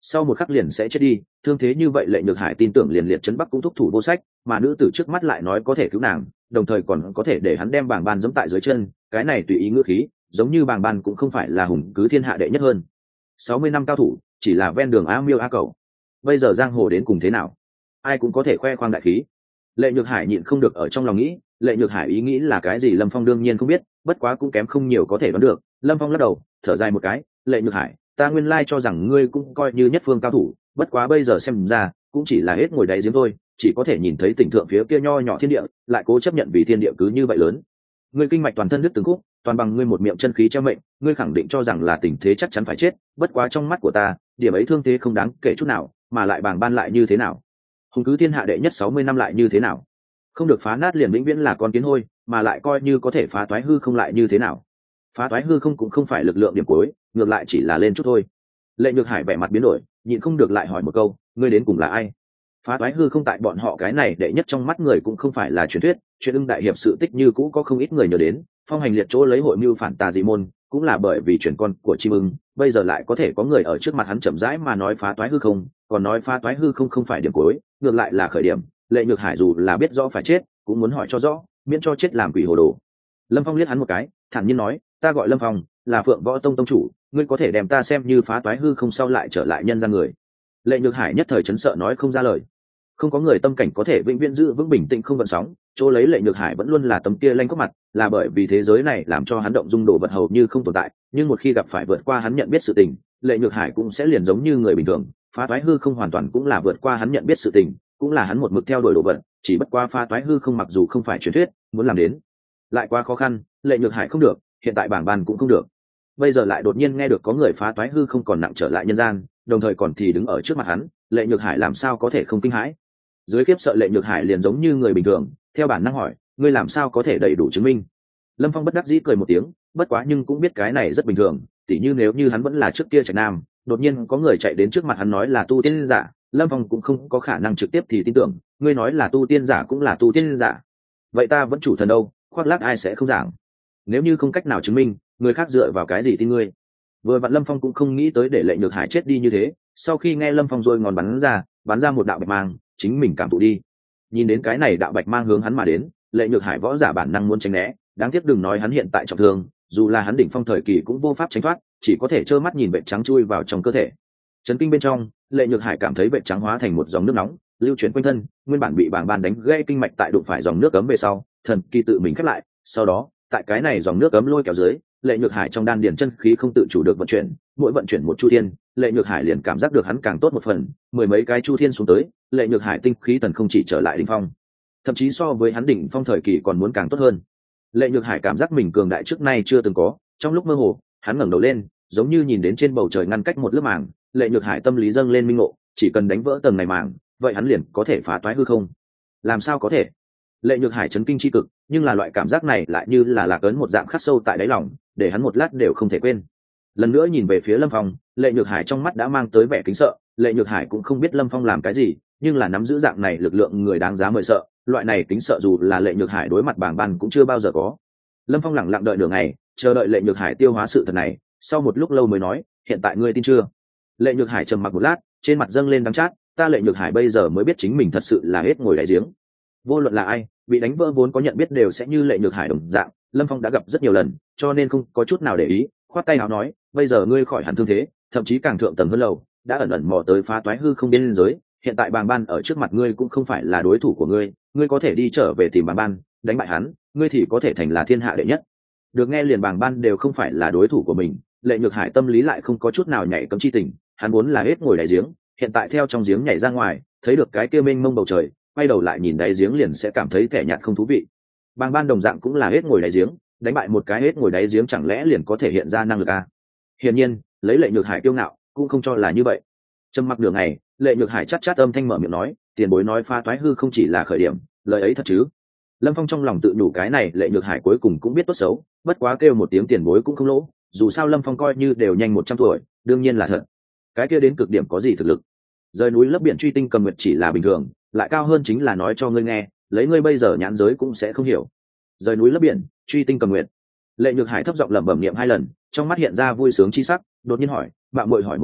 sau một khắc liền sẽ chết đi. Thương thế như vậy Lệ Nhược Hải tin tưởng liền liệt trấn Bắc cũng thúc thủ vô sách, mà nữ tử trước mắt lại nói có thể cứu nàng, đồng thời còn có thể để hắn đem bảng ban giẫm tại dưới chân, cái này tùy ý ngữ khí giống như bảng ban cũng không phải là hùng cứ thiên hạ đệ nhất hơn 60 năm cao thủ, chỉ là ven đường a miêu a cầu. Bây giờ giang hồ đến cùng thế nào, ai cũng có thể khoe khoang đại khí. Lệ Nhược Hải nhịn không được ở trong lòng nghĩ, Lệ Nhược Hải ý nghĩ là cái gì Lâm Phong đương nhiên không biết, bất quá cũng kém không nhiều có thể đoán được. Lâm Phong lắc đầu thở dài một cái, Lệ Nhược Hải, ta nguyên lai cho rằng ngươi cũng coi như nhất phương cao thủ, bất quá bây giờ xem ra cũng chỉ là hết ngồi đáy giếng thôi, chỉ có thể nhìn thấy tỉnh thượng phía kia nho nhỏ thiên địa, lại cố chấp nhận vì thiên địa cứ như vậy lớn. Ngươi kinh mạch toàn thân đứt từng khúc, toàn bằng ngươi một miệng chân khí treo mệnh, ngươi khẳng định cho rằng là tình thế chắc chắn phải chết, bất quá trong mắt của ta, điểm ấy thương thế không đáng kể chút nào, mà lại bàng ban lại như thế nào? Hùng cứ thiên hạ đệ nhất 60 năm lại như thế nào? Không được phá nát liền vĩnh viễn là con kiến hôi, mà lại coi như có thể phá toái hư không lại như thế nào? Phá toái hư không cũng không phải lực lượng điểm cuối, ngược lại chỉ là lên chút thôi. Lệ Nhược Hải vẻ mặt biến đổi, nhịn không được lại hỏi một câu, ngươi đến cùng là ai? Phá toái hư không tại bọn họ cái này đệ nhất trong mắt người cũng không phải là truyền thuyết, chuyện ưng đại hiệp sự tích như cũ có không ít người nhớ đến, phong hành liệt chỗ lấy hội mưu phản tà dị môn, cũng là bởi vì chuyển con của chim ưng, bây giờ lại có thể có người ở trước mặt hắn chậm rãi mà nói phá toái hư không, còn nói phá toái hư không không phải điểm cuối, ngược lại là khởi điểm. Lệ Nhược Hải dù là biết rõ phải chết, cũng muốn hỏi cho rõ, miễn cho chết làm quỷ hồ đồ. Lâm Phong liếc hắn một cái, thản nhiên nói, ta gọi Lâm Phong, là Phượng Võ Tông tông chủ, ngươi có thể đem ta xem như phá toái hư không sau lại trở lại nhân gian người. Lệ Nhược Hải nhất thời chấn sợ nói không ra lời. Không có người tâm cảnh có thể vĩnh viễn giữ vững bình tĩnh không gợn sóng, chỗ lấy Lệ Nhược Hải vẫn luôn là tấm kia lanh có mặt, là bởi vì thế giới này làm cho hắn động dung đồ vật hầu như không tồn tại, nhưng một khi gặp phải vượt qua hắn nhận biết sự tình, Lệ Nhược Hải cũng sẽ liền giống như người bình thường, phá toái hư không hoàn toàn cũng là vượt qua hắn nhận biết sự tình, cũng là hắn một mực theo đuổi đồ vật, chỉ bất qua phá toái hư không mặc dù không phải truyền thuyết, muốn làm đến lại quá khó khăn, Lệ Nhược Hải không được, hiện tại bảng ban cũng không được. Bây giờ lại đột nhiên nghe được có người phá toái hư không còn nặng trở lại nhân gian, đồng thời còn thì đứng ở trước mặt hắn, Lệ Nhược Hải làm sao có thể không kinh hãi? Dưới kiếp sợ Lệ Nhược Hải liền giống như người bình thường, theo bản năng hỏi, ngươi làm sao có thể đầy đủ chứng minh? Lâm Phong bất đắc dĩ cười một tiếng, bất quá nhưng cũng biết cái này rất bình thường, tỉ như nếu như hắn vẫn là trước kia Trạch Nam, đột nhiên có người chạy đến trước mặt hắn nói là tu tiên giả, Lâm Phong cũng không có khả năng trực tiếp thì tin tưởng, ngươi nói là tu tiên giả cũng là tu tiên giả. Vậy ta vẫn chủ thần đâu, khoác lác ai sẽ không giảng. Nếu như không cách nào chứng minh, người khác dựa vào cái gì tin ngươi? Vừa vặn Lâm Phong cũng không nghĩ tới để Lệ Nhược Hải chết đi như thế, sau khi nghe Lâm Phong rồi ngòn bắn ra một đạo bạch mang, chính mình cảm thụ đi. Nhìn đến cái này đạo bạch mang hướng hắn mà đến, Lệ Nhược Hải võ giả bản năng muốn tránh né, đáng tiếc đừng nói hắn hiện tại trọng thương, dù là hắn đỉnh phong thời kỳ cũng vô pháp tránh thoát, chỉ có thể trơ mắt nhìn vệt trắng chui vào trong cơ thể. Chấn kinh bên trong, Lệ Nhược Hải cảm thấy vệt trắng hóa thành một dòng nước nóng, lưu chuyển quanh thân, nguyên bản bị bàng ban đánh gãy kinh mạch tại đụng phải dòng nước cấm về sau, thần kỳ tự mình khép lại, sau đó, tại cái này dòng nước cấm lôi kéo dưới, Lệ Nhược Hải trong đan điền chân khí không tự chủ được vận chuyển, mỗi vận chuyển một chu thiên, Lệ Nhược Hải liền cảm giác được hắn càng tốt một phần, mười mấy cái chu thiên xuống tới, Lệ Nhược Hải tinh khí thần không chỉ trở lại đỉnh phong, thậm chí so với hắn đỉnh phong thời kỳ còn muốn càng tốt hơn. Lệ Nhược Hải cảm giác mình cường đại trước nay chưa từng có, trong lúc mơ hồ, hắn ngẩng đầu lên, giống như nhìn đến trên bầu trời ngăn cách một lớp màng, Lệ Nhược Hải tâm lý dâng lên minh ngộ, chỉ cần đánh vỡ tầng này màng, vậy hắn liền có thể phá toái hư không. Làm sao có thể? Lệ Nhược Hải chấn kinh chi cực, nhưng là loại cảm giác này lại như là lạc ấn một dạng khắc sâu tại đáy lòng, để hắn một lát đều không thể quên. Lần nữa nhìn về phía Lâm Phong, Lệ Nhược Hải trong mắt đã mang tới vẻ kính sợ. Lệ Nhược Hải cũng không biết Lâm Phong làm cái gì, nhưng là nắm giữ dạng này lực lượng người đáng giá mời sợ, loại này kính sợ dù là Lệ Nhược Hải đối mặt bảng ban cũng chưa bao giờ có. Lâm Phong lẳng lặng đợi nửa ngày, chờ đợi Lệ Nhược Hải tiêu hóa sự thật này, sau một lúc lâu mới nói, hiện tại ngươi tin chưa? Lệ Nhược Hải trầm mặc một lát, trên mặt dâng lên đắng chát, ta Lệ Nhược Hải bây giờ mới biết chính mình thật sự là hết ngồi đáy giếng. Vô luận là ai, bị đánh vỡ vốn có nhận biết đều sẽ như Lệ Nhược Hải đồng dạng, Lâm Phong đã gặp rất nhiều lần, cho nên không có chút nào để ý, khoát tay áo nói, bây giờ ngươi khỏi hẳn thương thế, thậm chí càng thượng tầng hơn lầu, đã ẩn ẩn mò tới phá toái hư không biên giới, hiện tại bàng ban ở trước mặt ngươi cũng không phải là đối thủ của ngươi, ngươi có thể đi trở về tìm bàng ban, đánh bại hắn, ngươi thì có thể thành là thiên hạ đệ nhất. Được nghe liền bàng ban đều không phải là đối thủ của mình, Lệ Nhược Hải tâm lý lại không có chút nào nhảy cấm chi tình, hắn muốn là hết ngồi đáy giếng, hiện tại theo trong giếng nhảy ra ngoài, thấy được cái kia mênh mông bầu trời, quay đầu lại nhìn đáy giếng liền sẽ cảm thấy kẻ nhạt không thú vị. Bàng ban đồng dạng cũng là hết ngồi đáy giếng, đánh bại một cái hết ngồi đáy giếng chẳng lẽ liền có thể hiện ra năng lực à? Hiển nhiên, lấy Lệ Nhược Hải kiêu ngạo, cũng không cho là như vậy. Trầm mặc đường này, Lệ Nhược Hải chát chát âm thanh mở miệng nói, tiền bối nói phá toái hư không chỉ là khởi điểm, lời ấy thật chứ? Lâm Phong trong lòng tự nhủ cái này Lệ Nhược Hải cuối cùng cũng biết tốt xấu, bất quá kêu một tiếng tiền bối cũng không lỗ, dù sao Lâm Phong coi như đều nhanh 100 tuổi, đương nhiên là thật. Cái kia đến cực điểm có gì thực lực? Rời núi lấp biển truy tinh cầm nguyệt chỉ là bình thường, lại cao hơn chính là nói cho ngươi nghe, lấy ngươi bây giờ nhãn giới cũng sẽ không hiểu. Rời núi lấp biển, truy tinh cầm nguyệt. Lệ Nhược Hải thấp giọng lẩm bẩm niệm 2 lần, trong mắt hiện ra vui sướng chi sắc, đột nhiên hỏi, bạn muội hỏi một câu,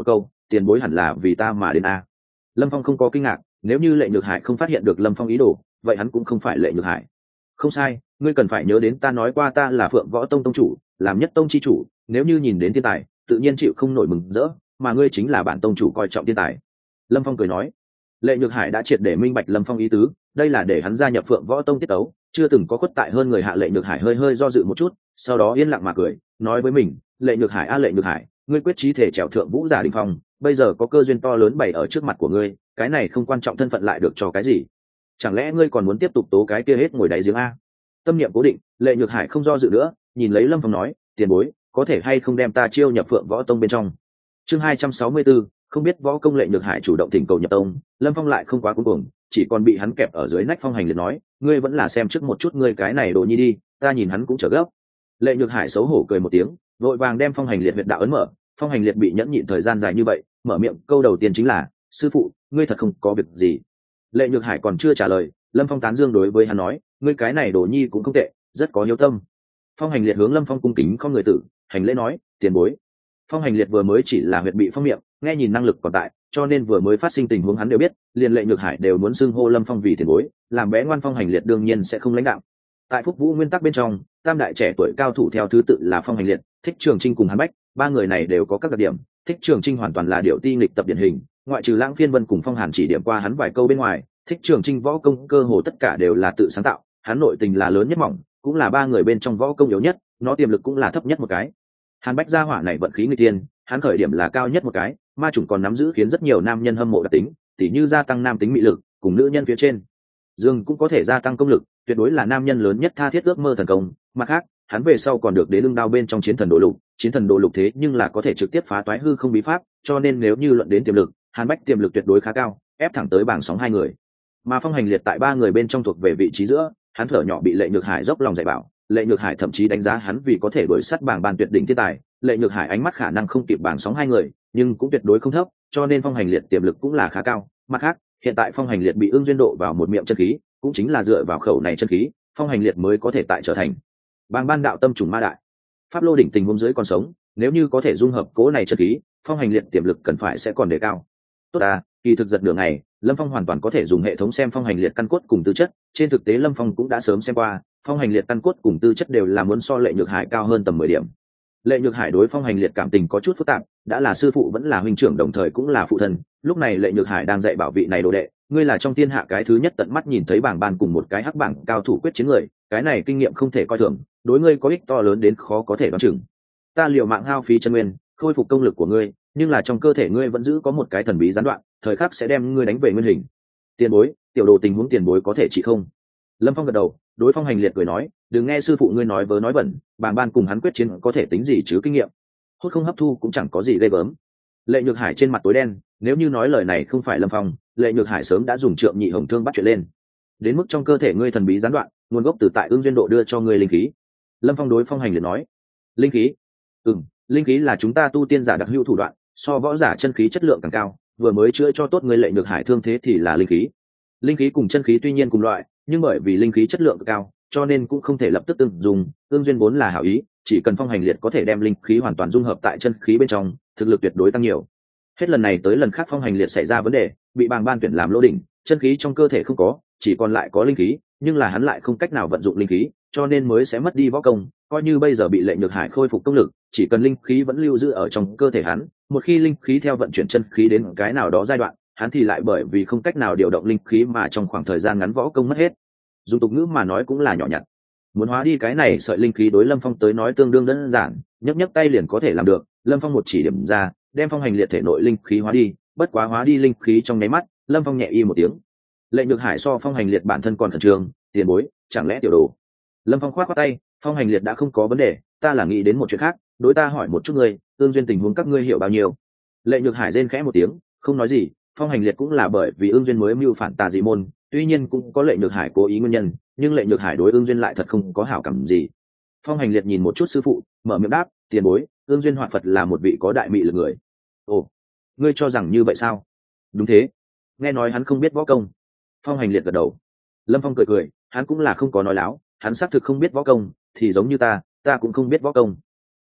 tiền bối hẳn là vì ta mà đến a. Lâm Phong không có kinh ngạc, nếu như Lệ Nhược Hải không phát hiện được Lâm Phong ý đồ, vậy hắn cũng không phải Lệ Nhược Hải. Không sai, ngươi cần phải nhớ đến ta nói qua ta là Phượng Võ Tông tông chủ, làm nhất tông chi chủ, nếu như nhìn đến thiên tài, tự nhiên chịu không nổi mừng rỡ, mà ngươi chính là bản tông chủ coi trọng thiên tài. Lâm Phong cười nói. Lệ Nhược Hải đã triệt để minh bạch Lâm Phong ý tứ, đây là để hắn gia nhập Phượng Võ Tông tiết tấu, chưa từng có khuất tại hơn người hạ. Lệ Nhược Hải hơi hơi do dự một chút, sau đó yên lặng mà cười, nói với mình, Lệ Nhược Hải a Lệ Nhược Hải, ngươi quyết chí thể trèo thượng vũ giả đỉnh phong, bây giờ có cơ duyên to lớn bày ở trước mặt của ngươi, cái này không quan trọng thân phận lại được cho cái gì? Chẳng lẽ ngươi còn muốn tiếp tục tố cái kia hết ngồi đáy giếng a? Tâm niệm cố định, Lệ Nhược Hải không do dự nữa, nhìn lấy Lâm Phong nói, tiền bối, có thể hay không đem ta chiêu nhập Phượng Võ Tông bên trong? Chương 264, không biết võ công. Lệ Nhược Hải chủ động thỉnh cầu nhập tông, Lâm Phong lại không quá cuống cuồng, chỉ còn bị hắn kẹp ở dưới nách. Phong Hành Liệt nói, ngươi vẫn là xem trước một chút ngươi cái này đồ nhi đi, ta nhìn hắn cũng trở gấp. Lệ Nhược Hải xấu hổ cười một tiếng, vội vàng đem Phong Hành Liệt huyệt đạo ấn mở. Phong Hành Liệt bị nhẫn nhịn thời gian dài như vậy, mở miệng câu đầu tiên chính là, sư phụ, ngươi thật không có việc gì? Lệ Nhược Hải còn chưa trả lời, Lâm Phong tán dương đối với hắn nói, ngươi cái này đồ nhi cũng không tệ, rất có hiếu tâm. Phong Hành Liệt hướng Lâm Phong cung kính không người tử, hành lễ nói, tiền bối. Phong Hành Liệt vừa mới chỉ là huyệt bị phong miệng, nghe nhìn năng lực còn tại, cho nên vừa mới phát sinh tình huống hắn đều biết, liền Lệ Nhược Hải đều muốn xưng hô Lâm Phong vì tiền bối, làm bé ngoan. Phong Hành Liệt đương nhiên sẽ không lãnh đạo. Tại Phúc Vũ nguyên tắc bên trong, tam đại trẻ tuổi cao thủ theo thứ tự là Phong Hành Liệt, Thích Trường Trinh cùng Hàn Bách, ba người này đều có các đặc điểm. Thích Trường Trinh hoàn toàn là điệu ti nghịch tập điển hình, ngoại trừ Lãng Phiên Vân cùng Phong Hàn chỉ điểm qua hắn vài câu bên ngoài, Thích Trường Trinh võ công cơ hồ tất cả đều là tự sáng tạo, hắn nội tình là lớn nhất mỏng, cũng là ba người bên trong võ công yếu nhất, nó tiềm lực cũng là thấp nhất một cái. Hàn Bách gia hỏa này vận khí người tiên, hắn khởi điểm là cao nhất một cái, ma chủng còn nắm giữ khiến rất nhiều nam nhân hâm mộ đặc tính, tỉ như gia tăng nam tính mị lực, cùng nữ nhân phía trên dương cũng có thể gia tăng công lực, tuyệt đối là nam nhân lớn nhất tha thiết ước mơ thần công. Mặt khác, hắn về sau còn được đế lưng đao bên trong chiến thần đồ lục, chiến thần đồ lục thế nhưng là có thể trực tiếp phá toái hư không bí pháp, cho nên nếu như luận đến tiềm lực, Hàn Bách tiềm lực tuyệt đối khá cao, ép thẳng tới bảng sóng hai người. Mà Phong Hành Liệt tại ba người bên trong thuộc về vị trí giữa, hắn thở nhỏ bị Lệ Nhược Hải dốc lòng dạy bảo, Lệ Nhược Hải thậm chí đánh giá hắn vì có thể đuổi sát bảng bàn tuyệt đỉnh thiên tài. Lệ Nhược Hải ánh mắt khả năng không kịp bảng sóng hai người, nhưng cũng tuyệt đối không thấp, cho nên Phong Hành Liệt tiềm lực cũng là khá cao. Mặt khác, hiện tại Phong Hành Liệt bị ương duyên độ vào một miệng chân khí, cũng chính là dựa vào khẩu này chân khí, Phong Hành Liệt mới có thể tại trở thành bàng ban đạo tâm trùng ma đại pháp lô đỉnh tình huống dưới còn sống. Nếu như có thể dung hợp cố này chân khí, Phong Hành Liệt tiềm lực cần phải sẽ còn đề cao. Tốt à, kỳ thực giật nửa ngày, Lâm Phong hoàn toàn có thể dùng hệ thống xem Phong Hành Liệt căn cốt cùng tư chất. Trên thực tế Lâm Phong cũng đã sớm xem qua, Phong Hành Liệt căn cốt cùng tư chất đều là muốn so Lệ Nhược Hải cao hơn tầm 10 điểm. Lệ Nhược Hải đối Phong Hành Liệt cảm tình có chút phức tạp, đã là sư phụ vẫn là huynh trưởng đồng thời cũng là phụ thân. Lúc này Lệ Nhược Hải đang dạy bảo vị này đồ đệ, ngươi là trong thiên hạ cái thứ nhất tận mắt nhìn thấy bảng ban cùng một cái hắc bảng cao thủ quyết chiến người, cái này kinh nghiệm không thể coi thường, đối ngươi có ích to lớn đến khó có thể đoán chừng. Ta liều mạng hao phí chân nguyên, khôi phục công lực của ngươi, nhưng là trong cơ thể ngươi vẫn giữ có một cái thần bí gián đoạn, thời khắc sẽ đem ngươi đánh về nguyên hình. Tiền bối, tiểu đồ tình huống tiền bối có thể trị không? Lâm Phong gật đầu, đối Phong Hành Liệt cười nói, đừng nghe sư phụ ngươi nói vớ nói bẩn, bảng ban cùng hắn quyết chiến có thể tính gì chứ kinh nghiệm, hốt không hấp thu cũng chẳng có gì ghê gớm. Lệ Nhược Hải trên mặt tối đen, nếu như nói lời này không phải Lâm Phong, Lệ Nhược Hải sớm đã dùng trượng nhị hồng thương bắt chuyện lên. Đến mức trong cơ thể ngươi thần bí gián đoạn, nguồn gốc từ tại ương duyên độ đưa cho ngươi linh khí. Lâm Phong đối Phong Hành Liệt nói, linh khí? Linh khí là chúng ta tu tiên giả đặc hữu thủ đoạn, so võ giả chân khí chất lượng càng cao, vừa mới chữa cho tốt ngươi Lệ Nhược Hải thương thế thì là linh khí. Linh khí cùng chân khí tuy nhiên cùng loại, nhưng bởi vì linh khí chất lượng cao, cho nên cũng không thể lập tức tương dùng. Ương duyên vốn là hảo ý, chỉ cần Phong Hành Liệt có thể đem linh khí hoàn toàn dung hợp tại chân khí bên trong, thực lực tuyệt đối tăng nhiều. Hết lần này tới lần khác Phong Hành Liệt xảy ra vấn đề, bị bàng ban tuyển làm lô đỉnh, chân khí trong cơ thể không có, chỉ còn lại có linh khí, nhưng là hắn lại không cách nào vận dụng linh khí, cho nên mới sẽ mất đi võ công. Coi như bây giờ bị Lệ Nhược Hải khôi phục công lực, chỉ cần linh khí vẫn lưu giữ ở trong cơ thể hắn, một khi linh khí theo vận chuyển chân khí đến cái nào đó giai đoạn, hắn thì lại bởi vì không cách nào điều động linh khí mà trong khoảng thời gian ngắn võ công mất hết. Dùng tục ngữ mà nói cũng là nhỏ nhặt. Muốn hóa đi cái này sợi linh khí đối Lâm Phong tới nói tương đương đơn giản, nhấc nhấc tay liền có thể làm được. Lâm Phong một chỉ điểm ra, đem Phong Hành Liệt thể nội linh khí hóa đi, bất quá hóa đi linh khí trong nháy mắt, Lâm Phong nhẹ y một tiếng. Lệ Nhược Hải so Phong Hành Liệt bản thân còn khẩn trương, tiền bối, chẳng lẽ tiểu đồ? Lâm Phong khoát khoát tay, Phong Hành Liệt đã không có vấn đề, ta là nghĩ đến một chuyện khác, đối ta hỏi một chút ngươi, tương duyên tình huống các ngươi hiểu bao nhiêu? Lệ Nhược Hải rên khẽ một tiếng, không nói gì. Phong Hành Liệt cũng là bởi vì ương duyên mới mưu phản tà dị môn, tuy nhiên cũng có Lệ Nhược Hải cố ý nguyên nhân, nhưng Lệ Nhược Hải đối ương duyên lại thật không có hảo cảm gì. Phong Hành Liệt nhìn một chút sư phụ, mở miệng đáp, tiền bối, ương duyên Hoạt Phật là một vị có đại mị lực người. Ồ, ngươi cho rằng như vậy sao? Đúng thế, nghe nói hắn không biết võ công. Phong Hành Liệt gật đầu. Lâm Phong cười cười, hắn cũng là không có nói láo, hắn xác thực không biết võ công, thì giống như ta cũng không biết võ công.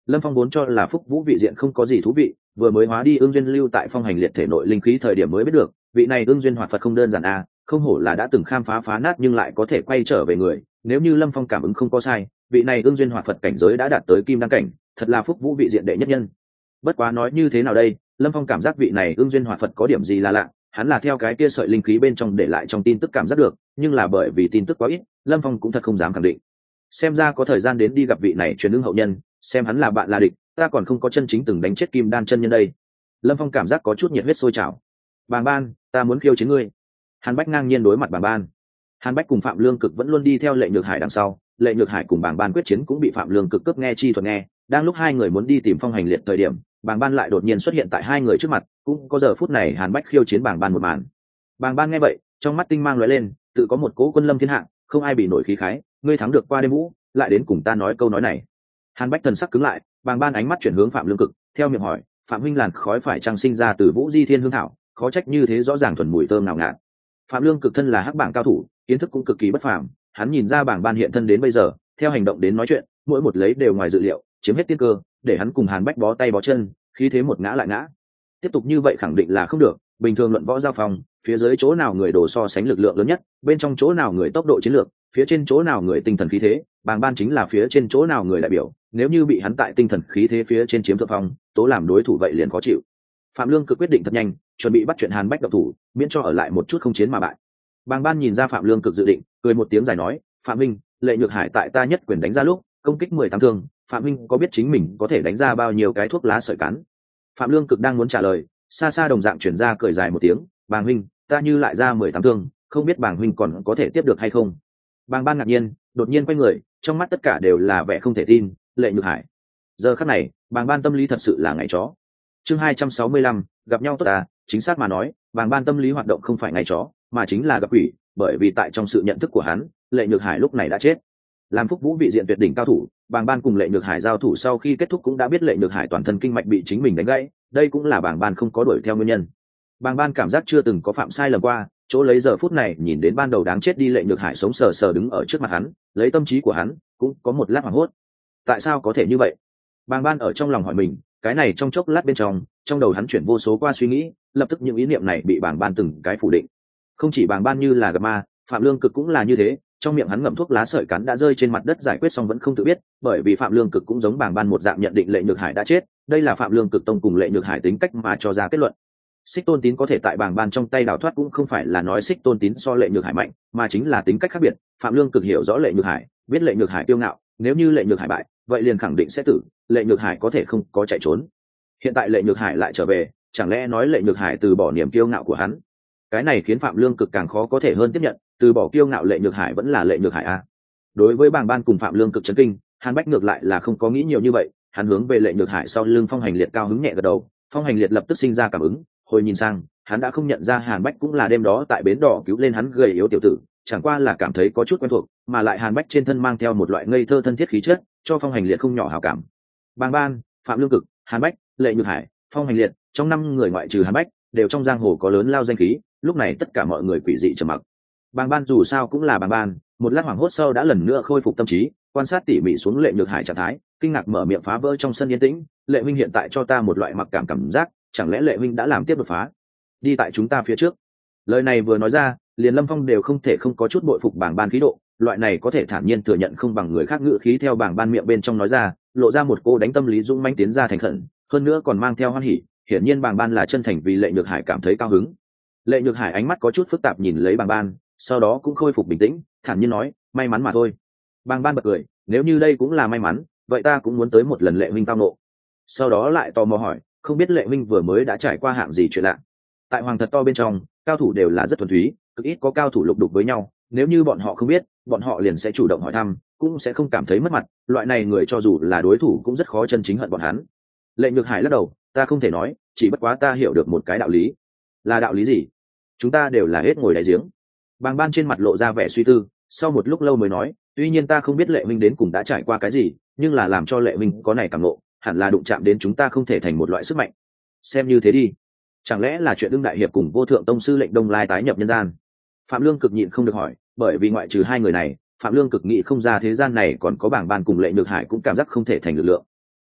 Lâm Phong vốn cho là Phúc Vũ vị diện không có gì thú vị, vừa mới hóa đi ương duyên lưu tại phong hành liệt thể nội linh khí thời điểm mới biết được, vị này ương duyên hoạt Phật không đơn giản a, không hổ là đã từng khám phá phá nát nhưng lại có thể quay trở về người. Nếu như Lâm Phong cảm ứng không có sai, vị này ương duyên hoạt Phật cảnh giới đã đạt tới kim đăng cảnh, thật là Phúc Vũ vị diện đệ nhất nhân. Bất quá nói như thế nào đây, Lâm Phong cảm giác vị này ương duyên hoạt Phật có điểm gì là lạ, hắn là theo cái kia sợi linh khí bên trong để lại trong tin tức cảm giác được, nhưng là bởi vì tin tức quá ít, Lâm Phong cũng thật không dám khẳng định. Xem ra có thời gian đến đi gặp vị này truyền ưng hậu nhân, xem hắn là bạn là địch, ta còn không có chân chính từng đánh chết kim đan chân nhân đây. Lâm Phong cảm giác có chút nhiệt huyết sôi trào. Bàng Ban, ta muốn khiêu chiến ngươi. Hàn Bách ngang nhiên đối mặt Bàng Ban. Hàn Bách cùng Phạm Lương Cực vẫn luôn đi theo Lệ Nhược Hải đằng sau, Lệ Nhược Hải cùng Bàng Ban quyết chiến cũng bị Phạm Lương Cực cướp nghe chi thuật nghe. Đang lúc hai người muốn đi tìm Phong Hành Liệt thời điểm, Bàng Ban lại đột nhiên xuất hiện tại hai người trước mặt, cũng có giờ phút này Hàn Bách khiêu chiến Bàng Ban một màn. Bàng Ban nghe vậy, trong mắt tinh mang lóe lên, tự có một cỗ quân lâm thiên hạ, không ai bị nổi khí khái, ngươi thắng được qua đêm vũ, lại đến cùng ta nói câu nói này. Hàn Bách thần sắc cứng lại, Bàng Ban ánh mắt chuyển hướng Phạm Lương Cực, theo miệng hỏi, Phạm huynh làn khói phải chăng sinh ra từ Vũ Di Thiên Hương Thảo, khó trách như thế rõ ràng thuần mùi thơm ngào ngạt. Phạm Lương Cực thân là hắc bảng cao thủ, kiến thức cũng cực kỳ bất phàm, hắn nhìn ra Bàng Ban hiện thân đến bây giờ, theo hành động đến nói chuyện, mỗi một lấy đều ngoài dự liệu, chiếm hết tiên cơ, để hắn cùng Hàn Bách bó tay bó chân, khí thế một ngã lại ngã. Tiếp tục như vậy khẳng định là không được, bình thường luận võ giao phòng, phía dưới chỗ nào người đồ so sánh lực lượng lớn nhất, bên trong chỗ nào người tốc độ chiến lược, phía trên chỗ nào người tinh thần khí thế, Bàng Ban chính là phía trên chỗ nào người đại biểu, nếu như bị hắn tại tinh thần khí thế phía trên chiếm thượng phong, tố làm đối thủ vậy liền khó chịu. Phạm Lương Cực quyết định thật nhanh, chuẩn bị bắt chuyện Hàn Bách độc thủ, miễn cho ở lại một chút không chiến mà bại. Bàng Ban nhìn ra Phạm Lương Cực dự định, cười một tiếng dài nói, Phạm Minh, Lệ Nhược Hải tại ta nhất quyền đánh ra lúc công kích 18 thương, Phạm Minh có biết chính mình có thể đánh ra bao nhiêu cái thuốc lá sợi cắn? Phạm Lương Cực đang muốn trả lời, xa xa đồng dạng chuyển ra cười dài một tiếng, Bàng huynh, ta như lại ra 18 thương, không biết Bàng huynh còn có thể tiếp được hay không? Bàng Ban ngạc nhiên, đột nhiên quay người, trong mắt tất cả đều là vẻ không thể tin. Lệ Nhược Hải. Giờ khắc này, Bàng Ban tâm lý thật sự là ngày chó. Chương 265, gặp nhau tốt à, chính xác mà nói, Bàng Ban tâm lý hoạt động không phải ngày chó, mà chính là gặp quỷ, bởi vì tại trong sự nhận thức của hắn, Lệ Nhược Hải lúc này đã chết. Làm Phúc Vũ vị diện tuyệt đỉnh cao thủ, Bàng Ban cùng Lệ Nhược Hải giao thủ sau khi kết thúc cũng đã biết Lệ Nhược Hải toàn thân kinh mạch bị chính mình đánh gãy, đây cũng là Bàng Ban không có đuổi theo nguyên nhân. Bàng Ban cảm giác chưa từng có phạm sai lầm qua, chỗ lấy giờ phút này nhìn đến ban đầu đáng chết đi Lệ Nhược Hải sống sờ sờ đứng ở trước mặt hắn, lấy tâm trí của hắn, cũng có một lát hoảng hốt. Tại sao có thể như vậy? Bàng Ban ở trong lòng hỏi mình, cái này trong chốc lát bên trong đầu hắn chuyển vô số qua suy nghĩ, lập tức những ý niệm này bị Bàng Ban từng cái phủ định. Không chỉ Bàng Ban như là gặp ma, Phạm Lương Cực cũng là như thế, trong miệng hắn ngậm thuốc lá sợi cắn đã rơi trên mặt đất giải quyết xong vẫn không tự biết, bởi vì Phạm Lương Cực cũng giống Bàng Ban một dạng nhận định Lệ Nhược Hải đã chết, đây là Phạm Lương Cực tông cùng Lệ Nhược Hải tính cách mà cho ra kết luận. Xích Tôn Tín có thể tại Bàng Ban trong tay đào thoát cũng không phải là nói Xích Tôn Tín so Lệ Nhược Hải mạnh, mà chính là tính cách khác biệt. Phạm Lương Cực hiểu rõ Lệ Nhược Hải, biết Lệ Nhược Hải kiêu ngạo, nếu như Lệ Nhược Hải bại, vậy liền khẳng định sẽ tử, Lệ Nhược Hải có thể không có chạy trốn. Hiện tại Lệ Nhược Hải lại trở về, chẳng lẽ nói Lệ Nhược Hải từ bỏ niềm kiêu ngạo của hắn? Cái này khiến Phạm Lương Cực càng khó có thể hơn tiếp nhận, từ bỏ kiêu ngạo Lệ Nhược Hải vẫn là Lệ Nhược Hải a. Đối với Bàng Ban cùng Phạm Lương Cực chấn kinh, Hàn Bách ngược lại là không có nghĩ nhiều như vậy, hắn hướng về Lệ Nhược Hải sau lưng Phong Hành Liệt cao hứng nhẹ gật đầu, Phong Hành Liệt lập tức sinh ra cảm ứng, hồi nhìn sang, hắn đã không nhận ra Hàn Bách cũng là đêm đó tại bến đỏ cứu lên hắn gầy yếu tiểu tử, chẳng qua là cảm thấy có chút quen thuộc, mà lại Hàn Bách trên thân mang theo một loại ngây thơ thân thiết khí chất, cho Phong Hành Liệt không nhỏ hảo cảm. Bàng Ban, Phạm Lương Cực, Hàn Bách, Lệ Nhược Hải, Phong Hành Liệt, trong 5 người ngoại trừ Hàn Bách, đều trong giang hồ có lớn lao danh khí, lúc này tất cả mọi người quỷ dị trầm mặc. Bàng Ban dù sao cũng là Bàng Ban, một lát hoảng hốt sau đã lần nữa khôi phục tâm trí, quan sát tỉ mỉ xuống Lệ Nhược Hải trạng thái, kinh ngạc mở miệng phá vỡ trong sân yên tĩnh, Lệ huynh hiện tại cho ta một loại mặc cảm giác, chẳng lẽ Lệ huynh đã làm tiếp đột phá, đi tại chúng ta phía trước? Lời này vừa nói ra, liền Lâm Phong đều không thể không có chút bội phục Bàng Ban khí độ, loại này có thể thản nhiên thừa nhận không bằng người khác ngữ khí theo Bàng Ban miệng bên trong nói ra, lộ ra một cô đánh tâm lý dũng mãnh tiến ra thành khẩn, hơn nữa còn mang theo hoan hỉ, hiển nhiên Bàng Ban là chân thành vì Lệ Nhược Hải cảm thấy cao hứng. Lệ Nhược Hải ánh mắt có chút phức tạp nhìn lấy Bàng Ban, sau đó cũng khôi phục bình tĩnh, thản nhiên nói, may mắn mà thôi. Bàng Ban bật cười, nếu như đây cũng là may mắn, vậy ta cũng muốn tới một lần Lệ huynh tao nộ. Sau đó lại tò mò hỏi, không biết Lệ huynh vừa mới đã trải qua hạng gì chuyện lạ? Tại Hoàng Thật To bên trong, cao thủ đều là rất thuần túy, cực ít có cao thủ lục đục với nhau, nếu như bọn họ không biết, bọn họ liền sẽ chủ động hỏi thăm, cũng sẽ không cảm thấy mất mặt, loại này người cho dù là đối thủ cũng rất khó chân chính hận bọn hắn. Lệ Nhược Hải lắc đầu, ta không thể nói, chỉ bất quá ta hiểu được một cái đạo lý. Là đạo lý gì? Chúng ta đều là hết ngồi đáy giếng. Bàng Ban trên mặt lộ ra vẻ suy tư, sau một lúc lâu mới nói, tuy nhiên ta không biết Lệ huynh đến cùng đã trải qua cái gì, nhưng là làm cho Lệ huynh có này cảm ngộ, hẳn là đụng chạm đến chúng ta không thể thành một loại sức mạnh. Xem như thế đi. Chẳng lẽ là chuyện Đương đại hiệp cùng Vô Thượng tông sư Lệnh Đông Lai tái nhập nhân gian? Phạm Lương Cực nhịn không được hỏi, bởi vì ngoại trừ hai người này, Phạm Lương Cực nghĩ không ra thế gian này còn có Bàng Ban cùng Lệ Nhược Hải cũng cảm giác không thể thành lực lượng.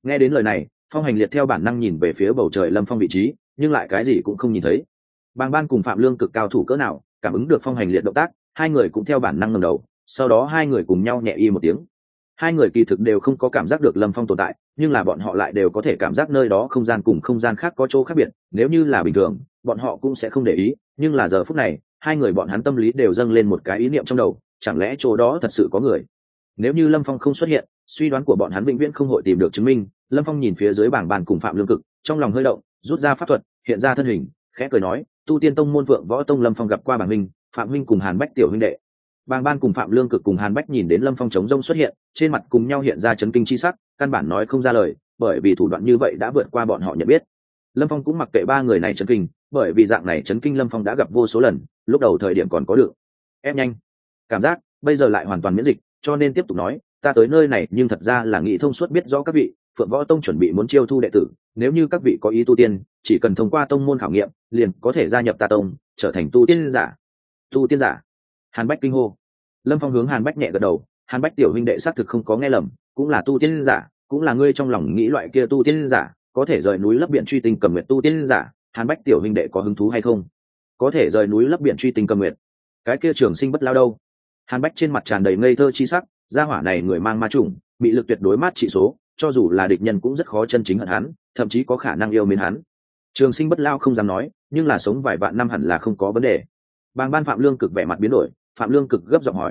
Nghe đến lời này, Phong Hành Liệt theo bản năng nhìn về phía bầu trời Lâm Phong vị trí, nhưng lại cái gì cũng không nhìn thấy. Bàng Ban cùng Phạm Lương Cực cao thủ cỡ nào, cảm ứng được Phong Hành Liệt động tác, hai người cũng theo bản năng ngẩng đầu, sau đó hai người cùng nhau nhẹ y một tiếng. Hai người kỳ thực đều không có cảm giác được Lâm Phong tồn tại, nhưng là bọn họ lại đều có thể cảm giác nơi đó không gian cùng không gian khác có chỗ khác biệt. Nếu như là bình thường, bọn họ cũng sẽ không để ý, nhưng là giờ phút này, hai người bọn hắn tâm lý đều dâng lên một cái ý niệm trong đầu, chẳng lẽ chỗ đó thật sự có người? Nếu như Lâm Phong không xuất hiện, suy đoán của bọn hắn vĩnh viễn không hội tìm được chứng minh. Lâm Phong nhìn phía dưới bảng bàn cùng Phạm Lương Cực, trong lòng hơi động, rút ra pháp thuật, hiện ra thân hình, khẽ cười nói, tu tiên tông môn Vượng Võ Tông Lâm Phong gặp qua bảng minh, Phạm huynh cùng Hàn Bách tiểu huynh đệ. Bàng Ban cùng Phạm Lương Cực cùng Hàn Bách nhìn đến Lâm Phong chống rông xuất hiện, trên mặt cùng nhau hiện ra chấn kinh chi sắc, căn bản nói không ra lời, bởi vì thủ đoạn như vậy đã vượt qua bọn họ nhận biết. Lâm Phong cũng mặc kệ ba người này chấn kinh, bởi vì dạng này chấn kinh Lâm Phong đã gặp vô số lần, lúc đầu thời điểm còn có được ép nhanh cảm giác, bây giờ lại hoàn toàn miễn dịch, cho nên tiếp tục nói, ta tới nơi này nhưng thật ra là nghĩ thông suốt biết rõ các vị, Phượng Võ Tông chuẩn bị muốn chiêu thu đệ tử, nếu như các vị có ý tu tiên, chỉ cần thông qua tông môn khảo nghiệm, liền có thể gia nhập ta tông, trở thành tu tiên giả. Tu tiên giả? Hàn Bách kinh hô. Lâm Phong hướng Hàn Bách nhẹ gật đầu, Hàn Bách tiểu huynh đệ xác thực không có nghe lầm, cũng là tu tiên giả, cũng là ngươi trong lòng nghĩ loại kia tu tiên giả, có thể rời núi lấp biển truy tinh cầm nguyệt tu tiên giả. Hàn Bách tiểu huynh đệ có hứng thú hay không? Có thể rời núi lấp biển truy tinh cầm nguyệt. Cái kia trường sinh bất lao đâu? Hàn Bách trên mặt tràn đầy ngây thơ chi sắc, gia hỏa này người mang ma chủng, bị lực tuyệt đối mát trị số, cho dù là địch nhân cũng rất khó chân chính hận hắn, thậm chí có khả năng yêu mến hắn. Trường sinh bất lao không dám nói, nhưng là sống vài vạn năm hẳn là không có vấn đề. Bàng Ban Phạm Lương Cực vẻ mặt biến đổi, Phạm Lương Cực gấp giọng hỏi,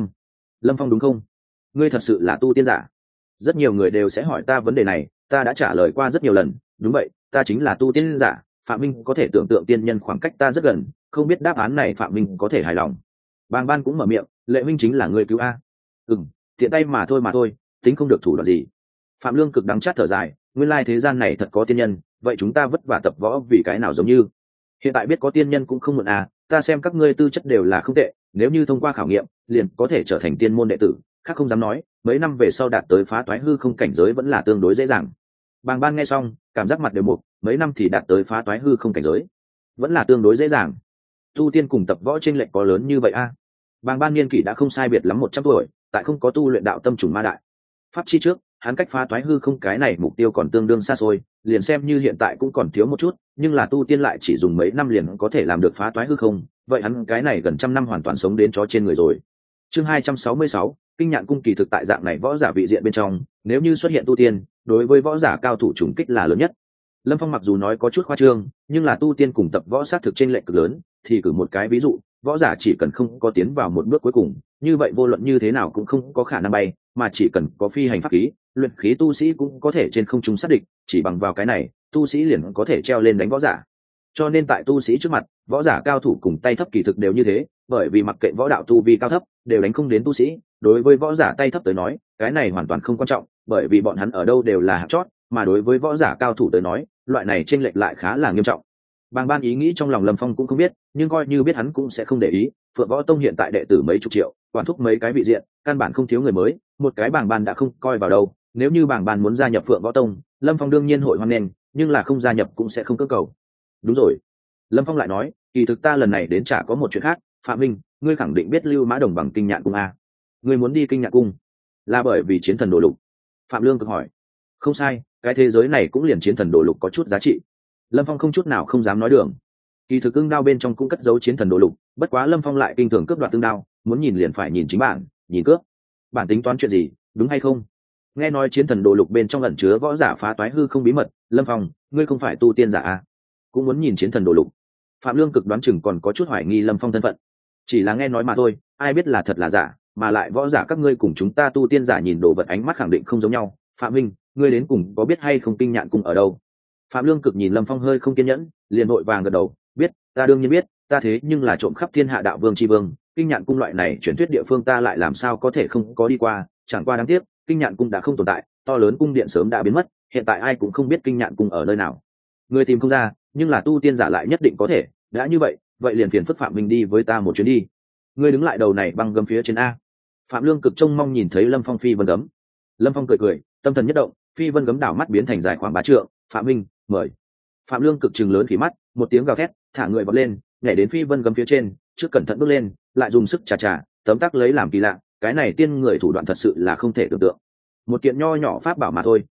Lâm Phong đúng không? Ngươi thật sự là tu tiên giả? Rất nhiều người đều sẽ hỏi ta vấn đề này, ta đã trả lời qua rất nhiều lần, đúng vậy, ta chính là tu tiên giả. Phạm Minh có thể tưởng tượng tiên nhân khoảng cách ta rất gần, không biết đáp án này Phạm Minh có thể hài lòng. Bàng Ban cũng mở miệng, Lệ Minh chính là người cứu a. Tiện tay mà thôi, tính không được thủ đoạn gì. Phạm Lương Cực đắng chát thở dài, nguyên lai thế gian này thật có tiên nhân, vậy chúng ta vất vả tập võ vì cái nào giống như? Hiện tại biết có tiên nhân cũng không muộn à, ta xem các ngươi tư chất đều là không tệ, nếu như thông qua khảo nghiệm, liền có thể trở thành tiên môn đệ tử, khác không dám nói, mấy năm về sau đạt tới phá toái hư không cảnh giới vẫn là tương đối dễ dàng. Bàng Ban nghe xong, cảm giác mặt đều mục, mấy năm thì đạt tới phá toái hư không cảnh giới, vẫn là tương đối dễ dàng. Tu tiên cùng tập võ chênh lệch có lớn như vậy a? Bàng Ban niên kỷ đã không sai biệt lắm 100 tuổi, tại không có tu luyện đạo tâm trùng ma đại pháp chi trước, hắn cách phá toái hư không cái này mục tiêu còn tương đương xa xôi, liền xem như hiện tại cũng còn thiếu một chút, nhưng là tu tiên lại chỉ dùng mấy năm liền có thể làm được phá toái hư không, vậy hắn cái này gần trăm năm hoàn toàn sống đến chó trên người rồi. Chương 266, Kinh Nhạn cung kỳ thực tại dạng này võ giả vị diện bên trong, nếu như xuất hiện tu tiên, đối với võ giả cao thủ trùng kích là lớn nhất. Lâm Phong mặc dù nói có chút khoa trương, nhưng là tu tiên cùng tập võ sát thực trên lệch cực lớn, thì cử một cái ví dụ, võ giả chỉ cần không có tiến vào một bước cuối cùng, như vậy vô luận như thế nào cũng không có khả năng bay, mà chỉ cần có phi hành pháp khí, luyện khí tu sĩ cũng có thể trên không trung sát địch, chỉ bằng vào cái này, tu sĩ liền có thể treo lên đánh võ giả. Cho nên tại tu sĩ trước mặt, võ giả cao thủ cùng tay thấp kỳ thực đều như thế, bởi vì mặc kệ võ đạo tu vi cao thấp, đều đánh không đến tu sĩ, đối với võ giả tay thấp tới nói, cái này hoàn toàn không quan trọng, bởi vì bọn hắn ở đâu đều là hạng chót, mà đối với võ giả cao thủ tới nói, loại này chênh lệch lại khá là nghiêm trọng. Bàng Ban ý nghĩ trong lòng Lâm Phong cũng không biết, nhưng coi như biết hắn cũng sẽ không để ý. Phượng Võ Tông hiện tại đệ tử mấy chục triệu, quản thúc mấy cái vị diện, căn bản không thiếu người mới, một cái Bàng Ban đã không coi vào đâu. Nếu như Bàng Ban muốn gia nhập Phượng Võ Tông, Lâm Phong đương nhiên hội hoan nghênh, nhưng là không gia nhập cũng sẽ không cưỡng cầu. Đúng rồi, Lâm Phong lại nói, kỳ thực ta lần này đến chả có một chuyện khác. Phạm Minh, ngươi khẳng định biết Lưu Mã Đồng bằng Kinh Nhạn cung a? Ngươi muốn đi Kinh Nhạn cung là bởi vì chiến thần đồ lục? Phạm Lương cực hỏi. Không sai, cái thế giới này cũng liền chiến thần đồ lục có chút giá trị. Lâm Phong không chút nào không dám nói đường. Kỳ thực ưng đao bên trong cũng cất giấu chiến thần đồ lục, bất quá Lâm Phong lại kinh thường cướp đoạt ưng đao, muốn nhìn liền phải nhìn chính bản, nhìn cướp bản tính toán chuyện gì, đúng hay không? Nghe nói chiến thần đồ lục bên trong ẩn chứa võ giả phá toái hư không bí mật. Lâm Phong, ngươi không phải tu tiên giả à? Cũng muốn nhìn chiến thần đồ lục? Phạm Lương cực đoán chừng còn có chút hoài nghi Lâm Phong thân phận, chỉ là nghe nói mà thôi, ai biết là thật là giả, mà lại võ giả các ngươi cùng chúng ta tu tiên giả nhìn đồ vật ánh mắt khẳng định không giống nhau. Phạm Minh, ngươi đến cùng có biết hay không Kinh Nhạn cung ở đâu? Phạm Lương cực nhìn Lâm Phong hơi không kiên nhẫn, liền vội vàng gật đầu, biết, ta đương nhiên biết, ta thế nhưng là trộm khắp thiên hạ đạo vương tri vương, Kinh Nhạn cung loại này truyền thuyết địa phương ta lại làm sao có thể không có đi qua, chẳng qua đáng tiếc, Kinh Nhạn cung đã không tồn tại, to lớn cung điện sớm đã biến mất, hiện tại ai cũng không biết Kinh Nhạn cung ở nơi nào. Người tìm không ra, nhưng là tu tiên giả lại nhất định có thể, đã như vậy, vậy liền phiền phức Phạm Minh đi với ta một chuyến đi. Ngươi đứng lại đầu này băng gấm phía trên a. Phạm Lương cực trông mong nhìn thấy Lâm Phong phi vân gấm. Lâm Phong cười cười, tâm thần nhất động, phi vân gấm đảo mắt biến thành dài khoảng 3 trượng. Phạm Minh, mời. Phạm Lương cực trừng lớn khí mắt, một tiếng gào thét, thả người vọt lên, nhảy đến phi vân gấm phía trên, trước cẩn thận bước lên, lại dùng sức chà tấm tắc lấy làm kỳ lạ, cái này tiên người thủ đoạn thật sự là không thể tưởng tượng. Một kiện nho nhỏ pháp bảo mà thôi,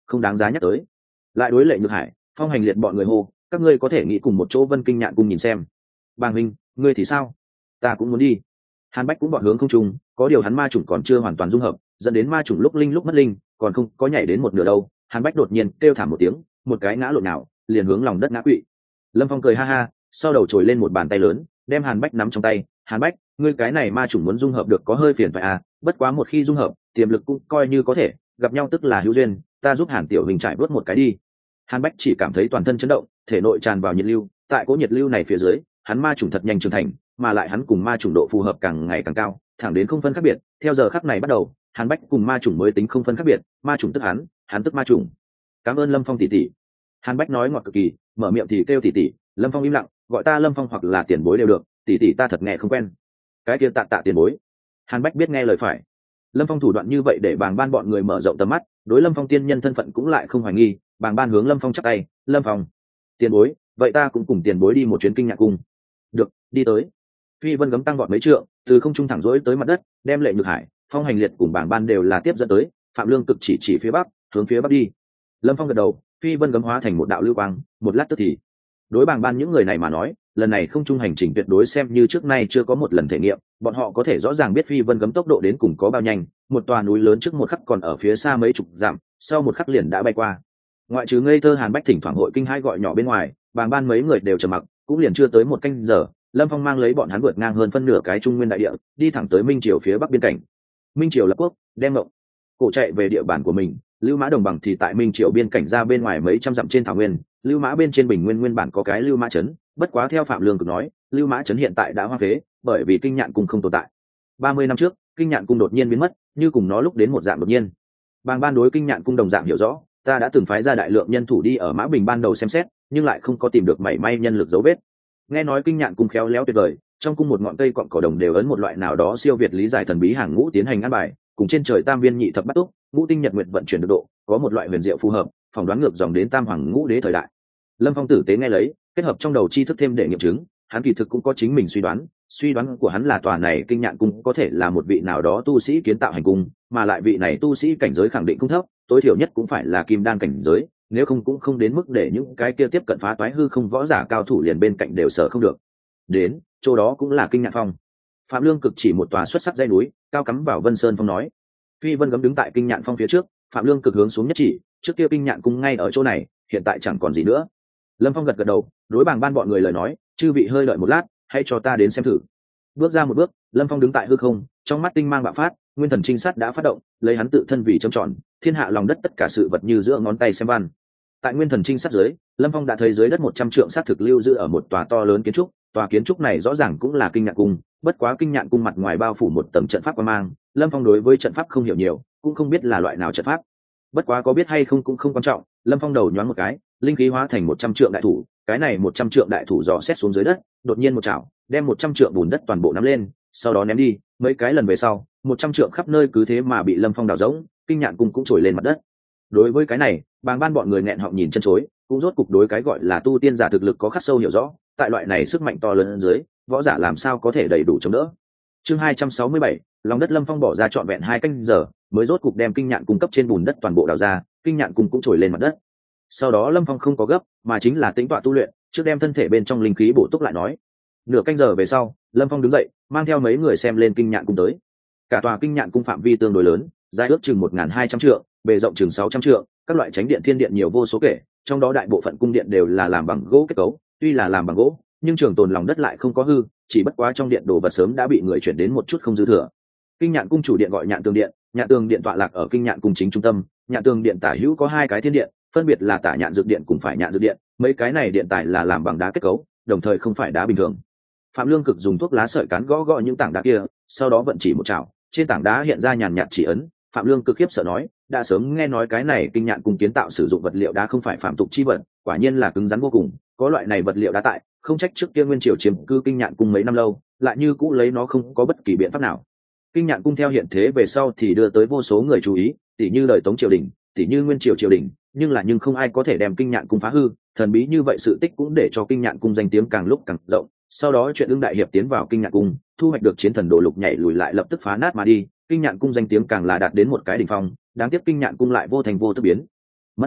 không đáng giá nhắc tới. Lại đối Lệ Nhược Hải, Phong Hành Liệt bọn người hô, các ngươi có thể nghĩ cùng một chỗ Vân Kinh Nhạn Cung nhìn xem. Bàng huynh, ngươi thì sao? Ta cũng muốn đi. Hàn Bách cũng bọn hướng không trùng, có điều hắn ma chủng còn chưa hoàn toàn dung hợp, dẫn đến ma chủng lúc linh lúc mất linh, còn không có nhảy đến một nửa đâu. Hàn Bách đột nhiên kêu thảm một tiếng, một cái ngã lộn nào, liền hướng lòng đất ngã quỵ. Lâm Phong cười ha ha, sau đầu trồi lên một bàn tay lớn, đem Hàn Bách nắm trong tay. Hàn Bách, ngươi cái này ma chủng muốn dung hợp được có hơi phiền phải à, bất quá một khi dung hợp, tiềm lực cũng coi như có thể, gặp nhau tức là hữu duyên, ta giúp Hàn tiểu hình trải vớt một cái đi. Hàn Bách chỉ cảm thấy toàn thân chấn động, thể nội tràn vào nhiệt lưu, tại cỗ nhiệt lưu này phía dưới, hắn ma chủng thật nhanh trưởng thành, mà lại hắn cùng ma chủng độ phù hợp càng ngày càng cao, thẳng đến không phân khác biệt. Theo giờ khắc này bắt đầu, Hàn Bách cùng ma chủng mới tính không phân khác biệt, ma chủng tức hắn tức ma chủng. Cảm ơn Lâm Phong tỷ tỷ. Hàn Bách nói ngọt cực kỳ, mở miệng thì kêu tỷ tỷ. Lâm Phong im lặng, gọi ta Lâm Phong hoặc là tiền bối đều được, tỷ tỷ ta thật nghe không quen. Cái kia tạ tạ tiền bối. Hàn Bách biết nghe lời phải. Lâm Phong thủ đoạn như vậy để Bàng Ban bọn người mở rộng tầm mắt, đối Lâm Phong tiên nhân thân phận cũng lại không hoài nghi. Bàng Ban hướng Lâm Phong chắp tay, Lâm Phong, tiền bối, vậy ta cũng cùng tiền bối đi một chuyến Kinh Nhạn Cung. Được, đi tới. Phi Vân gấm tăng vọt mấy trượng, từ không trung thẳng rỗi tới mặt đất, đem Lệ Nhược Hải, Phong Hành Liệt cùng Bàng Ban đều là tiếp dẫn tới. Phạm Lương Cực chỉ phía bắc, hướng phía bắc đi. Lâm Phong gật đầu, Phi Vân gấm hóa thành một đạo lưu quang, một lát tức thì. Đối Bàng Ban những người này mà nói, lần này không trung hành trình tuyệt đối xem như trước nay chưa có một lần thể nghiệm, bọn họ có thể rõ ràng biết Phi Vân gấm tốc độ đến cùng có bao nhanh, một tòa núi lớn trước một khắc còn ở phía xa mấy chục dặm, sau một khắc liền đã bay qua. Ngoại trừ ngây thơ Hàn Bách thỉnh thoảng hội kinh hai gọi nhỏ bên ngoài, Bàng Ban mấy người đều trầm mặc, cũng liền chưa tới một canh giờ, Lâm Phong mang lấy bọn hắn vượt ngang hơn phân nửa cái Trung Nguyên đại địa, đi thẳng tới Minh Triều phía bắc biên cảnh. Minh Triều lập quốc, đem ngộng cổ chạy về địa bàn của mình. Lưu Mã đồng bằng thì tại Minh Triều biên cảnh ra bên ngoài mấy trăm dặm trên thảo nguyên. Lưu Mã bên trên bình nguyên nguyên bản có cái Lưu Mã trấn, bất quá theo Phạm Lương Cực nói, Lưu Mã trấn hiện tại đã hoang phế, bởi vì Kinh Nhạn Cung không tồn tại. 30 năm trước, Kinh Nhạn Cung đột nhiên biến mất, như cùng nó lúc đến một dạng đột nhiên. Bàng Ban đối Kinh Nhạn Cung đồng dạng hiểu rõ, ta đã từng phái ra đại lượng nhân thủ đi ở Mã Bình ban đầu xem xét, nhưng lại không có tìm được mảy may nhân lực dấu vết. Nghe nói Kinh Nhạn Cung khéo léo tuyệt vời, trong cung một ngọn cây cọn cỏ đồng đều ấn một loại nào đó siêu việt lý giải thần bí hàng ngũ tiến hành ăn bài, cùng trên trời tam viên nhị thập bát túc, ngũ tinh nhật nguyệt vận chuyển được độ, có một loại huyền diệu phù hợp, phỏng đoán ngược dòng đến tam hoàng ngũ đế thời đại. Lâm Phong tử tế nghe lấy, kết hợp trong đầu tri thức thêm để nghiệm chứng, hắn kỳ thực cũng có chính mình suy đoán của hắn là tòa này Kinh Nhạn Cung có thể là một vị nào đó tu sĩ kiến tạo hành cung, mà lại vị này tu sĩ cảnh giới khẳng định không thấp, tối thiểu nhất cũng phải là kim đan cảnh giới, nếu không cũng không đến mức để những cái kia tiếp cận phá toái hư không võ giả cao thủ liền bên cạnh đều sợ không được. Đến chỗ đó cũng là Kinh Nhạn Phong. Phạm Lương Cực chỉ một tòa xuất sắc dãy núi cao cắm vào Vân Sơn Phong nói. Phi Vân gấm đứng tại Kinh Nhạn Phong phía trước, Phạm Lương Cực hướng xuống nhất chỉ, trước kia Kinh Nhạn Cung ngay ở chỗ này, hiện tại chẳng còn gì nữa. Lâm Phong gật gật đầu, đối Bàng Ban bọn người lời nói, chư vị hơi đợi một lát, hãy cho ta đến xem thử. Bước ra một bước, Lâm Phong đứng tại hư không, trong mắt tinh mang bạo phát, nguyên thần trinh sát đã phát động, lấy hắn tự thân vì châm tròn, thiên hạ lòng đất tất cả sự vật như giữa ngón tay xem văn. Tại nguyên thần trinh sát dưới, Lâm Phong đã thấy dưới đất 100 trượng sát thực lưu giữ ở một tòa to lớn kiến trúc, tòa kiến trúc này rõ ràng cũng là Kinh Nhạn Cung, bất quá Kinh Nhạn Cung mặt ngoài bao phủ một tầng trận pháp quang mang, Lâm Phong đối với trận pháp không hiểu nhiều, cũng không biết là loại nào trận pháp. Bất quá có biết hay không cũng không quan trọng, Lâm Phong đầu nhoáng một cái, linh khí hóa thành 100 trượng đại thủ, cái này 100 trượng đại thủ dò xét xuống dưới đất, đột nhiên một chảo, đem 100 trượng bùn đất toàn bộ nắm lên, sau đó ném đi, mấy cái lần về sau, 100 trượng khắp nơi cứ thế mà bị Lâm Phong đào rỗng, Kinh Nhạn Cung cũng trồi lên mặt đất. Đối với cái này, Bàng Ban bọn người nghẹn họng nhìn chân chối, cũng rốt cục đối cái gọi là tu tiên giả thực lực có khắc sâu hiểu rõ, tại loại này sức mạnh to lớn dưới, võ giả làm sao có thể đầy đủ chống đỡ. Chương 267, lòng đất Lâm Phong bỏ ra trọn vẹn 2 canh giờ, mới rốt cục đem Kinh Nhạn Cung cấp trên bùn đất toàn bộ đào ra, Kinh Nhạn Cung cũng trồi lên mặt đất. Sau đó Lâm Phong không có gấp, mà chính là tĩnh tọa tu luyện, trước đem thân thể bên trong linh khí bổ túc lại nói. Nửa canh giờ về sau, Lâm Phong đứng dậy, mang theo mấy người xem lên Kinh Nhạn Cung tới. Cả tòa Kinh Nhạn Cung phạm vi tương đối lớn, dài ước chừng 1200 trượng, bề rộng chừng 600 trượng, các loại chánh điện thiên điện nhiều vô số kể, trong đó đại bộ phận cung điện đều là làm bằng gỗ kết cấu, tuy là làm bằng gỗ, nhưng trường tồn lòng đất lại không có hư, chỉ bất quá trong điện đồ vật sớm đã bị người chuyển đến một chút không dư thừa. Kinh Nhạn Cung chủ điện gọi Nhạn Tường Điện, Nhạn Tường Điện tọa lạc ở Kinh Nhạn Cung chính trung tâm, Nhạn Tường Điện tả hữu có 2 cái thiên điện, phân biệt là Tả Nhạn Dược Điện cùng Phải Nhạn Dược Điện, mấy cái này điện tài là làm bằng đá kết cấu, đồng thời không phải đá bình thường. Phạm Lương Cực dùng thuốc lá sợi cán gõ gõ những tảng đá kia, sau đó vận chỉ một chảo, trên tảng đá hiện ra nhàn nhạt chỉ ấn. Phạm Lương Cực khiếp sợ nói, đã sớm nghe nói cái này Kinh Nhạn Cung kiến tạo sử dụng vật liệu đá không phải phạm tục chi vật, quả nhiên là cứng rắn vô cùng, có loại này vật liệu đá tại, không trách trước kia Nguyên Triều chiếm cư Kinh Nhạn Cung mấy năm lâu, lại như cũ lấy nó không có bất kỳ biện pháp nào. Kinh Nhạn Cung theo hiện thế về sau thì đưa tới vô số người chú ý, tỷ như đời Tống triều đình, tỷ như Nguyên Triều triều đình, nhưng không ai có thể đem Kinh Nhạn Cung phá hư, thần bí như vậy sự tích cũng để cho Kinh Nhạn Cung danh tiếng càng lúc càng rộng. Sau đó chuyện Ưng đại hiệp tiến vào Kinh Nhạn Cung, thu hoạch được chiến thần đồ lục nhảy lùi lại lập tức phá nát mà đi, Kinh Nhạn Cung danh tiếng càng là đạt đến một cái đỉnh phong, đáng tiếc Kinh Nhạn Cung lại vô thành vô tức biến mất.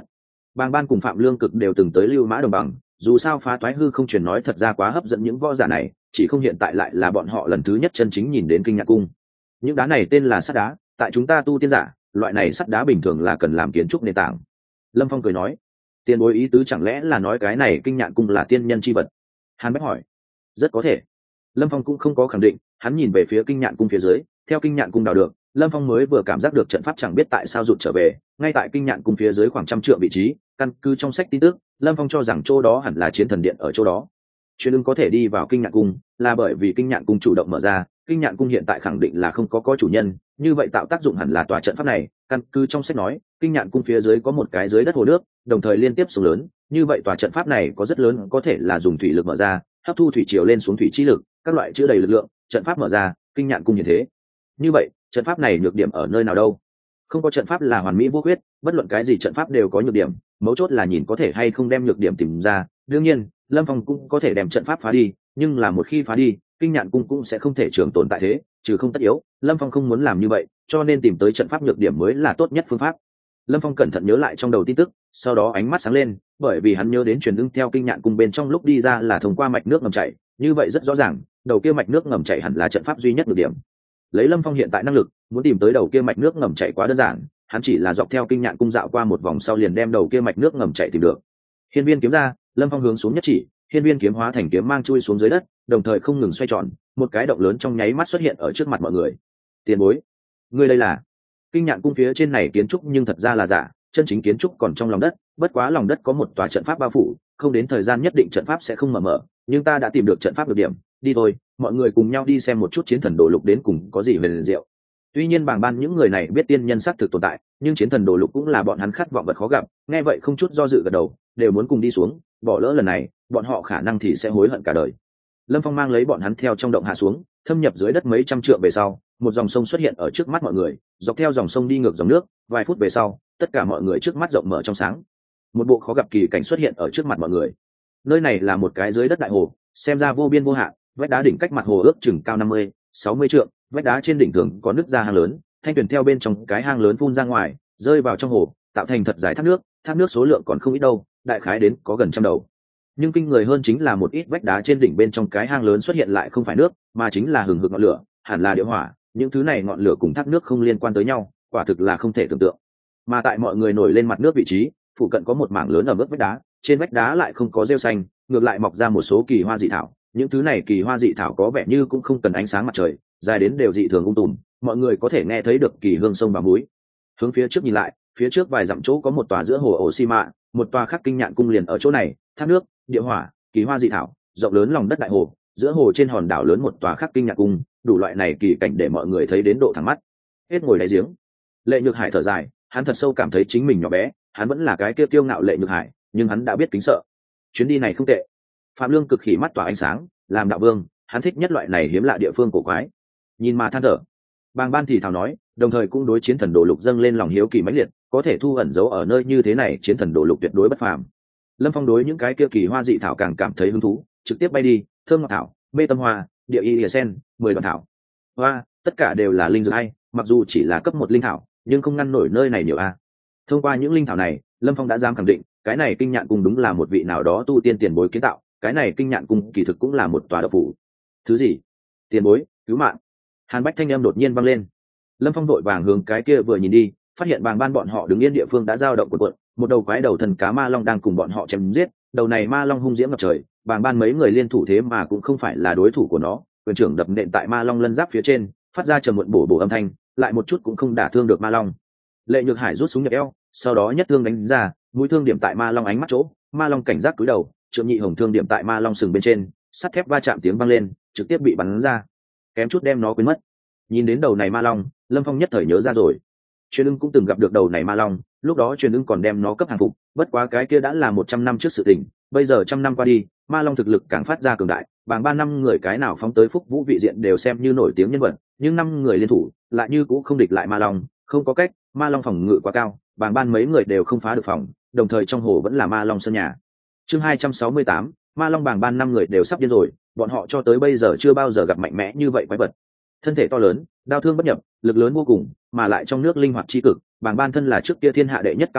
Bàng Ban cùng Phạm Lương Cực đều từng tới Lưu Mã Đồng Bằng, dù sao phá toái hư không truyền nói thật ra quá hấp dẫn những võ giả này, chỉ không hiện tại lại là bọn họ lần thứ nhất chân chính nhìn đến Kinh Nhạn Cung. Những đá này tên là sắt đá, tại chúng ta tu tiên giả, loại này sắt đá bình thường là cần làm kiến trúc nền tảng. Lâm Phong cười nói, tiền bối ý tứ chẳng lẽ là nói cái này Kinh Nhạn Cung là tiên nhân chi vật? Hàn Bách hỏi. Rất có thể. Lâm Phong cũng không có khẳng định, hắn nhìn về phía Kinh Nhạn Cung phía dưới, theo Kinh Nhạn Cung đào được, Lâm Phong mới vừa cảm giác được trận pháp chẳng biết tại sao rụt trở về, ngay tại Kinh Nhạn Cung phía dưới khoảng 100 trượng vị trí, căn cứ trong sách tin tức, Lâm Phong cho rằng chỗ đó hẳn là Chiến Thần Điện ở chỗ đó. Truyền ưng có thể đi vào Kinh Nhạn Cung, là bởi vì Kinh Nhạn Cung chủ động mở ra, Kinh Nhạn Cung hiện tại khẳng định là không có chủ nhân, như vậy tạo tác dụng hẳn là tòa trận pháp này, căn cứ trong sách nói, Kinh Nhạn Cung phía dưới có một cái dưới đất hồ nước, đồng thời liên tiếp sông lớn, như vậy tòa trận pháp này có rất lớn có thể là dùng thủy lực mở ra, hấp thu thủy triều lên xuống thủy chi lực, các loại chứa đầy lực lượng, trận pháp mở ra, Kinh Nhạn Cung như thế. Như vậy, trận pháp này nhược điểm ở nơi nào đâu? Không có trận pháp là hoàn mỹ vô khuyết, bất luận cái gì trận pháp đều có nhược điểm, mấu chốt là nhìn có thể hay không đem nhược điểm tìm ra. Đương nhiên, Lâm Phong cũng có thể đem trận pháp phá đi, nhưng là một khi phá đi, Kinh Nhạn Cung cũng sẽ không thể trường tồn tại thế, trừ không tất yếu. Lâm Phong không muốn làm như vậy, cho nên tìm tới trận pháp nhược điểm mới là tốt nhất phương pháp. Lâm Phong cẩn thận nhớ lại trong đầu tin tức, sau đó ánh mắt sáng lên, bởi vì hắn nhớ đến truyền ưng theo Kinh Nhạn Cung bên trong lúc đi ra là thông qua mạch nước ngầm chảy, như vậy rất rõ ràng, đầu kia mạch nước ngầm chảy hẳn là trận pháp duy nhất nhược điểm. Lấy Lâm Phong hiện tại năng lực, muốn tìm tới đầu kia mạch nước ngầm chảy quá đơn giản, hắn chỉ là dọc theo Kinh Nhạn Cung dạo qua một vòng sau liền đem đầu kia mạch nước ngầm chảy tìm được. Hiên viên kiếm ra, Lâm Phong hướng xuống nhất chỉ, hiên viên kiếm hóa thành kiếm mang chui xuống dưới đất, đồng thời không ngừng xoay tròn, một cái động lớn trong nháy mắt xuất hiện ở trước mặt mọi người. Tiền bối, ngươi đây là? Kinh Nhạn Cung phía trên này kiến trúc nhưng thật ra là giả, chân chính kiến trúc còn trong lòng đất, bất quá lòng đất có một tòa trận pháp bao phủ, không đến thời gian nhất định trận pháp sẽ không mở, nhưng ta đã tìm được trận pháp được điểm, đi thôi, mọi người cùng nhau đi xem một chút Chiến Thần Đồ Lục đến cùng có gì về liền diệu. Tuy nhiên Bàng Ban những người này biết tiên nhân xác thực tồn tại, nhưng Chiến Thần Đồ Lục cũng là bọn hắn khát vọng vật khó gặp, nghe vậy không chút do dự gật đầu, đều muốn cùng đi xuống, bỏ lỡ lần này, bọn họ khả năng thì sẽ hối hận cả đời. Lâm Phong mang lấy bọn hắn theo trong động hạ xuống, thâm nhập dưới đất mấy trăm trượng về sau, một dòng sông xuất hiện ở trước mắt mọi người, dọc theo dòng sông đi ngược dòng nước, vài phút về sau, tất cả mọi người trước mắt rộng mở trong sáng. Một bộ khó gặp kỳ cảnh xuất hiện ở trước mặt mọi người. Nơi này là một cái dưới đất đại hồ, xem ra vô biên vô hạn, vách đá đỉnh cách mặt hồ ước chừng cao 50-60 trượng, vách đá trên đỉnh thường có nứt ra hang lớn, thanh tuyền theo bên trong cái hang lớn phun ra ngoài, rơi vào trong hồ, tạo thành thật dài thác nước số lượng còn không ít đâu, đại khái đến có gần 100 đầu. Nhưng kinh người hơn chính là một ít vách đá trên đỉnh bên trong cái hang lớn xuất hiện lại không phải nước, mà chính là hừng hực ngọn lửa, hẳn là địa hỏa, những thứ này ngọn lửa cùng thác nước không liên quan tới nhau, quả thực là không thể tưởng tượng. Mà tại mọi người nổi lên mặt nước vị trí, phụ cận có một mảng lớn ở mức vách đá, trên vách đá lại không có rêu xanh, ngược lại mọc ra một số kỳ hoa dị thảo, những thứ này kỳ hoa dị thảo có vẻ như cũng không cần ánh sáng mặt trời, dài đến đều dị thường tùm, mọi người có thể nghe thấy được kỳ hương sông và muối. Hướng phía trước nhìn lại, phía trước vài dặm chỗ có một tòa giữa hồ ổ xi mạ, một tòa khác Kinh Nhạn Cung liền ở chỗ này, thác nước, địa hỏa, kỳ hoa dị thảo, rộng lớn lòng đất đại hồ, giữa hồ trên hòn đảo lớn một tòa khác Kinh Nhạn Cung, đủ loại này kỳ cảnh để mọi người thấy đến độ thẳng mắt. Hết ngồi đáy giếng. Lệ Nhược Hải thở dài, hắn thật sâu cảm thấy chính mình nhỏ bé, hắn vẫn là cái kia kiêu ngạo Lệ Nhược Hải, nhưng hắn đã biết kính sợ. Chuyến đi này không tệ. Phạm Lương cực khỉ mắt tỏa ánh sáng, làm đạo vương, hắn thích nhất loại này hiếm lạ địa phương cổ quái. Nhìn mà than thở. Bàng Ban thì thào nói, đồng thời cũng đối Chiến Thần Đồ Lục dâng lên lòng hiếu kỳ mãnh liệt, có thể thu ẩn giấu ở nơi như thế này Chiến Thần Đồ Lục tuyệt đối bất phàm. Lâm Phong đối những cái kia kỳ hoa dị thảo càng cảm thấy hứng thú, trực tiếp bay đi, thơm ngọt thảo, mê tâm hoa, địa y lìa sen, 10 đoạn thảo. Hoa, tất cả đều là linh dược hay, mặc dù chỉ là cấp 1 linh thảo, nhưng không ngăn nổi nơi này nhiều a. Thông qua những linh thảo này, Lâm Phong đã dám khẳng định, cái này Kinh Nhạn Cung đúng là một vị nào đó tu tiên tiền bối kiến tạo, cái này Kinh Nhạn Cung kỳ thực cũng là một tòa độc phủ. Thứ gì? Tiền bối, cứu mạng. Hàn Bách thanh âm đột nhiên vang lên. Lâm Phong vội vàng hướng cái kia vừa nhìn đi, phát hiện Bàng Ban bọn họ đứng yên địa phương đã dao động cuộn, một đầu quái đầu thần cá ma long đang cùng bọn họ chém giết, đầu này ma long hung diễm ngập trời, Bàng Ban mấy người liên thủ thế mà cũng không phải là đối thủ của nó, quyền trưởng đập nện tại ma long lân giáp phía trên, phát ra trầm muộn bổ âm thanh, lại một chút cũng không đả thương được ma long. Lệ Nhược Hải rút súng nhập eo, sau đó nhất thương đánh ra, mũi thương điểm tại ma long ánh mắt chỗ, ma long cảnh giác cúi đầu, trượng nhị hồng thương điểm tại ma long sừng bên trên, sắt thép va chạm tiếng vang lên, trực tiếp bị bắn ra, kém chút đem nó quên mất. Nhìn đến đầu này ma long, Lâm Phong nhất thời nhớ ra rồi, Truyền Ưng cũng từng gặp được đầu này ma long, lúc đó Truyền Ưng còn đem nó cấp hàng phục, bất quá cái kia đã là 100 năm trước sự tình, bây giờ 100 năm qua đi, ma long thực lực càng phát ra cường đại, Bàng Ban 5 người cái nào phóng tới Phúc Vũ vị diện đều xem như nổi tiếng nhân vật, nhưng 5 người liên thủ lại như cũng không địch lại ma long, không có cách, ma long phòng ngự quá cao, Bàng Ban mấy người đều không phá được phòng, đồng thời trong hồ vẫn là ma long sân nhà. Chương 268, ma long Bàng Ban 5 người đều sắp điên rồi, bọn họ cho tới bây giờ chưa bao giờ gặp mạnh mẽ như vậy quái vật. Thân thể to lớn, đao thương bất nhập, lực lớn vô cùng, mà lại trong nước linh hoạt chi cực, Bàng Ban thân là trước kia thiên hạ đệ nhất cao thủ,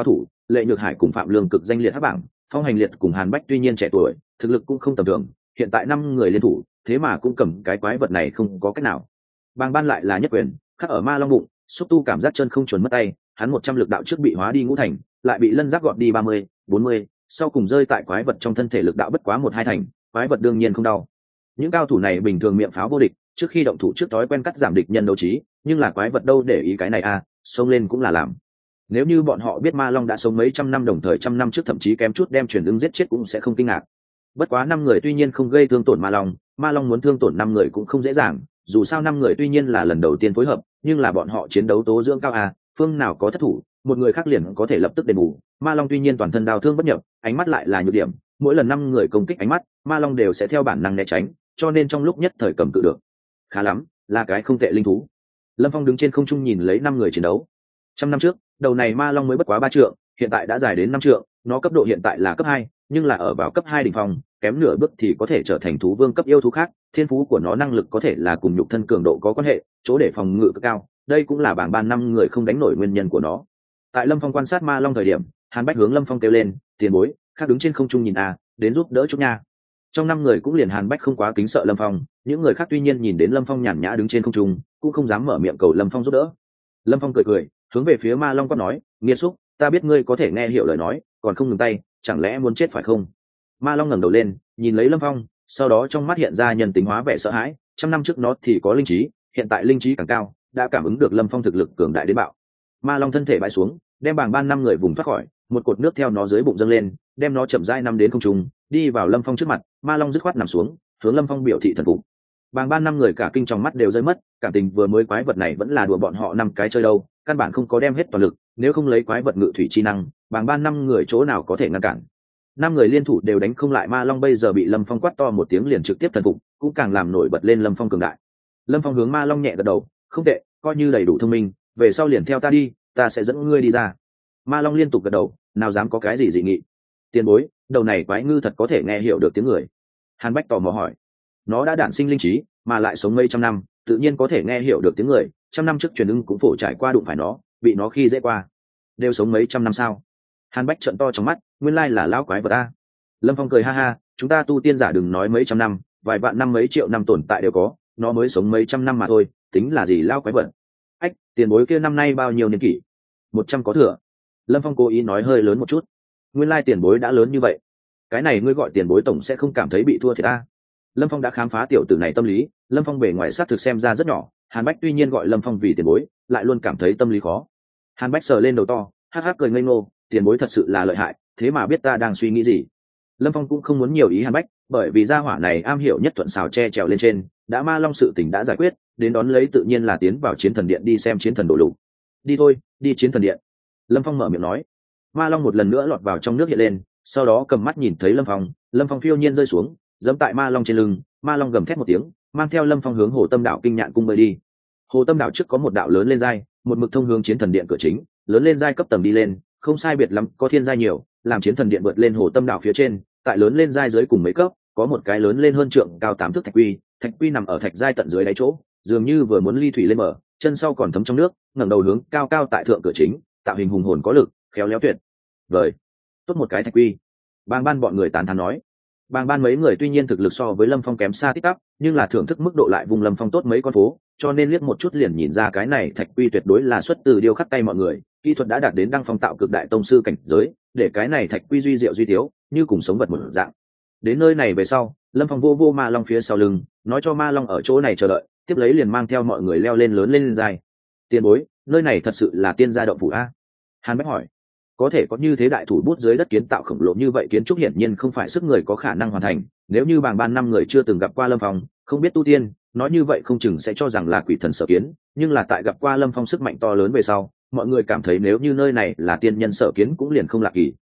Lệ Nhược Hải cùng Phạm Lương cực danh liệt hắc bảng, Phong Hành Liệt cùng Hàn Bách tuy nhiên trẻ tuổi, thực lực cũng không tầm thường, hiện tại 5 người liên thủ, thế mà cũng cầm cái quái vật này không có cách nào. Bàng Ban lại là nhất quyền, khắc ở Ma Long bụng, xúc tu cảm giác chân không chuẩn mất tay, hắn 100 lực đạo trước bị hóa đi ngũ thành, lại bị Lân Giác gọt đi 30, 40, sau cùng rơi tại quái vật trong thân thể lực đạo bất quá 1-2 thành, quái vật đương nhiên không đau. Những cao thủ này bình thường miệng pháo vô địch, trước khi động thủ trước thói quen cắt giảm địch nhân đấu trí, nhưng là quái vật đâu để ý cái này à, xông lên cũng là làm. Nếu như bọn họ biết Ma Long đã sống mấy trăm năm, đồng thời trăm năm trước thậm chí kém chút đem truyền ứng giết chết cũng sẽ không kinh ngạc. Bất quá 5 người tuy nhiên không gây thương tổn Ma Long muốn thương tổn 5 người cũng không dễ dàng, dù sao 5 người tuy nhiên là lần đầu tiên phối hợp, nhưng là bọn họ chiến đấu tố dưỡng cao à, phương nào có thất thủ, một người khác liền có thể lập tức đền bù. Ma Long tuy nhiên toàn thân đau thương bất nhập, ánh mắt lại là nhược điểm, mỗi lần 5 người công kích ánh mắt, Ma Long đều sẽ theo bản năng né tránh, cho nên trong lúc nhất thời cầm cự được. Khá lắm, là cái không tệ linh thú. Lâm Phong đứng trên không trung nhìn lấy 5 người chiến đấu. 100 năm trước, đầu này Ma Long mới bất quá 3 trượng, hiện tại đã dài đến 5 trượng, nó cấp độ hiện tại là cấp 2, nhưng là ở vào cấp 2 đỉnh phong, kém nửa bước thì có thể trở thành thú vương cấp yêu thú khác, thiên phú của nó năng lực có thể là cùng nhục thân cường độ có quan hệ, chỗ để phòng ngự cực cao, đây cũng là bảng ban 5 người không đánh nổi nguyên nhân của nó. Tại Lâm Phong quan sát Ma Long thời điểm, Hàn Bách hướng Lâm Phong kêu lên, tiền bối, khác đứng trên không trung nhìn à, đến giúp đỡ chút nha. Trong 5 người cũng liền Hàn Bách không quá kính sợ Lâm Phong, những người khác tuy nhiên nhìn đến Lâm Phong nhàn nhã đứng trên không trung, cũng không dám mở miệng cầu Lâm Phong giúp đỡ. Lâm Phong cười cười, hướng về phía Ma Long quát nói, nghiệt xúc, ta biết ngươi có thể nghe hiểu lời nói, còn không ngừng tay, chẳng lẽ muốn chết phải không? Ma Long ngẩng đầu lên, nhìn lấy Lâm Phong, sau đó trong mắt hiện ra nhân tính hóa vẻ sợ hãi. 100 năm trước nó thì có linh trí, hiện tại linh trí càng cao, đã cảm ứng được Lâm Phong thực lực cường đại đến bạo. Ma Long thân thể bãi xuống, đem bảng ban 5 người vùng thoát khỏi, một cột nước theo nó dưới bụng dâng lên, đem nó chậm rãi năm đến không trung, đi vào Lâm Phong trước mặt. Ma Long dứt khoát nằm xuống, hướng Lâm Phong biểu thị thần phục. Bảng ban 5 người cả kinh trong mắt đều rơi mất, cảm tình vừa mới quái vật này vẫn là đùa bọn họ 5 cái chơi đâu, căn bản không có đem hết toàn lực, nếu không lấy quái vật ngự thủy chi năng, bảng ban 5 người chỗ nào có thể ngăn cản. 5 người liên thủ đều đánh không lại Ma Long, bây giờ bị Lâm Phong quát to một tiếng liền trực tiếp thần phục, cũng càng làm nổi bật lên Lâm Phong cường đại. Lâm Phong hướng Ma Long nhẹ gật đầu, không tệ, coi như đầy đủ thông minh, về sau liền theo ta đi, ta sẽ dẫn ngươi đi ra. Ma Long liên tục gật đầu, nào dám có cái gì dị nghị. Tiền bối, đầu này quái ngư thật có thể nghe hiểu được tiếng người. Hàn Bách tò mò hỏi. Nó đã đản sinh linh trí, mà lại sống mấy trăm năm, tự nhiên có thể nghe hiểu được tiếng người. 100 năm trước truyền ưng cũng phổ trải qua đụng phải nó, bị nó khi dễ qua. Đều sống mấy trăm năm sao? Hàn Bách trợn to trong mắt, nguyên lai là lão quái vật a. Lâm Phong cười ha ha, chúng ta tu tiên giả đừng nói mấy trăm năm, vài vạn năm mấy triệu năm tồn tại đều có, nó mới sống mấy trăm năm mà thôi, tính là gì lão quái vật. Ách, tiền bối kia năm nay bao nhiêu niên kỷ? 100 có thừa. Lâm Phong cố ý nói hơi lớn một chút. Nguyên lai tiền bối đã lớn như vậy, cái này ngươi gọi tiền bối tổng sẽ không cảm thấy bị thua thiệt ta. Lâm Phong đã khám phá tiểu tử này tâm lý. Lâm Phong bề ngoài xác thực xem ra rất nhỏ, Hàn Bách tuy nhiên gọi Lâm Phong vì tiền bối, lại luôn cảm thấy tâm lý khó. Hàn Bách sờ lên đầu to, hắc hắc cười ngây ngô, tiền bối thật sự là lợi hại, thế mà biết ta đang suy nghĩ gì. Lâm Phong cũng không muốn nhiều ý Hàn Bách, bởi vì gia hỏa này am hiểu nhất thuận xào che trèo lên trên, đã Ma Long sự tình đã giải quyết, đến đón lấy tự nhiên là tiến vào chiến thần điện đi xem chiến thần đổ lục. Đi thôi, đi chiến thần điện. Lâm Phong mở miệng nói. Ma Long một lần nữa lọt vào trong nước hiện lên, sau đó cầm mắt nhìn thấy Lâm Phong phiêu nhiên rơi xuống, giẫm tại Ma Long trên lưng. Ma Long gầm thét một tiếng, mang theo Lâm Phong hướng Hồ Tâm Đảo Kinh Nhạn cung bơi đi. Hồ Tâm Đảo trước có một đạo lớn lên giai, một mực thông hướng chiến thần điện cửa chính, lớn lên giai cấp tầng đi lên, không sai biệt lắm, có thiên giai nhiều, làm chiến thần điện vượt lên Hồ Tâm Đảo phía trên, tại lớn lên giai dưới cùng mấy cấp, có một cái lớn lên hơn trượng cao 8 thước thạch quy nằm ở thạch giai tận dưới đáy chỗ, dường như vừa muốn ly thủy lên mở, chân sau còn thấm trong nước, ngẩng đầu hướng cao cao tại thượng cửa chính, tạo hình hùng hồn có lực, khéo léo tuyệt vời. Tốt một cái thạch quy. Bang ban bọn người tán thán nói. Bang ban mấy người tuy nhiên thực lực so với Lâm Phong kém xa tít tắp, nhưng là thưởng thức mức độ lại vùng Lâm Phong tốt mấy con phố, cho nên liếc một chút liền nhìn ra cái này thạch quy tuyệt đối là xuất từ điêu khắc tay mọi người, kỹ thuật đã đạt đến đăng phong tạo cực đại tông sư cảnh giới, để cái này thạch quy duy diệu duy tiếu, như cùng sống vật một dạng. Đến nơi này về sau, Lâm Phong vô Ma Long phía sau lưng, nói cho Ma Long ở chỗ này chờ đợi, tiếp lấy liền mang theo mọi người leo lên lớn lên dài. Tiền bối, nơi này thật sự là tiên gia động phủ a? Hàn Bách hỏi. Có thể có như thế đại thủ bút dưới đất kiến tạo khổng lồ như vậy, kiến trúc hiển nhiên không phải sức người có khả năng hoàn thành. Nếu như bảng ban 5 người chưa từng gặp qua Lâm Phong, không biết tu tiên, nói như vậy không chừng sẽ cho rằng là quỷ thần sở kiến, nhưng là tại gặp qua Lâm Phong sức mạnh to lớn về sau, mọi người cảm thấy nếu như nơi này là tiên nhân sở kiến cũng liền không lạ kỳ.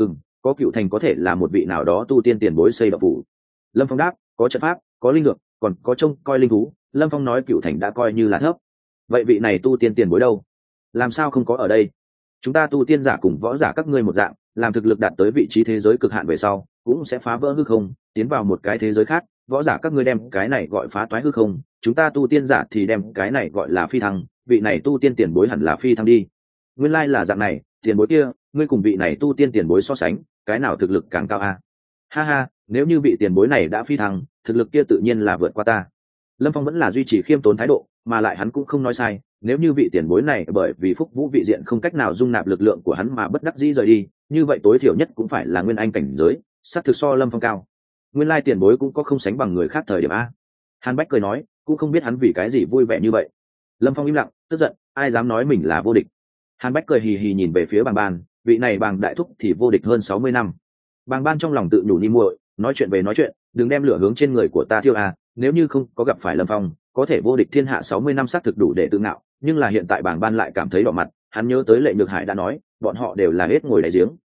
Có Cựu Thành có thể là một vị nào đó tu tiên tiền bối xây động phủ. Lâm Phong đáp, có trận pháp, có linh dược, còn có trông coi linh thú. Lâm Phong nói Cựu Thành đã coi như là thấp, vậy vị này tu tiên tiền bối đâu? Làm sao không có ở đây? Chúng ta tu tiên giả cùng võ giả các ngươi một dạng, làm thực lực đạt tới vị trí thế giới cực hạn về sau, cũng sẽ phá vỡ hư không, tiến vào một cái thế giới khác. Võ giả các ngươi đem cái này gọi phá toái hư không, chúng ta tu tiên giả thì đem cái này gọi là phi thăng. Vị này tu tiên tiền bối hẳn là phi thăng đi. Nguyên lai là dạng này, tiền bối kia, ngươi cùng vị này tu tiên tiền bối so sánh, cái nào thực lực càng cao a? Ha ha, nếu như vị tiền bối này đã phi thăng, thực lực kia tự nhiên là vượt qua ta. Lâm Phong vẫn là duy trì khiêm tốn thái độ, mà lại hắn cũng không nói sai, nếu như vị tiền bối này bởi vì phúc vũ vị diện không cách nào dung nạp lực lượng của hắn mà bất đắc dĩ rời đi, như vậy tối thiểu nhất cũng phải là nguyên anh cảnh giới, sát thực so Lâm Phong cao. Nguyên lai tiền bối cũng có không sánh bằng người khác thời điểm a. Hàn Bách cười nói, cũng không biết hắn vì cái gì vui vẻ như vậy. Lâm Phong im lặng, tức giận, ai dám nói mình là vô địch. Hàn Bách cười hì hì nhìn về phía Bàng Ban, vị này Bàng đại thúc thì vô địch hơn 60 năm. Bàng Ban trong lòng tự nhủ ni muội, nói chuyện về nói chuyện, đừng đem lửa hướng trên người của ta thiêu à, nếu như không có gặp phải Lâm Phong, có thể vô địch thiên hạ 60 năm xác thực đủ để tự ngạo, nhưng là hiện tại Bàng Ban lại cảm thấy đỏ mặt, hắn nhớ tới Lệ Nhược Hải đã nói, bọn họ đều là hết ngồi đáy giếng,